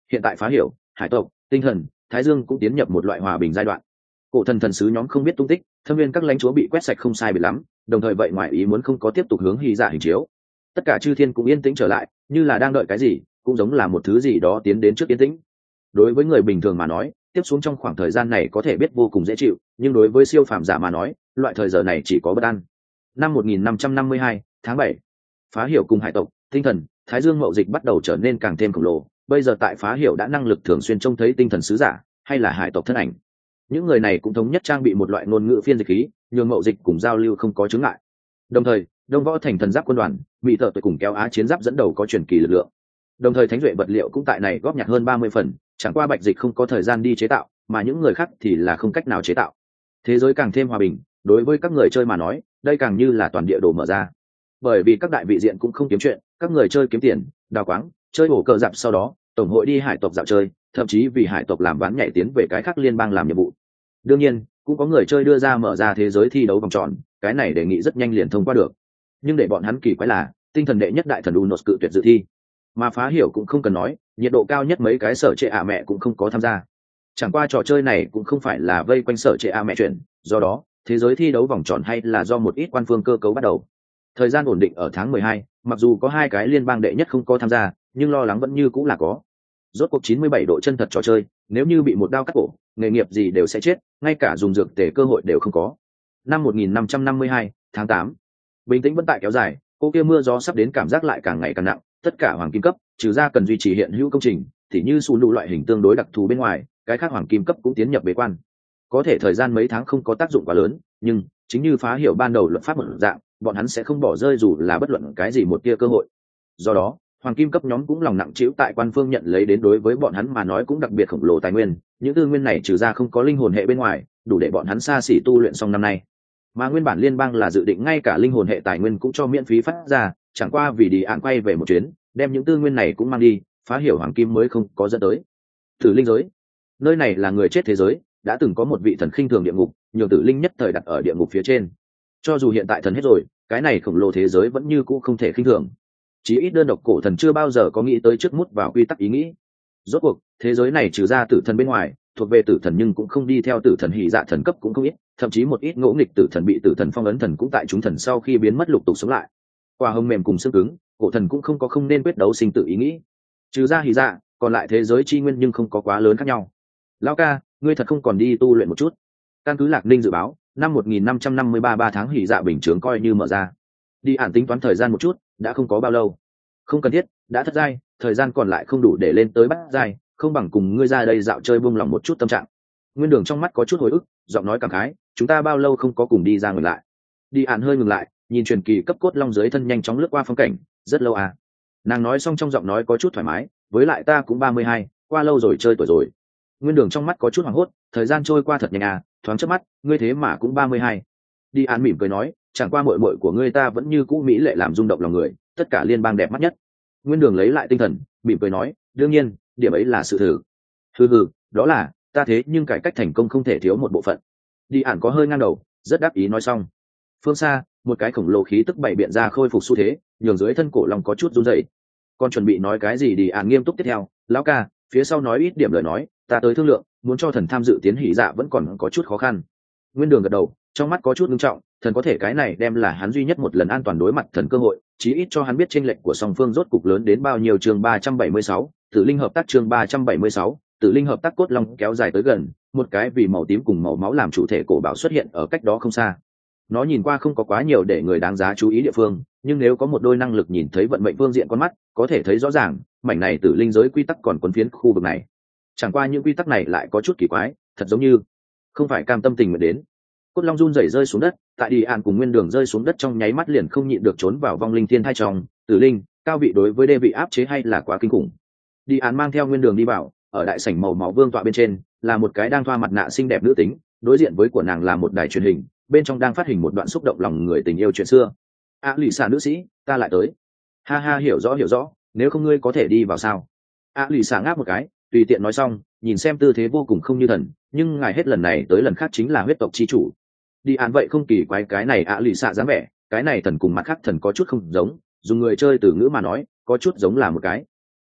S1: hiện tại phá hiểu, hải tộc, tinh thần, thái dương cũng tiến nhập một loại hòa bình giai đoạn. Cổ thần thần sứ nhóm không biết tung tích, thâm viên các lãnh chúa bị quét sạch không sai biệt lắm, đồng thời vậy ngoài ý muốn không có tiếp tục hướng hy dạ hình chiếu. Tất cả chư thiên cũng yên tĩnh trở lại, như là đang đợi cái gì, cũng giống là một thứ gì đó tiến đến trước yên tĩnh. Đối với người bình thường mà nói, tiếp xuống trong khoảng thời gian này có thể biết vô cùng dễ chịu, nhưng đối với siêu phàm giả mà nói, loại thời giờ này chỉ có bất an. Năm 1552, tháng 7, phá hiểu cùng hải tộc, tinh thần, thái dương mậu dịch bắt đầu trở nên càng thêm khổng lồ. Bây giờ tại phá hiểu đã năng lực thường xuyên trông thấy tinh thần sứ giả hay là hải tộc thân ảnh. Những người này cũng thống nhất trang bị một loại ngôn ngữ phiên dịch khí, nhường mậu dịch cùng giao lưu không có chướng ngại. Đồng thời, đông võ thành thần giáp quân đoàn, mỹ thợ tuổi cùng kéo á chiến giáp dẫn đầu có truyền kỳ lực lượng. Đồng thời thánh duệ vật liệu cũng tại này góp nhặt hơn 30 phần, chẳng qua bạch dịch không có thời gian đi chế tạo, mà những người khác thì là không cách nào chế tạo. Thế giới càng thêm hòa bình, đối với các người chơi mà nói, đây càng như là toàn địa đồ mở ra. Bởi vì các đại vị diện cũng không kiếm chuyện, các người chơi kiếm tiền, đào quáng, chơi bổ cờ dạp, sau đó tổng hội đi hải tộc dạo chơi, thậm chí vì hải tộc làm ván nhảy tiến về cái khác liên bang làm nhiệm vụ. Đương nhiên, cũng có người chơi đưa ra mở ra thế giới thi đấu vòng tròn, cái này đề nghị rất nhanh liền thông qua được. Nhưng để bọn hắn kỳ quái là, tinh thần đệ nhất đại thần Unos cự tuyệt dự thi, mà phá hiểu cũng không cần nói, nhiệt độ cao nhất mấy cái sở trệ ạ mẹ cũng không có tham gia. Chẳng qua trò chơi này cũng không phải là vây quanh sở trệ ạ mẹ chuyện, do đó thế giới thi đấu vòng tròn hay là do một ít quan phương cơ cấu bắt đầu. Thời gian ổn định ở tháng 12, mặc dù có 2 cái liên bang đệ nhất không có tham gia, nhưng lo lắng vẫn như cũng là có. Rốt cuộc 97 độ chân thật trò chơi, nếu như bị một đao cắt cổ, nghề nghiệp gì đều sẽ chết, ngay cả dùng dược tề cơ hội đều không có. Năm 1552, tháng 8, bình tĩnh vẫn tại kéo dài, cô kia mưa gió sắp đến cảm giác lại càng ngày càng nặng. Tất cả hoàng kim cấp, trừ ra cần duy trì hiện hữu công trình, thì như sù lụ loại hình tương đối đặc thù bên ngoài, cái khác hoàng kim cấp cũng tiến nhập bế quan. Có thể thời gian mấy tháng không có tác dụng quá lớn, nhưng chính như phá hiểu ban đầu luật pháp một dạng, bọn hắn sẽ không bỏ rơi dù là bất luận cái gì một tia cơ hội. Do đó hoàng kim cấp nhóm cũng lòng nặng trĩu tại quan phương nhận lấy đến đối với bọn hắn mà nói cũng đặc biệt khổng lồ tài nguyên. Những tư nguyên này trừ ra không có linh hồn hệ bên ngoài, đủ để bọn hắn xa xỉ tu luyện xong năm nay. Mà nguyên bản liên bang là dự định ngay cả linh hồn hệ tài nguyên cũng cho miễn phí phát ra, chẳng qua vì đi ạn quay về một chuyến, đem những tư nguyên này cũng mang đi, phá hiểu hoàng kim mới không có dẫn tới. Tử linh giới, nơi này là người chết thế giới, đã từng có một vị thần khinh thường địa ngục, nhiều tử linh nhất thời đặt ở địa ngục phía trên. Cho dù hiện tại thần hết rồi, cái này khổng lồ thế giới vẫn như cũ không thể khinh thường. Chí ít đơn độc cổ thần chưa bao giờ có nghĩ tới trước mút vào quy tắc ý nghĩ. Rốt cuộc thế giới này trừ ra tử thần bên ngoài, thuộc về tử thần nhưng cũng không đi theo tử thần hỉ dạ thần cấp cũng không ít, thậm chí một ít ngỗ nghịch tử thần bị tử thần phong ấn thần cũng tại chúng thần sau khi biến mất lục tục sống lại. Qua hông mềm cùng xương cứng, cổ thần cũng không có không nên quyết đấu sinh tử ý nghĩ. Trừ ra hỉ dạ, còn lại thế giới chi nguyên nhưng không có quá lớn khác nhau. Lão ca, ngươi thật không còn đi tu luyện một chút? Căn cứ Lạc Ninh dự báo, năm 1553 3 tháng hỉ dạ bình chướng coi như mở ra. Đi ản tính toán thời gian một chút, đã không có bao lâu. Không cần thiết, đã thất giai, thời gian còn lại không đủ để lên tới bát giai, không bằng cùng ngươi ra đây dạo chơi buông lòng một chút tâm trạng. Nguyên Đường trong mắt có chút hồi ức, giọng nói cảm khái, chúng ta bao lâu không có cùng đi ra ngược lại. Đi ản hơi ngừng lại, nhìn truyền kỳ cấp cốt long dưới thân nhanh chóng lướt qua phong cảnh, rất lâu à. Nàng nói xong trong giọng nói có chút thoải mái, với lại ta cũng 32, qua lâu rồi chơi tuổi rồi. Nguyên Đường trong mắt có chút hoảng hốt, thời gian trôi qua thật nhanh à, thoáng chớp mắt, ngươi thế mà cũng 32. Đi ản mỉm cười nói, chẳng qua muội muội của ngươi ta vẫn như cũ mỹ lệ làm rung động lòng người, tất cả liên bang đẹp mắt nhất. Nguyên Đường lấy lại tinh thần, mỉm cười nói, đương nhiên, điểm ấy là sự thử. Hừ, đó là ta thế nhưng cải cách thành công không thể thiếu một bộ phận. Đi ản có hơi ngang đầu, rất đáp ý nói xong. Phương xa, một cái khổng lồ khí tức bảy biện ra khôi phục xu thế, nhường dưới thân cổ long có chút run rẩy. Con chuẩn bị nói cái gì đi ản nghiêm túc tiếp theo, lão ca, phía sau nói ít điểm lời nói, ta tới thương lượng, muốn cho thần tham dự tiến hỷ dạ vẫn còn có chút khó khăn. Nguyên Đường gật đầu, trong mắt có chút nghiêm trọng, thần có thể cái này đem là hắn duy nhất một lần an toàn đối mặt thần cơ hội, chí ít cho hắn biết chênh lệch của song phương rốt cục lớn đến bao nhiêu. Chương 376, Tử linh hợp tác. Chương 376, Tử linh hợp tác. Cốt long kéo dài tới gần, một cái vì màu tím cùng màu máu làm chủ thể cổ bảo xuất hiện ở cách đó không xa. Nó nhìn qua không có quá nhiều để người đáng giá chú ý địa phương, nhưng nếu có một đôi năng lực nhìn thấy vận mệnh phương diện con mắt, có thể thấy rõ ràng, mảnh này tử linh giới quy tắc còn quấn phiến khu vực này. Chẳng qua những quy tắc này lại có chút kỳ quái, thật giống như không phải cam tâm tình nguyện đến. Cốt long run rẩy rơi xuống đất, tại đi ạn cùng Nguyên Đường rơi xuống đất trong nháy mắt liền không nhịn được trốn vào vong linh thiên thai trong. Tử linh cao vị đối với đê vị áp chế hay là quá kinh khủng. Đi ạn mang theo Nguyên Đường đi vào, ở đại sảnh màu máu vương tọa bên trên là một cái đang thoa mặt nạ xinh đẹp nữ tính, đối diện với của nàng là một đài truyền hình, bên trong đang phát hình một đoạn xúc động lòng người tình yêu chuyện xưa. Lì xà nữ sĩ, ta lại tới. Ha ha, hiểu rõ, nếu không ngươi có thể đi vào sao? Lì xà ngáp một cái, tùy tiện nói xong, nhìn xem tư thế vô cùng không như thần, nhưng ngài hết lần này tới lần khác chính là huyết tộc chi chủ. Đi án vậy không kỳ quái cái này lì xạ dáng vẻ, cái này thần cùng mặt khác thần có chút không giống, dùng người chơi từ ngữ mà nói có chút giống là một cái.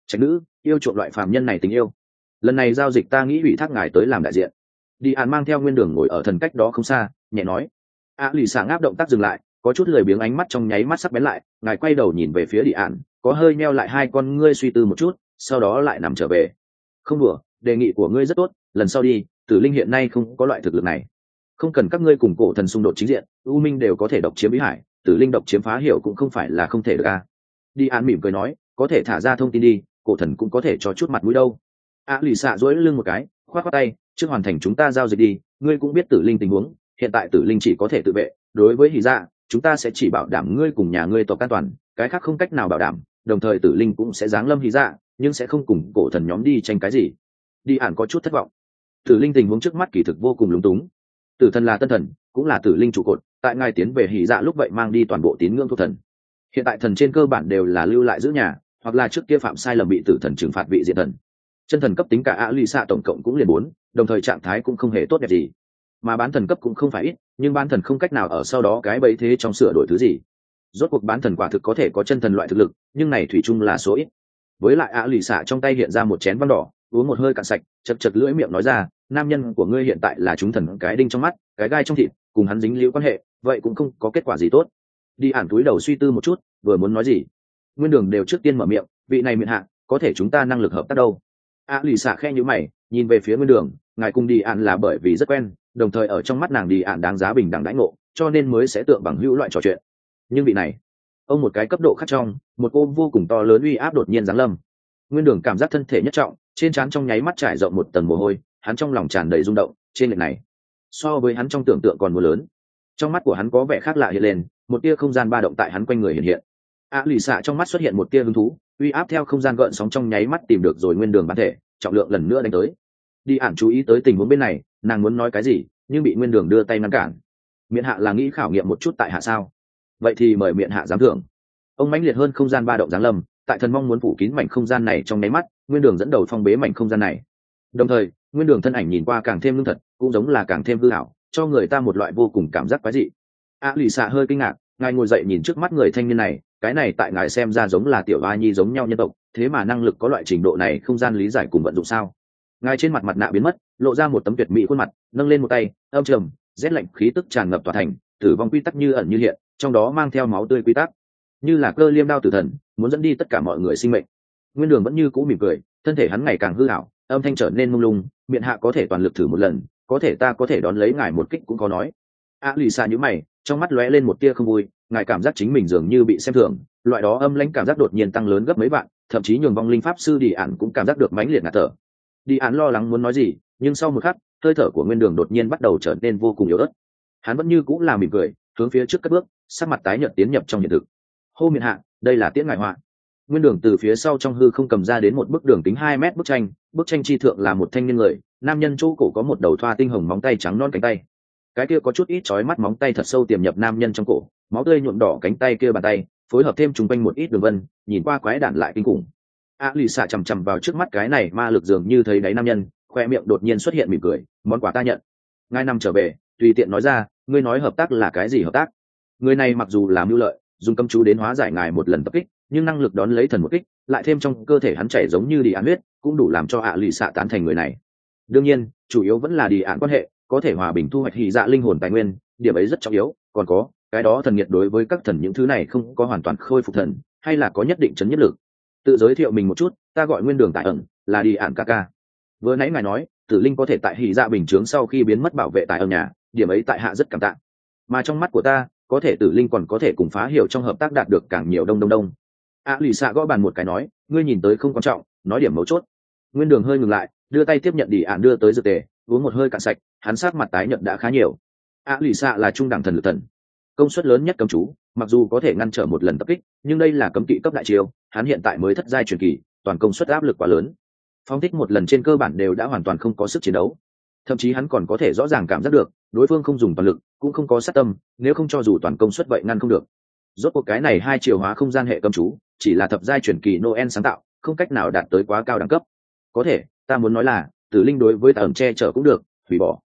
S1: trạch nữ yêu chuộng loại phàm nhân này tình yêu. Lần này giao dịch ta nghĩ ủy thác ngài tới làm đại diện. Đi án mang theo Nguyên Đường ngồi ở thần cách đó không xa, nhẹ nói. Lì xạ ngáp động tác dừng lại, có chút lười biếng, ánh mắt trong nháy mắt sắc bén lại. Ngài quay đầu nhìn về phía Đi án, có hơi meo lại hai con ngươi, suy tư một chút, sau đó lại nằm trở về. Không đùa, đề nghị của ngươi rất tốt, lần sau đi. Tử linh hiện nay không có loại thực lực này, không cần các ngươi cùng cổ thần xung đột chính diện, u minh đều có thể độc chiếm bí hải, tử linh độc chiếm phá hiểu cũng không phải là không thể được a. Đi án mỉm cười nói, có thể thả ra thông tin đi, cổ thần cũng có thể cho chút mặt mũi đâu. Lì xạ duỗi lưng một cái, khoát khoát tay, trước hoàn thành chúng ta giao dịch đi. Ngươi cũng biết tử linh tình huống, hiện tại tử linh chỉ có thể tự vệ, đối với Hỉ Dạ chúng ta sẽ chỉ bảo đảm ngươi cùng nhà ngươi tộc an toàn, cái khác không cách nào bảo đảm. Đồng thời tử linh cũng sẽ giáng lâm Hỉ Dạ, nhưng sẽ không cùng cổ thần nhóm đi tranh cái gì. Đi án có chút thất vọng, tử linh tình huống trước mắt kỳ thực vô cùng lúng túng. Tử thần là tân thần, cũng là tử linh trụ cột, tại ngài tiến về Hỉ Dạ lúc vậy mang đi toàn bộ tín ngưỡng thuộc thần. Hiện tại thần trên cơ bản đều là lưu lại giữ nhà, hoặc là trước kia phạm sai lầm bị tử thần trừng phạt vị diện thần. Chân thần cấp tính cả lì xạ tổng cộng cũng liền 4, đồng thời trạng thái cũng không hề tốt đẹp gì. Mà bán thần cấp cũng không phải ít, nhưng bán thần không cách nào ở sau đó cái bẫy thế trong sửa đổi thứ gì. Rốt cuộc bán thần quả thực có thể có chân thần loại thực lực, nhưng này thủy chung là số ít. Với lại lì xạ trong tay hiện ra một chén vang đỏ, uống một hơi cạn sạch, chật chật lưỡi miệng nói ra, nam nhân của ngươi hiện tại là chúng thần cái đinh trong mắt, cái gai trong thịt, cùng hắn dính liễu quan hệ, vậy cũng không có kết quả gì tốt. Đi ản túi đầu suy tư một chút, vừa muốn nói gì, Nguyên Đường đều trước tiên mở miệng, vị này miệng hạ, có thể chúng ta năng lực hợp tác đâu. Lì xạ khe nhíu mày, nhìn về phía Nguyên Đường, ngài cùng đi ản là bởi vì rất quen, đồng thời ở trong mắt nàng đi ản đáng giá bình đẳng đãi ngộ, cho nên mới sẽ tượng bằng hữu loại trò chuyện. Nhưng vị này, ông một cái cấp độ khác trong, một cô vô cùng to lớn uy áp đột nhiên giáng lâm. Nguyên Đường cảm giác thân thể nhất trọng, trên trán trong nháy mắt trải rộng một tầng mồ hôi, hắn trong lòng tràn đầy rung động. Trên lệch này, so với hắn trong tưởng tượng còn mưa lớn. Trong mắt của hắn có vẻ khác lạ hiện lên, một tia không gian ba động tại hắn quanh người hiện hiện. Lì xạ trong mắt xuất hiện một tia hứng thú, uy áp theo không gian gợn sóng trong nháy mắt tìm được rồi Nguyên Đường bản thể, trọng lượng lần nữa đánh tới. Đi ản chú ý tới tình huống bên này, nàng muốn nói cái gì, nhưng bị Nguyên Đường đưa tay ngăn cản. Miện hạ là nghĩ khảo nghiệm một chút tại hạ sao? Vậy thì mời miện hạ giám thưởng. Ông mãnh liệt hơn không gian ba động giáng lâm, tại thần mong muốn phủ kín mảnh không gian này trong nháy mắt, Nguyên Đường dẫn đầu phong bế mảnh không gian này. Đồng thời, Nguyên Đường thân ảnh nhìn qua càng thêm lương thật, cũng giống là càng thêm hư ảo, cho người ta một loại vô cùng cảm giác quái dị. Lì xạ hơi kinh ngạc, ngài ngồi dậy nhìn trước mắt người thanh niên này, cái này tại ngài xem ra giống là tiểu hoa nhi giống nhau nhân tộc, thế mà năng lực có loại trình độ này không gian lý giải cùng vận dụng sao? Ngài trên mặt nạ biến mất, lộ ra một tấm tuyệt mỹ khuôn mặt, nâng lên một tay, âm trầm, rét lạnh khí tức tràn ngập tòa thành, tử vong quy tắc như ẩn như hiện, trong đó mang theo máu tươi quy tắc, như là cơ liêm đao tử thần, muốn dẫn đi tất cả mọi người sinh mệnh. Nguyên Đường vẫn như cũ mỉm cười, thân thể hắn ngày càng hư ảo, âm thanh trở nên mông lung, miệng hạ có thể toàn lực thử một lần, có thể ta có thể đón lấy ngài một kích cũng có nói. Lì xạ nhíu mày, trong mắt lóe lên một tia không vui, ngài cảm giác chính mình dường như bị xem thường, loại đó âm lãnh cảm giác đột nhiên tăng lớn gấp mấy vạn, thậm chí nhường vong linh pháp sư Đi ản cũng cảm giác được mãnh liệt ngạt thở. Đi ản lo lắng muốn nói gì, nhưng sau một khắc, hơi thở của Nguyên Đường đột nhiên bắt đầu trở nên vô cùng yếu ớt. Hắn vẫn như cũ là mỉm cười, hướng phía trước cất bước, sắc mặt tái nhợt tiến nhập trong hiện thực. Hô miện hạ, đây là tiễn ngài họa. Nguyên Đường từ phía sau trong hư không cầm ra đến một bức đường kính 2 mét bức tranh chi thượng là một thanh niên người, nam nhân chỗ cổ có một đầu thoa tinh hồng móng tay trắng non cánh tay. Cái kia có chút ít chói mắt móng tay thật sâu tiềm nhập nam nhân trong cổ, máu tươi nhuộm đỏ cánh tay kia bàn tay, phối hợp thêm trùng quanh một ít đường vân, nhìn qua quái đản lại kinh khủng. Lì xạ chằm chằm vào trước mắt cái này ma lực dường như thấy đáy nam nhân, khoe miệng đột nhiên xuất hiện mỉm cười, món quà ta nhận. Ngài nằm trở về, tùy tiện nói ra, ngươi nói hợp tác là cái gì hợp tác? Người này mặc dù làm mưu lợi, dùng cấm chú đến hóa giải ngài một lần tập kích, nhưng năng lực đón lấy thần một kích, lại thêm trong cơ thể hắn chảy giống như đi án huyết, cũng đủ làm cho lì xạ tán thành người này. Đương nhiên, chủ yếu vẫn là đi án quan hệ, có thể hòa bình thu hoạch Hỉ Dạ linh hồn tài nguyên, điểm ấy rất trọng yếu. Còn có cái đó thần nhiệt đối với các thần những thứ này không có hoàn toàn khôi phục thần, hay là có nhất định chấn nhất lực. Tự giới thiệu mình một chút, ta gọi Nguyên Đường tại ẩn, là đi án ca ca. Vừa nãy ngài nói tử linh có thể tại Hỉ Dạ bình chướng sau khi biến mất bảo vệ tại ở nhà, điểm ấy tại hạ rất cảm tạ. Mà trong mắt của ta, có thể tử linh còn có thể cùng phá hiểu trong hợp tác đạt được càng nhiều đông. Lì xạ gõ bàn một cái nói, ngươi nhìn tới không quan trọng, nói điểm mấu chốt. Nguyên Đường hơi ngừng lại, đưa tay tiếp nhận đi án đưa tới dược tề, uống một hơi cạn sạch, hắn sát mặt tái nhợt đã khá nhiều. Lì xạ là trung đẳng thần lực thần, công suất lớn nhất cấm chú, mặc dù có thể ngăn trở một lần tập kích, nhưng đây là cấm kỵ cấp đại chiêu, hắn hiện tại mới thất giai truyền kỳ, toàn công suất áp lực quá lớn, phóng thích một lần trên cơ bản đều đã hoàn toàn không có sức chiến đấu. Thậm chí hắn còn có thể rõ ràng cảm giác được đối phương không dùng toàn lực, cũng không có sát tâm, nếu không cho dù toàn công suất vậy ngăn không được. Rốt cuộc cái này hai chiều hóa không gian hệ cấm chú chỉ là thập giai truyền kỳ Noel sáng tạo, không cách nào đạt tới quá cao đẳng cấp. Có thể ta muốn nói là tử linh đối với tầm che chở cũng được hủy bỏ.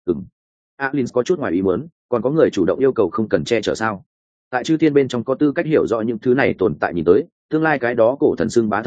S1: Alin có chút ngoài ý muốn, còn có người chủ động yêu cầu không cần che chở sao? Tại chư thiên bên trong có tư cách hiểu rõ những thứ này tồn tại, nhìn tới tương lai cái đó cổ thần xưng bá thời đại,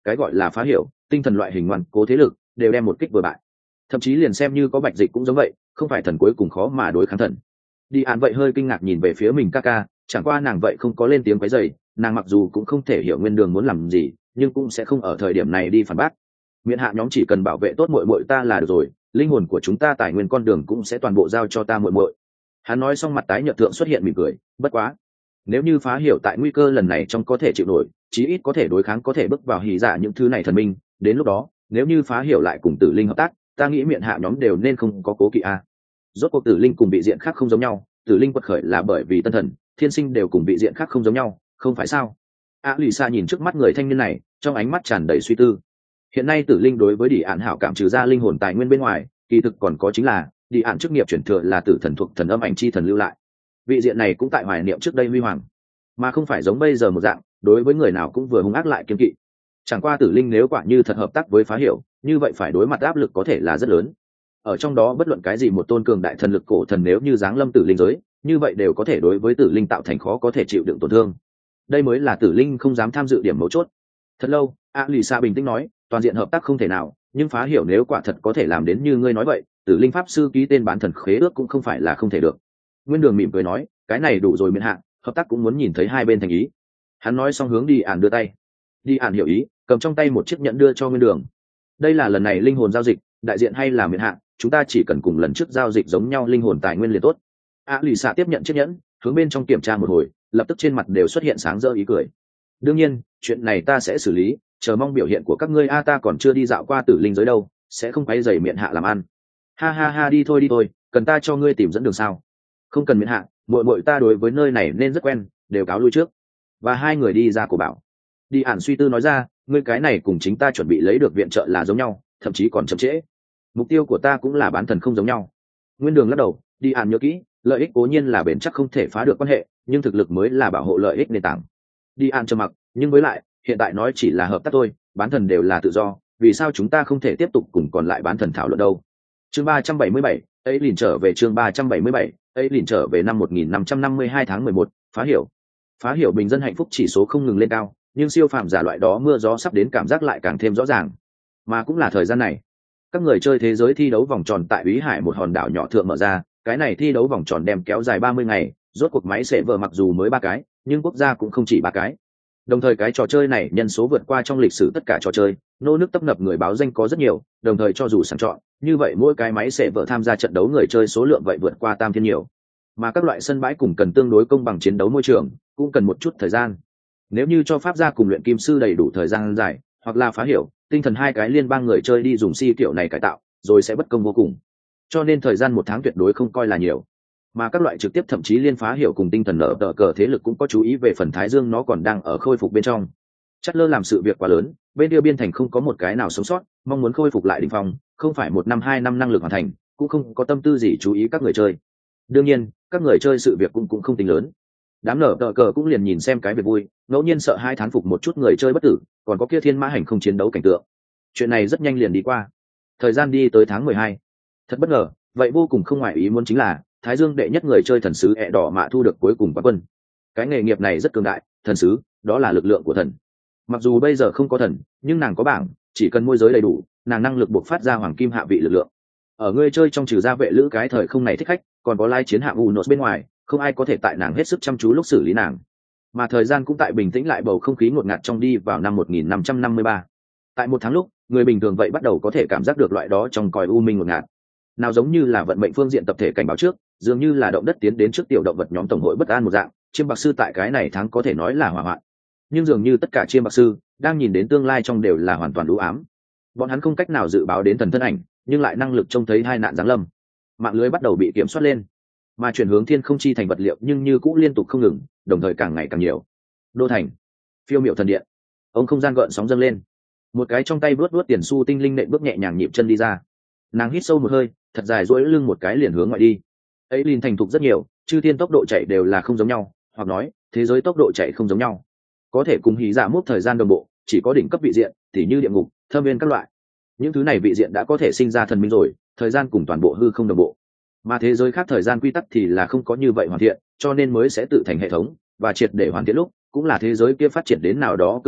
S1: cái gọi là phá hiểu tinh thần loại hình ngoan cố thế lực đều đem một kích vừa bại. Thậm chí liền xem như có Bạch Dịch cũng giống vậy, không phải thần cuối cùng khó mà đối kháng thần. Đi án vậy hơi kinh ngạc nhìn về phía mình ca ca, chẳng qua nàng vậy không có lên tiếng quấy rầy, nàng mặc dù cũng không thể hiểu Nguyên Đường muốn làm gì, nhưng cũng sẽ không ở thời điểm này đi phản bác. Miện hạ nhóm chỉ cần bảo vệ tốt muội muội ta là được rồi, linh hồn của chúng ta tài nguyên con đường cũng sẽ toàn bộ giao cho ta muội muội. Hắn nói xong mặt tái nhợt thượng xuất hiện mỉm cười, bất quá, nếu như phá hiểu tại nguy cơ lần này trong có thể chịu nổi, chí ít có thể đối kháng, có thể bước vào hỉ dạ những thứ này thần minh, đến lúc đó, nếu như phá hiểu lại cùng Tử Linh hợp tác, ta nghĩ miện hạ nhóm đều nên không có cố kỵ a. Rốt cuộc Tử Linh cùng vị diện khác không giống nhau, Tử Linh quật khởi là bởi vì tân thần, thiên sinh đều cùng vị diện khác không giống nhau, không phải sao? Lì Sa nhìn trước mắt người thanh niên này, trong ánh mắt tràn đầy suy tư. Hiện nay Tử Linh đối với Đi Án hảo cảm trừ ra linh hồn tài nguyên bên ngoài, kỳ thực còn có chính là Đi Án chức nghiệp chuyển thừa là tử thần thuộc thần âm ảnh chi thần lưu lại. Vị diện này cũng tại hoài niệm trước đây huy hoàng, mà không phải giống bây giờ một dạng, đối với người nào cũng vừa hung ác lại kiên kỵ. Chẳng qua Tử Linh nếu quả như thật hợp tác với phá hiểu, như vậy phải đối mặt áp lực có thể là rất lớn. Ở trong đó bất luận cái gì một tôn cường đại thần lực cổ thần nếu như giáng lâm Tử Linh giới, như vậy đều có thể đối với Tử Linh tạo thành khó có thể chịu đựng tổn thương. Đây mới là Tử Linh không dám tham dự điểm mấu chốt. Thật lâu, Lisa bình tĩnh nói, toàn diện hợp tác không thể nào, nhưng phá hiểu nếu quả thật có thể làm đến như ngươi nói vậy, Tử Linh pháp sư ký tên bán thần khế ước cũng không phải là không thể được. Nguyên Đường mỉm cười nói, cái này đủ rồi miễn hạn, hợp tác cũng muốn nhìn thấy hai bên thành ý. Hắn nói xong hướng Đi Án đưa tay. Đi Án hiểu ý, cầm trong tay một chiếc nhẫn đưa cho Nguyên Đường. Đây là lần này linh hồn giao dịch, đại diện hay là miễn hạn, chúng ta chỉ cần cùng lần trước giao dịch giống nhau linh hồn tài nguyên liền tốt. Lisa tiếp nhận chiếc nhẫn, hướng bên trong kiểm tra một hồi, lập tức trên mặt đều xuất hiện sáng rỡ ý cười. Đương nhiên, chuyện này ta sẽ xử lý, chờ mong biểu hiện của các ngươi. Ta còn chưa đi dạo qua Tử Linh giới đâu, sẽ không quấy rầy miệng hạ làm ăn. Ha ha ha, đi thôi, cần ta cho ngươi tìm dẫn đường sao? Không cần miệng hạ, muội muội ta đối với nơi này nên rất quen, đều cáo lui trước. Và hai người đi ra cổ bảo. Đi Án suy tư nói ra, ngươi cái này cùng chính ta chuẩn bị lấy được viện trợ là giống nhau, thậm chí còn chậm trễ. Mục tiêu của ta cũng là bán thần không giống nhau. Nguyên Đường lắc đầu, Đi Án nhớ kỹ, lợi ích cố nhiên là bền chắc không thể phá được quan hệ, nhưng thực lực mới là bảo hộ lợi ích nền tảng. Đi Án trầm mặc, nhưng với lại, hiện tại nói chỉ là hợp tác thôi, bán thần đều là tự do, vì sao chúng ta không thể tiếp tục cùng còn lại bán thần thảo luận đâu? Chương 377, ấy liền trở về chương 377, ấy liền trở về năm 1552 tháng 11, phá hiểu. Phá hiểu bình dân hạnh phúc chỉ số không ngừng lên cao, nhưng siêu phàm giả loại đó mưa gió sắp đến cảm giác lại càng thêm rõ ràng. Mà cũng là thời gian này, các người chơi thế giới thi đấu vòng tròn tại Úy Hải một hòn đảo nhỏ thượng mở ra, cái này thi đấu vòng tròn đem kéo dài 30 ngày, rốt cuộc máy sẽ vờ mặc dù mới 3 cái, nhưng quốc gia cũng không chỉ 3 cái. Đồng thời cái trò chơi này nhân số vượt qua trong lịch sử tất cả trò chơi, nô nước tấp nập người báo danh có rất nhiều, đồng thời cho dù sàng chọn, như vậy mỗi cái máy sẽ vợ tham gia trận đấu người chơi số lượng vậy vượt qua tam thiên nhiều. Mà các loại sân bãi cùng cần tương đối công bằng chiến đấu môi trường, cũng cần một chút thời gian. Nếu như cho pháp gia cùng luyện kim sư đầy đủ thời gian dài, hoặc là phá hiểu, tinh thần hai cái liên bang người chơi đi dùng si kiểu này cải tạo, rồi sẽ bất công vô cùng. Cho nên thời gian 1 tháng tuyệt đối không coi là nhiều. Mà các loại trực tiếp thậm chí liên phá hiểu cùng tinh thần nở tờ cờ thế lực cũng có chú ý về phần Thái Dương nó còn đang ở khôi phục bên trong. Chất lơ làm sự việc quá lớn, bên kia biên thành không có một cái nào sống sót, mong muốn khôi phục lại đỉnh phong, không phải 1 năm 2 năm năng lực hoàn thành, cũng không có tâm tư gì chú ý các người chơi. Đương nhiên, các người chơi sự việc cũng không tính lớn. Đám nở tờ cờ cũng liền nhìn xem cái việc vui, ngẫu nhiên sợ hai thán phục một chút người chơi bất tử, còn có kia thiên mã hành không chiến đấu cảnh tượng. Chuyện này rất nhanh liền đi qua. Thời gian đi tới tháng 12. Thật bất ngờ, vậy vô cùng không ngoại ý muốn chính là Thái Dương đệ nhất người chơi thần sứ ẹ đỏ mạ thu được cuối cùng quán quân. Cái nghề nghiệp này rất cường đại, thần sứ, đó là lực lượng của thần. Mặc dù bây giờ không có thần, nhưng nàng có bảng, chỉ cần môi giới đầy đủ, nàng năng lực buộc phát ra hoàng kim hạ vị lực lượng. Ở người chơi trong trừ ra vệ lữ cái thời không này thích khách, còn có lai chiến hạng Unos bên ngoài, không ai có thể tại nàng hết sức chăm chú lúc xử lý nàng. Mà thời gian cũng tại bình tĩnh lại bầu không khí ngột ngạt trong đi vào năm 1553. Tại 1 tháng lúc, người bình thường vậy bắt đầu có thể cảm giác được loại đó trong còi u minh ngột ngạt. Nào giống như là vận mệnh phương diện tập thể cảnh báo trước, dường như là động đất tiến đến trước tiểu động vật nhóm tổng hội bất an một dạng, chiêm bạc sư tại cái này tháng có thể nói là hỏa hoạn. Nhưng dường như tất cả chiêm bạc sư đang nhìn đến tương lai trong đều là hoàn toàn u ám. Bọn hắn không cách nào dự báo đến thần thân ảnh, nhưng lại năng lực trông thấy hai nạn giáng lâm. Mạng lưới bắt đầu bị kiểm soát lên, mà chuyển hướng thiên không chi thành vật liệu nhưng như cũng liên tục không ngừng, đồng thời càng ngày càng nhiều. Đô thành, phiêu miểu thần điện, ông không gian gợn sóng dâng lên. Một cái trong tay vuốt tiền xu tinh linh nện bước nhẹ nhàng nhịp chân đi ra. Nàng hít sâu một hơi, thật dài duỗi lưng một cái liền hướng ngoại đi. Ấy liền thành thục rất nhiều, chư thiên tốc độ chạy đều là không giống nhau, hoặc nói thế giới tốc độ chạy không giống nhau. Có thể cùng hí giả mút thời gian đồng bộ, chỉ có đỉnh cấp vị diện, tỉ như địa ngục, thâm viên các loại. Những thứ này vị diện đã có thể sinh ra thần minh rồi, thời gian cùng toàn bộ hư không đồng bộ. Mà thế giới khác thời gian quy tắc thì là không có như vậy hoàn thiện, cho nên mới sẽ tự thành hệ thống, và triệt để hoàn thiện lúc, cũng là thế giới kia phát triển đến nào đó cực hạn lúc,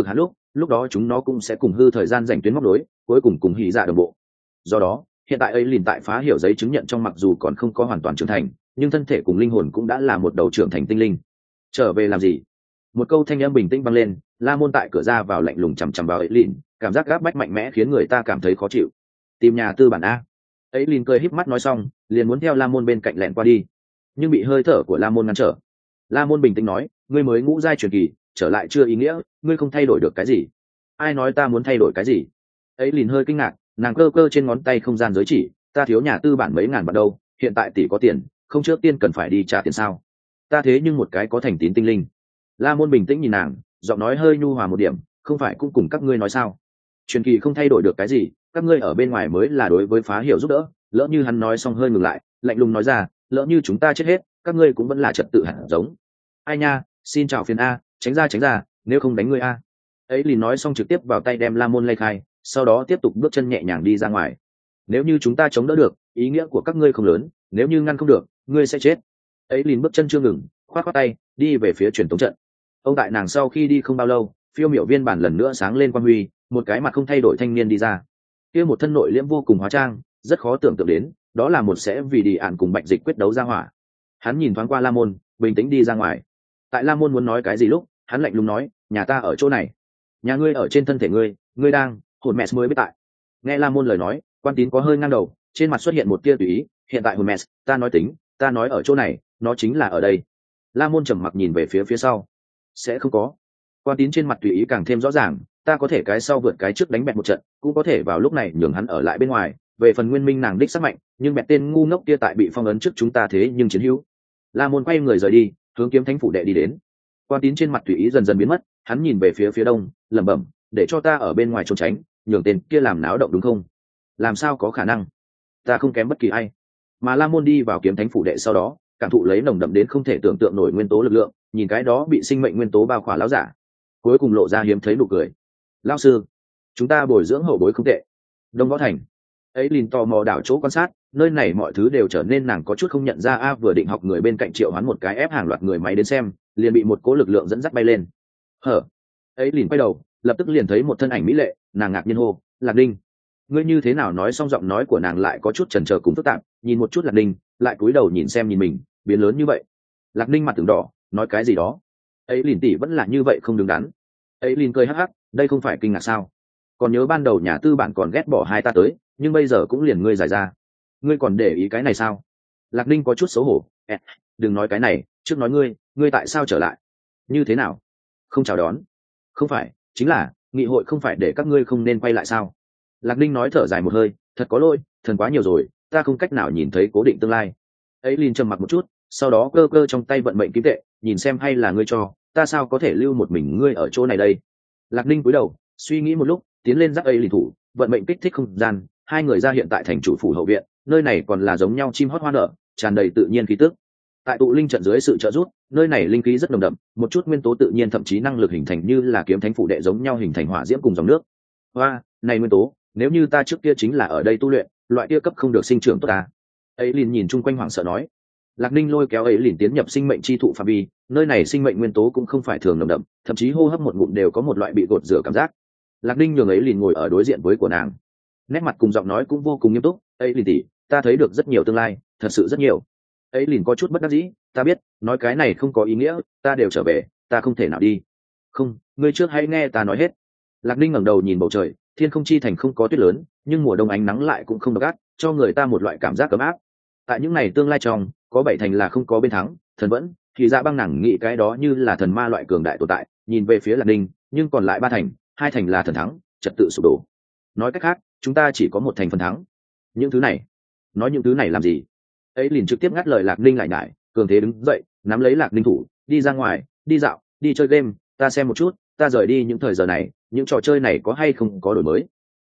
S1: lúc đó chúng nó cũng sẽ cùng hư thời gian giành tuyến móc đối, cuối cùng cùng hỉ dạ đồng bộ. Do đó hiện tại ấy liền tại phá hiểu giấy chứng nhận trong, mặc dù còn không có hoàn toàn trưởng thành, nhưng thân thể cùng linh hồn cũng đã là một đầu trưởng thành tinh linh. Trở về làm gì? Một câu thanh âm bình tĩnh vang lên. La Môn tại cửa ra vào lạnh lùng chằm chằm vào ấy liền, cảm giác gáp bách mạnh mẽ khiến người ta cảm thấy khó chịu. Tìm nhà tư bản a. Ấy liền cười híp mắt nói xong, liền muốn theo La Môn bên cạnh lẹn qua đi, nhưng bị hơi thở của La Môn ngăn trở. La Môn bình tĩnh nói, ngươi mới ngũ giai truyền kỳ, trở lại chưa ý nghĩa, ngươi không thay đổi được cái gì. Ai nói ta muốn thay đổi cái gì? Ấy liền hơi kinh ngạc, nàng cơ cơ trên ngón tay không gian giới chỉ, ta thiếu nhà tư bản mấy ngàn bạc đâu, hiện tại tỷ có tiền, không trước tiên cần phải đi trả tiền sao? Ta thế nhưng một cái có thành tín tinh linh. La Môn bình tĩnh nhìn nàng, giọng nói hơi nhu hòa một điểm, không phải cũng cùng các ngươi nói sao? Truyền kỳ không thay đổi được cái gì, các ngươi ở bên ngoài mới là đối với phá hiểu giúp đỡ. Lỡ như hắn nói xong hơi ngừng lại, lạnh lùng nói ra, lỡ như chúng ta chết hết, các ngươi cũng vẫn là trật tự hẳn giống. Ai nha, xin chào phiền a, tránh ra, nếu không đánh ngươi a. Ấy liền nói xong trực tiếp vào tay đem La Môn lay khai, sau đó tiếp tục bước chân nhẹ nhàng đi ra ngoài. Nếu như chúng ta chống đỡ được, ý nghĩa của các ngươi không lớn, nếu như ngăn không được, ngươi sẽ chết. Ấy liền bước chân chưa ngừng, khoát tay đi về phía truyền tống trận. Ông tại nàng sau khi đi không bao lâu, phiêu miểu viên bản lần nữa sáng lên quang huy, một cái mặt không thay đổi thanh niên đi ra. Kia một thân nội liễm vô cùng hóa trang, rất khó tưởng tượng đến, đó là một sẽ vì đi ạn cùng Bạch Dịch quyết đấu ra hỏa. Hắn nhìn thoáng qua La Môn, bình tĩnh đi ra ngoài. Tại La Môn muốn nói cái gì lúc, hắn lạnh lùng nói, nhà ta ở chỗ này, nhà ngươi ở trên thân thể ngươi đang hồn mẹ mới biết tại. Nghe La Môn lời nói, Quan Tín có hơi ngang đầu, trên mặt xuất hiện một tia tùy ý, hiện tại hồn mẹ, ta nói tính, ta nói ở chỗ này, nó chính là ở đây. La Môn trầm mặc nhìn về phía sau, sẽ không có. Quan Tín trên mặt tùy ý càng thêm rõ ràng, ta có thể cái sau vượt cái trước đánh bẹt một trận, cũng có thể vào lúc này nhường hắn ở lại bên ngoài. Về phần Nguyên Minh nàng đích sắc mạnh, nhưng bẹt tên ngu ngốc kia tại bị phong ấn trước chúng ta thế nhưng chiến hữu. La Môn quay người rời đi, hướng Kiếm Thánh phủ đệ đi đến. Quan Tín trên mặt tùy ý dần dần biến mất, hắn nhìn về phía đông, lẩm bẩm, để cho ta ở bên ngoài trốn tránh, nhường tên kia làm náo động đúng không? Làm sao có khả năng? Ta không kém bất kỳ ai. Mà La Môn đi vào Kiếm Thánh phủ đệ sau đó, cảm thụ lấy nồng đậm đến không thể tưởng tượng nổi nguyên tố lực lượng, nhìn cái đó bị sinh mệnh nguyên tố bao khỏa lão giả, cuối cùng lộ ra hiếm thấy nụ cười. Lão sư, chúng ta bồi dưỡng hậu bối không tệ. Đông Võ Thành. Ấy liền tò mò đảo chỗ quan sát, nơi này mọi thứ đều trở nên nàng có chút không nhận ra. Vừa định học người bên cạnh triệu hoán một cái ép hàng loạt người máy đến xem, liền bị một cỗ lực lượng dẫn dắt bay lên. Hở. Ấy liền quay đầu, lập tức liền thấy một thân ảnh mỹ lệ, nàng ngạc nhiên hô, Lạc Đinh. Ngươi như thế nào? Nói xong giọng nói của nàng lại có chút chần chờ cùng phức tạp, nhìn một chút Lạc Đinh, lại cúi đầu nhìn xem nhìn mình, biến lớn như vậy. Lạc Đinh mặt tưởng đỏ, nói cái gì đó. Ấy liền tỷ vẫn là như vậy không đứng đắn. Ấy liền cười hắc hắc, đây không phải kinh ngạc sao? Còn nhớ ban đầu nhà tư bản còn ghét bỏ hai ta tới, nhưng bây giờ cũng liền ngươi giải ra, ngươi còn để ý cái này sao? Lạc Đinh có chút xấu hổ, đừng nói cái này, trước nói ngươi tại sao trở lại? Như thế nào? Không chào đón? Không phải, chính là nghị hội không phải để các ngươi không nên quay lại sao? Lạc Đinh nói thở dài một hơi, thật có lỗi, thần quá nhiều rồi, ta không cách nào nhìn thấy cố định tương lai. Ấy liền trầm mặc một chút, sau đó cơ cơ trong tay vận mệnh kim tệ, nhìn xem hay là ngươi cho, ta sao có thể lưu một mình ngươi ở chỗ này đây? Lạc Đinh cúi đầu, suy nghĩ một lúc, tiến lên dắt ấy liền thủ, vận mệnh kích thích không gian, hai người ra hiện tại thành chủ phủ hậu viện, nơi này còn là giống nhau chim hót hoa nở, tràn đầy tự nhiên khí tức. Tại tụ linh trận dưới sự trợ giúp, nơi này linh khí rất nồng đậm, một chút nguyên tố tự nhiên thậm chí năng lực hình thành như là Kiếm Thánh phủ đệ giống nhau hình thành hỏa diễm cùng dòng nước. Hoa, này nguyên tố, nếu như ta trước kia chính là ở đây tu luyện, loại kia cấp không được sinh trưởng tốt ta. Ấy liền nhìn chung quanh hoảng sợ nói. Lạc Ninh lôi kéo ấy liền tiến nhập sinh mệnh chi thụ phạm vi, nơi này sinh mệnh nguyên tố cũng không phải thường nồng đậm, thậm chí hô hấp một ngụm đều có một loại bị gột rửa cảm giác. Lạc Ninh nhường ấy liền ngồi ở đối diện với của nàng, nét mặt cùng giọng nói cũng vô cùng nghiêm túc. Ấy liền tỉ, ta thấy được rất nhiều tương lai, thật sự rất nhiều. Ấy liền có chút bất đắc dĩ, ta biết, nói cái này không có ý nghĩa, ta đều trở về, ta không thể nào đi. Không, ngươi trước hãy nghe ta nói hết. Lạc Ninh ngẩng đầu nhìn bầu trời, thiên không chi thành không có tuyết lớn, nhưng mùa đông ánh nắng lại cũng không độc ác, cho người ta một loại cảm giác ấm áp. Tại những ngày tương lai trong, có 7 thành là không có bên thắng, thần vẫn, thì Dạ Băng nàng nghĩ cái đó như là thần ma loại cường đại tồn tại, nhìn về phía Lạc Ninh, nhưng còn lại 3 thành, 2 thành là thần thắng, trật tự sụp đổ. Nói cách khác, chúng ta chỉ có 1 thành phần thắng. Những thứ này, nói những thứ này làm gì? Ấy liền trực tiếp ngắt lời Lạc Ninh lại nhải, cường thế đứng dậy, nắm lấy Lạc Ninh thủ, đi ra ngoài, đi dạo, đi chơi game, ta xem một chút, ta rời đi những thời giờ này, những trò chơi này có hay không có đổi mới.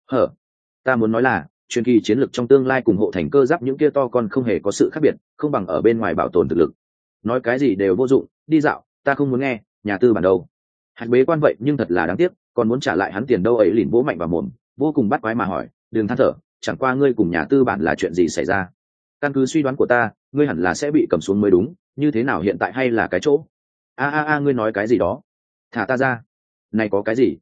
S1: Ta muốn nói là truyền kỳ chiến lược trong tương lai cùng hộ thành cơ giáp những kia to con không hề có sự khác biệt, không bằng ở bên ngoài bảo tồn thực lực. Nói cái gì đều vô dụng, đi dạo, ta không muốn nghe, nhà tư bản đâu. Hạt bế quan vậy nhưng thật là đáng tiếc, còn muốn trả lại hắn tiền đâu. Ấy liền vỗ mạnh vào mồm, vô cùng bắt quái mà hỏi, đừng than thở, chẳng qua ngươi cùng nhà tư bản là chuyện gì xảy ra? Căn cứ suy đoán của ta, ngươi hẳn là sẽ bị cầm xuống mới đúng, như thế nào hiện tại hay là cái chỗ? Ngươi nói cái gì đó? Thả ta ra. Này có cái gì?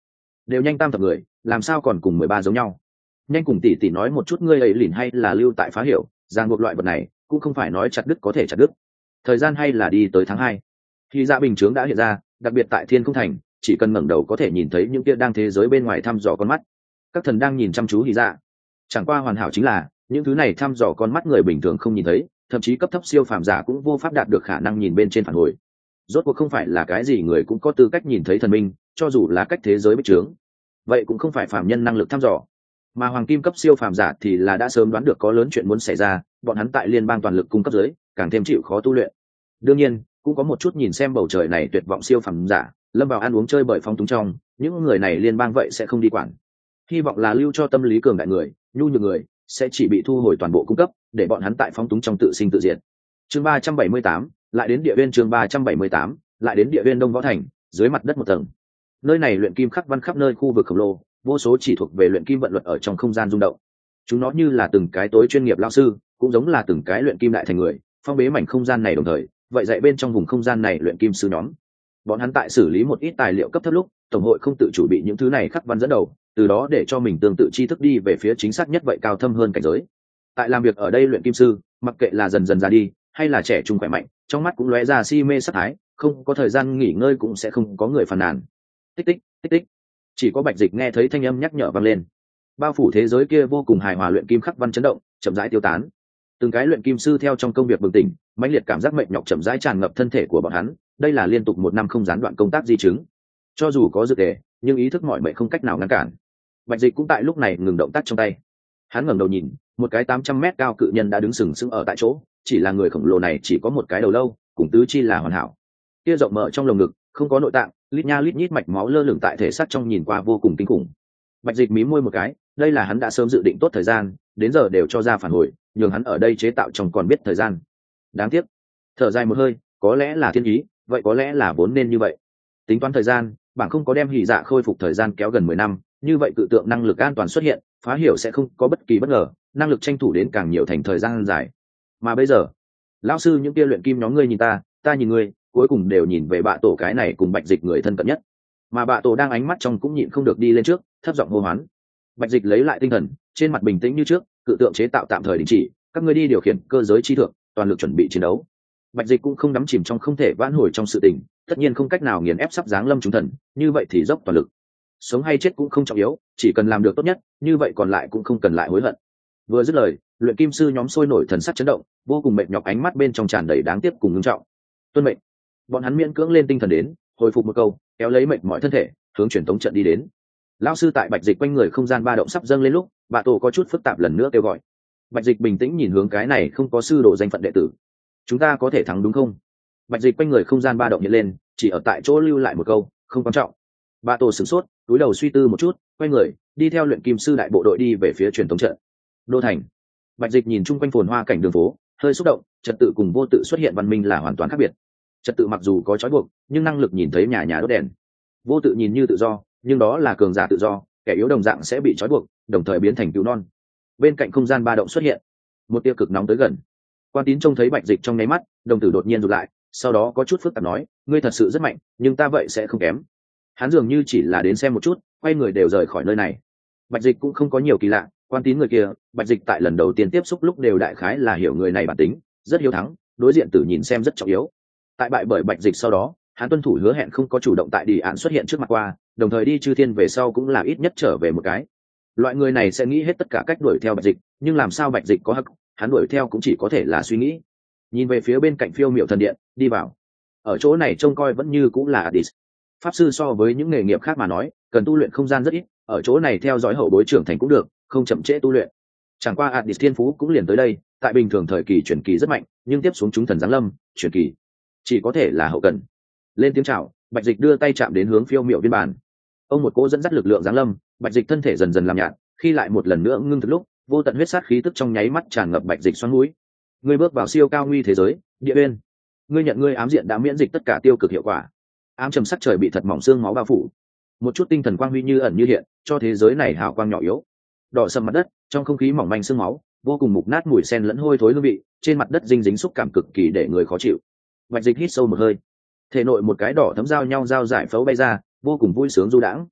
S1: đều nhanh tam thập người, làm sao còn cùng 13 giống nhau? Nhanh cùng tỷ tỷ nói một chút ngươi ấy lìn hay là lưu tại phá hiểu, ràng buộc loại vật này cũng không phải nói chặt đứt có thể chặt đứt. Thời gian hay là đi tới tháng 2. Khi dạ bình chướng đã hiện ra, đặc biệt tại Thiên Không Thành, chỉ cần ngẩng đầu có thể nhìn thấy những kia đang thế giới bên ngoài thăm dò con mắt. Các thần đang nhìn chăm chú Hy dạ. Chẳng qua hoàn hảo chính là, những thứ này thăm dò con mắt người bình thường không nhìn thấy, thậm chí cấp thấp siêu phàm giả cũng vô pháp đạt được khả năng nhìn bên trên phản hồi. Rốt cuộc không phải là cái gì người cũng có tư cách nhìn thấy thần minh, cho dù là cách thế giới bích trướng, vậy cũng không phải phàm nhân năng lực thăm dò. Mà hoàng kim cấp siêu phàm giả thì là đã sớm đoán được có lớn chuyện muốn xảy ra, bọn hắn tại liên bang toàn lực cung cấp dưới, càng thêm chịu khó tu luyện. Đương nhiên, cũng có một chút nhìn xem bầu trời này tuyệt vọng siêu phàm giả, lâm vào ăn uống chơi bời phong túng trong, những người này liên bang vậy sẽ không đi quản. Hy vọng là lưu cho tâm lý cường đại người, nhu nhược người sẽ chỉ bị thu hồi toàn bộ cung cấp, để bọn hắn tại phong túng trong tự sinh tự diệt. Chương 378, lại đến địa viên. Chương 378, lại đến địa viên Đông Võ Thành, dưới mặt đất một tầng. Nơi này luyện kim khắc văn khắp nơi khu vực khổng lồ, vô số chỉ thuộc về luyện kim vận luật ở trong không gian rung động. Chúng nó như là từng cái tối chuyên nghiệp lão sư, cũng giống là từng cái luyện kim đại thành người, phong bế mảnh không gian này đồng thời, vậy dạy bên trong vùng không gian này luyện kim sư nhóm. Bọn hắn tại xử lý một ít tài liệu cấp thấp lúc, tổng hội không tự chủ bị những thứ này khắc văn dẫn đầu, từ đó để cho mình tương tự tri thức đi về phía chính xác nhất vậy cao thâm hơn cảnh giới. Tại làm việc ở đây luyện kim sư, mặc kệ là dần dần già đi, hay là trẻ trung khỏe mạnh, trong mắt cũng lóe ra si mê sắc thái, không có thời gian nghỉ ngơi cũng sẽ không có người phàn nàn. Tích tích, tích tích. Chỉ có Bạch Dịch nghe thấy thanh âm nhắc nhở vang lên. Bao phủ thế giới kia vô cùng hài hòa luyện kim khắc văn chấn động, chậm rãi tiêu tán. Từng cái luyện kim sư theo trong công việc bừng tỉnh, mãnh liệt cảm giác mệt nhọc chậm rãi tràn ngập thân thể của bọn hắn, đây là liên tục 1 năm không gián đoạn công tác di chứng. Cho dù có dược tề, nhưng ý thức mỏi mệt không cách nào ngăn cản. Bạch Dịch cũng tại lúc này ngừng động tác trong tay. Hắn ngẩng đầu nhìn, một cái 800 mét cao cự nhân đã đứng sừng sững ở tại chỗ, chỉ là người khổng lồ này chỉ có một cái đầu lâu, cùng tứ chi là hoàn hảo. Kia rộng mở trong lồng ngực, không có nội tạng, lít nha lít nhít mạch máu lơ lửng tại thể xác trong nhìn qua vô cùng kinh khủng. Bạch Dịch mím môi một cái, đây là hắn đã sớm dự định tốt thời gian, đến giờ đều cho ra phản hồi, nhường hắn ở đây chế tạo trong còn biết thời gian. Đáng tiếc. Thở dài một hơi, có lẽ là thiên ý, vậy có lẽ là vốn nên như vậy. Tính toán thời gian, bảng không có đem Hỉ Dạ khôi phục thời gian kéo gần 10 năm, như vậy cự tượng năng lực an toàn xuất hiện, phá hiểu sẽ không có bất kỳ bất ngờ, năng lực tranh thủ đến càng nhiều thành thời gian dài. Mà bây giờ, lão sư những kia luyện kim nhóm ngươi nhìn ta, ta nhìn ngươi, cuối cùng đều nhìn về Bạ Tổ cái này cùng Bạch Dịch người thân cận nhất. Mà Bạ Tổ đang ánh mắt trong cũng nhịn không được đi lên trước, thấp giọng hô hoán. Bạch Dịch lấy lại tinh thần, trên mặt bình tĩnh như trước, cự tượng chế tạo tạm thời đình chỉ, các ngươi đi điều khiển cơ giới chi thượng, toàn lực chuẩn bị chiến đấu. Bạch Dịch cũng không đắm chìm trong không thể vãn hồi trong sự tình, tất nhiên không cách nào nghiền ép sắp giáng lâm chúng thần, như vậy thì dốc toàn lực. Sống hay chết cũng không trọng yếu, chỉ cần làm được tốt nhất, như vậy còn lại cũng không cần lại hối hận. Vừa dứt lời, luyện kim sư nhóm sôi nổi thần sắc chấn động, vô cùng mệt nhọc, ánh mắt bên trong tràn đầy đáng tiếc cùng ngưng trọng. Tuân mệnh. Bọn hắn miễn cưỡng lên tinh thần đến, hồi phục một câu, kéo lấy mệt mỏi thân thể, hướng truyền tống trận đi đến. Lão sư tại Bạch Dịch quanh người không gian ba động sắp dâng lên lúc, Bạ Tổ có chút phức tạp lần nữa kêu gọi. Bạch Dịch bình tĩnh nhìn hướng cái này không có sư đồ danh phận đệ tử. Chúng ta có thể thắng đúng không? Bạch Dịch quanh người không gian ba động hiện lên, chỉ ở tại chỗ lưu lại một câu, không quan trọng. Bạ Tổ sửng sốt, cúi đầu suy tư một chút, quay người đi theo luyện kim sư đại bộ đội đi về phía truyền thống trận. Đô thành. Bạch Dịch nhìn chung quanh phồn hoa cảnh đường phố, hơi xúc động, trật tự cùng vô tự xuất hiện văn minh là hoàn toàn khác biệt. Trật tự mặc dù có trói buộc, nhưng năng lực nhìn thấy nhà nhà đốt đèn. Vô tự nhìn như tự do, nhưng đó là cường giả tự do, kẻ yếu đồng dạng sẽ bị trói buộc, đồng thời biến thành cứu non. Bên cạnh không gian ba động xuất hiện, một tia cực nóng tới gần. Quan Tín trông thấy Bạch Dịch trong nháy mắt, đồng tử đột nhiên rụt lại, sau đó có chút phức tạp nói, ngươi thật sự rất mạnh, nhưng ta vậy sẽ không kém. Hắn dường như chỉ là đến xem một chút, quay người đều rời khỏi nơi này. Bạch Dịch cũng không có nhiều kỳ lạ, Quan Tín người kia, Bạch Dịch tại lần đầu tiên tiếp xúc lúc đều đại khái là hiểu người này bản tính, rất hiếu thắng, đối diện tử nhìn xem rất trọng yếu. Tại bại bởi Bạch Dịch sau đó, hắn tuân thủ hứa hẹn không có chủ động tại đi án xuất hiện trước mặt qua, đồng thời đi chư thiên về sau cũng là ít nhất trở về một cái. Loại người này sẽ nghĩ hết tất cả cách đuổi theo Bạch Dịch, nhưng làm sao Bạch Dịch có hắc, hắn đuổi theo cũng chỉ có thể là suy nghĩ. Nhìn về phía bên cạnh phiêu miệu thần điện, đi vào. Ở chỗ này trông coi vẫn như cũng là Addis. Pháp sư so với những nghề nghiệp khác mà nói, cần tu luyện không gian rất ít, ở chỗ này theo dõi hậu bối trưởng thành cũng được, không chậm trễ tu luyện. Chẳng qua Addis thiên phú cũng liền tới đây, tại bình thường thời kỳ chuyển kỳ rất mạnh, nhưng tiếp xuống chúng thần giáng lâm, chuyển kỳ chỉ có thể là hậu cần. Lên tiếng chào, Bạch Dịch đưa tay chạm đến hướng phiêu miệu viên bàn. Ông một cỗ dẫn dắt lực lượng giáng lâm, Bạch Dịch thân thể dần dần làm nhạt, khi lại một lần nữa ngưng thực lúc, vô tận huyết sát khí tức trong nháy mắt tràn ngập Bạch Dịch xoắn mũi. Ngươi bước vào siêu cao nguy thế giới, địa uyên. Ngươi nhận ngươi ám diện đã miễn dịch tất cả tiêu cực hiệu quả. Ám trầm sắc trời bị thật mỏng xương máu bao phủ. Một chút tinh thần quang huy như ẩn như hiện, cho thế giới này hào quang nhỏ yếu. Đỏ sầm mặt đất, trong không khí mỏng manh xương máu, vô cùng mục nát mùi sen lẫn hôi thối hương vị, trên mặt đất dinh dính xúc cảm cực kỳ để người khó chịu. Bạch Dịch hít sâu một hơi, thể nội một cái đỏ thấm giao nhau giao giải phẫu bay ra, vô cùng vui sướng du đãng.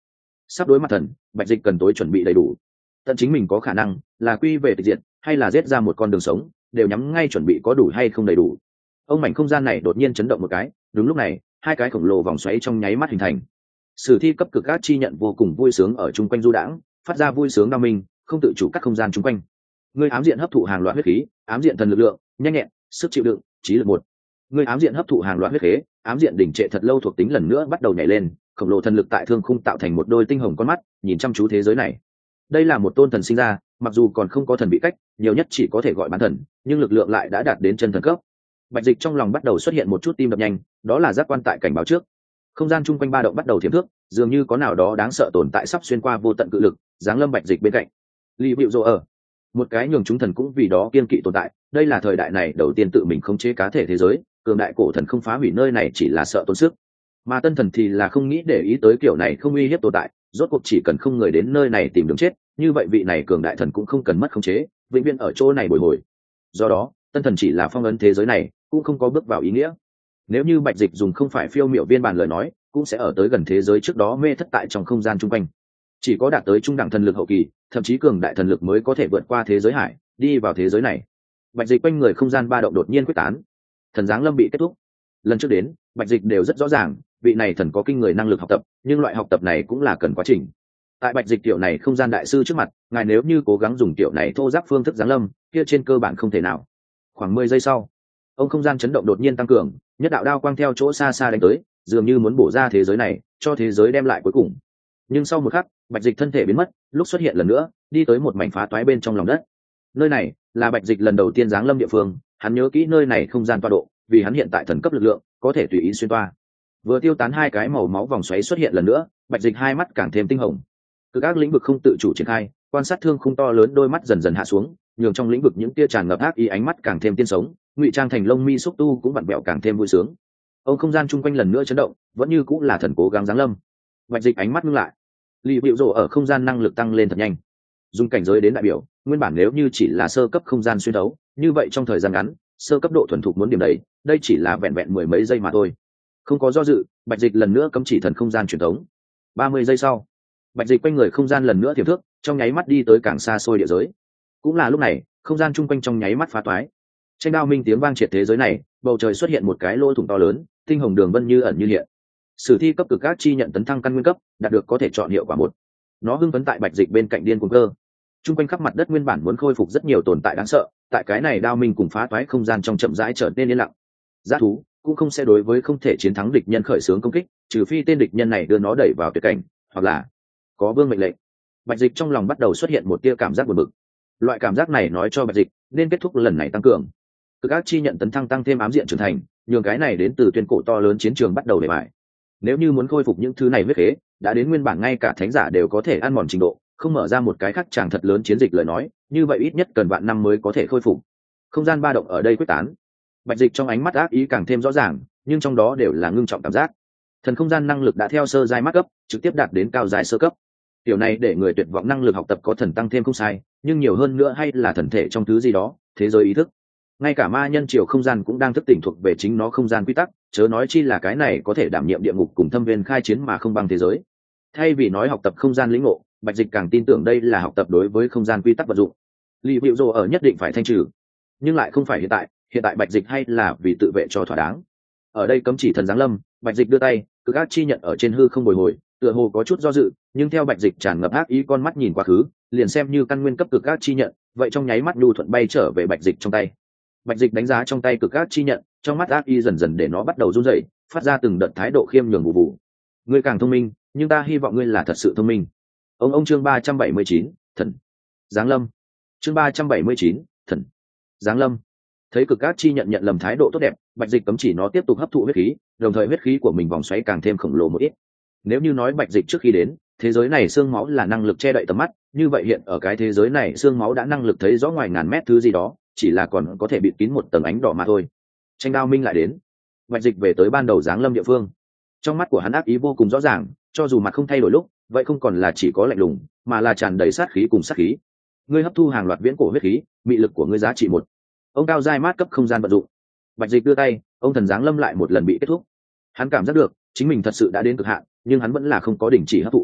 S1: Sắp đối mặt thần, Bạch Dịch cần tối chuẩn bị đầy đủ. Tận chính mình có khả năng là quy về tịch diệt, hay là giết ra một con đường sống, đều nhắm ngay chuẩn bị có đủ hay không đầy đủ. Ông mảnh không gian này đột nhiên chấn động một cái, đúng lúc này, hai cái khổng lồ vòng xoáy trong nháy mắt hình thành. Sử thi cấp cực ác chi nhận vô cùng vui sướng ở chung quanh du đãng, phát ra vui sướng đau minh, không tự chủ cắt không gian chung quanh. Người ám diện hấp thụ hàng loạt huyết khí, ám diện thần lực lượng, nhanh nhẹn, sức chịu đựng, trí lực một. Người ám diện hấp thụ hàng loạt huyết khí, ám diện đỉnh trệ thật lâu thuộc tính lần nữa bắt đầu nhảy lên, khổng lồ thần lực tại thương khung tạo thành một đôi tinh hồng con mắt, nhìn chăm chú thế giới này. Đây là một tôn thần sinh ra, mặc dù còn không có thần bị cách, nhiều nhất chỉ có thể gọi bán thần, nhưng lực lượng lại đã đạt đến chân thần cấp. Bạch Dịch trong lòng bắt đầu xuất hiện một chút tim đập nhanh, đó là giác quan tại cảnh báo trước. Không gian chung quanh ba động bắt đầu thiểm thước, dường như có nào đó đáng sợ tồn tại sắp xuyên qua vô tận cự lực, giáng lâm Bạch Dịch bên cạnh. Lý Bựu Dụ ở, một cái nhường chúng thần cũng vì đó kiên kỵ tồn tại. Đây là thời đại này đầu tiên tự mình khống chế cá thể thế giới, cường đại cổ thần không phá hủy nơi này chỉ là sợ tốn sức, mà tân thần thì là không nghĩ để ý tới kiểu này không uy hiếp tồn tại. Rốt cuộc chỉ cần không người đến nơi này tìm đường chết, như vậy vị này cường đại thần cũng không cần mất khống chế, vĩnh viễn ở chỗ này bồi hồi. Do đó, tân thần chỉ là phong ấn thế giới này, cũng không có bước vào ý nghĩa. Nếu như Bạch Dịch dùng không phải phiêu miểu viên bản lời nói, cũng sẽ ở tới gần thế giới trước đó mê thất tại trong không gian chung quanh. Chỉ có đạt tới trung đẳng thần lực hậu kỳ, thậm chí cường đại thần lực mới có thể vượt qua thế giới hải, đi vào thế giới này. Bạch Dịch quanh người không gian ba động đột nhiên quyết tán, thần giáng lâm bị kết thúc. Lần trước đến, Bạch Dịch đều rất rõ ràng, vị này thần có kinh người năng lực học tập, nhưng loại học tập này cũng là cần quá trình. Tại Bạch Dịch tiểu này không gian đại sư trước mặt, ngài nếu như cố gắng dùng tiểu này thô giáp phương thức giáng lâm, kia trên cơ bản không thể nào. Khoảng 10 giây sau, ông không gian chấn động đột nhiên tăng cường, nhất đạo đao quang theo chỗ xa xa đánh tới, dường như muốn bổ ra thế giới này, cho thế giới đem lại cuối cùng. Nhưng sau một khắc, Bạch Dịch thân thể biến mất, lúc xuất hiện lần nữa, đi tới một mảnh phá toái bên trong lòng đất. Nơi này là Bạch Dịch lần đầu tiên giáng lâm địa phương, hắn nhớ kỹ nơi này không gian toa độ, vì hắn hiện tại thần cấp lực lượng, có thể tùy ý xuyên toa. Vừa tiêu tán hai cái màu máu vòng xoáy xuất hiện lần nữa, Bạch Dịch hai mắt càng thêm tinh hồng. Từ các lĩnh vực không tự chủ triển khai, quan sát thương khung to lớn đôi mắt dần dần hạ xuống, nhường trong lĩnh vực những tia tràn ngập ác ý ánh mắt càng thêm tiên sống, ngụy trang thành lông mi xúc tu cũng vặn vẹo càng thêm vui sướng. Ông không gian chung quanh lần nữa chấn động, vẫn như cũng là thần cố gắng giáng lâm. Bạch Dịch ánh mắt ngưng lại. Lý Bựu Dụ ở không gian năng lực tăng lên thật nhanh. Dùng cảnh giới đến đại biểu, nguyên bản nếu như chỉ là sơ cấp không gian xuyên đấu, như vậy trong thời gian ngắn, sơ cấp độ thuần thục muốn điểm đấy, đây chỉ là vẹn vẹn mười mấy giây mà thôi. Không có do dự, Bạch Dịch lần nữa cấm chỉ thần không gian truyền thống. 30 giây sau, Bạch Dịch quanh người không gian lần nữa tiềm thước, trong nháy mắt đi tới càng xa xôi địa giới. Cũng là lúc này, không gian chung quanh trong nháy mắt phá toái. Tranh đao minh tiếng vang triệt thế giới này, bầu trời xuất hiện một cái lỗ thủng to lớn, tinh hồng đường vân như ẩn như hiện. Sử thi cấp cực ác chi nhận tấn thăng căn nguyên cấp, đạt được có thể chọn hiệu quả một. Nó hưng phấn tại Bạch Dịch bên cạnh điên cuồng cơ. Chung quanh khắp mặt đất nguyên bản muốn khôi phục rất nhiều tồn tại đáng sợ, tại cái này đao minh cùng phá toái không gian trong chậm rãi trở nên yên lặng. Giá thú cũng không sẽ đối với không thể chiến thắng địch nhân khởi xướng công kích, trừ phi tên địch nhân này đưa nó đẩy vào tuyệt cảnh, hoặc là có vương mệnh lệnh. Bạch Dịch trong lòng bắt đầu xuất hiện một tia cảm giác buồn bực. Loại cảm giác này nói cho Bạch Dịch nên kết thúc lần này tăng cường. Cực ác chi nhận tấn thăng tăng thêm ám diện trưởng thành, nhường cái này đến từ tuyên cổ to lớn chiến trường bắt đầu để bại. Nếu như muốn khôi phục những thứ này huyết khế, đã đến nguyên bản ngay cả thánh giả đều có thể ăn mòn trình độ, không mở ra một cái khác chàng thật lớn chiến dịch lời nói, như vậy ít nhất cần vạn năm mới có thể khôi phục. Không gian ba động ở đây quyết tán. Bạch Dịch trong ánh mắt ác ý càng thêm rõ ràng, nhưng trong đó đều là ngưng trọng cảm giác. Thần không gian năng lực đã theo sơ giai mắt cấp, trực tiếp đạt đến cao giai sơ cấp. Điều này để người tuyệt vọng năng lực học tập có thần tăng thêm không sai, nhưng nhiều hơn nữa hay là thần thể trong thứ gì đó, thế giới ý thức. Ngay cả ma nhân triều không gian cũng đang thức tỉnh thuộc về chính nó không gian quy tắc, chớ nói chi là cái này có thể đảm nhiệm địa ngục cùng thâm viên khai chiến mà không bằng thế giới. Thay vì nói học tập không gian lĩnh ngộ, Bạch Dịch càng tin tưởng đây là học tập đối với không gian quy tắc vận dụng. Lý Bựu Dụ ở nhất định phải thanh trừ, nhưng lại không phải hiện tại Bạch Dịch hay là vì tự vệ cho thỏa đáng. Ở đây cấm chỉ thần giáng lâm, Bạch Dịch đưa tay, cực ác chi nhận ở trên hư không bồi hồi, tựa hồ có chút do dự, nhưng theo Bạch Dịch tràn ngập ác ý con mắt nhìn quá khứ, liền xem như căn nguyên cấp cực ác chi nhận, vậy trong nháy mắt nhu thuận bay trở về Bạch Dịch trong tay. Bạch Dịch đánh giá trong tay cực ác chi nhận, trong mắt ác ý dần dần để nó bắt đầu run rẩy, phát ra từng đợt thái độ khiêm nhường vụ vụ. Ngươi càng thông minh, nhưng ta hy vọng ngươi là thật sự thông minh. Ông chương 379, thần giáng lâm. Chương 379, thần giáng lâm. Thấy cực ác chi nhận lầm thái độ tốt đẹp, Bạch Dịch cấm chỉ nó tiếp tục hấp thụ huyết khí, đồng thời huyết khí của mình vòng xoáy càng thêm khổng lồ một ít. Nếu như nói Bạch Dịch trước khi đến, thế giới này xương máu là năng lực che đậy tầm mắt, như vậy hiện ở cái thế giới này xương máu đã năng lực thấy rõ ngoài ngàn mét thứ gì đó, chỉ là còn có thể bịt kín một tầng ánh đỏ mà thôi. Tranh đao minh lại đến. Bạch Dịch về tới ban đầu giáng lâm địa phương. Trong mắt của hắn ác ý vô cùng rõ ràng, cho dù mặt không thay đổi lúc, vậy không còn là chỉ có lạnh lùng, mà là tràn đầy sát khí cùng sát khí. Ngươi hấp thu hàng loạt viễn cổ huyết khí, mị lực của ngươi giá trị một. Ông cao giai mát cấp không gian vận dụng. Bạch Dịch đưa tay, ông thần giáng lâm lại một lần bị kết thúc. Hắn cảm giác được chính mình thật sự đã đến cực hạn, nhưng hắn vẫn là không có đình chỉ hấp thụ.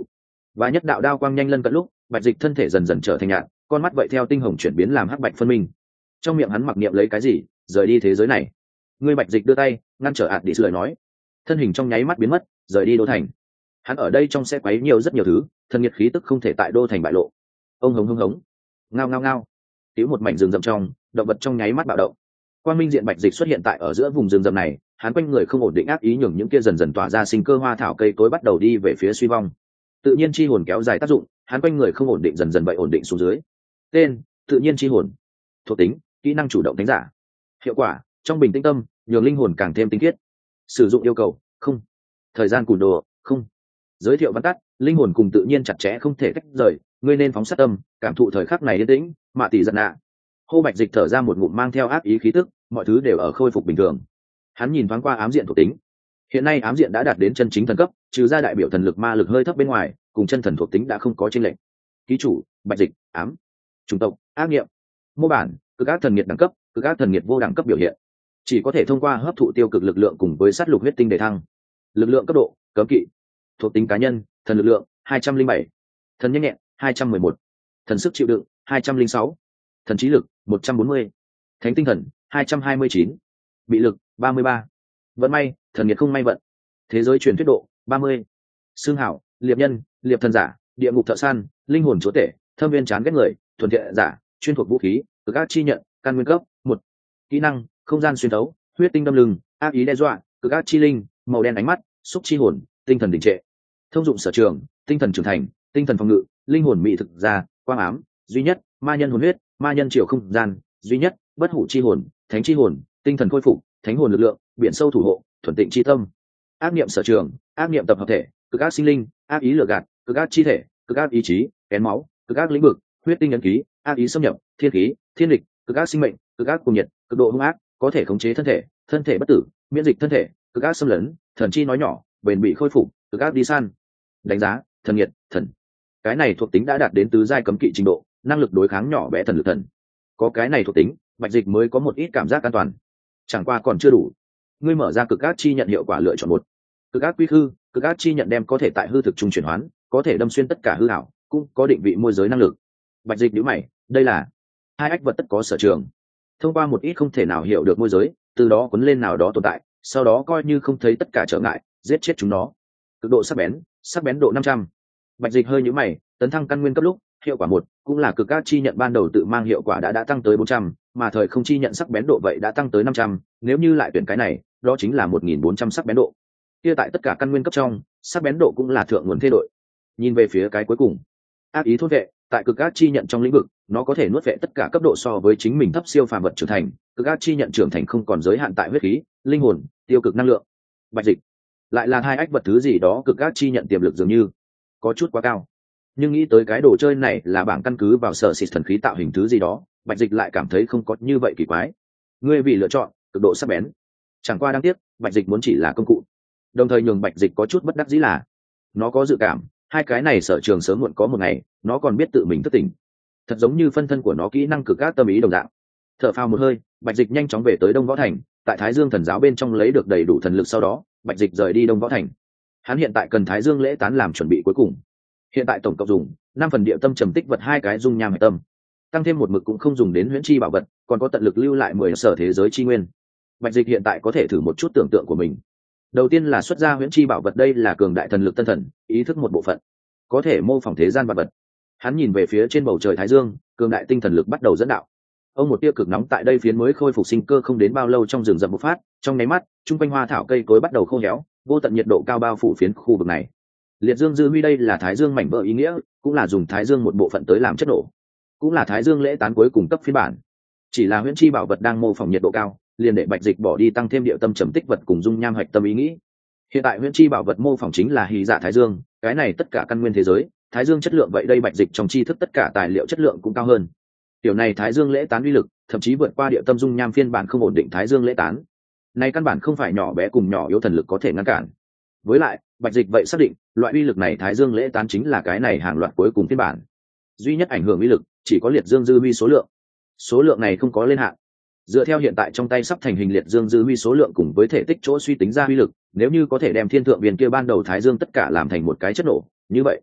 S1: và nhất đạo đao quang nhanh lân cận lúc bạch dịch thân thể dần dần trở thành nhạt, con mắt vậy theo tinh hồng chuyển biến làm hắc bạch phân minh. Trong miệng hắn mặc niệm lấy cái gì, rời đi thế giới này. Ngươi bạch dịch đưa tay ngăn trở ạt đi lời nói, thân hình trong nháy mắt biến mất, rời đi đô thành. Hắn ở đây trong sẽ quấy nhiều rất nhiều thứ, thần nhiệt khí tức không thể tại đô thành bại lộ. Ông hống hống hống, ngao ngao ngao, cứu một mảnh rừng rậm trong, động vật trong nháy mắt bạo động. Quang minh diện bạch dịch xuất hiện tại ở giữa vùng rừng rậm này, hắn quanh người không ổn định ác ý nhường những kia dần dần tỏa ra sinh cơ hoa thảo cây cối bắt đầu đi về phía suy vong. Tự nhiên chi hồn kéo dài tác dụng, hắn quanh người không ổn định dần dần vậy ổn định xuống dưới. Tên: tự nhiên chi hồn. Thuộc tính: kỹ năng chủ động thánh giả. Hiệu quả: trong bình tĩnh tâm, nhường linh hồn càng thêm tinh khiết. Sử dụng yêu cầu: không. Thời gian cùn đồ: không. Giới thiệu văn tắt: linh hồn cùng tự nhiên chặt chẽ không thể tách rời, ngươi nên phóng sát tâm, cảm thụ thời khắc này yên tĩnh, mạ tỷ giận nạ. Hô bạch dịch thở ra một ngụm mang theo ác ý khí tức, mọi thứ đều ở khôi phục bình thường. Hắn nhìn thoáng qua ám diện thuộc tính, hiện nay ám diện đã đạt đến chân chính thần cấp, trừ ra đại biểu thần lực ma lực hơi thấp bên ngoài, cùng chân thần thuộc tính đã không có chênh lệch. Ký chủ: bạch dịch, ám. Chủng tộc: ác nghiệm. Mô bản: cực ác thần nghiệt đẳng cấp, cực ác thần nghiệt vô đẳng cấp biểu hiện, chỉ có thể thông qua hấp thụ tiêu cực lực lượng cùng với sát lục huyết tinh để thăng. Lực lượng cấp độ: cấm kỵ. Thuộc tính cá nhân: thần lực lượng 207, thần nhanh nhẹn 211, thần sức chịu đựng 206, thần trí lực 140, thánh tinh thần 229, bị lực 33, vận may: thần nhiệt không may vận. Thế giới truyền thuyết độ 30. Xương hảo: liệp nhân, liệp thần giả, địa ngục thợ săn, linh hồn chúa tể, thâm viên chán ghét người, thuần thiện giả, chuyên thuộc vũ khí, cực ác chi nhận, căn nguyên cấp 1. Kỹ năng: không gian xuyên thấu, huyết tinh đâm lưng, ác ý đe dọa, cực ác chi linh, màu đen ánh mắt, xúc chi hồn, tinh thần đình trệ. Thông dụng sở trường: tinh thần trưởng thành, tinh thần phòng ngự, linh hồn mị thực ra, quang ám, duy nhất, ma nhân hồn huyết, ma nhân chiều không gian, duy nhất, bất hủ chi hồn, thánh chi hồn, tinh thần khôi phục, thánh hồn lực lượng, biển sâu thủ hộ, thuần tịnh chi tâm. Ác niệm sở trường: ác niệm tập hợp thể, cực ác sinh linh, ác ý lừa gạt, cực ác chi thể, cực ác ý chí, kén máu, cực ác lĩnh vực, huyết tinh ấn ký, ác ý xâm nhập, thiên khí, thiên địch, cực ác sinh mệnh, cực ác cuồng nhiệt, cực độ hung ác, có thể khống chế thân thể bất tử, miễn dịch thân thể, cực ác xâm lấn, thần chi nói nhỏ, bền bị khôi phục, cực ác đi săn. Đánh giá: thần nhiệt, thần. Cái này thuộc tính đã đạt đến tứ giai cấm kỵ trình độ, năng lực đối kháng nhỏ bé thần lực thần. Có cái này thuộc tính, bạch dịch mới có một ít cảm giác an toàn. Chẳng qua còn chưa đủ. Ngươi mở ra cực ác chi nhận hiệu quả lựa chọn một. Cực ác quy hư, cực ác chi nhận đem có thể tại hư thực trung chuyển hoán, có thể đâm xuyên tất cả hư ảo, cũng có định vị môi giới năng lực. Bạch dịch nhíu mày, đây là hai ách vật tất có sở trường. Thông qua một ít không thể nào hiểu được môi giới, từ đó cuốn lên nào đó tồn tại, sau đó coi như không thấy tất cả trở ngại, giết chết chúng nó. Cực độ sắc bén độ 500. Bạch dịch hơi nhíu mày, tấn thăng căn nguyên cấp lúc, hiệu quả 1, cũng là cực ác chi nhận ban đầu tự mang hiệu quả đã tăng tới 400, mà thời không chi nhận sắc bén độ vậy đã tăng tới 500, nếu như lại tuyển cái này, đó chính là 1400 sắc bén độ. Kia tại tất cả căn nguyên cấp trong, sắc bén độ cũng là thượng nguồn thay đổi. Nhìn về phía cái cuối cùng, ác ý thôn vệ, tại cực ác chi nhận trong lĩnh vực, nó có thể nuốt vệ tất cả cấp độ so với chính mình thấp siêu phàm vật trưởng thành, cực ác chi nhận trưởng thành không còn giới hạn tại huyết khí, linh hồn, tiêu cực năng lượng. Bạch dịch lại là hai ách vật thứ gì đó cực ác chi nhận tiềm lực dường như có chút quá cao, nhưng nghĩ tới cái đồ chơi này là bảng căn cứ vào sở xịt thần khí tạo hình thứ gì đó, bạch dịch lại cảm thấy không có như vậy kỳ quái. Ngươi vì lựa chọn cực độ sắc bén, chẳng qua đáng tiếc bạch dịch muốn chỉ là công cụ, đồng thời nhường bạch dịch có chút bất đắc dĩ là nó có dự cảm hai cái này sở trường sớm muộn có một ngày nó còn biết tự mình thức tỉnh, thật giống như phân thân của nó kỹ năng cực ác tâm ý đồng dạng. Thở phào một hơi, bạch dịch nhanh chóng về tới Đông Võ Thành, tại Thái Dương thần giáo bên trong lấy được đầy đủ thần lực, sau đó bạch dịch rời đi Đông Võ Thành. Hắn hiện tại cần Thái Dương lễ tán làm chuẩn bị cuối cùng. Hiện tại tổng cộng dùng 5 phần địa tâm trầm tích vật, 2 cái dung nham hạch tâm, tăng thêm một mực cũng không dùng đến huyễn chi bảo vật, còn có tận lực lưu lại 10 sở thế giới chi nguyên. Bạch dịch hiện tại có thể thử một chút tưởng tượng của mình. Đầu tiên là xuất ra huyễn chi bảo vật, đây là cường đại thần lực tân thần, ý thức một bộ phận, có thể mô phỏng thế gian vật vật. Hắn nhìn về phía trên bầu trời Thái Dương, cường đại tinh thần lực bắt đầu dẫn đạo. Ông một tia cực nóng tại đây phiến mới khôi phục sinh cơ không đến bao lâu trong rừng rậm bộc phát, trong nháy mắt, trung quanh hoa thảo cây cối bắt đầu khô héo, vô tận nhiệt độ cao bao phủ phiến khu vực này. Liệt Dương dư huy, đây là Thái Dương mảnh vỡ ý nghĩa, cũng là dùng Thái Dương một bộ phận tới làm chất nổ, cũng là Thái Dương lễ tán cuối cùng cấp phiên bản. Chỉ là huyễn chi bảo vật đang mô phỏng nhiệt độ cao, liền để bạch dịch bỏ đi tăng thêm địa tâm trầm tích vật cùng dung nham hạch tâm ý nghĩ. Hiện tại huyễn chi bảo vật mô phỏng chính là hí dạ Thái Dương, cái này tất cả căn nguyên thế giới, Thái Dương chất lượng vậy đây bạch dịch trong tri thức tất cả tài liệu chất lượng cũng cao hơn. Điều này Thái Dương lễ tán uy lực thậm chí vượt qua địa tâm dung nham phiên bản không ổn định Thái Dương lễ tán. Này căn bản không phải nhỏ bé cùng nhỏ yếu thần lực có thể ngăn cản. Với lại, bạch dịch vậy xác định, loại uy lực này Thái Dương lễ tán chính là cái này hàng loạt cuối cùng phiên bản. Duy nhất ảnh hưởng uy lực chỉ có liệt dương dư huy số lượng. Số lượng này không có lên hạn. Dựa theo hiện tại trong tay sắp thành hình liệt dương dư huy số lượng cùng với thể tích chỗ suy tính ra uy lực, nếu như có thể đem thiên thượng viên kia ban đầu Thái Dương tất cả làm thành một cái chất nổ, như vậy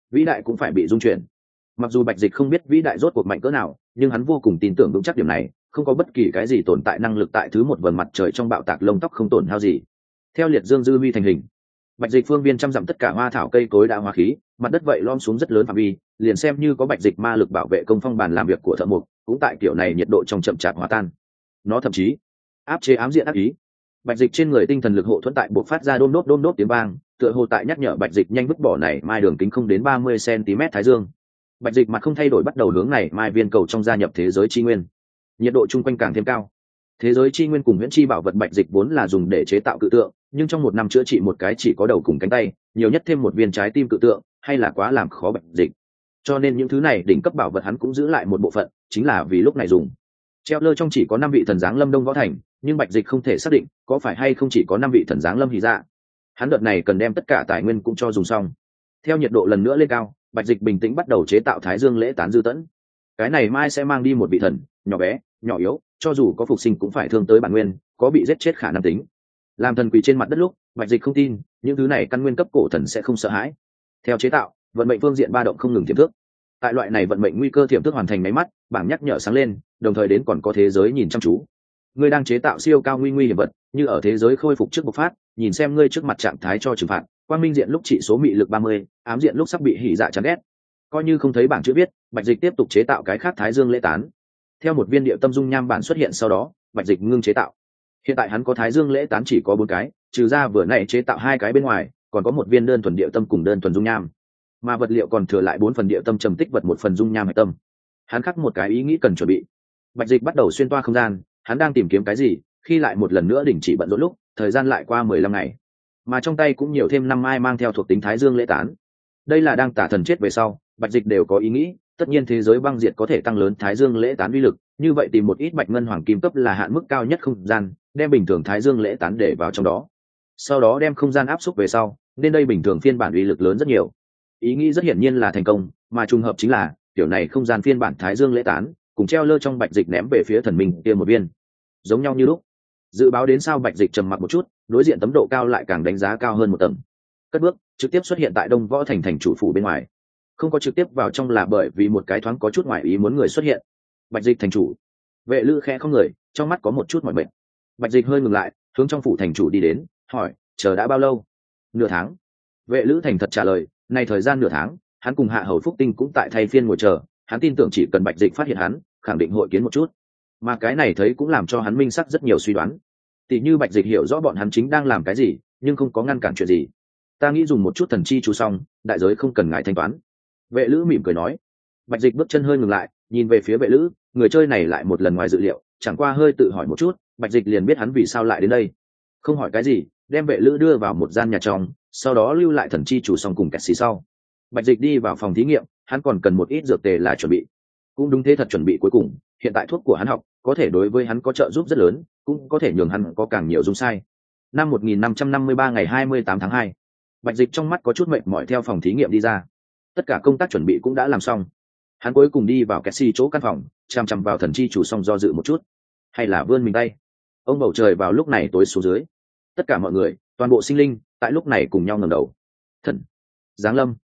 S1: vĩ đại cũng phải bị dung chuyển. Mặc dù Bạch Dịch không biết vĩ đại rốt cuộc mạnh cỡ nào, nhưng hắn vô cùng tin tưởng vững chắc điểm này, không có bất kỳ cái gì tồn tại năng lực tại thứ một vầng mặt trời trong bạo tạc lông tóc không tổn hao gì. Theo liệt dương dư huy thành hình, Bạch Dịch phương viên trăm dặm tất cả hoa thảo cây cối đã hóa khí, mặt đất vậy lom xuống rất lớn phạm vi, liền xem như có Bạch Dịch ma lực bảo vệ công phong bàn làm việc của thợ mộc, cũng tại kiểu này nhiệt độ trong chậm chạp hòa tan. Nó thậm chí áp chế ám diện ác ý. Bạch Dịch trên người tinh thần lực hộ thuẫn tại buộc phát ra đôm đốp tiếng vang, tựa hồ tại nhắc nhở Bạch Dịch nhanh vứt bỏ này mai đường kính không đến 30 cm thái dương. Bạch Dịch mặt không thay đổi bắt đầu hướng này mai viên cầu trong gia nhập thế giới chi nguyên. Nhiệt độ chung quanh càng thêm cao. Thế giới chi nguyên cùng huyễn chi bảo vật Bạch Dịch vốn là dùng để chế tạo cự tượng, nhưng trong một năm chữa trị một cái chỉ có đầu cùng cánh tay, nhiều nhất thêm một viên trái tim cự tượng, hay là quá làm khó Bạch Dịch. Cho nên những thứ này đỉnh cấp bảo vật hắn cũng giữ lại một bộ phận, chính là vì lúc này dùng. Treo lơ trong chỉ có 5 vị thần giáng lâm Đông Võ Thành, nhưng Bạch Dịch không thể xác định có phải hay không chỉ có 5 vị thần giáng lâm hỉ dạ. Hắn đợt này cần đem tất cả tài nguyên cũng cho dùng xong. Theo nhiệt độ lần nữa lên cao, Bạch Dịch bình tĩnh bắt đầu chế tạo Thái Dương lễ tán dư tẫn. Cái này mai sẽ mang đi một vị thần, nhỏ bé, nhỏ yếu, cho dù có phục sinh cũng phải thương tới bản nguyên, có bị giết chết khả năng tính. Làm thần quỳ trên mặt đất lúc, Bạch Dịch không tin, những thứ này căn nguyên cấp cổ thần sẽ không sợ hãi. Theo chế tạo, vận mệnh phương diện ba động không ngừng tiềm thức. Tại loại này vận mệnh nguy cơ tiềm thức hoàn thành máy mắt, bảng nhắc nhở sáng lên, đồng thời đến còn có thế giới nhìn chăm chú. Ngươi đang chế tạo siêu cao nguy hiểm vật, như ở thế giới khôi phục trước bộc phát, nhìn xem ngươi trước mặt trạng thái cho trừng phạt, quang minh diện lúc trị số mị lực 30, ám diện lúc sắp bị hỉ dạ chán ghét. Coi như không thấy bảng chữ viết, Bạch Dịch tiếp tục chế tạo cái khác Thái Dương lễ tán. Theo một viên địa tâm dung nham bản xuất hiện sau đó, Bạch Dịch ngưng chế tạo. Hiện tại hắn có Thái Dương lễ tán chỉ có 4 cái, trừ ra vừa nãy chế tạo 2 cái bên ngoài, còn có một viên đơn thuần địa tâm cùng đơn thuần dung nham. Mà vật liệu còn thừa lại 4 phần địa tâm trầm tích vật, 1 phần dung nham hạch tâm. Hắn khắc một cái ý nghĩ cần chuẩn bị. Bạch Dịch bắt đầu xuyên toa không gian, hắn đang tìm kiếm cái gì, khi lại một lần nữa đình chỉ bận rộn lúc, thời gian lại qua 15 ngày. Mà trong tay cũng nhiều thêm 5 mai mang theo thuộc tính Thái Dương lễ tán. Đây là đang tả thần chết về sau, Bạch Dịch đều có ý nghĩ, tất nhiên thế giới băng diệt có thể tăng lớn Thái Dương lễ tán uy lực, như vậy tìm một ít bạch ngân hoàng kim cấp là hạn mức cao nhất không gian, đem bình thường Thái Dương lễ tán để vào trong đó. Sau đó đem không gian áp xúc về sau, nên đây bình thường phiên bản uy lực lớn rất nhiều. Ý nghĩ rất hiển nhiên là thành công, mà trùng hợp chính là kiểu này không gian phiên bản Thái Dương lễ tán cùng treo lơ trong Bạch Dịch ném về phía thần minh kia một viên, giống nhau như lúc. Dự báo đến sao Bạch Dịch trầm mặc một chút, đối diện tấm độ cao lại càng đánh giá cao hơn một tầng. Cất bước trực tiếp xuất hiện tại Đông Võ Thành thành chủ phủ bên ngoài. Không có trực tiếp vào trong là bởi vì một cái thoáng có chút ngoài ý muốn người xuất hiện. Bạch Dịch thành chủ. Vệ Lữ khẽ không người, trong mắt có một chút mỏi mệt. Bạch Dịch hơi ngừng lại, hướng trong phủ thành chủ đi đến, hỏi, chờ đã bao lâu? Nửa tháng. Vệ Lữ thành thật trả lời, này thời gian nửa tháng, hắn cùng Hạ Hầu Phúc Tinh cũng tại thay phiên ngồi chờ, hắn tin tưởng chỉ cần Bạch Dịch phát hiện hắn, khẳng định hội kiến một chút. Mà cái này thấy cũng làm cho hắn minh xác rất nhiều suy đoán. Tỷ như Bạch Dịch hiểu rõ bọn hắn chính đang làm cái gì, nhưng không có ngăn cản chuyện gì. Ta nghĩ dùng một chút thần chi chú xong, đại giới không cần ngại thanh toán. Vệ Lữ mỉm cười nói. Bạch Dịch bước chân hơi ngừng lại, nhìn về phía Vệ Lữ, người chơi này lại một lần ngoài dự liệu, chẳng qua hơi tự hỏi một chút, Bạch Dịch liền biết hắn vì sao lại đến đây. Không hỏi cái gì, đem Vệ Lữ đưa vào một gian nhà trong, sau đó lưu lại thần chi chủ xong cùng kẹt xì sau. Bạch Dịch đi vào phòng thí nghiệm, hắn còn cần một ít dược tề là chuẩn bị. Cũng đúng thế, thật chuẩn bị cuối cùng, hiện tại thuốc của hắn học có thể đối với hắn có trợ giúp rất lớn, cũng có thể nhường hắn có càng nhiều dung sai. Năm 1553 ngày 28 tháng 2, Bạch Dịch trong mắt có chút mệt mỏi theo phòng thí nghiệm đi ra. Tất cả công tác chuẩn bị cũng đã làm xong. Hắn cuối cùng đi vào Cassie chỗ căn phòng, chằm chằm vào thần chi chủ xong do dự một chút, hay là vươn mình tay. Ông bầu trời vào lúc này tối xuống dưới. Tất cả mọi người, toàn bộ sinh linh, tại lúc này cùng nhau ngẩng đầu. Thần giáng lâm.